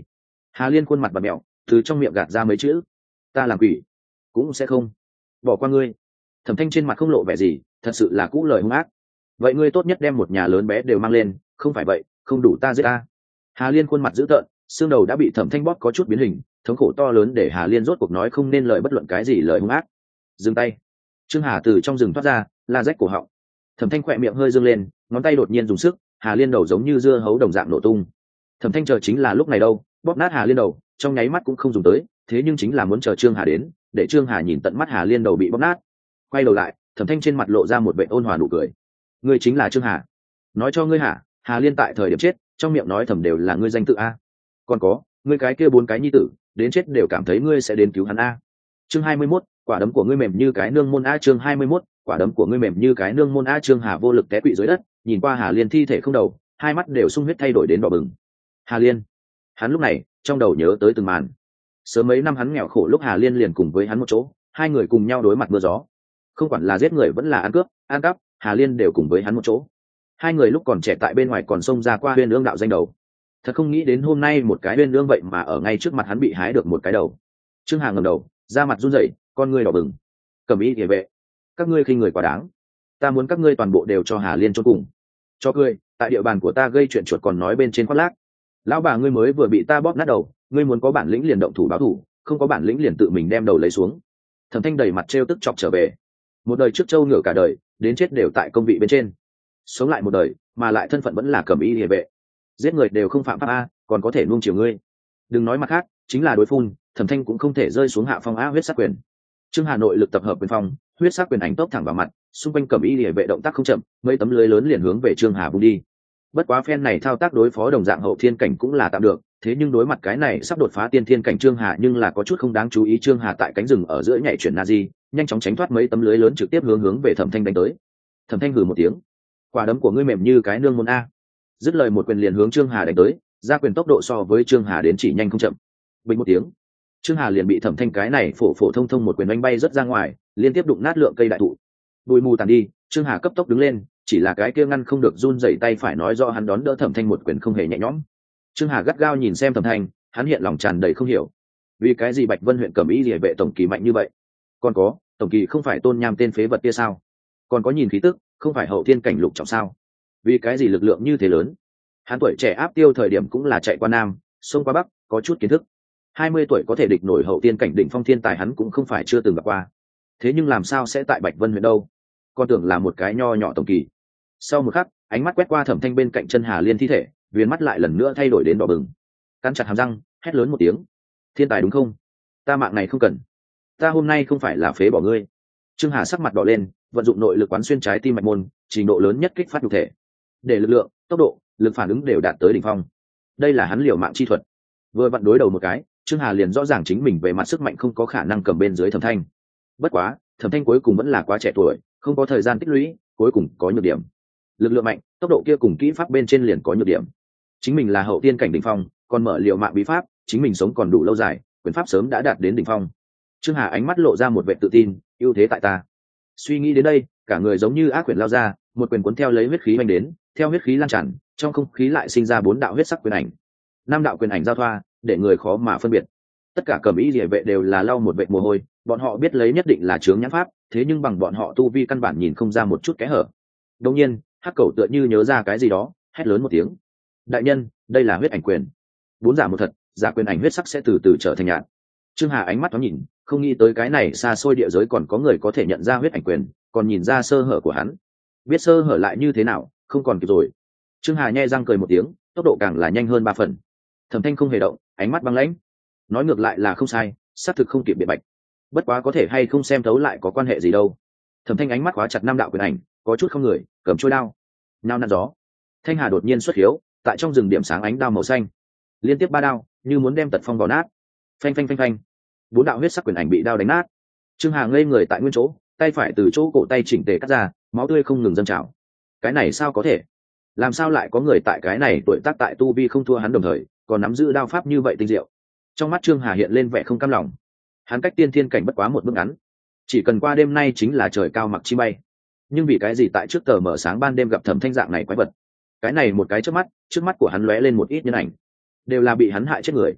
Hà Liên khuôn mặt bặm mẹo, từ trong miệng gạt ra mấy chữ: ta làm quỷ cũng sẽ không bỏ qua ngươi. Thẩm Thanh trên mặt không lộ vẻ gì, thật sự là cũ lời hung ác. Vậy ngươi tốt nhất đem một nhà lớn bé đều mang lên, không phải vậy không đủ ta giết ta. Hà Liên khuôn mặt dữ tợn, xương đầu đã bị Thẩm Thanh bóp có chút biến hình, thống khổ to lớn để Hà Liên rốt cuộc nói không nên lời bất luận cái gì lời hung ác. Dừng tay. Trương Hà từ trong rừng thoát ra, la rách cổ họng. Thẩm Thanh khỏe miệng hơi dương lên, ngón tay đột nhiên dùng sức, Hà Liên đầu giống như dưa hấu đồng dạng nổ tung. Thẩm Thanh chờ chính là lúc này đâu, bóp nát Hà Liên đầu, trong nháy mắt cũng không dùng tới, thế nhưng chính là muốn chờ Trương Hà đến, để Trương Hà nhìn tận mắt Hà Liên đầu bị bóp nát. Quay đầu lại, Thẩm Thanh trên mặt lộ ra một vẻ ôn hòa nụ cười. Ngươi chính là Trương Hà. Nói cho ngươi hả, Hà Liên tại thời điểm chết, trong miệng nói thầm đều là ngươi danh tự a. Còn có, ngươi cái kia 4 cái nhi tử, đến chết đều cảm thấy ngươi sẽ đến cứu hắn a. Chương 21, quả đấm của ngươi mềm như cái nương môn a. Chương 21, quả đấm của ngươi mềm như cái nương môn a. Trương Hà vô lực té quỵ dưới đất, nhìn qua Hà Liên thi thể không đầu, hai mắt đều sung huyết thay đổi đến đỏ bừng. Hà Liên, hắn lúc này trong đầu nhớ tới từng màn. Sớm mấy năm hắn nghèo khổ lúc Hà Liên liền cùng với hắn một chỗ, hai người cùng nhau đối mặt mưa gió. Không quản là giết người vẫn là ăn cướp, ăn cắp, Hà Liên đều cùng với hắn một chỗ. Hai người lúc còn trẻ tại bên ngoài còn xông ra qua Huyên Ương đạo danh đầu. Thật không nghĩ đến hôm nay một cái Huyên Ương vậy mà ở ngay trước mặt hắn bị hái được một cái đầu. Trương Hà ngẩng đầu, da mặt run rẩy, con ngươi đỏ bừng. Cẩm Y Liề Vệ, các ngươi khinh người quá đáng, ta muốn các ngươi toàn bộ đều cho Hà Liên chôn cùng. Cho cười, tại địa bàn của ta gây chuyện chuột còn nói bên trên khoác lác. Lão bà ngươi mới vừa bị ta bóp nát đầu, ngươi muốn có bản lĩnh liền động thủ báo thủ, không có bản lĩnh liền tự mình đem đầu lấy xuống. Thẩm Thanh đầy mặt trêu tức chọc trở về. Một đời trước trâu ngựa cả đời, đến chết đều tại công vị bên trên. Sống lại một đời, mà lại thân phận vẫn là Cẩm Y Liề Vệ. Giết người đều không phạm pháp a, còn có thể nuông chiều ngươi. Đừng nói mặt khác, chính là đối phun, Thẩm Thanh cũng không thể rơi xuống hạ phong á huyết sắc quyền. Trương Hà nội lực tập hợp quyền phong, huyết sắc quyền ảnh tốc thẳng vào mặt, xung quanh Cẩm Y Liề Vệ động tác không chậm, mấy tấm lưới lớn liền hướng về Trương Hà vung đi. Bất quá phen này thao tác đối phó đồng dạng hậu thiên cảnh cũng là tạm được, thế nhưng đối mặt cái này sắp đột phá tiên thiên cảnh Trương Hà nhưng là có chút không đáng chú ý. Trương Hà tại cánh rừng ở giữa nhảy chuyển Nazi, nhanh chóng tránh thoát mấy tấm lưới lớn trực tiếp hướng về Thẩm Thanh đánh tới. Thẩm Thanh hừ một tiếng, quả đấm của ngươi mềm như cái nương môn a. Dứt lời một quyền liền hướng Trương Hà đánh tới, ra quyền tốc độ so với Trương Hà đến chỉ nhanh không chậm. Bình một tiếng, Trương Hà liền bị Thẩm Thanh cái này phổ thông một quyền đánh bay rất ra ngoài, liên tiếp đụng nát lượng cây đại thụ. Bụi mù tàn đi, Trương Hà cấp tốc đứng lên, chỉ là cái kia ngăn không được run rẩy tay phải nói rõ hắn đón đỡ Thẩm Thanh một quyền không hề nhẹ nhõm. Trương Hà gắt gao nhìn xem Thẩm Thanh, hắn hiện lòng tràn đầy không hiểu, vì cái gì Bạch Vân huyện Cẩm Y Liề Vệ tổng kỳ mạnh như vậy? Còn có, tổng kỳ không phải Tôn Nham tên phế vật kia sao? Còn có nhìn khí tức, không phải hậu thiên cảnh lục trọng sao? Vì cái gì lực lượng như thế lớn? Hắn tuổi trẻ áp tiêu thời điểm cũng là chạy qua nam, xông qua bắc, có chút kiến thức. 20 tuổi có thể địch nổi hậu tiên cảnh đỉnh phong thiên tài hắn cũng không phải chưa từng gặp qua. Thế nhưng làm sao sẽ tại Bạch Vân huyện đâu? Con tưởng là một cái nho nhỏ tổng kỳ. Sau một khắc, ánh mắt quét qua Thẩm Thanh bên cạnh chân Hà Liên thi thể, viền mắt lại lần nữa thay đổi đến đỏ bừng. Cắn chặt hàm răng, hét lớn một tiếng: "Thiên tài đúng không? Ta mạng này không cần. Ta hôm nay không phải là phế bỏ ngươi." Trương Hà sắc mặt đỏ lên, vận dụng nội lực quán xuyên trái tim mạch môn, trình độ lớn nhất kích phát nhục thể, để lực lượng, tốc độ, lực phản ứng đều đạt tới đỉnh phong. Đây là hắn liều mạng chi thuật. Vừa vặn đối đầu một cái, Trương Hà liền rõ ràng chính mình về mặt sức mạnh không có khả năng cầm bên dưới Thẩm Thanh. Bất quá, Thẩm Thanh cuối cùng vẫn là quá trẻ tuổi, không có thời gian tích lũy, cuối cùng có nhược điểm. Lực lượng mạnh, tốc độ kia cùng kỹ pháp bên trên liền có nhược điểm. Chính mình là hậu tiên cảnh đỉnh phong, còn mở liều mạng bí pháp, chính mình sống còn đủ lâu dài, quyền pháp sớm đã đạt đến đỉnh phong. Trương Hà ánh mắt lộ ra một vẻ tự tin, ưu thế tại ta. Suy nghĩ đến đây, cả người giống như ác quyền lao ra, một quyền cuốn theo lấy huyết khí vành đến, theo huyết khí lan tràn, trong không khí lại sinh ra 4 đạo huyết sắc quyền ảnh. 5 đạo quyền ảnh giao thoa, để người khó mà phân biệt. Tất cả Cẩm Y Liề Vệ đều là lau một vệt mồ hôi, bọn họ biết lấy nhất định là chướng nhãn pháp, thế nhưng bằng bọn họ tu vi căn bản nhìn không ra một chút kẽ hở. Đương nhiên, Hắc Cẩu tựa như nhớ ra cái gì đó, hét lớn một tiếng: "Đại nhân, đây là huyết ảnh quyền." 4 giả một thật, giả quyền ảnh huyết sắc sẽ từ từ trở thành nhạt. Trương Hà ánh mắt thoáng nhìn, không nghĩ tới cái này xa xôi địa giới còn có người có thể nhận ra huyết ảnh quyền, còn nhìn ra sơ hở của hắn. Biết sơ hở lại như thế nào, không còn kịp rồi. Trương Hà nhe răng cười một tiếng, tốc độ càng là nhanh hơn 3 phần. Thẩm Thanh không hề động, ánh mắt băng lãnh. Nói ngược lại là không sai, xác thực không kịp biện bạch. Bất quá có thể hay không xem thấu lại có quan hệ gì đâu. Thẩm Thanh ánh mắt khóa chặt 5 đạo quyền ảnh, có chút không người, cầm trôi đao. Nhao nặn gió. Thanh Hà đột nhiên xuất hiếu, tại trong rừng điểm sáng ánh đao màu xanh. Liên tiếp 3 đao, như muốn đem Tật Phong vào nát. Phanh phanh phanh phanh. 4 đạo huyết sắc quyền ảnh bị đao đánh nát. Trương Hà ngây người tại nguyên chỗ, tay phải từ chỗ cổ tay chỉnh tề cắt ra, máu tươi không ngừng dâng trào. Cái này sao có thể? Làm sao lại có người tại cái này tuổi tác tại tu vi không thua hắn đồng thời, còn nắm giữ đao pháp như vậy tinh diệu? Trong mắt Trương Hà hiện lên vẻ không cam lòng. Hắn cách tiên thiên cảnh bất quá một bước ngắn, chỉ cần qua đêm nay chính là trời cao mặc chi bay. Nhưng vì cái gì tại trước tờ mở sáng ban đêm gặp Thẩm Thanh dạng này quái vật? Cái này một cái trước mắt của hắn lóe lên một ít nhân ảnh, đều là bị hắn hại chết người.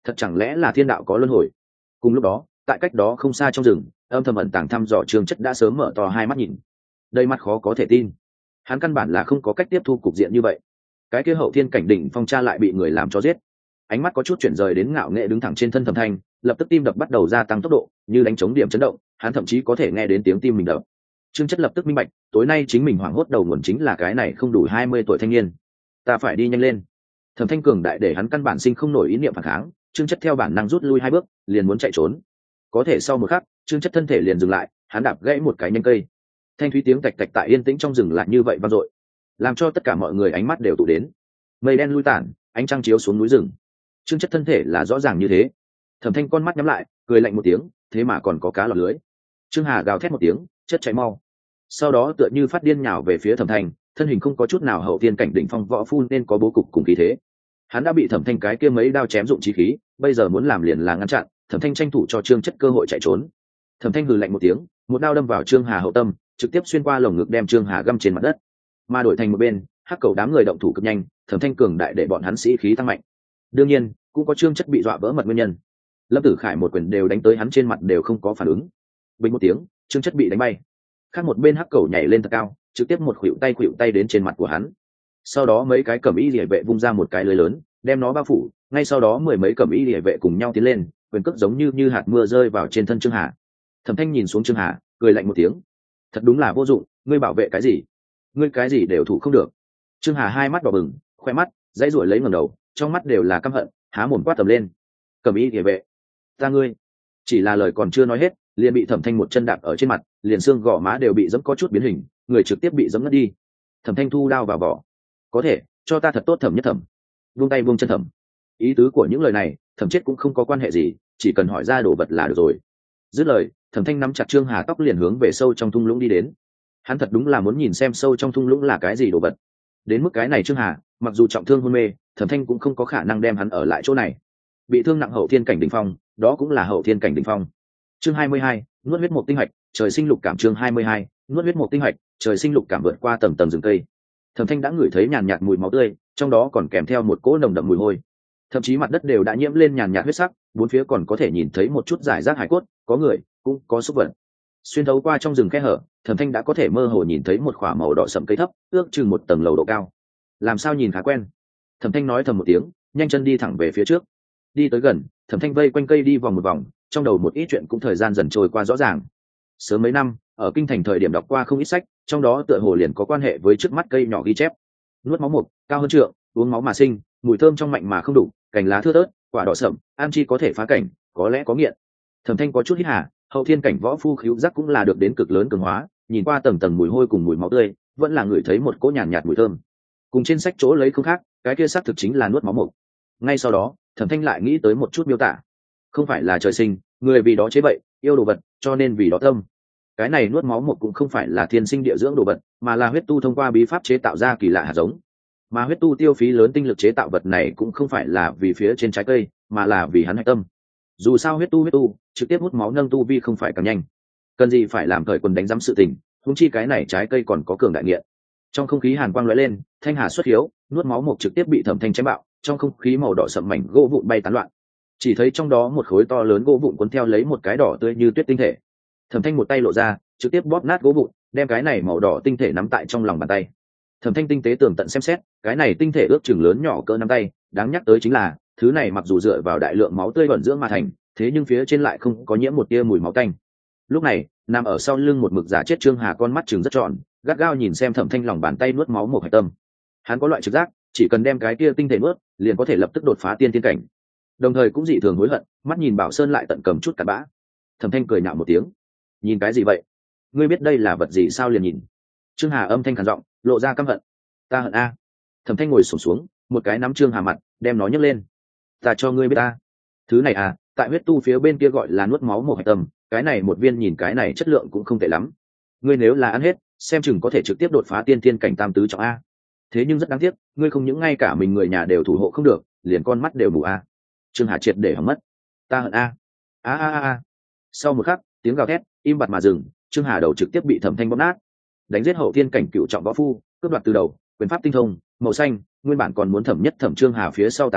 thật chẳng lẽ là thiên đạo có luân hồi? Cùng lúc đó tại cách đó không xa trong rừng, âm thầm ẩn tàng thăm dò Trương Chất đã sớm mở to hai mắt nhìn, đầy mắt khó có thể tin. Hắn căn bản là không có cách tiếp thu cục diện như vậy. Cái kia hậu thiên cảnh đỉnh phong cha lại bị người làm cho giết. Ánh mắt có chút chuyển rời đến ngạo nghệ đứng thẳng trên thân Thẩm Thanh, lập tức tim đập bắt đầu gia tăng tốc độ, như đánh trống điểm chấn động, hắn thậm chí có thể nghe đến tiếng tim mình đập. Trương Chất lập tức minh bạch, tối nay chính mình hoảng hốt đầu nguồn chính là cái này không đủ 20 tuổi thanh niên. Ta phải đi nhanh lên. Thẩm Thanh cường đại để hắn căn bản sinh không nổi ý niệm phản kháng, Trương Chất theo bản năng rút lui 2 bước, liền muốn chạy trốn. Có thể sau một khắc, Trương Chất thân thể liền dừng lại, hắn đạp gãy một cái nhánh cây. Thanh thúy tiếng tạch tạch tại yên tĩnh trong rừng lại như vậy vang dội, làm cho tất cả mọi người ánh mắt đều tụ đến. Mây đen lui tản, ánh trăng chiếu xuống núi rừng. Trương Chất thân thể là rõ ràng như thế. Thẩm Thanh con mắt nhắm lại, cười lạnh một tiếng, thế mà còn có cá lọt lưới. Trương Hà gào thét một tiếng, chất chạy mau. Sau đó tựa như phát điên nhào về phía Thẩm Thanh, thân hình không có chút nào hậu tiên cảnh đỉnh phong võ phu nên có bố cục cùng khí thế. Hắn đã bị Thẩm Thanh cái kia mấy đao chém dụng chí khí, bây giờ muốn làm liền là ngăn chặn. Thẩm Thanh tranh thủ cho Trương Chất cơ hội chạy trốn. Thẩm Thanh hừ lạnh một tiếng, một đao đâm vào Trương Hà hậu tâm, trực tiếp xuyên qua lồng ngực đem Trương Hà găm trên mặt đất. Mà đổi thành một bên, Hắc Cầu đám người động thủ cực nhanh, Thẩm Thanh cường đại để bọn hắn sĩ khí tăng mạnh. Đương nhiên, cũng có Trương Chất bị dọa vỡ mật nguyên nhân. Lâm Tử Khải một quyền đều đánh tới hắn trên mặt đều không có phản ứng. Bình một tiếng, Trương Chất bị đánh bay. Khác một bên Hắc Cầu nhảy lên thật cao, trực tiếp một khuỷu tay đến trên mặt của hắn. Sau đó mấy cái cẩm y liễu vệ vung ra một cái lưới lớn, đem nó bao phủ, ngay sau đó mười mấy cẩm y liễu vệ cùng nhau tiến lên, quyền cước giống như hạt mưa rơi vào trên thân Trương Hà. Thẩm Thanh nhìn xuống Trương Hà, cười lạnh một tiếng. Thật đúng là vô dụng, ngươi bảo vệ cái gì? Ngươi cái gì đều thủ không được. Trương Hà hai mắt đỏ bừng, khoe mắt dãy ruổi lấy ngẩng đầu, trong mắt đều là căm hận, há mồm quát tầm lên. Cẩm y liễu vệ, ta ngươi. Chỉ là lời còn chưa nói hết, liền bị Thẩm Thanh một chân đạp ở trên mặt, liền xương gò má đều bị giẫm có chút biến hình, người trực tiếp bị giẫm ngất đi. Thẩm Thanh thu đao vào vỏ. Có thể cho ta thật tốt Thẩm Nhất Thẩm. Buông tay buông chân Thẩm. Ý tứ của những lời này, Thẩm chết cũng không có quan hệ gì, chỉ cần hỏi ra đồ vật là được rồi. Dứt lời, Thẩm Thanh nắm chặt Trương Hà tóc liền hướng về sâu trong thung lũng đi đến. Hắn thật đúng là muốn nhìn xem sâu trong thung lũng là cái gì đồ vật. Đến mức cái này Trương Hà, mặc dù trọng thương hôn mê, Thẩm Thanh cũng không có khả năng đem hắn ở lại chỗ này. Bị thương nặng hậu thiên cảnh đỉnh phong, đó cũng là hậu thiên cảnh đỉnh phong. Chương 22, nuốt huyết mục tinh hạch, trời sinh lục cảm. Chương 22, nuốt huyết mục tinh hạch, trời sinh lục cảm. Vượt qua tầng tầng rừng cây, Thẩm Thanh đã ngửi thấy nhàn nhạt mùi máu tươi, trong đó còn kèm theo một cỗ nồng đậm mùi hôi. Thậm chí mặt đất đều đã nhiễm lên nhàn nhạt huyết sắc, bốn phía còn có thể nhìn thấy một chút rải rác hải cốt, có người, cũng có súc vật. Xuyên thấu qua trong rừng khe hở, Thẩm Thanh đã có thể mơ hồ nhìn thấy một khỏa màu đỏ sẫm cây thấp, ước chừng một tầng lầu độ cao. Làm sao nhìn khá quen. Thẩm Thanh nói thầm một tiếng, nhanh chân đi thẳng về phía trước. Đi tới gần, Thẩm Thanh vây quanh cây đi vòng một vòng, trong đầu một ít chuyện cũng thời gian dần trôi qua rõ ràng. Sớm mấy năm, ở kinh thành thời điểm đọc qua không ít sách, trong đó tựa hồ liền có quan hệ với trước mắt cây nhỏ ghi chép. Nuốt máu mục, cao hơn trượng, uống máu mà sinh, mùi thơm trong mạnh mà không đủ, cành lá thưa thớt, quả đỏ sậm, ăn chi có thể phá cảnh, có lẽ có nghiện. Thẩm Thanh có chút hít hà, hậu thiên cảnh võ phu khứu giác cũng là được đến cực lớn cường hóa, nhìn qua tầng tầng mùi hôi cùng mùi máu tươi, vẫn là ngửi thấy một cỗ nhàn nhạt mùi thơm. Cùng trên sách chỗ lấy không khác, cái kia xác thực chính là nuốt máu mục. Ngay sau đó, Thẩm Thanh lại nghĩ tới một chút miêu tả. Không phải là trời sinh, người vì đó chế vậy, yêu đồ vật, cho nên vì đó tâm. Cái này nuốt máu mục cũng không phải là thiên sinh địa dưỡng đồ vật, mà là huyết tu thông qua bí pháp chế tạo ra kỳ lạ hạt giống. Mà huyết tu tiêu phí lớn tinh lực chế tạo vật này cũng không phải là vì phía trên trái cây, mà là vì hắn hạch tâm. Dù sao huyết tu trực tiếp hút máu nâng tu vi không phải càng nhanh, cần gì phải làm thời quần đánh giám sự tình, huống chi cái này trái cây còn có cường đại nghiện. Trong không khí hàn quang lóe lên, thanh hà xuất hiếu, nuốt máu mục trực tiếp bị Thẩm Thanh chém bạo, trong không khí màu đỏ sậm mảnh gỗ vụn bay tán loạn. Chỉ thấy trong đó một khối to lớn gỗ vụn cuốn theo lấy một cái đỏ tươi như tuyết tinh thể. Thẩm Thanh một tay lộ ra, trực tiếp bóp nát gỗ vụn, đem cái này màu đỏ tinh thể nắm tại trong lòng bàn tay. Thẩm Thanh tinh tế tường tận xem xét, cái này tinh thể ước chừng lớn nhỏ cỡ nắm tay, đáng nhắc tới chính là, thứ này mặc dù dựa vào đại lượng máu tươi bẩn dưỡng mà thành, thế nhưng phía trên lại không có nhiễm một tia mùi máu tanh. Lúc này, nằm ở sau lưng một mực giả chết Trương Hà con mắt trừng rất tròn, gắt gao nhìn xem Thẩm Thanh lòng bàn tay nuốt máu một hạch tâm. Hắn có loại trực giác, chỉ cần đem cái kia tinh thể nuốt, liền có thể lập tức đột phá tiên thiên cảnh. Đồng thời cũng dị thường hối hận, mắt nhìn Bảo Sơn lại tận cầm chút cặn bã. Thẩm Thanh cười nhạo một tiếng, nhìn cái gì vậy? Ngươi biết đây là vật gì sao liền nhìn? Trương Hà âm thanh khàn giọng, lộ ra căm hận. Ta hận a. Thẩm Thanh ngồi xổm xuống, một cái nắm Trương Hà mặt, đem nó nhấc lên. Ta cho ngươi biết ta. Thứ này à, tại huyết tu phía bên kia gọi là nuốt máu một hạch tâm, cái này một viên nhìn cái này chất lượng cũng không tệ lắm. Ngươi nếu là ăn hết, xem chừng có thể trực tiếp đột phá tiên thiên cảnh tam tứ trọng a. Thế nhưng rất đáng tiếc, ngươi không những ngay cả mình người nhà đều thủ hộ không được, liền con mắt đều mù a. Trương Hà triệt để hỏng mất. Ta hận a. A. Sau một khắc, tiếng gào thét im bặt mà dừng, Trương Hà đầu trực tiếp bị Thẩm Thanh bóp nát. Đánh giết hậu thiên cảnh cựu trọng võ phu, cướp đoạt từ đầu, quyền pháp tinh thông, màu xanh, nguyên bản còn muốn thẩm nhất thẩm Trương Hà phía sau tà giáo,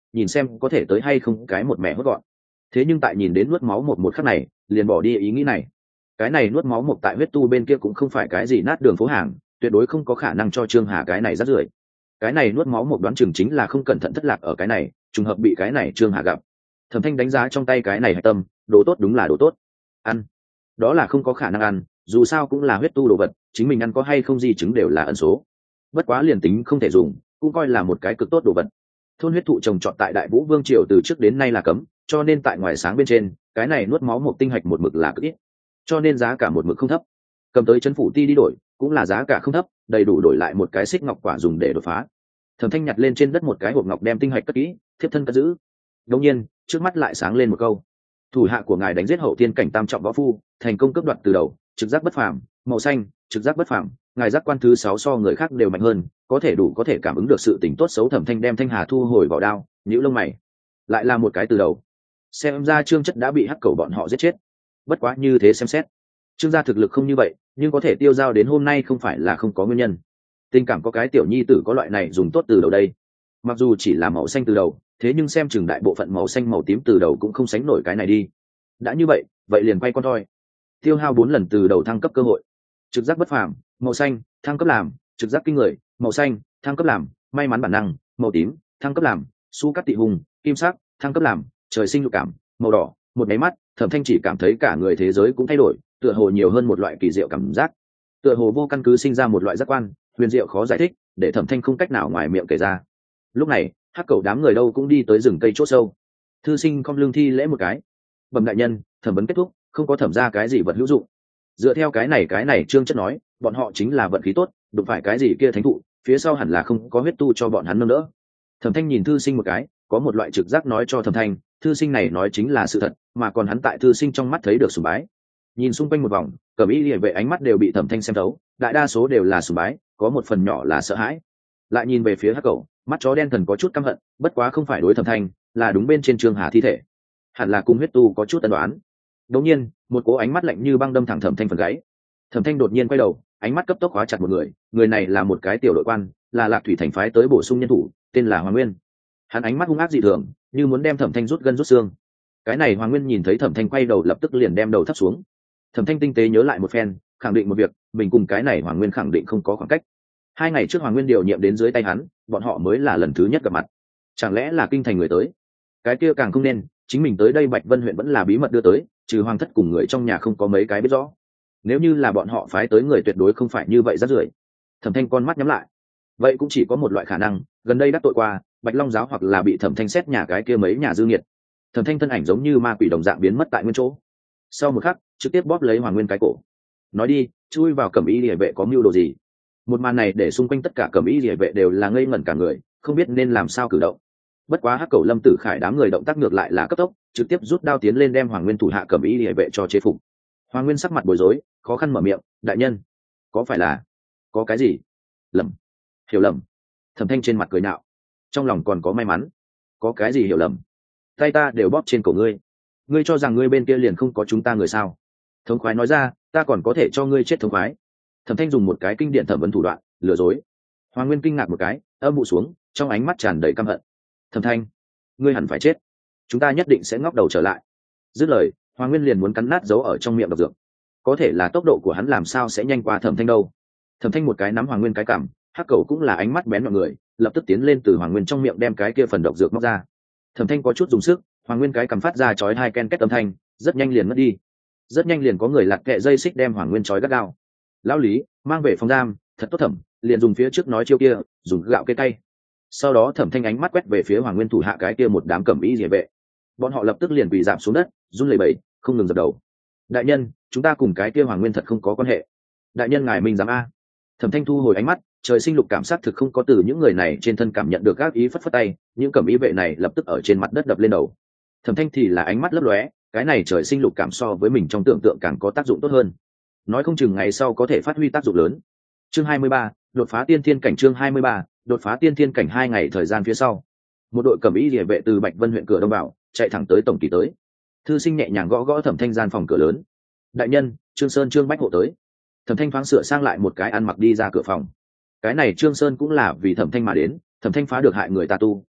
nhìn xem có thể tới hay không cái một mẹ hốt gọn. Thế nhưng tại nhìn đến nuốt máu một khắc này, liền bỏ đi ý nghĩ này. Cái này nuốt máu một tại huyết tu bên kia cũng không phải cái gì nát đường phố hàng, tuyệt đối không có khả năng cho Trương Hà cái này rát rưởi. Cái này nuốt máu một đoán chừng chính là không cẩn thận thất lạc ở cái này, trùng hợp bị cái này Trương Hà gặp. Thẩm Thanh đánh giá trong tay cái này hạch tâm, đồ tốt đúng là đồ tốt. Ăn, đó là không có khả năng ăn, dù sao cũng là huyết tu đồ vật, chính mình ăn có hay không gì chứng đều là ẩn số. Bất quá liền tính không thể dùng, cũng coi là một cái cực tốt đồ vật. Thôn huyết thụ trồng trọt tại Đại Vũ Vương triều từ trước đến nay là cấm, cho nên tại ngoài sáng bên trên, cái này nuốt máu một tinh hạch một mực là cực ít, cho nên giá cả một mực không thấp. Cầm tới trấn phủ ti đi đổi, cũng là giá cả không thấp, đầy đủ đổi lại một cái xích ngọc quả dùng để đột phá. Thẩm Thanh nhặt lên trên đất một cái hộp ngọc đem tinh hạch cất kỹ, thiếp thân cất giữ. Đương nhiên, trước mắt lại sáng lên một câu: thủ hạ của ngài đánh giết hậu thiên cảnh tam trọng võ phu, thành công cướp đoạt từ đầu, trực giác bất phàm, màu xanh, trực giác bất phàm, ngài giác quan thứ 6 so người khác đều mạnh hơn, có thể cảm ứng được sự tình tốt xấu. Thẩm Thanh đem thanh hà thu hồi vỏ đao, nhíu lông mày. Lại là một cái từ đầu. Xem ra Trương Chất đã bị hắc cầu bọn họ giết chết. Bất quá như thế xem xét, Trương gia thực lực không như vậy, nhưng có thể tiêu dao đến hôm nay không phải là không có nguyên nhân. Tình cảm có cái tiểu nhi tử có loại này dùng tốt từ đầu đây. Mặc dù chỉ là màu xanh từ đầu, thế nhưng xem chừng đại bộ phận màu xanh màu tím từ đầu cũng không sánh nổi cái này đi. Đã như vậy, vậy liền quay con thôi. Tiêu hao 4 lần từ đầu thăng cấp cơ hội. Trực giác bất phàm, màu xanh, thăng cấp làm, trực giác kinh người, màu xanh, thăng cấp làm, may mắn bản năng, màu tím, thăng cấp làm, su cắt tị hùng, kim sắc, thăng cấp làm, trời sinh lục cảm, màu đỏ. Một máy mắt, Thẩm Thanh chỉ cảm thấy cả người thế giới cũng thay đổi, tựa hồ nhiều hơn một loại kỳ diệu cảm giác, tựa hồ vô căn cứ sinh ra một loại giác quan huyền diệu khó giải thích, để Thẩm Thanh không cách nào ngoài miệng kể ra. Lúc này, hắc cầu đám người đâu cũng đi tới rừng cây chỗ sâu. Thư sinh không lương thi lễ một cái: bẩm đại nhân, thẩm vấn kết thúc, không có thẩm ra cái gì vật hữu dụng. Dựa theo cái này Trương Chất nói, bọn họ chính là vận khí tốt, đụng phải cái gì kia thánh thụ, phía sau hẳn là không có huyết tu cho bọn hắn nâng đỡ. Thẩm Thanh nhìn thư sinh một cái, có một loại trực giác nói cho Thẩm Thanh, thư sinh này nói chính là sự thật, mà còn hắn tại thư sinh trong mắt thấy được sùng bái. Nhìn xung quanh một vòng, Cẩm Y Liễu vệ ánh mắt đều bị Thẩm Thanh xem thấu, đại đa số đều là sùng bái, có một phần nhỏ là sợ hãi. Lại nhìn về phía hắc cầu, mắt chó đen thần có chút căm hận, bất quá không phải đối Thẩm Thanh, là đúng bên trên Trương Hà thi thể, hẳn là cùng huyết tu có chút ân đoán. Đột nhiên, một cỗ ánh mắt lạnh như băng đâm thẳng Thẩm Thanh phần gáy. Thẩm Thanh đột nhiên quay đầu, ánh mắt cấp tốc khóa chặt một người, người này là một cái tiểu đội quan, là Lạc Thủy thành phái tới bổ sung nhân thủ, tên là Hoàng Nguyên. Hắn ánh mắt hung ác dị thường, như muốn đem Thẩm Thanh rút gân rút xương. Cái này Hoàng Nguyên nhìn thấy Thẩm Thanh quay đầu lập tức liền đem đầu thấp xuống. Thẩm Thanh tinh tế nhớ lại một phen, khẳng định một việc, mình cùng cái này Hoàng Nguyên khẳng định không có khoảng cách. 2 ngày trước Hoàng Nguyên điều nhiệm đến dưới tay hắn, bọn họ mới là lần thứ nhất gặp mặt. Chẳng lẽ là kinh thành người tới? Cái kia càng không nên, chính mình tới đây Bạch Vân huyện vẫn là bí mật đưa tới, trừ Hoàng thất cùng người trong nhà không có mấy cái biết rõ. Nếu như là bọn họ phái tới người tuyệt đối không phải như vậy rác rưởi. Thẩm Thanh con mắt nhắm lại. Vậy cũng chỉ có một loại khả năng, gần đây đắc tội qua, Bạch Long giáo hoặc là bị Thẩm Thanh xét nhà cái kia mấy nhà dư nghiệt. Thẩm Thanh thân ảnh giống như ma quỷ đồng dạng biến mất tại nguyên chỗ. Sau một khắc, trực tiếp bóp lấy Hoàng Nguyên cái cổ. Nói đi, chui vào Cẩm Y Liễu vệ có mưu đồ gì? Một màn này để xung quanh tất cả Cẩm Y Liễu vệ đều là ngây ngẩn cả người, không biết nên làm sao cử động. Bất quá hắc cầu Lâm Tử Khải đám người động tác ngược lại là cấp tốc, trực tiếp rút đao tiến lên đem Hoàng Nguyên thủ hạ Cẩm Y Liễu vệ cho chế phục. Hoàng Nguyên sắc mặt bối rối, khó khăn mở miệng: đại nhân, có phải là có cái gì lầm, hiểu lầm? Thẩm Thanh trên mặt cười nạo, trong lòng còn có may mắn. Có cái gì hiểu lầm? Tay ta đều bóp trên cổ ngươi, ngươi cho rằng ngươi bên kia liền không có chúng ta người sao? Thống khoái nói ra, ta còn có thể cho ngươi chết thống khoái. Thẩm Thanh dùng một cái kinh điển thẩm vấn thủ đoạn lừa dối. Hoàng Nguyên kinh ngạc một cái, âm vụ xuống, trong ánh mắt tràn đầy căm hận. Thẩm Thanh, ngươi hẳn phải chết, chúng ta nhất định sẽ ngóc đầu trở lại. Dứt lời, Hoàng Nguyên liền muốn cắn nát dấu ở trong miệng độc dược. Có thể là tốc độ của hắn làm sao sẽ nhanh qua Thẩm Thanh đâu. Thẩm Thanh một cái nắm Hoàng Nguyên cái cằm, hắc cầu cũng là ánh mắt bén mọi người, lập tức tiến lên từ Hoàng Nguyên trong miệng đem cái kia phần độc dược móc ra. Thẩm Thanh có chút dùng sức, Hoàng Nguyên cái cằm phát ra chói hai ken két âm thanh, rất nhanh liền mất đi. Rất nhanh liền có người lặt kệ dây xích đem Hoàng Nguyên chói gắt gao. Lão Lý, mang về phòng giam, thật tốt Thẩm, liền dùng phía trước nói chiêu kia, dùng gạo cây tay. Sau đó Thẩm Thanh ánh mắt quét về phía Hoàng Nguyên thủ hạ cái kia một đám Cẩm Y Liễu vệ. Bọn họ lập tức liền quỳ rạp xuống đất, run lẩy bẩy, không ngừng dập đầu. Đại nhân, chúng ta cùng cái kia Hoàng Nguyên thật không có quan hệ. Đại nhân ngài minh giám a. Thẩm Thanh thu hồi ánh mắt, trời sinh lục cảm giác thực không có từ những người này trên thân cảm nhận được các ý, phất phất tay, những Cẩm Y vệ này lập tức ở trên mặt đất đập lên đầu. Thẩm Thanh thì là ánh mắt lấp lóe, cái này trời sinh lục cảm so với mình trong tưởng tượng càng có tác dụng tốt hơn, nói không chừng ngày sau có thể phát huy tác dụng lớn. Chương 23, đột phá tiên thiên cảnh. Chương 23, đột phá tiên thiên cảnh. 2 ngày thời gian phía sau, một đội Cẩm Y Liễu vệ từ Bạch Vân huyện cửa đông bảo chạy thẳng tới tổng kỳ tới. Thư sinh nhẹ nhàng gõ gõ Thẩm Thanh gian phòng cửa lớn. Đại nhân, Trương Sơn Trương Bách hộ tới. Thẩm Thanh thoáng sửa sang lại một cái ăn mặc đi ra cửa phòng. Cái này Trương Sơn cũng là vì Thẩm Thanh mà đến, Thẩm Thanh phá được hại người ta tu,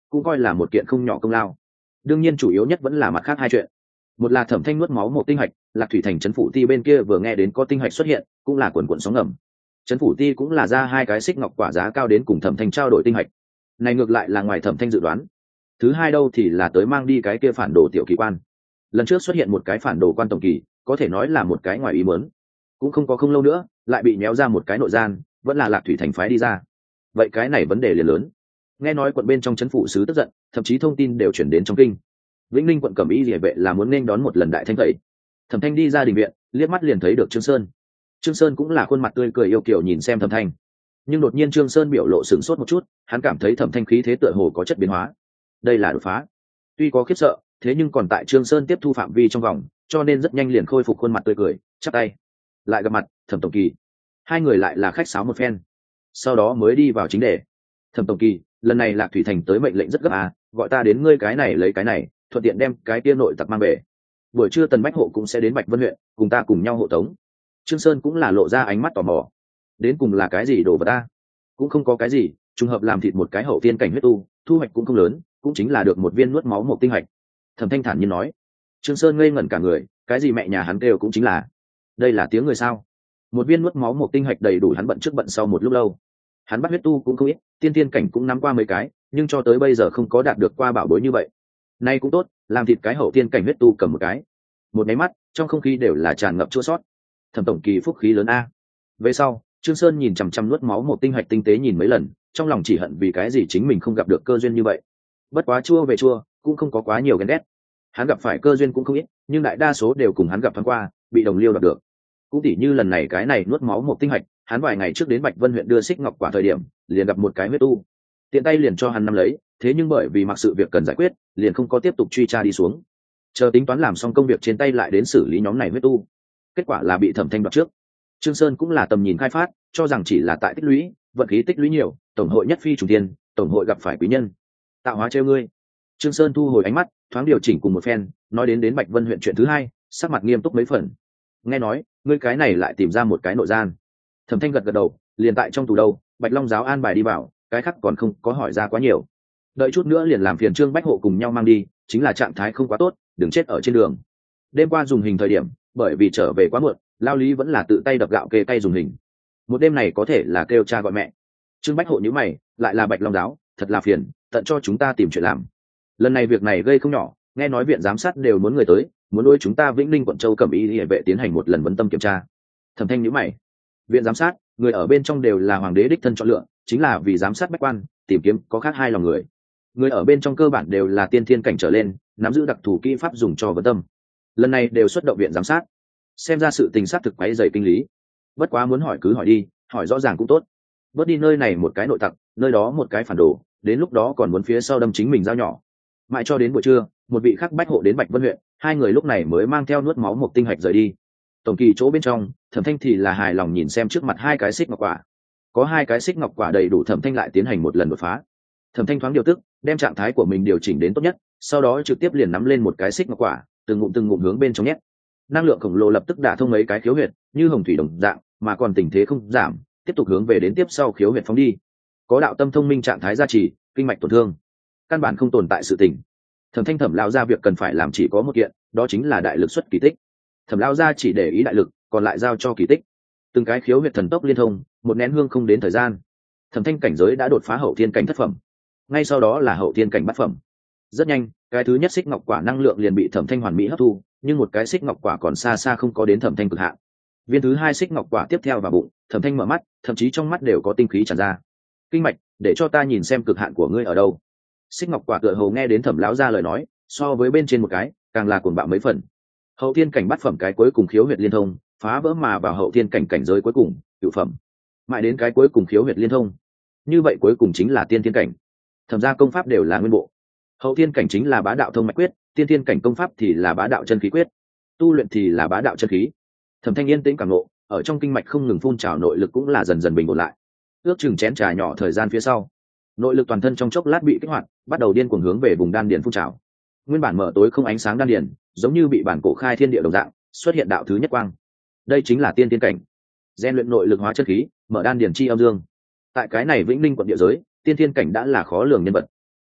cũng coi là một kiện không nhỏ công lao. Đương nhiên chủ yếu nhất vẫn là mặt khác hai chuyện. Một là Thẩm Thanh nuốt máu một tinh hạch, Lạc Thủy Thành trấn phủ ti bên kia vừa nghe đến có tinh hạch xuất hiện, cũng là quần quần sóng ngầm. Trấn phủ ti cũng là ra hai cái xích ngọc quả giá cao đến cùng Thẩm Thanh trao đổi tinh hạch. Này ngược lại là ngoài Thẩm Thanh dự đoán. Thứ hai đâu thì là tới mang đi cái kia phản đồ tiểu kỳ quan. Lần trước xuất hiện một cái phản đồ quan tổng kỳ, có thể nói là một cái ngoài ý muốn. Cũng không có không lâu nữa, lại bị nhéo ra một cái nội gian, vẫn là Lạc Thủy Thành phái đi ra. Vậy cái này vấn đề liền lớn. Nghe nói quận bên trong trấn phủ sứ tức giận, thậm chí thông tin đều chuyển đến trong kinh. Vĩnh Ninh quận Cẩm Y Liễu vệ là muốn nên đón một lần đại thanh tẩy. Thẩm Thanh đi ra đình viện, liếc mắt liền thấy được Trương Sơn. Trương Sơn cũng là khuôn mặt tươi cười yêu kiều nhìn xem Thẩm Thanh. Nhưng đột nhiên Trương Sơn biểu lộ sửng sốt một chút, hắn cảm thấy Thẩm Thanh khí thế tựa hồ có chất biến hóa. Đây là đột phá. Tuy có khiếp sợ, thế nhưng còn tại Trương Sơn tiếp thu phạm vi trong vòng, cho nên rất nhanh liền khôi phục khuôn mặt tươi cười, chắp tay. Lại gặp mặt, Thẩm tổng kỳ. Hai người lại là khách sáo một phen. Sau đó mới đi vào chính đề. Thẩm tổng kỳ, lần này Lạc Thủy Thành tới mệnh lệnh rất gấp à, gọi ta đến ngươi cái này lấy cái này, thuận tiện đem cái kia nội tặc mang về. Buổi trưa Tần Bách Hộ cũng sẽ đến Bạch Vân huyện, cùng ta cùng nhau hộ tống. Trương Sơn cũng là lộ ra ánh mắt tò mò. Đến cùng là cái gì đồ vật ta? Cũng không có cái gì, trùng hợp làm thịt một cái hậu tiên cảnh huyết tu, thu hoạch cũng không lớn, cũng chính là được một viên nuốt máu một tinh hạch. Thẩm Thanh thản nhiên nói. Trương Sơn ngây ngẩn cả người, cái gì mẹ nhà hắn kêu cũng chính là, đây là tiếng người sao? Một viên nuốt máu một tinh hạch đầy đủ hắn bận trước bận sau một lúc lâu. Hắn bắt huyết tu cũng không ít, tiên tiên cảnh cũng nắm qua mấy cái, nhưng cho tới bây giờ không có đạt được qua bảo bối như vậy. Nay cũng tốt, làm thịt cái hậu tiên cảnh huyết tu cầm một cái. Một máy mắt, trong không khí đều là tràn ngập chua sót. Thẩm tổng kỳ phúc khí lớn a. Về sau, Trương Sơn nhìn chằm chằm nuốt máu một tinh hạch tinh tế nhìn mấy lần, trong lòng chỉ hận vì cái gì chính mình không gặp được cơ duyên như vậy. Bất quá chua về chua, cũng không có quá nhiều ghen ghét. Hắn gặp phải cơ duyên cũng không ít, nhưng đại đa số đều cùng hắn gặp thoáng qua, bị đồng liêu đoạt được. Cũng tỉ như lần này cái này nuốt máu một tinh hạch, hắn vài ngày trước đến Bạch Vân huyện đưa xích ngọc quả thời điểm, liền gặp một cái huyết tu. Tiện tay liền cho hắn nắm lấy, thế nhưng bởi vì mặc sự việc cần giải quyết, liền không có tiếp tục truy tra đi xuống. Chờ tính toán làm xong công việc trên tay lại đến xử lý nhóm này huyết tu. Kết quả là bị Thẩm Thanh đoạt trước. Trương Sơn cũng là tầm nhìn khai phát, cho rằng chỉ là tại tích lũy, vận khí tích lũy nhiều, tổng hội nhất phi trùng thiên, tổng hội gặp phải quý nhân. Tạo hóa trêu ngươi. Trương Sơn thu hồi ánh mắt, thoáng điều chỉnh cùng một phen, nói đến Bạch Vân huyện chuyện thứ hai, sắc mặt nghiêm túc mấy phần. Nghe nói, ngươi cái này lại tìm ra một cái nội gian. Thẩm Thanh gật gật đầu, liền tại trong tù đâu, Bạch Long giáo an bài đi vào, cái khác còn không có hỏi ra quá nhiều. Đợi chút nữa liền làm phiền Trương Bách Hộ cùng nhau mang đi, chính là trạng thái không quá tốt, đừng chết ở trên đường. Đêm qua dùng hình thời điểm, bởi vì trở về quá muộn, lao lý vẫn là tự tay đập gạo kê tay dùng hình. Một đêm này có thể là kêu cha gọi mẹ. Trương Bách Hộ nhíu mày, lại là Bạch Long giáo, thật là phiền, tận cho chúng ta tìm chuyện làm. Lần này việc này gây không nhỏ, nghe nói viện giám sát đều muốn người tới, muốn đôi chúng ta Vĩnh Ninh quận Châu Cẩm Y Liễu vệ tiến hành một lần vấn tâm kiểm tra. Thẩm Thanh nhíu mày. Viện giám sát, người ở bên trong đều là hoàng đế đích thân chọn lựa, chính là vì giám sát bách quan, tìm kiếm có khác hai lòng người. Người ở bên trong cơ bản đều là tiên thiên cảnh trở lên, nắm giữ đặc thù kỹ pháp dùng cho vấn tâm. Lần này đều xuất động viện giám sát, xem ra sự tình sát thực quấy dày kinh lý. Bất quá muốn hỏi cứ hỏi đi, hỏi rõ ràng cũng tốt. Bớt đi nơi này một cái nội tặc, nơi đó một cái phản đồ, đến lúc đó còn muốn phía sau đâm chính mình dao nhỏ. Mãi cho đến buổi trưa, một vị khác Bách Hộ đến Bạch Vân huyện, hai người lúc này mới mang theo nuốt máu một tinh hạch rời đi. Tổng kỳ chỗ bên trong, Thẩm Thanh thì là hài lòng nhìn xem trước mặt hai cái xích ngọc quả. Có hai cái xích ngọc quả đầy đủ Thẩm Thanh lại tiến hành một lần đột phá. Thẩm Thanh thoáng điều tức, đem trạng thái của mình điều chỉnh đến tốt nhất, sau đó trực tiếp liền nắm lên một cái xích ngọc quả, từng ngụm hướng bên trong nhét. Năng lượng khổng lồ lập tức đả thông mấy cái khiếu huyệt, như hồng thủy đồng dạng, mà còn tình thế không giảm, tiếp tục hướng về đến tiếp sau khiếu huyệt phóng đi. Có đạo tâm thông minh trạng thái gia trì, kinh mạch tổn thương, căn bản không tồn tại sự tình. Thẩm Thanh Thẩm lão gia việc cần phải làm chỉ có một kiện, đó chính là đại lực xuất kỳ tích. Thẩm lão gia chỉ để ý đại lực, còn lại giao cho kỳ tích. Từng cái khiếu huyệt thần tốc liên thông, một nén hương không đến thời gian, Thẩm Thanh cảnh giới đã đột phá hậu thiên cảnh thất phẩm, ngay sau đó là hậu thiên cảnh bát phẩm. Rất nhanh, cái thứ nhất xích ngọc quả năng lượng liền bị Thẩm Thanh hoàn mỹ hấp thu, nhưng một cái xích ngọc quả còn xa xa không có đến Thẩm Thanh cực hạn. Viên thứ hai xích ngọc quả tiếp theo vào bụng, Thẩm Thanh mở mắt, thậm chí trong mắt đều có tinh khí tràn ra. Kinh mạch, để cho ta nhìn xem cực hạn của ngươi ở đâu. Xích ngọc quả tựa hồ nghe đến Thẩm lão gia lời nói, so với bên trên một cái, càng là cuồng bạo mấy phần. Hậu thiên cảnh bát phẩm cái cuối cùng khiếu huyệt liên thông, phá vỡ mà vào hậu thiên cảnh cảnh giới cuối cùng, cửu phẩm. Mãi đến cái cuối cùng khiếu huyệt liên thông. Như vậy cuối cùng chính là tiên thiên cảnh. Thẩm gia công pháp đều là nguyên bộ. Hậu thiên cảnh chính là bá đạo thông mạch quyết, tiên thiên cảnh công pháp thì là bá đạo chân khí quyết, tu luyện thì là bá đạo chân khí. Thẩm Thanh yên tĩnh cảm ngộ, ở trong kinh mạch không ngừng phun trào nội lực cũng là dần dần bình ổn lại. Ước chừng chén trà nhỏ thời gian phía sau, nội lực toàn thân trong chốc lát bị kích hoạt, bắt đầu điên cuồng hướng về vùng đan điền phun trào. Nguyên bản mở tối không ánh sáng đan điền, giống như bị bản cổ khai thiên địa đồng dạng, xuất hiện đạo thứ nhất quang. Đây chính là tiên thiên cảnh. Gen luyện nội lực hóa chân khí, mở đan điền chi âm dương. Tại cái này Vĩnh Ninh quận địa giới, tiên thiên cảnh đã là khó lường nhân vật.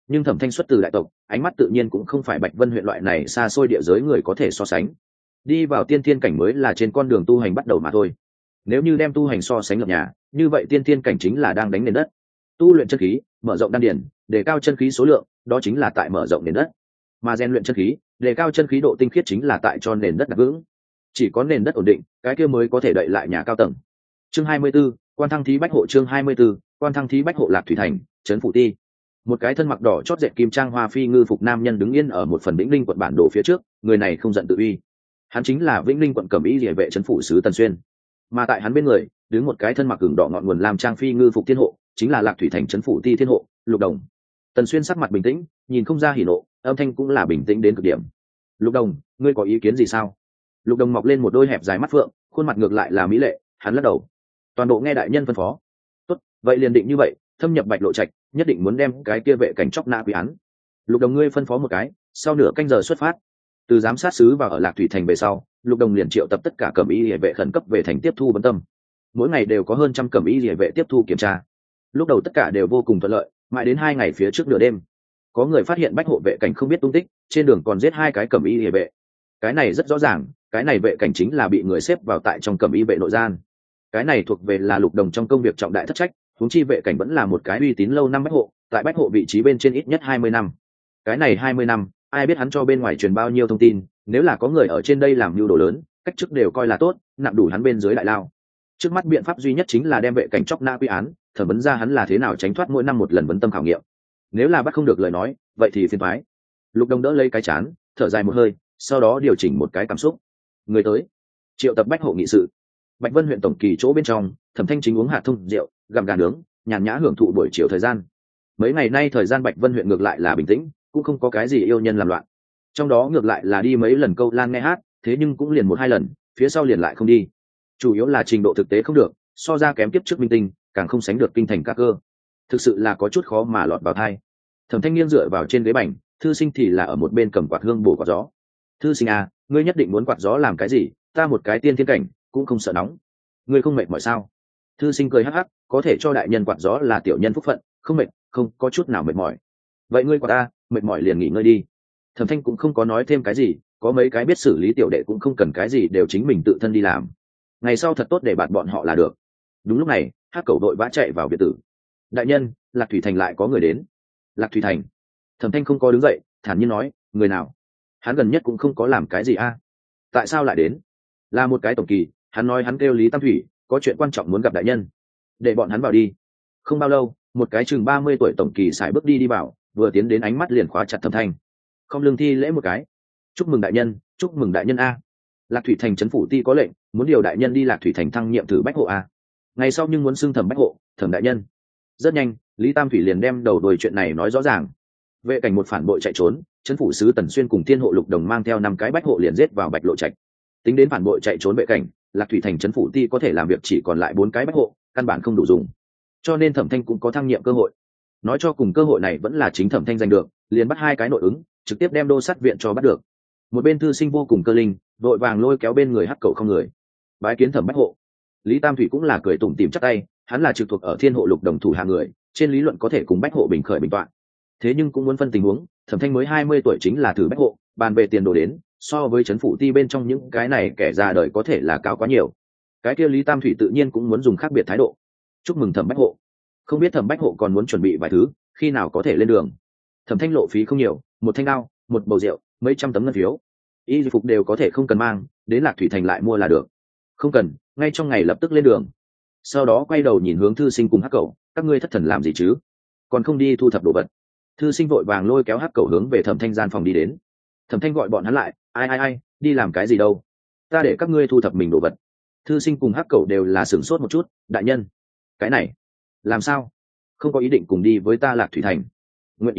nhưng Thẩm Thanh xuất từ đại tộc, ánh mắt tự nhiên cũng không phải Bạch Vân huyện loại này xa xôi địa giới người có thể so sánh. Đi vào tiên thiên cảnh mới là trên con đường tu hành bắt đầu mà thôi. Nếu như đem tu hành so sánh lập nhà, như vậy tiên thiên cảnh chính là đang đánh nền đất. Tu luyện chân khí, mở rộng đan điền, đề cao chân khí số lượng, đó chính là tại mở rộng nền đất. Mà rèn luyện chân khí, đề cao chân khí độ tinh khiết chính là tại cho nền đất đặt vững. Chỉ có nền đất ổn định, cái kia mới có thể đậy lại nhà cao tầng. Chương 24, Quan Thăng Thí Bách Hộ. Chương 24, Quan Thăng Thí Bách Hộ. Lạc Thủy Thành, trấn Phủ Ti. Một cái thân mặc đỏ chót dệt kim trang hoa phi ngư phục nam nhân đứng yên ở một phần Vĩnh Linh quận bản đồ phía trước, người này không giận tự uy. Hắn chính là Vĩnh Linh quận Cẩm Y Liễu vệ trấn phủ sứ Tần Xuyên. Mà tại hắn bên người, đứng một cái thân mặc ửng đỏ ngọn nguồn lam trang phi ngư phục thiên hộ, chính là Lạc Thủy Thành trấn phủ ti thiên hộ, Lục Đồng. Tần Xuyên sắc mặt bình tĩnh, nhìn không ra hỉ nộ, âm thanh cũng là bình tĩnh đến cực điểm. Lục Đồng, ngươi có ý kiến gì sao? Lục Đồng mọc lên một đôi hẹp dài mắt phượng, khuôn mặt ngược lại là mỹ lệ, hắn lắc đầu. Toàn bộ nghe đại nhân phân phó. Tốt, vậy liền định như vậy, thâm nhập Bạch Lộ Trạch, nhất định muốn đem cái kia vệ cảnh chóc nã quy án. Lục Đồng ngươi phân phó một cái, sau nửa canh giờ xuất phát. Từ giám sát sứ vào ở Lạc Thủy Thành về sau, Lục Đồng liền triệu tập tất cả cẩm y liễu vệ khẩn cấp về thành tiếp thu vấn tâm. Mỗi ngày đều có hơn trăm cẩm y liễu vệ tiếp thu kiểm tra. Lúc đầu tất cả đều vô cùng thuận lợi, mãi đến 2 ngày phía trước nửa đêm, có người phát hiện Bách Hộ vệ cảnh không biết tung tích, trên đường còn giết 2 cái cẩm y liễu vệ. Cái này rất rõ ràng, cái này vệ cảnh chính là bị người xếp vào tại trong cẩm y vệ nội gian. Cái này thuộc về là Lục Đồng trong công việc trọng đại thất trách, huống chi vệ cảnh vẫn là một cái uy tín lâu năm Bách Hộ, tại Bách Hộ vị trí bên trên ít nhất 20 năm. Cái này 20 năm, ai biết hắn cho bên ngoài truyền bao nhiêu thông tin, nếu là có người ở trên đây làm mưu đồ lớn, cách chức đều coi là tốt, nặng đủ hắn bên dưới đại lao. Trước mắt biện pháp duy nhất chính là đem vệ cảnh chóc nã quy án, thẩm vấn ra hắn là thế nào tránh thoát mỗi năm một lần vấn tâm khảo nghiệm. Nếu là bắt không được lời nói, vậy thì phiền toái. Lục Đồng đỡ lấy cái chán, thở dài một hơi, sau đó điều chỉnh một cái cảm xúc. Người tới, triệu tập Bách Hộ nghị sự. Bạch Vân huyện tổng kỳ chỗ bên trong, Thẩm Thanh chính uống hạt thông rượu, gặm gà nướng, nhàn nhã hưởng thụ buổi chiều thời gian. Mấy ngày nay thời gian Bạch Vân huyện ngược lại là bình tĩnh, cũng không có cái gì yêu nhân làm loạn. Trong đó ngược lại là đi mấy lần câu lan nghe hát, thế nhưng cũng liền 1-2 lần, phía sau liền lại không đi. Chủ yếu là trình độ thực tế không được, so ra kém tiếp trước minh tinh, càng không sánh được kinh thành các cơ. Thực sự là có chút khó mà lọt vào thai. Thẩm Thanh nghiêng dựa vào trên ghế bành, Thư Sinh thì là ở một bên cầm quạt hương bổ quạt gió. Thư Sinh à, ngươi nhất định muốn quạt gió làm cái gì? Ta một cái tiên thiên cảnh, cũng không sợ nóng. Ngươi không mệt mỏi sao? Thư Sinh cười hắc hắc, có thể cho đại nhân quạt gió là tiểu nhân phúc phận, không mệt, không có chút nào mệt mỏi. Vậy ngươi quạt ta, mệt mỏi liền nghỉ ngơi đi. Thẩm Thanh cũng không có nói thêm cái gì, có mấy cái biết xử lý tiểu đệ cũng không cần cái gì đều chính mình tự thân đi làm. Ngày sau thật tốt để bạn bọn họ là được. Đúng lúc này, Hắc Cẩu đội vã chạy vào biệt tử. Đại nhân, Lạc Thủy Thành lại có người đến. Lạc Thủy Thành. Thẩm Thanh không có đứng dậy, thản nhiên nói, người nào? Hắn gần nhất cũng không có làm cái gì a. Tại sao lại đến? Là một cái tổng kỳ, hắn nói hắn kêu Lý Tam Thủy, có chuyện quan trọng muốn gặp đại nhân. Để bọn hắn vào đi. Không bao lâu, một cái chừng 30 tuổi tổng kỳ sải bước đi vào, vừa tiến đến ánh mắt liền khóa chặt Thẩm Thanh. Không lưng thi lễ một cái. Chúc mừng đại nhân, chúc mừng đại nhân a. Lạc Thủy Thành trấn phủ ti có lệnh, muốn điều đại nhân đi Lạc Thủy Thành thăng nhiệm thử Bách Hộ a. Ngày sau nhưng muốn xưng Thẩm Bách Hộ, Thẩm đại nhân. Rất nhanh, Lý Tam Thủy liền đem đầu đuôi chuyện này nói rõ ràng. Vệ cảnh một phản bội chạy trốn, trấn phủ sứ Tần Xuyên cùng thiên hộ Lục Đồng mang theo 5 cái Bách Hộ liền giết vào Bạch Lộ Trạch. Tính đến phản bội chạy trốn vệ cảnh, Lạc Thủy Thành trấn phủ ti có thể làm việc chỉ còn lại 4 cái Bách Hộ, căn bản không đủ dùng. Cho nên Thẩm Thanh cũng có thăng nhiệm cơ hội. Nói cho cùng cơ hội này vẫn là chính Thẩm Thanh giành được, liền bắt 2 cái nội ứng, trực tiếp đem đô sát viện cho bắt được. Một bên Thư Sinh vô cùng cơ linh, vội vàng lôi kéo bên người Hắc Cẩu không người. Bái kiến Thẩm Bách Hộ. Lý Tam Thủy cũng là cười tủm tỉm chắp tay, hắn là trực thuộc ở thiên hộ Lục Đồng thủ hạ người, trên lý luận có thể cùng Bách Hộ bình khởi bình toạn. Thế nhưng cũng muốn phân tình huống, Thẩm Thanh mới 20 tuổi chính là thử Bách Hộ, bàn về tiền đồ đến, so với trấn phủ ti bên trong những cái này kẻ già đời có thể là cao quá nhiều. Cái kia Lý Tam Thủy tự nhiên cũng muốn dùng khác biệt thái độ. Chúc mừng Thẩm Bách Hộ. Không biết Thẩm Bách Hộ còn muốn chuẩn bị vài thứ, khi nào có thể lên đường. Thẩm Thanh lộ phí không nhiều, một thanh đao, một bầu rượu, mấy trăm tấm ngân phiếu, y phục đều có thể không cần mang, đến Lạc Thủy Thành lại mua là được. Không cần, ngay trong ngày lập tức lên đường. Sau đó quay đầu nhìn hướng Thư Sinh cùng Hắc Cẩu, các ngươi thất thần làm gì chứ? Còn không đi thu thập đồ vật. Thư Sinh vội vàng lôi kéo Hắc Cẩu hướng về Thẩm Thanh gian phòng đi đến. Thẩm Thanh gọi bọn hắn lại, ai, đi làm cái gì đâu? Ta để các ngươi thu thập mình đồ vật. Thư Sinh cùng Hắc Cẩu đều là sửng sốt một chút, đại nhân, cái này, làm sao? Không có ý định cùng đi với ta Lạc Thủy Thành? Nguyện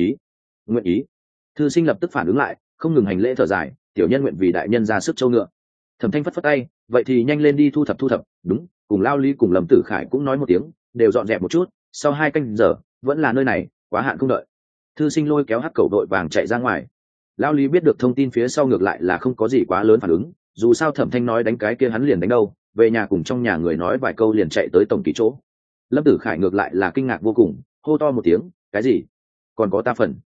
ý. Thư Sinh lập tức phản ứng lại, không ngừng hành lễ thở dài, tiểu nhân nguyện vì đại nhân ra sức châu ngựa. Thẩm Thanh phất phất tay, vậy thì nhanh lên đi thu thập. Đúng, cùng Lao Lý cùng Lâm Tử Khải cũng nói một tiếng, đều dọn dẹp một chút, sau 2 canh giờ vẫn là nơi này, quá hạn không đợi. Thư Sinh lôi kéo Hắc Cẩu đội vàng chạy ra ngoài. Lao Lý biết được thông tin phía sau ngược lại là không có gì quá lớn phản ứng, dù sao Thẩm Thanh nói đánh cái kia hắn liền đánh đâu, về nhà cùng trong nhà người nói vài câu liền chạy tới tổng kỳ chỗ. Lâm Tử Khải ngược lại là kinh ngạc vô cùng, hô to một tiếng, cái gì? Còn có ta phần?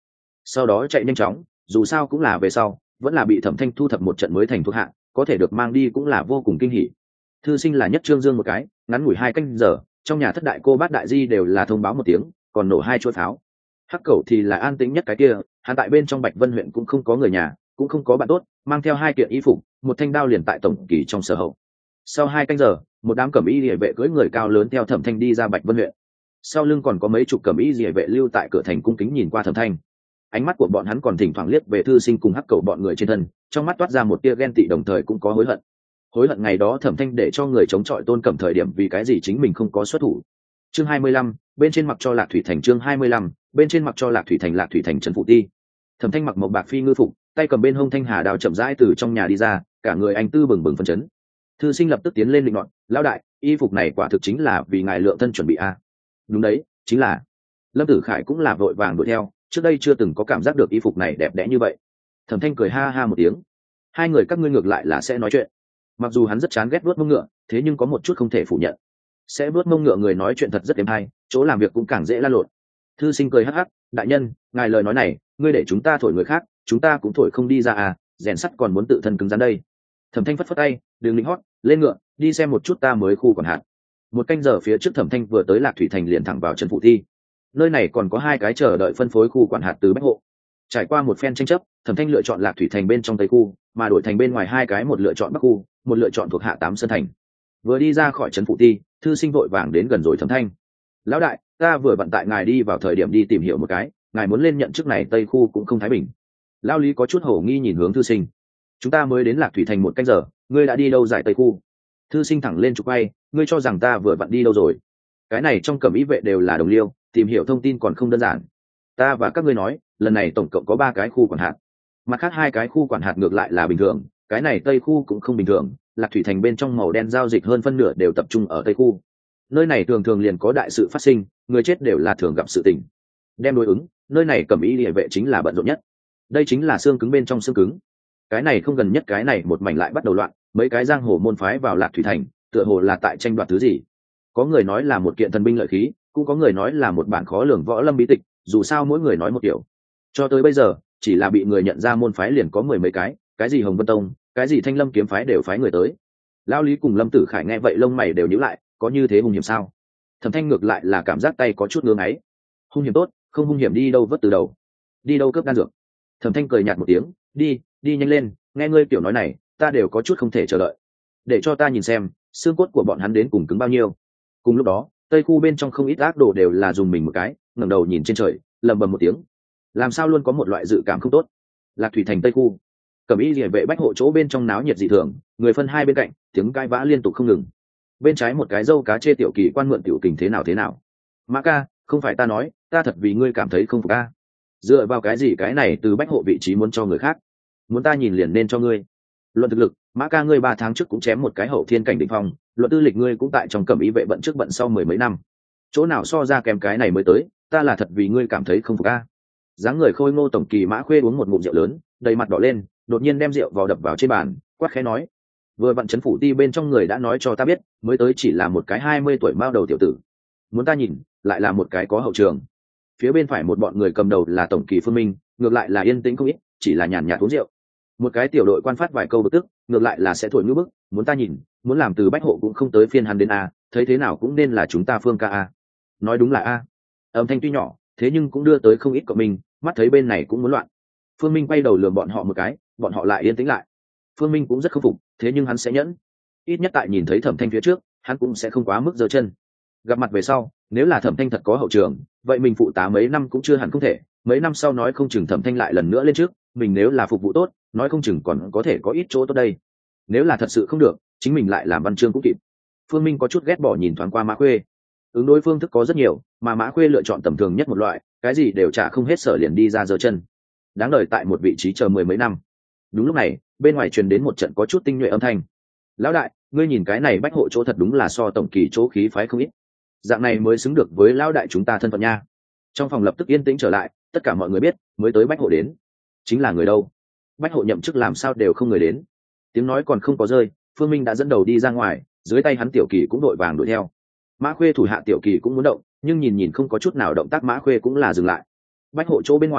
sau đó chạy nhanh chóng, dù sao cũng là về sau vẫn là bị Thẩm Thanh thu thập một trận mới thành thuộc hạ, có thể được mang đi cũng là vô cùng kinh hỉ. Thư sinh là nhất trương dương một cái, ngắn ngủi 2 canh giờ, trong nhà thất đại cô bát đại di đều là thông báo một tiếng, còn nổ 2 chuỗi pháo. Hắc Cẩu thì là an tĩnh nhất cái kia, hắn tại bên trong Bạch Vân huyện cũng không có người nhà, cũng không có bạn tốt, mang theo 2 kiện y phục, một thanh đao liền tại tổng kỳ trong sở hậu. Sau 2 canh giờ, một đám cẩm y liề vệ cưỡi người cao lớn theo Thẩm Thanh đi ra Bạch Vân huyện. Sau lưng còn có mấy chục cẩm y liề vệ lưu tại cửa thành cung kính nhìn qua Thẩm Thanh. Ánh mắt của bọn hắn còn thỉnh thoảng liếc về Thư sinh cùng Hắc Cẩu bọn người trên thân, trong mắt toát ra một tia ghen tị đồng thời cũng có hối hận. Hối hận ngày đó Thẩm Thanh để cho người chống chọi Tôn Cẩm thời điểm vì cái gì chính mình không có xuất thủ. Chương 25, bên trên mặc cho Lạc Thủy Thành. Chương 25, bên trên mặc cho Lạc Thủy Thành. Lạc Thủy Thành trấn phụ ti. Thẩm Thanh mặc màu bạc phi ngư phục, tay cầm bên hông thanh hà đao chậm rãi từ trong nhà đi ra, cả người anh tư bừng bừng phấn chấn. Thư sinh lập tức tiến lên định nọt, lão đại, y phục này quả thực chính là vì ngài lượng thân chuẩn bị a. Đúng đấy, chính là. Lâm Tử Khải cũng là vội vàng đuổi theo, trước đây chưa từng có cảm giác được y phục này đẹp đẽ như vậy. Thẩm Thanh cười ha ha một tiếng, hai người các ngươi ngược lại là sẽ nói chuyện. Mặc dù hắn rất chán ghét vuốt mông ngựa, thế nhưng có một chút không thể phủ nhận, sẽ vuốt mông ngựa người nói chuyện thật rất êm hay, chỗ làm việc cũng càng dễ lan lộn. Thư sinh cười hắc hắc, đại nhân, ngài lời nói này, ngươi để chúng ta thổi người khác, chúng ta cũng thổi không đi ra à, rèn sắt còn muốn tự thân cứng rắn đây. Thẩm Thanh phất phất tay, đừng lính hót, lên ngựa, đi xem một chút ta mới khu quản hạt. 1 canh giờ phía trước Thẩm Thanh vừa tới Lạc Thủy Thành liền thẳng vào trấn phụ thi. Nơi này còn có 2 cái chờ đợi phân phối khu quản hạt từ Bách Hộ. Trải qua một phen tranh chấp, Thẩm Thanh lựa chọn Lạc Thủy Thành bên trong Tây khu, mà đổi thành bên ngoài 2 cái, một lựa chọn Bắc khu, một lựa chọn thuộc hạ Tám Sơn Thành. Vừa đi ra khỏi trấn phụ ti, thư sinh vội vàng đến gần rồi Thẩm Thanh. Lão đại, ta vừa vận tại ngài đi vào thời điểm đi tìm hiểu một cái, ngài muốn lên nhận chức này Tây khu cũng không thái bình. Lão Lý có chút hổ nghi nhìn hướng thư sinh. Chúng ta mới đến Lạc Thủy Thành 1 canh giờ, ngươi đã đi đâu giải Tây khu? Thư sinh thẳng lên trục bay, ngươi cho rằng ta vừa vặn đi đâu rồi? Cái này trong cẩm ý vệ đều là đồng liêu, tìm hiểu thông tin còn không đơn giản. Ta và các ngươi nói, lần này tổng cộng có 3 cái khu quản hạt, mặt khác 2 cái khu quản hạt ngược lại là bình thường, cái này Tây khu cũng không bình thường. Lạc Thủy Thành bên trong màu đen giao dịch hơn phân nửa đều tập trung ở Tây khu. Nơi này thường thường liền có đại sự phát sinh, người chết đều là thường gặp sự tình. Đem đối ứng, nơi này cẩm ý địa vệ chính là bận rộn nhất. Đây chính là xương cứng bên trong xương cứng. Cái này không gần nhất cái này một mảnh lại bắt đầu loạn, mấy cái giang hồ môn phái vào Lạc Thủy Thành, tựa hồ là tại tranh đoạt thứ gì. Có người nói là một kiện thần binh lợi khí, cũng có người nói là một bản khó lường võ lâm bí tịch, dù sao mỗi người nói một kiểu. Cho tới bây giờ, chỉ là bị người nhận ra môn phái liền có 10 mấy cái gì Hồng Vân Tông, cái gì Thanh Lâm kiếm phái đều phái người tới. Lão Lý cùng Lâm Tử Khải nghe vậy lông mày đều nhíu lại, có như thế hung hiểm sao? Thẩm Thanh ngược lại là cảm giác tay có chút ngứa ngáy. Hung hiểm tốt, không hung hiểm đi đâu vớt từ đầu. Đi đâu cướp đan dược. Thẩm Thanh cười nhạt một tiếng, đi nhanh lên, nghe ngươi tiểu nói này, ta đều có chút không thể chờ đợi. Để cho ta nhìn xem, xương cốt của bọn hắn đến cùng cứng bao nhiêu. Cùng lúc đó, Tây khu bên trong không ít ác đồ đều là dùng mình một cái, ngẩng đầu nhìn trên trời, lẩm bẩm một tiếng. Làm sao luôn có một loại dự cảm không tốt. Lạc Thủy Thành Tây khu, cẩm y liề vệ Bách Hộ chỗ bên trong náo nhiệt dị thường, người phân hai bên cạnh, tiếng cãi vã liên tục không ngừng. Bên trái một cái dâu cá chê tiểu kỳ quan mượn tiểu kình thế nào. Mã ca, không phải ta nói, ta thật vì ngươi cảm thấy không phục ca. Dựa vào cái gì cái này từ Bách Hộ vị trí muốn cho người khác, muốn ta nhìn liền nên cho ngươi. Luận thực lực, Mã ca ngươi 3 tháng trước cũng chém một cái hậu thiên cảnh đỉnh phong, luận tư lịch ngươi cũng tại trong cẩm y vệ bận trước bận sau 10 mấy năm, chỗ nào so ra kém cái này mới tới, ta là thật vì ngươi cảm thấy không phục ca. Dáng người khôi ngô tổng kỳ Mã Khuê uống một ngụm rượu lớn, đầy mặt đỏ lên, đột nhiên đem rượu vào đập vào trên bàn, quát khẽ nói: vừa vặn trấn phủ ti bên trong người đã nói cho ta biết, mới tới chỉ là một cái 20 tuổi mao đầu tiểu tử, muốn ta nhìn lại là một cái có hậu trường. Phía bên phải một bọn người cầm đầu là tổng kỳ Phương Minh, ngược lại là yên tĩnh không ít, chỉ là nhàn nhạt uống rượu. Một cái tiểu đội quan phát vài câu bực tức, ngược lại là sẽ thổi ngữ bức, muốn ta nhìn, muốn làm từ Bách Hộ cũng không tới phiên hắn đến a, thấy thế nào cũng nên là chúng ta Phương ca a. Nói đúng là a. Âm thanh tuy nhỏ, thế nhưng cũng đưa tới không ít cộng minh, mắt thấy bên này cũng muốn loạn. Phương Minh quay đầu lườm bọn họ một cái, bọn họ lại yên tĩnh lại. Phương Minh cũng rất khâm phục, thế nhưng hắn sẽ nhẫn, ít nhất tại nhìn thấy Thẩm Thanh phía trước, hắn cũng sẽ không quá mức giơ chân. Gặp mặt về sau, nếu là Thẩm Thanh thật có hậu trường, vậy mình phụ tá mấy năm cũng chưa hẳn không thể, mấy năm sau nói không chừng Thẩm Thanh lại lần nữa lên trước, mình nếu là phục vụ tốt, nói không chừng còn có thể có ít chỗ tốt đây. Nếu là thật sự không được, chính mình lại làm văn chương cũng kịp. Phương Minh có chút ghét bỏ nhìn thoáng qua Mã Khuê. Ứng đối phương thức có rất nhiều, mà Mã Khuê lựa chọn tầm thường nhất một loại, cái gì đều trả không hết sở liền đi ra giơ chân. Đáng đời tại một vị trí chờ 10 mấy năm. Đúng lúc này, bên ngoài truyền đến một trận có chút tinh nhuệ âm thanh. Lão đại, ngươi nhìn cái này Bách Hộ chỗ thật đúng là so tổng kỳ chỗ khí phái không ít. Dạng này mới xứng được với lão đại chúng ta thân phận nha. Trong phòng lập tức yên tĩnh trở lại, tất cả mọi người biết, mới tới Bách Hộ đến. Chính là người đâu? Bách Hộ nhậm chức làm sao đều không người đến. Tiếng nói còn không có rơi, Phương Minh đã dẫn đầu đi ra ngoài, dưới tay hắn tiểu kỳ cũng đội vàng đuổi theo. Mã Khuê thủ hạ tiểu kỳ cũng muốn động, nhưng nhìn không có chút nào động tác, Mã Khuê cũng là dừng lại. Bách Hộ chỗ bên ngoài,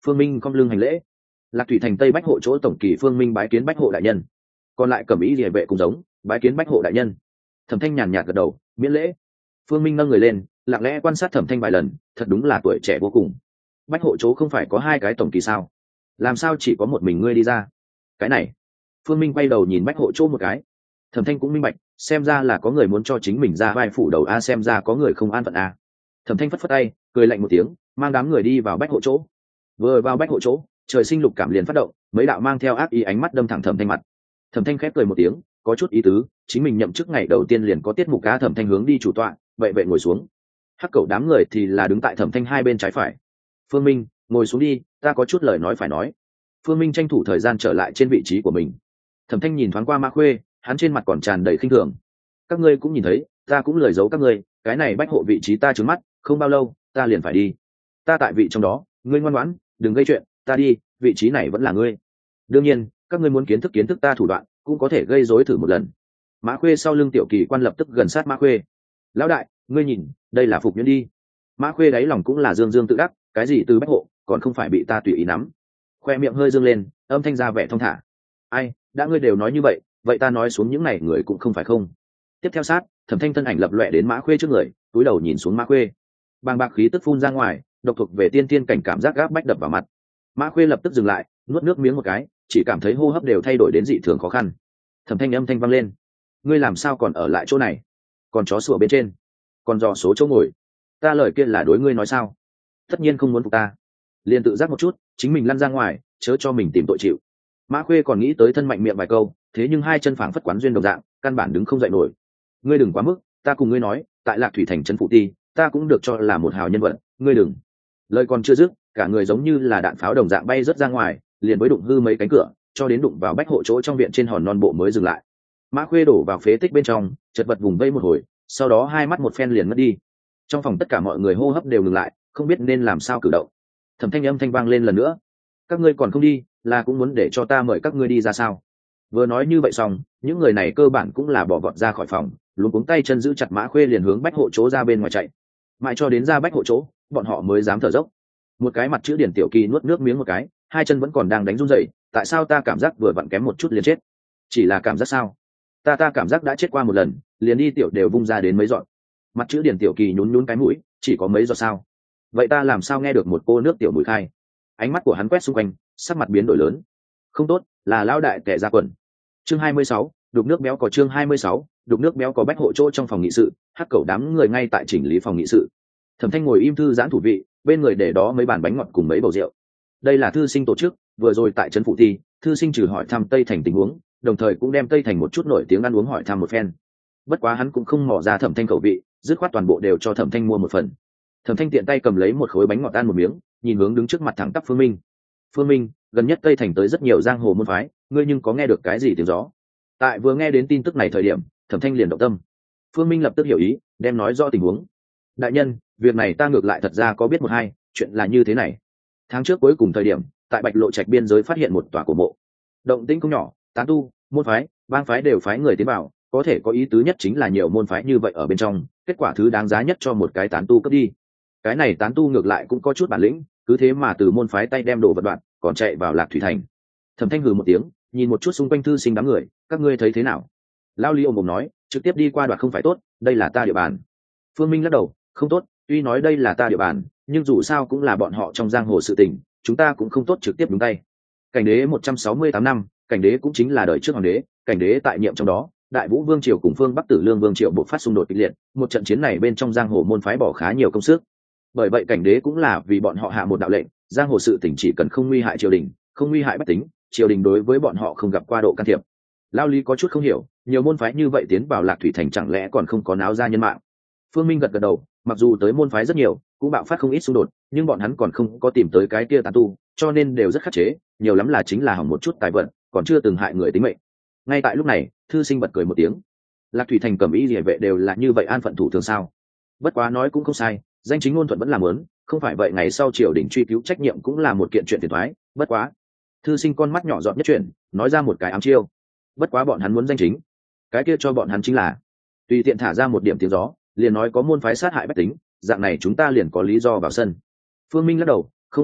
Phương Minh cong lưng hành lễ. Lạc thủy thành tây bách hộ chỗ tổng kỳ Phương Minh bái kiến bách hộ đại nhân. Còn lại cẩm ý địa vệ cùng giống bái kiến bách hộ đại nhân. Thẩm Thanh nhàn nhạt gật đầu miễn lễ. Phương Minh nâng người lên lặng lẽ quan sát Thẩm Thanh vài lần, thật đúng là tuổi trẻ vô cùng. Bách hộ chỗ không phải có 2 cái tổng kỳ sao, làm sao chỉ có một mình ngươi đi ra? Cái này. Phương Minh quay đầu nhìn bách hộ chỗ một cái. Thẩm Thanh cũng minh bạch, xem ra là có người muốn cho chính mình ra vai phủ đầu a, xem ra có người không an phận a. Thẩm Thanh phất phất tay cười lạnh một tiếng, mang đám người đi vào bách hộ chỗ. Vừa vào bách hộ chỗ, trời sinh lục cảm liền phát động, mấy đạo mang theo ác ý ánh mắt đâm thẳng Thẩm Thanh mặt. Thẩm Thanh khép cười một tiếng, có chút ý tứ, chính mình nhậm chức ngày đầu tiên liền có tiết mục cá. Thẩm Thanh hướng đi chủ tọa, vậy vệ ngồi xuống. Hắc Cẩu đám người thì là đứng tại Thẩm Thanh hai bên trái phải. Phương Minh, ngồi xuống đi, ta có chút lời nói phải nói. Phương Minh tranh thủ thời gian trở lại trên vị trí của mình. Thẩm Thanh nhìn thoáng qua Mã Khuê, hắn trên mặt còn tràn đầy khinh thường. Các ngươi cũng nhìn thấy, ta cũng lời giấu các ngươi, cái này bách hộ vị trí ta trướng mắt, không bao lâu ta liền phải đi. Ta tại vị trong đó, ngươi ngoan ngoãn, đừng gây chuyện, ta đi, vị trí này vẫn là ngươi. Đương nhiên, các ngươi muốn kiến thức ta thủ đoạn, cũng có thể gây rối thử một lần. Mã Khuê sau lưng tiểu kỳ quan lập tức gần sát Mã Khuê. Lão đại, ngươi nhìn, đây là phục nhuyễn đi. Mã Khuê đáy lòng cũng là dương dương tự đắc, cái gì từ bách hộ, còn không phải bị ta tùy ý nắm. Khoe miệng hơi dương lên, âm thanh ra vẻ thong thả. Ai, đã ngươi đều nói như vậy, vậy ta nói xuống những này người cũng không phải không. Tiếp theo sát, Thẩm Thanh thân ảnh lập loè đến Mã Khuê trước người, cúi đầu nhìn xuống Mã Khuê. Bàng bạc khí tức phun ra ngoài, độc thuộc về tiên tiên cảnh cảm giác gáp bách đập vào mặt. Mã Khuê lập tức dừng lại, nuốt nước miếng một cái, chỉ cảm thấy hô hấp đều thay đổi đến dị thường khó khăn. Thẩm Thanh âm thanh vang lên, ngươi làm sao còn ở lại chỗ này? Còn chó sủa bên trên, còn dò số chỗ ngồi. Ta lời kia là đối ngươi nói sao? Tất nhiên không muốn phục ta, liền tự giác một chút, chính mình lăn ra ngoài, chớ cho mình tìm tội chịu. Mã Khuê còn nghĩ tới thân mạnh miệng vài câu, thế nhưng hai chân phảng phất quán duyên đồng dạng, căn bản đứng không dậy nổi. Ngươi đừng quá mức, ta cùng ngươi nói, tại Lạc Thủy thành trấn phụ ti, ta cũng được cho là một hào nhân vật, ngươi đừng. Lời còn chưa dứt, cả người giống như là đạn pháo đồng dạng bay rớt ra ngoài, liền với đụng hư mấy cánh cửa, cho đến đụng vào bách hộ chỗ trong viện trên hòn non bộ mới dừng lại. Mã Khuê đổ vào phế tích bên trong, chật vật vùng vây một hồi, sau đó hai mắt một phen liền mất đi. Trong phòng tất cả mọi người hô hấp đều ngừng lại, không biết nên làm sao cử động. Thẩm Thanh âm thanh vang lên lần nữa, các ngươi còn không đi, là cũng muốn để cho ta mời các ngươi đi ra sao? Vừa nói như vậy xong, những người này cơ bản cũng là bỏ vọt ra khỏi phòng, luống cuống tay chân giữ chặt Mã Khuê liền hướng bách hộ chỗ ra bên ngoài chạy. Mãi cho đến ra bách hộ chỗ, bọn họ mới dám thở dốc. Một cái mặt chữ Điển Tiểu Kỳ nuốt nước miếng một cái, hai chân vẫn còn đang đánh run rẩy. Tại sao ta cảm giác vừa vặn kém một chút liền chết? Chỉ là cảm giác sao? Ta cảm giác đã chết qua một lần, liền đi tiểu đều vung ra đến mấy giọt. Mặt chữ Điển Tiểu Kỳ nhún nhún cái mũi, chỉ có mấy giọt sao? Vậy ta làm sao nghe được một cô nước tiểu mùi khai? Ánh mắt của hắn quét xung quanh, sắc mặt biến đổi lớn. Không tốt, là lão đại tệ ra quần. Chương 26, đục nước béo có chương 26, đục nước béo có bách hộ chỗ trong phòng nghị sự, Hắc Cẩu đám người ngay tại chỉnh lý phòng nghị sự. Thẩm Thanh ngồi im thư giãn thủ vị, bên người để đó mấy bàn bánh ngọt cùng mấy bầu rượu. Đây là thư sinh tổ chức, vừa rồi tại trấn phụ thi, thư sinh trừ hỏi thăm Tây Thành tình huống, đồng thời cũng đem Tây Thành một chút nổi tiếng ăn uống hỏi thăm một phen. Bất quá hắn cũng không mò ra Thẩm Thanh khẩu vị, dứt khoát toàn bộ đều cho Thẩm Thanh mua một phần. Thẩm Thanh tiện tay cầm lấy một khối bánh ngọt ăn một miếng, nhìn hướng đứng trước mặt thẳng tắp Phương Minh. Phương Minh, gần nhất Tây Thành tới rất nhiều giang hồ môn phái, ngươi nhưng có nghe được cái gì tiếng gió? Tại vừa nghe đến tin tức này thời điểm, Thẩm Thanh liền động tâm. Phương Minh lập tức hiểu ý, đem nói rõ tình huống. Đại nhân, việc này ta ngược lại thật ra có biết một hai, chuyện là như thế này. Tháng trước cuối cùng thời điểm, tại Bạch Lộ Trạch biên giới phát hiện một tòa cổ mộ. Động tĩnh không nhỏ, tán tu, môn phái, bang phái đều phái người tiến vào, có thể có ý tứ nhất chính là nhiều môn phái như vậy ở bên trong, kết quả thứ đáng giá nhất cho một cái tán tu cướp đi. Cái này tán tu ngược lại cũng có chút bản lĩnh, cứ thế mà từ môn phái tay đem đồ vật đoạn, còn chạy vào Lạc Thủy thành. Thẩm Thanh hừ một tiếng, nhìn một chút xung quanh thư sinh đám người, các ngươi thấy thế nào? Lao Lý ôm ôm nói, trực tiếp đi qua đoạt không phải tốt, đây là ta địa bàn. Phương Minh lắc đầu, không tốt, tuy nói đây là ta địa bàn, nhưng dù sao cũng là bọn họ trong giang hồ sự tình, chúng ta cũng không tốt trực tiếp đúng tay. Cảnh đế 168 năm, cảnh đế cũng chính là đời trước hoàng đế, cảnh đế tại nhiệm trong đó, Đại Vũ Vương triều cùng phương Bắc Tử Lương Vương triều bộc phát xung đột kịch liệt, một trận chiến này bên trong giang hồ môn phái bỏ khá nhiều công sức. Bởi vậy cảnh đế cũng là vì bọn họ hạ một đạo lệnh, giang hồ sự tình chỉ cần không nguy hại triều đình, không nguy hại bách tính, triều đình đối với bọn họ không gặp qua độ can thiệp. Lao Lý có chút không hiểu, nhiều môn phái như vậy tiến vào Lạc Thủy thành chẳng lẽ còn không có náo ra nhân mạng? Phương Minh gật gật đầu, mặc dù tới môn phái rất nhiều, cũng bạo phát không ít xung đột, nhưng bọn hắn còn không có tìm tới cái kia tán tu, cho nên đều rất khắc chế, nhiều lắm là chính là hỏng một chút tài vận, còn chưa từng hại người tính mệnh. Ngay tại lúc này, thư sinh bật cười một tiếng. Lạc Thủy thành cầm ý liễu vệ đều là như vậy an phận thủ thường sao? Bất quá nói cũng không sai, danh chính ngôn thuận vẫn là muốn, không phải vậy ngày sau triều đình truy cứu trách nhiệm cũng là một kiện chuyện phiền toái. Bất quá, thư sinh con mắt nhỏ giọt nhất chuyện, nói ra một cái ám chiêu. Bất quá bọn hắn muốn danh chính, cái kia cho bọn hắn chính là tùy tiện thả ra một điểm tiếng gió, liền nói có môn phái sát hại bách tính, dạng này chúng ta liền có lý do vào sân. Phương Minh lắc đầu, không ổn,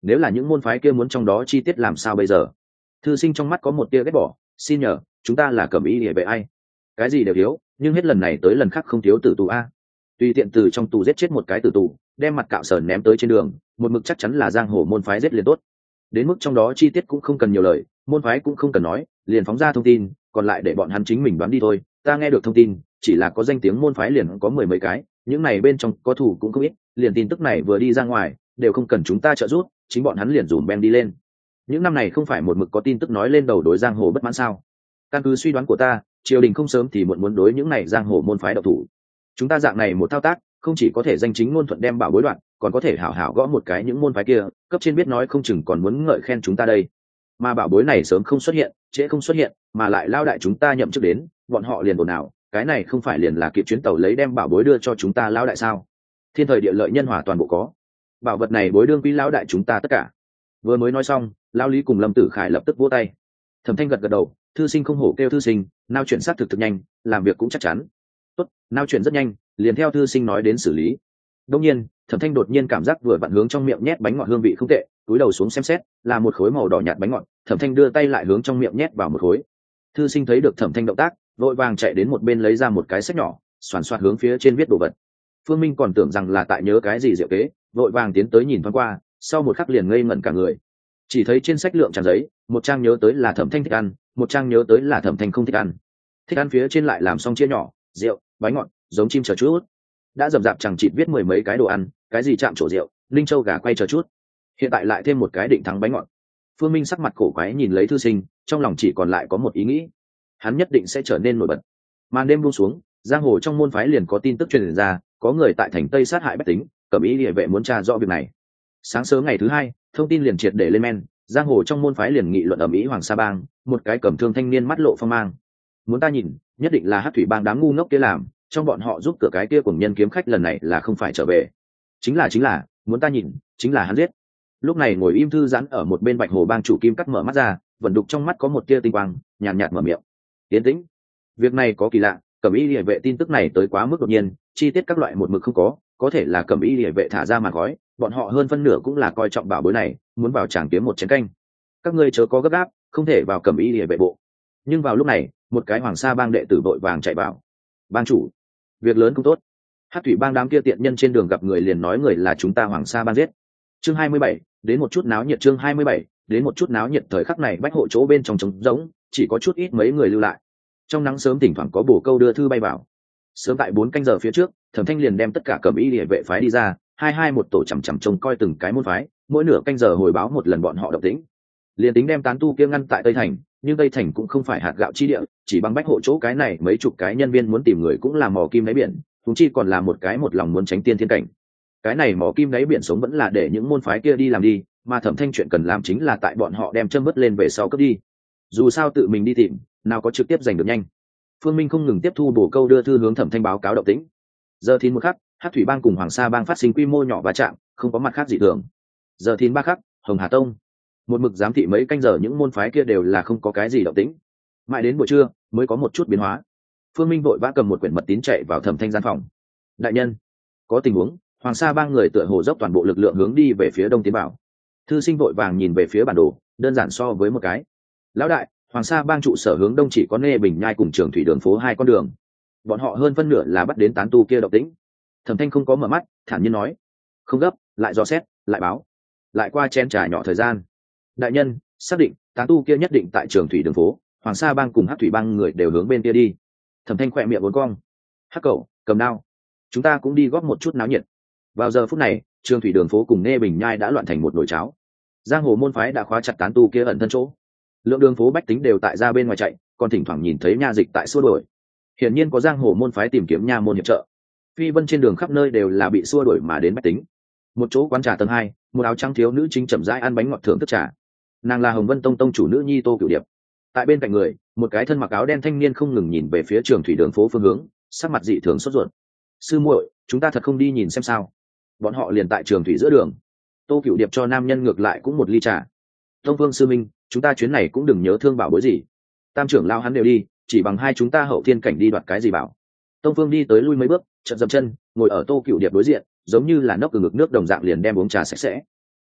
nếu là những môn phái kia muốn trong đó chi tiết làm sao bây giờ? Thư sinh trong mắt có một tia ghét bỏ, xin nhờ, chúng ta là cẩm y địa vệ ai? Cái gì đều thiếu, nhưng hết lần này tới lần khác không thiếu tử tù a. Tùy tiện từ trong tù giết chết một cái tử tù, đem mặt cạo sờn ném tới trên đường, một mực chắc chắn là giang hồ môn phái giết liền tốt. Đến mức trong đó chi tiết cũng không cần nhiều lời, môn phái cũng không cần nói, liền phóng ra thông tin, còn lại để bọn hắn chính mình đoán đi thôi. Ta nghe được thông tin, chỉ là có danh tiếng môn phái liền có 10 mấy cái, những này bên trong có thủ cũng không ít, liền tin tức này vừa đi ra ngoài, đều không cần chúng ta trợ giúp, chính bọn hắn liền dùm beng đi lên. Những năm này không phải một mực có tin tức nói lên đầu đối giang hồ bất mãn sao? Căn cứ suy đoán của ta, triều đình không sớm thì muộn muốn đối những này giang hồ môn phái độc thủ. Chúng ta dạng này một thao tác, không chỉ có thể danh chính ngôn thuận đem bảo bối đoạn, còn có thể hảo hảo gõ một cái những môn phái kia, cấp trên biết nói không chừng còn muốn ngợi khen chúng ta đây. Mà bảo bối này sớm không xuất hiện, trễ không xuất hiện, mà lại lao đại chúng ta nhậm chức đến, bọn họ liền ồn ào, cái này không phải liền là kịp chuyến tàu lấy đem bảo bối đưa cho chúng ta lao đại sao? Thiên thời địa lợi nhân hòa toàn bộ có, bảo vật này bối đương quý lao đại chúng ta tất cả. Vừa mới nói xong, lao lý cùng Lâm Tử Khải lập tức vỗ tay. Thẩm Thanh gật gật đầu, thư sinh không hổ kêu thư sinh, nao chuyển sát thực nhanh, làm việc cũng chắc chắn. Tốt, nao chuyển rất nhanh, liền theo thư sinh nói đến xử lý. Đương nhiên, Thẩm Thanh đột nhiên cảm giác vừa vặn hướng trong miệng nhét bánh ngọt hương vị không tệ, túi đầu xuống xem xét, là một khối màu đỏ nhạt bánh ngọt. Thẩm Thanh đưa tay lại hướng trong miệng nhét vào một khối. Thư sinh thấy được Thẩm Thanh động tác, vội vàng chạy đến một bên lấy ra một cái sách nhỏ, xoàn xoạt hướng phía trên viết đồ vật. Phương Minh còn tưởng rằng là tại nhớ cái gì diệu kế, vội vàng tiến tới nhìn thoáng qua, sau một khắc liền ngây ngẩn cả người. Chỉ thấy trên sách lượng tràn giấy, một trang nhớ tới là Thẩm Thanh thích ăn, một trang nhớ tới là Thẩm Thanh không thích ăn. Thích ăn phía trên lại làm xong chia nhỏ, rượu, bánh ngọt, giống chim chờ chút. Đã rậm rạp chẳng chịt viết 10 mấy cái đồ ăn, cái gì chạm trổ rượu, linh châu gà quay chờ chút. Hiện tại lại thêm một cái định thắng bánh ngọt. Phương Minh sắc mặt cổ quái nhìn lấy thư sinh, trong lòng chỉ còn lại có một ý nghĩ, hắn nhất định sẽ trở nên nổi bật. Màn đêm buông xuống, giang hồ trong môn phái liền có tin tức truyền ra, có người tại thành Tây sát hại bách tính, cẩm y địa vệ muốn tra rõ việc này. Sáng sớm ngày thứ hai, thông tin liền triệt để lên men, giang hồ trong môn phái liền nghị luận ầm ĩ Hoàng Sa Bang, một cái cầm thương thanh niên mắt lộ phong mang. Muốn ta nhìn, nhất định là Hắc Thủy Bang đám ngu ngốc kia làm, trong bọn họ giúp cửa cái kia cùng nhân kiếm khách lần này là không phải trở về. Chính là, muốn ta nhìn, chính là hắn giết. Lúc này ngồi im thư giãn ở một bên Bạch Hồ Bang chủ Kim Cắt mở mắt ra, vận đục trong mắt có một tia tinh quang, nhàn nhạt mở miệng. Tiến tĩnh. Việc này có kỳ lạ, cẩm y liễu vệ tin tức này tới quá mức đột nhiên, chi tiết các loại một mực không có thể là cẩm y liễu vệ thả ra mà gói, bọn họ hơn phân nửa cũng là coi trọng bảo bối này, muốn vào tràng kiếm một chén canh. Các ngươi chớ có gấp gáp, không thể vào cẩm y liễu vệ bộ. Nhưng vào lúc này, một cái Hoàng Sa Bang đệ tử vội vàng chạy vào. Bang chủ, việc lớn không tốt. Hắc Thủy Bang đám kia tiện nhân trên đường gặp người liền nói người là chúng ta Hoàng Sa Bang giết. Chương 27, đến một chút náo nhiệt. Chương 27, đến một chút náo nhiệt. Thời khắc này bách hộ chỗ bên trong trống rỗng, chỉ có chút ít mấy người lưu lại. Trong nắng sớm thỉnh thoảng có bổ câu đưa thư bay vào. Sớm tại 4 canh giờ phía trước, Thẩm Thanh liền đem tất cả cẩm y liễu vệ phái đi ra, hai một tổ chằm chằm trông coi từng cái môn phái, mỗi nửa canh giờ hồi báo một lần bọn họ động tĩnh. Liền tính đem tán tu kia ngăn tại Tây Thành, nhưng Tây Thành cũng không phải hạt gạo chi địa, chỉ bằng bách hộ chỗ cái này mấy chục cái nhân viên muốn tìm người cũng là mò kim đáy biển, chúng chi còn là một cái một lòng muốn tránh tiên thiên cảnh. Cái này mò kim đáy biển sống vẫn là để những môn phái kia đi làm đi, mà Thẩm Thanh chuyện cần làm chính là tại bọn họ đem châm vớt lên về sau cấp đi. Dù sao tự mình đi tìm, nào có trực tiếp giành được nhanh. Phương Minh không ngừng tiếp thu bổ câu đưa thư hướng Thẩm Thanh báo cáo động tĩnh. Giờ thìn một khắc, Hắc Thủy Bang cùng Hoàng Sa Bang phát sinh quy mô nhỏ va chạm, không có mặt khác dị thường. Giờ thìn 3 khắc, Hồng Hà Tông một mực giám thị mấy canh giờ những môn phái kia đều là không có cái gì động tĩnh. Mãi đến buổi trưa mới có một chút biến hóa. Phương Minh vội vã cầm một quyển mật tín chạy vào Thẩm Thanh gian phòng. Đại nhân, có tình huống, Hoàng Sa Bang người tựa hồ dốc toàn bộ lực lượng hướng đi về phía đông tiến bảo. Thư sinh vội vàng nhìn về phía bản đồ, đơn giản so với một cái. Lão đại, Hoàng Sa Bang trụ sở hướng đông chỉ có Nê Bình Nhai cùng Trường Thủy đường phố 2 con đường. Bọn họ hơn phân nửa là bắt đến tán tu kia động tĩnh. Thẩm Thanh không có mở mắt, thản nhiên nói: "Không gấp, lại dò xét, lại báo." Lại qua chen trà nhỏ thời gian. Đại nhân, xác định tán tu kia nhất định tại Trường Thủy đường phố, Hoàng Sa Bang cùng Hắc Thủy Bang người đều hướng bên kia đi. Thẩm Thanh khỏe miệng uốn cong. Hắc cậu, cầm đao, chúng ta cũng đi góp một chút náo nhiệt. Vào giờ phút này, Trường Thủy đường phố cùng Nê Bình Nhai đã loạn thành một nồi cháo. Giang hồ môn phái đã khóa chặt tán tu kia ẩn thân chỗ. Lượng đường phố bách tính đều tại ra bên ngoài chạy, còn thỉnh thoảng nhìn thấy nha dịch tại xua đuổi. Hiển nhiên có giang hồ môn phái tìm kiếm nha môn hiệp trợ. Phi vân trên đường khắp nơi đều là bị xua đuổi mà đến bách tính. Một chỗ quán trà tầng 2, một áo trắng thiếu nữ chính chậm rãi ăn bánh ngọt thưởng thức trà. Nàng là Hồng Vân Tông tông chủ nữ nhi Tô Cửu Điệp. Tại bên cạnh người, một cái thân mặc áo đen thanh niên không ngừng nhìn về phía Trường Thủy đường phố phương hướng, sắc mặt dị thường sốt ruột. Sư muội, chúng ta thật không đi nhìn xem sao? Bọn họ liền tại Trường Thủy giữa đường. Tô Cửu Điệp cho nam nhân ngược lại cũng một ly trà. Tông Vương sư minh, chúng ta chuyến này cũng đừng nhớ thương bảo bối gì. Tam trưởng lao hắn đều đi, chỉ bằng hai chúng ta hậu thiên cảnh đi đoạt cái gì bảo. Tông Vương đi tới lui mấy bước, chợt dậm chân, ngồi ở Tô Cửu Điệp đối diện, giống như là nốc từ ngực nước đồng dạng liền đem uống trà sạch sẽ.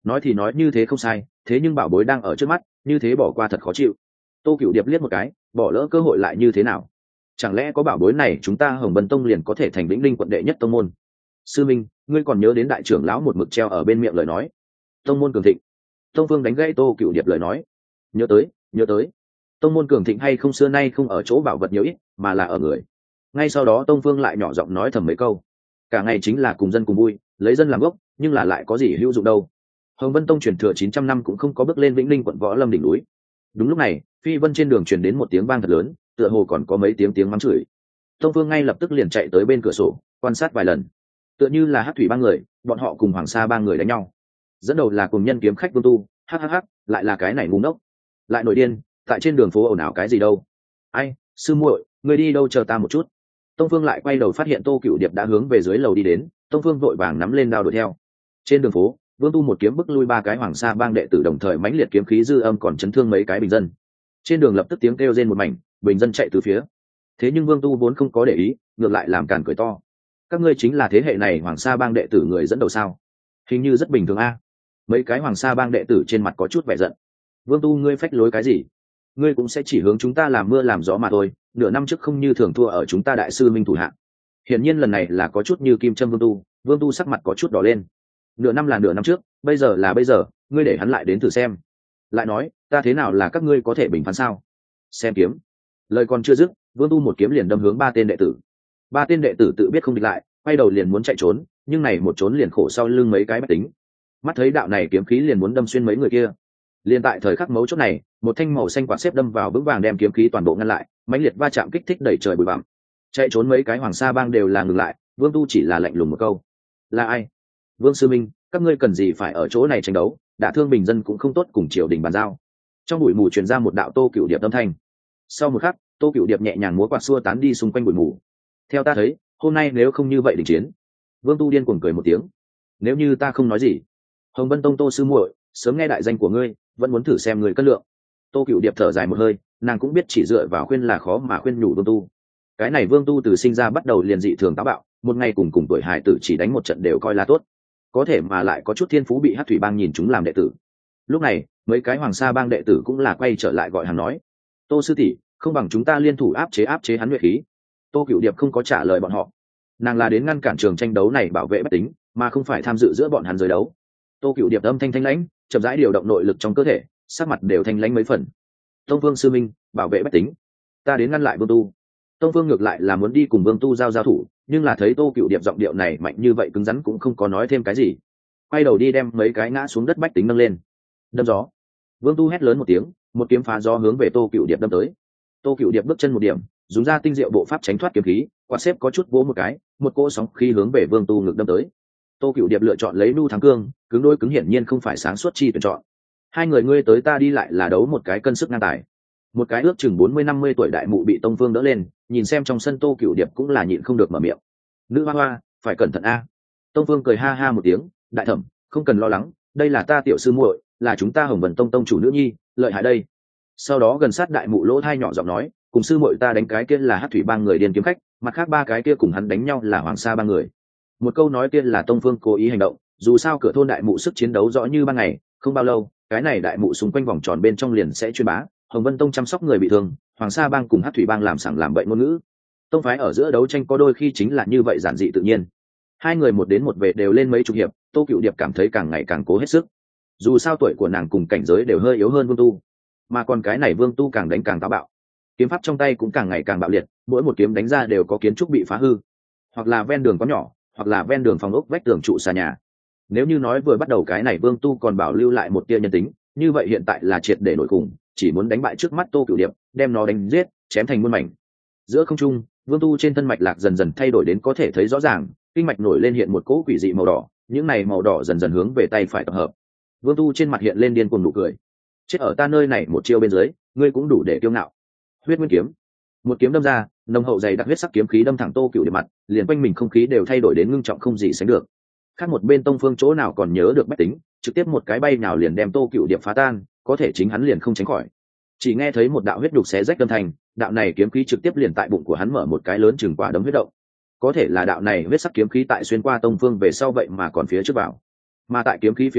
nói thì nói như thế không sai, thế nhưng bảo bối đang ở trước mắt, như thế bỏ qua thật khó chịu. Tô Cửu Điệp liếc một cái, bỏ lỡ cơ hội lại như thế nào? Chẳng lẽ có bảo bối này chúng ta Hồng Vân Tông liền có thể thành Vĩnh Linh quận đệ nhất tông môn? Sư minh, ngươi còn nhớ đến đại trưởng lão một mực treo ở bên miệng lời nói, tông môn cường thịnh. Tông Vương đánh gãy Tô Cửu Điệp lời nói. Nhớ tới. Tông môn cường thịnh hay không xưa nay không ở chỗ bảo vật nhiều ít, mà là ở người. Ngay sau đó Tông Vương lại nhỏ giọng nói thầm mấy câu. Cả ngày chính là cùng dân cùng vui, lấy dân làm gốc, nhưng là lại có gì hữu dụng đâu. Hồng Vân Tông truyền thừa 900 năm cũng không có bước lên Vĩnh Linh quận Võ Lâm đỉnh núi. Đúng lúc này, Phi Vân trên đường truyền đến một tiếng vang thật lớn, tựa hồ còn có mấy tiếng mắng chửi. Tông Vương ngay lập tức liền chạy tới bên cửa sổ, quan sát vài lần. Tựa như là Hắc Thủy ba người, bọn họ cùng Hoàng Sa ba người đánh nhau. Dẫn đầu là cùng nhân kiếm khách Vương Tu, hắc, lại là cái này ngu ngốc, lại nổi điên, tại trên đường phố ồn ào cái gì đâu. Ai, sư muội, ngươi đi đâu, chờ ta một chút. Tông Phương lại quay đầu phát hiện Tô Cửu Điệp đã hướng về dưới lầu đi đến, Tông Phương vội vàng nắm lên đao đuổi theo. Trên đường phố, Vương Tu một kiếm bức lui ba cái Hoàng Sa bang đệ tử, đồng thời mãnh liệt kiếm khí dư âm còn chấn thương mấy cái bình dân. Trên đường lập tức tiếng kêu rên một mảnh, bình dân chạy từ phía. Thế nhưng Vương Tu vốn không có để ý, ngược lại làm càn cười to. Các ngươi chính là thế hệ này Hoàng Sa bang đệ tử người dẫn đầu sao? Hình như rất bình thường a. Mấy cái Hoàng Sa bang đệ tử trên mặt có chút vẻ giận. Vương Tu, ngươi phách lối cái gì? Ngươi cũng sẽ chỉ hướng chúng ta làm mưa làm gió mà thôi, nửa năm trước không như thường thua ở chúng ta đại sư minh thủ hạng. Hiển nhiên lần này là có chút như kim châm Vương Tu sắc mặt có chút đỏ lên. Nửa năm là nửa năm trước, bây giờ là bây giờ, ngươi để hắn lại đến thử xem. Lại nói, ta thế nào là các ngươi có thể bình phán sao? Xem kiếm. Lời còn chưa dứt, Vương Tu một kiếm liền đâm hướng ba tên đệ tử. Ba tên đệ tử tự biết không địch lại, quay đầu liền muốn chạy trốn, nhưng này một trốn liền khổ sau lưng mấy cái bách tính. Mắt thấy đạo này kiếm khí liền muốn đâm xuyên mấy người kia. Liên tại thời khắc mấu chốt này, một thanh màu xanh quạt xếp đâm vào vững vàng đem kiếm khí toàn bộ ngăn lại, mãnh liệt va chạm kích thích đẩy trời bụi bặm. Chạy trốn mấy cái Hoàng Sa bang đều là ngừng lại, Vương Tu chỉ là lạnh lùng một câu: "Là ai?" "Vương sư minh, các ngươi cần gì phải ở chỗ này tranh đấu, đả thương bình dân cũng không tốt cùng triều đình bàn giao." Trong bụi mù truyền ra một đạo Tô Cửu Điệp âm thanh. Sau một khắc, Tô Cửu Điệp nhẹ nhàng múa quạt xua tán đi xung quanh bụi mù. "Theo ta thấy, hôm nay nếu không như vậy đình chiến." Vương Tu điên cuồng cười một tiếng. "Nếu như ta không nói gì, Hồng Vân Tông Tô sư muội, sớm nghe đại danh của ngươi, vẫn muốn thử xem người cân lượng." Tô Cửu Điệp thở dài một hơi, nàng cũng biết chỉ dựa vào khuyên là khó mà khuyên nhủ Vương Tu. Cái này Vương Tu từ sinh ra bắt đầu liền dị thường táo bạo, một ngày cùng tuổi hài tử chỉ đánh một trận đều coi là tốt, có thể mà lại có chút thiên phú bị Hắc Thủy bang nhìn chúng làm đệ tử. Lúc này, mấy cái Hoàng Sa bang đệ tử cũng là quay trở lại gọi hắn nói: "Tô sư tỷ, không bằng chúng ta liên thủ áp chế hắn nhuệ khí." Tô Cửu Điệp không có trả lời bọn họ, nàng là đến ngăn cản trường tranh đấu này, bảo vệ bách tính, mà không phải tham dự giữa bọn hắn giới đấu. Tô Cửu Điệp âm thanh thanh lãnh, chậm rãi điều động nội lực trong cơ thể, sắc mặt đều thanh lãnh mấy phần. "Tông Vương sư minh, bảo vệ bách tính, ta đến ngăn lại Vương Tu." Tông Vương ngược lại là muốn đi cùng Vương Tu giao thủ, nhưng là thấy Tô Cửu Điệp giọng điệu này mạnh như vậy cứng rắn cũng không có nói thêm cái gì, quay đầu đi đem mấy cái ngã xuống đất bách tính nâng lên. Đâm gió. Vương Tu hét lớn một tiếng, một kiếm phá gió hướng về Tô Cửu Điệp đâm tới. Tô Cửu Điệp bước chân một điểm, dùng ra tinh diệu bộ pháp tránh thoát kiếm khí, quạt xếp có chút vỗ một cái, một cỗ sóng khí hướng về Vương Tu ngực đâm tới. Tô Cửu Điệp lựa chọn lấy nu thắng cương, cứng đôi cứng hiển nhiên không phải sáng suốt chi tuyển chọn. Hai người ngươi tới ta đi lại là đấu một cái cân sức ngang tài. Một cái ước chừng 40-50 tuổi đại mụ bị Tông Vương đỡ lên, nhìn xem trong sân Tô Cửu Điệp cũng là nhịn không được mở miệng: "Nữ hoa hoa, phải cẩn thận a." Tông Vương cười ha ha một tiếng: "Đại thẩm, không cần lo lắng, đây là ta tiểu sư muội, là chúng ta Hồng Vân Tông tông chủ nữ nhi, lợi hại đây." Sau đó gần sát đại mụ lỗ thai nhỏ giọng nói: "Cùng sư muội ta đánh cái kia là Hắc Thủy bang người điên kiếm khách, mặt khác ba cái kia cùng hắn đánh nhau là Hoàng Sa bang người." Một câu nói kia là Tông Phương cố ý hành động, dù sao cửa thôn đại mụ sức chiến đấu rõ như ban ngày, không bao lâu, cái này đại mụ xung quanh vòng tròn bên trong liền sẽ truyền bá, Hồng Vân Tông chăm sóc người bị thương, Hoàng Sa bang cùng Hắc Thủy bang làm sảng làm bậy ngôn ngữ. Tông phái ở giữa đấu tranh có đôi khi chính là như vậy, giản dị tự nhiên. Hai người một đến một về đều lên mấy chục hiệp, Tô Cửu Điệp cảm thấy càng ngày càng cố hết sức. Dù sao tuổi của nàng cùng cảnh giới đều hơi yếu hơn Vương Tu, mà còn cái này Vương Tu càng đánh càng táo bạo, kiếm pháp trong tay cũng càng ngày càng bạo liệt, mỗi một kiếm đánh ra đều có kiến trúc bị phá hư, hoặc là ven đường có nhỏ, hoặc là ven đường phòng ốc vách tường trụ xà nhà. Nếu như nói vừa bắt đầu cái này Vương Tu còn bảo lưu lại một tia nhân tính, như vậy hiện tại là triệt để nổi khủng, chỉ muốn đánh bại trước mắt Tô Cửu Điệp, đem nó đánh giết, chém thành muôn mảnh. Giữa không trung, Vương Tu trên thân mạch lạc dần dần thay đổi đến có thể thấy rõ ràng, kinh mạch nổi lên hiện một cỗ quỷ dị màu đỏ, những này màu đỏ dần dần hướng về tay phải tập hợp. Vương Tu trên mặt hiện lên điên cuồng nụ cười: "Chết ở ta nơi này một chiêu bên dưới, ngươi cũng đủ để kiêu ngạo." Huyết Nguyên kiếm, một kiếm đâm ra, nồng hậu dày đặc huyết sắc kiếm khí đâm thẳng Tô Cửu Điệp mặt, liền quanh mình không khí đều thay đổi đến ngưng trọng không gì sánh được. Khác một bên Tông Phương chỗ nào còn nhớ được bách tính, trực tiếp một cái bay nào liền đem Tô Cửu Điệp phá tan, có thể chính hắn liền không tránh khỏi. Chỉ nghe thấy một đạo huyết đục xé rách âm thanh, đạo này kiếm khí trực tiếp liền tại bụng của hắn mở một cái lớn chừng quả đấm huyết động. Có thể là đạo này huyết sắc kiếm khí tại xuyên qua Tông Phương về sau vậy mà còn phía trước vào. Mà tại kiếm khí phía trước,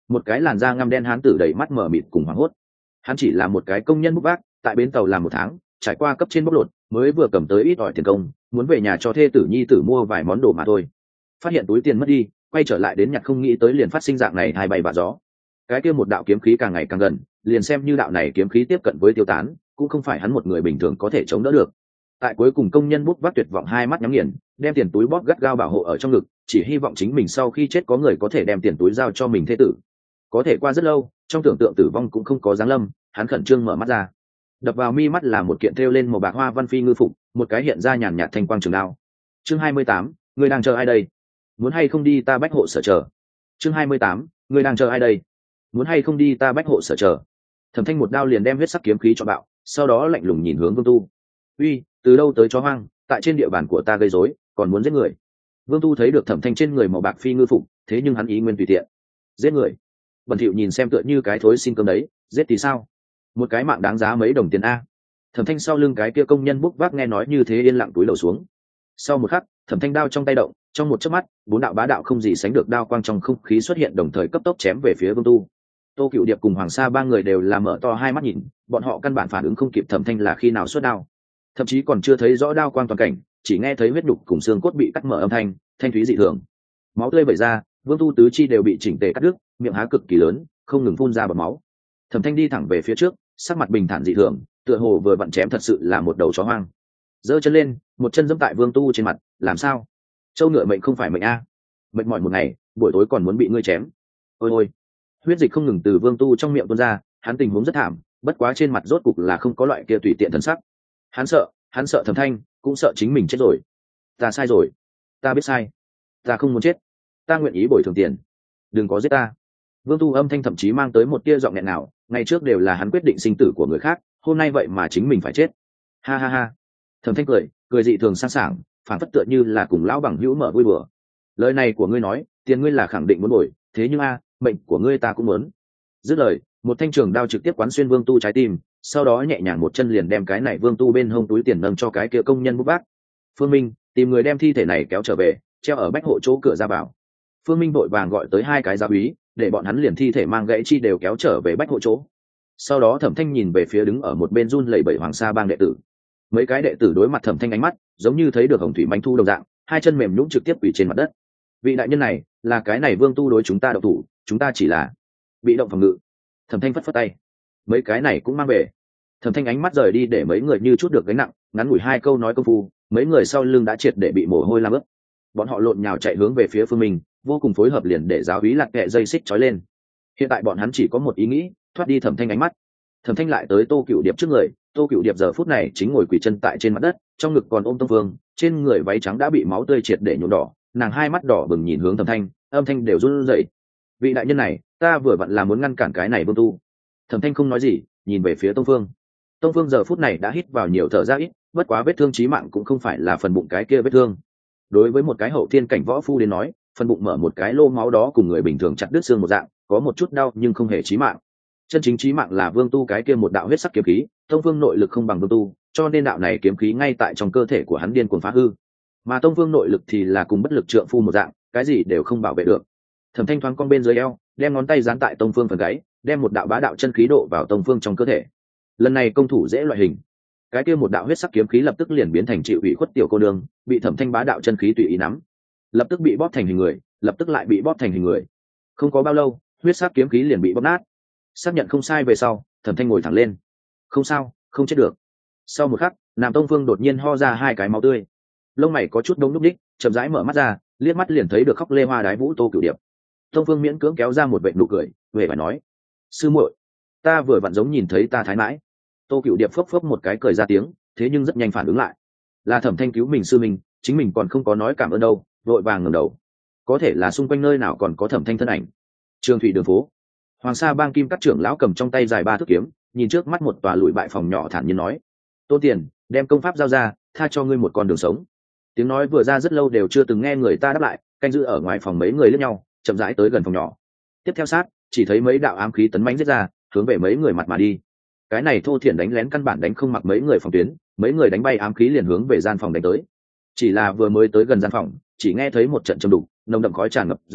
một cái làn da ngăm đen hán tử đầy mắt mở mịt cùng hoảng hốt. Hắn chỉ là một cái công nhân bốc vác tại bến tàu làm 1 tháng, trải qua cấp trên bóc lột, mới vừa cầm tới ít ỏi tiền công, muốn về nhà cho thê tử nhi tử mua vài món đồ mà thôi. Phát hiện túi tiền mất đi, quay trở lại đến nhặt không nghĩ tới liền phát sinh dạng này hai bay vạ gió. Cái kia một đạo kiếm khí càng ngày càng gần, liền xem như đạo này kiếm khí tiếp cận với tiêu tán, cũng không phải hắn một người bình thường có thể chống đỡ được. Tại cuối cùng công nhân bút vác tuyệt vọng hai mắt nhắm nghiền, đem tiền túi bóp gắt gao bảo hộ ở trong ngực, chỉ hy vọng chính mình sau khi chết có người có thể đem tiền túi giao cho mình thê tử. Có thể qua rất lâu, trong tưởng tượng tử vong cũng không có giáng lâm, hắn khẩn trương mở mắt ra. Đập vào mi mắt là một kiện thêu lên màu bạc hoa văn phi ngư phục, một cái hiện ra nhàn nhạt thanh quang trường đao. Chương 28, ngươi đang chờ ai đây? Muốn hay không đi ta bách hộ sở chờ. Chương 28, ngươi đang chờ ai đây? Muốn hay không đi ta bách hộ sở chờ. Thẩm Thanh một đao liền đem huyết sắc kiếm khí cho bạo, sau đó lạnh lùng nhìn hướng Vương Tu. Uy, từ đâu tới chó hoang, tại trên địa bàn của ta gây rối, còn muốn giết người. Vương Tu thấy được Thẩm Thanh trên người màu bạc phi ngư phục, thế nhưng hắn ý nguyên tùy tiện. Giết người? Bẩn thỉu nhìn xem tựa như cái thối xin cơm đấy, giết thì sao? Một cái mạng đáng giá mấy đồng tiền a. Thẩm Thanh sau lưng cái kia công nhân bốc vác nghe nói như thế yên lặng túi lầu xuống. Sau một khắc, Thẩm Thanh đao trong tay động, trong một chớp mắt, 4 đạo bá đạo không gì sánh được đao quang trong không khí xuất hiện đồng thời cấp tốc chém về phía Vương Tu. Tô Cựu Điệp cùng Hoàng Sa ba người đều là mở to hai mắt nhìn, bọn họ căn bản phản ứng không kịp Thẩm Thanh là khi nào xuất đao, thậm chí còn chưa thấy rõ đao quang toàn cảnh, chỉ nghe thấy huyết đục cùng xương cốt bị cắt mở âm thanh, thanh thúy dị thường. Máu tươi vẩy ra, Vương Tu tứ chi đều bị chỉnh tề cắt đứt, miệng há cực kỳ lớn, không ngừng phun ra bọt máu. Thẩm Thanh đi thẳng về phía trước, sắc mặt bình thản dị thường, tựa hồ vừa vặn chém thật sự là một đầu chó hoang. Giơ chân lên, một chân giẫm tại Vương Tu trên mặt, làm sao? Châu ngựa mệnh không phải mệnh a, mệt mỏi một ngày, buổi tối còn muốn bị ngươi chém. Ôi ôi, huyết dịch không ngừng từ Vương Tu trong miệng tuôn ra, hắn tình huống rất thảm, bất quá trên mặt rốt cục là không có loại kia tùy tiện thần sắc. Hắn sợ Thẩm Thanh, cũng sợ chính mình chết rồi. Ta sai rồi, ta biết sai, ta không muốn chết, ta nguyện ý bồi thường tiền, đừng có giết ta. Vương Tu âm thanh thậm chí mang tới một tia giọng nghẹn nào, ngày trước đều là hắn quyết định sinh tử của người khác, hôm nay vậy mà chính mình phải chết. Ha ha ha. Thẩm Thanh cười dị thường sang sảng, phản phất tựa như là cùng lão bằng hữu mở vui bừa. Lời này của ngươi nói, tiền ngươi là khẳng định muốn bồi, thế nhưng mệnh của ngươi ta cũng muốn. Dứt lời, một thanh trường đao trực tiếp quán xuyên Vương Tu trái tim, sau đó nhẹ nhàng một chân liền đem cái này Vương Tu bên hông túi tiền nâng cho cái kia công nhân bút bác. Phương Minh, tìm người đem thi thể này kéo trở về, treo ở bách hộ chỗ cửa ra vào. Phương Minh vội vàng gọi tới 2 cái gia úy, để bọn hắn liền thi thể mang gãy chi đều kéo trở về bách hộ chỗ. Sau đó Thẩm Thanh nhìn về phía đứng ở một bên run lẩy bẩy Hoàng Sa bang đệ tử. Mấy cái đệ tử đối mặt Thẩm Thanh ánh mắt, giống như thấy được hồng thủy manh thu đồng dạng, 2 chân mềm nhũn trực tiếp quỳ trên mặt đất. Vị đại nhân này, là cái này Vương Tu đối chúng ta động thủ, chúng ta chỉ là bị động phòng ngự. Thẩm Thanh phất phất tay, mấy cái này cũng mang về. Thẩm Thanh ánh mắt rời đi để mấy người như chút được gánh nặng, ngắn ngủi 2 câu nói công phu, mấy người sau lưng đã triệt để bị mồ hôi làm ướt. Bọn họ lộn nhào chạy hướng về phía Phương Minh, vô cùng phối hợp liền để giáo úy lạc kệ dây xích trói lên. Hiện tại bọn hắn chỉ có một ý nghĩ, thoát đi Thẩm Thanh ánh mắt. Thẩm Thanh lại tới Tô Cựu Điệp trước người, Tô Cựu Điệp giờ phút này chính ngồi quỳ chân tại trên mặt đất, trong ngực còn ôm Tông Phương, trên người váy trắng đã bị máu tươi triệt để nhuộm đỏ, nàng 2 mắt đỏ bừng nhìn hướng Thẩm Thanh, âm thanh đều run rẩy. Vị đại nhân này, ta vừa vặn là muốn ngăn cản cái này Vương Tu. Thẩm Thanh không nói gì, nhìn về phía Tông Phương. Tông Phương giờ phút này đã hít vào nhiều thở ra ít, bất quá vết thương chí mạng cũng không phải là phần bụng cái kia vết thương. Đối với một cái hậu thiên cảnh võ phu đến nói, phần bụng mở một cái lô máu đó cùng người bình thường chặt đứt xương một dạng, có một chút đau nhưng không hề chí mạng. Chân chính chí mạng là Vương Tu cái kia một đạo huyết sắc kiếm khí, Tông Phương nội lực không bằng Vương Tu, cho nên đạo này kiếm khí ngay tại trong cơ thể của hắn điên cuồng phá hư. Mà Tông Phương nội lực thì là cùng bất lực trượng phu một dạng, cái gì đều không bảo vệ được. Thẩm Thanh thoáng cong bên dưới eo, đem ngón tay dán tại Tông Phương phần gáy, đem một đạo bá đạo chân khí độ vào Tông Phương trong cơ thể. Lần này công thủ dễ loại hình, cái kia một đạo huyết sắc kiếm khí lập tức liền biến thành chịu ủy khuất tiểu cô nương, bị Thẩm Thanh bá đạo chân khí tùy ý nắm, lập tức bị bóp thành hình người, lập tức lại bị bóp thành hình người. Không có bao lâu, huyết sắc kiếm khí liền bị bóp nát. Xác nhận không sai về sau, Thẩm Thanh ngồi thẳng lên. Không sao, không chết được. Sau một khắc, Nam Tông Phương đột nhiên ho ra 2 cái máu tươi, lông mày có chút đông núc đích, chậm rãi mở mắt ra, liếc mắt liền thấy được khóc lê hoa đái vũ Tô Cửu Điệp. Tông Phương miễn cưỡng kéo ra một vệt nụ cười, về phải nói: "Sư muội, ta vừa vặn giống nhìn thấy ta thái mãi." Tô Cửu Điệp phốc phốc một cái cười ra tiếng, thế nhưng rất nhanh phản ứng lại, là Thẩm Thanh cứu mình sư mình, chính mình còn không có nói cảm ơn đâu, vội vàng ngẩng đầu. Có thể là xung quanh nơi nào còn có Thẩm Thanh thân ảnh. Trường thủy đường phố, Hoàng Sa bang kim các trưởng lão cầm trong tay dài 3 thước kiếm, nhìn trước mắt một tòa lùi bại phòng nhỏ thản nhiên nói: "Tôn Tiền, đem công pháp giao ra, tha cho ngươi một con đường sống." Tiếng nói vừa ra rất lâu đều chưa từng nghe người ta đáp lại, canh giữ ở ngoài phòng mấy người liếc nhau, chậm rãi tới gần phòng nhỏ. Tiếp theo sát, chỉ thấy mấy đạo ám khí tấn mãnh giết ra, hướng về mấy người mặt mà đi. Cái này thô thiển đánh lén căn bản đánh không mặc mấy người phòng tuyến, mấy người đánh bay ám khí liền hướng về gian phòng đánh tới. Chỉ là vừa mới tới gần gian phòng, chỉ nghe thấy một trận trầm đục, nồng đậm khói tràn ngập ra,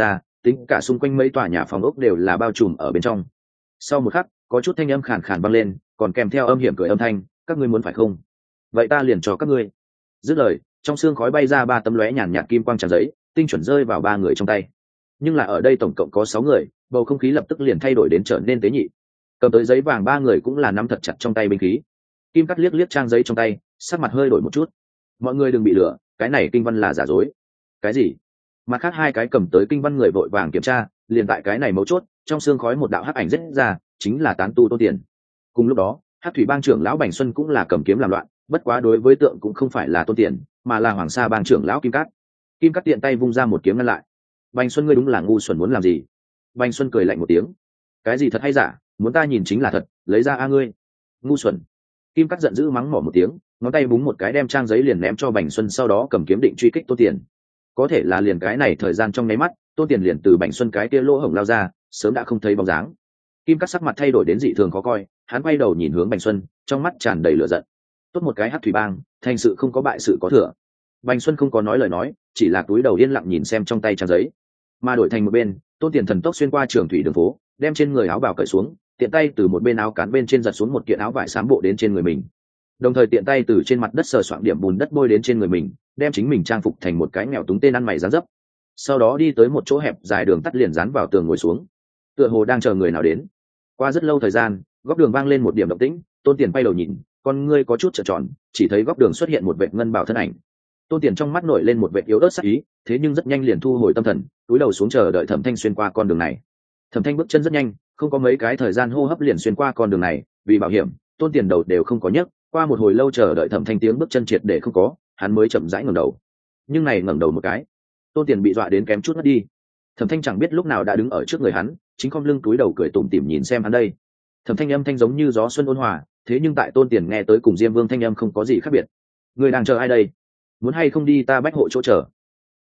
tính cả xung quanh mấy tòa nhà phòng ốc đều là bao trùm ở bên trong. Sau một khắc có chút thanh âm khàn khàn vang lên, còn kèm theo âm hiểm cười âm thanh, các ngươi muốn phải không, vậy ta liền cho các ngươi. Dứt lời, trong xương khói bay ra 3 tấm lóe nhàn nhạt kim quang trang giấy, tinh chuẩn rơi vào 3 người trong tay. Nhưng là ở đây tổng cộng có 6 người, bầu không khí lập tức liền thay đổi đến trở nên tế nhị. Cầm tới giấy vàng 3 người cũng là nắm thật chặt trong tay binh khí. Kim Cắt liếc liếc trang giấy trong tay, sắc mặt hơi đổi một chút. Mọi người đừng bị lừa, cái này kinh văn là giả dối. Cái gì? Mặt khác 2 cái cầm tới kinh văn người vội vàng kiểm tra, liền tại cái này mấu chốt, trong xương khói một đạo hắc ảnh rết ra, chính là tán tu Tôn Tiền. Cùng lúc đó, Hắc Thủy Bang trưởng lão Bành Xuân cũng là cầm kiếm làm loạn, bất quá đối với tượng cũng không phải là Tôn Tiền, mà là Hoàng Sa Bang trưởng lão Kim Cát. Kim Cát tiện tay vung ra một kiếm ngăn lại. Bành Xuân, ngươi đúng là ngu xuẩn, muốn làm gì? Bành Xuân cười lạnh một tiếng. Cái gì thật hay giả, muốn ta nhìn chính là thật, lấy ra a ngươi. Ngu xuẩn. Kim Cát giận dữ mắng mỏ một tiếng, ngón tay búng một cái đem trang giấy liền ném cho Bành Xuân, sau đó cầm kiếm định truy kích Tôn Tiền. Có thể là liền cái này thời gian trong nháy mắt, Tôn Tiền liền từ Bành Xuân cái kia lỗ hổng lao ra, sớm đã không thấy bóng dáng. Kim Cát sắc mặt thay đổi đến dị thường khó coi, hắn quay đầu nhìn hướng Bành Xuân, trong mắt tràn đầy lửa giận. Tốt một cái Hắc Thủy Bang, thành sự không có bại sự có thừa. Bành Xuân không có nói lời nói, chỉ là cúi đầu yên lặng nhìn xem trong tay trang giấy. Mà đổi thành một bên, Tôn Tiền thần tốc xuyên qua trường thủy đường phố, đem trên người áo bào cởi xuống, tiện tay từ một bên áo cán bên trên giật xuống một kiện áo vải xám bộ đến trên người mình. Đồng thời tiện tay từ trên mặt đất sờ soạng điểm bùn đất bôi đến trên người mình, đem chính mình trang phục thành một cái nghèo túng tên ăn mày dáng dấp. Sau đó đi tới một chỗ hẹp dài đường tắt liền dán vào tường ngồi xuống, tựa hồ đang chờ người nào đến. Qua rất lâu thời gian, góc đường vang lên một điểm động tĩnh, Tôn Tiền quay đầu nhìn, con ngươi có chút trợn tròn, chỉ thấy góc đường xuất hiện một vệt ngân bào thân ảnh. Tôn Tiền trong mắt nổi lên một vệt yếu ớt sắc ý, thế nhưng rất nhanh liền thu hồi tâm thần, cúi đầu xuống chờ đợi Thẩm Thanh xuyên qua con đường này. Thẩm Thanh bước chân rất nhanh, không có mấy cái thời gian hô hấp liền xuyên qua con đường này, vì bảo hiểm, Tôn Tiền đầu đều không có nhấc, qua một hồi lâu chờ đợi Thẩm Thanh tiếng bước chân triệt để không có, hắn mới chậm rãi ngẩng đầu. Nhưng này ngẩng đầu một cái, Tôn Tiền bị dọa đến kém chút ngất đi. Thẩm Thanh chẳng biết lúc nào đã đứng ở trước người hắn, chính khom lưng cúi đầu cười tủm tỉm nhìn xem hắn đây. Thẩm Thanh âm thanh giống như gió xuân ôn hòa, thế nhưng tại Tôn Tiền nghe tới cùng Diêm Vương thanh âm không có gì khác biệt. Người đang chờ ai đây? Muốn hay không đi ta bách hộ chỗ chờ.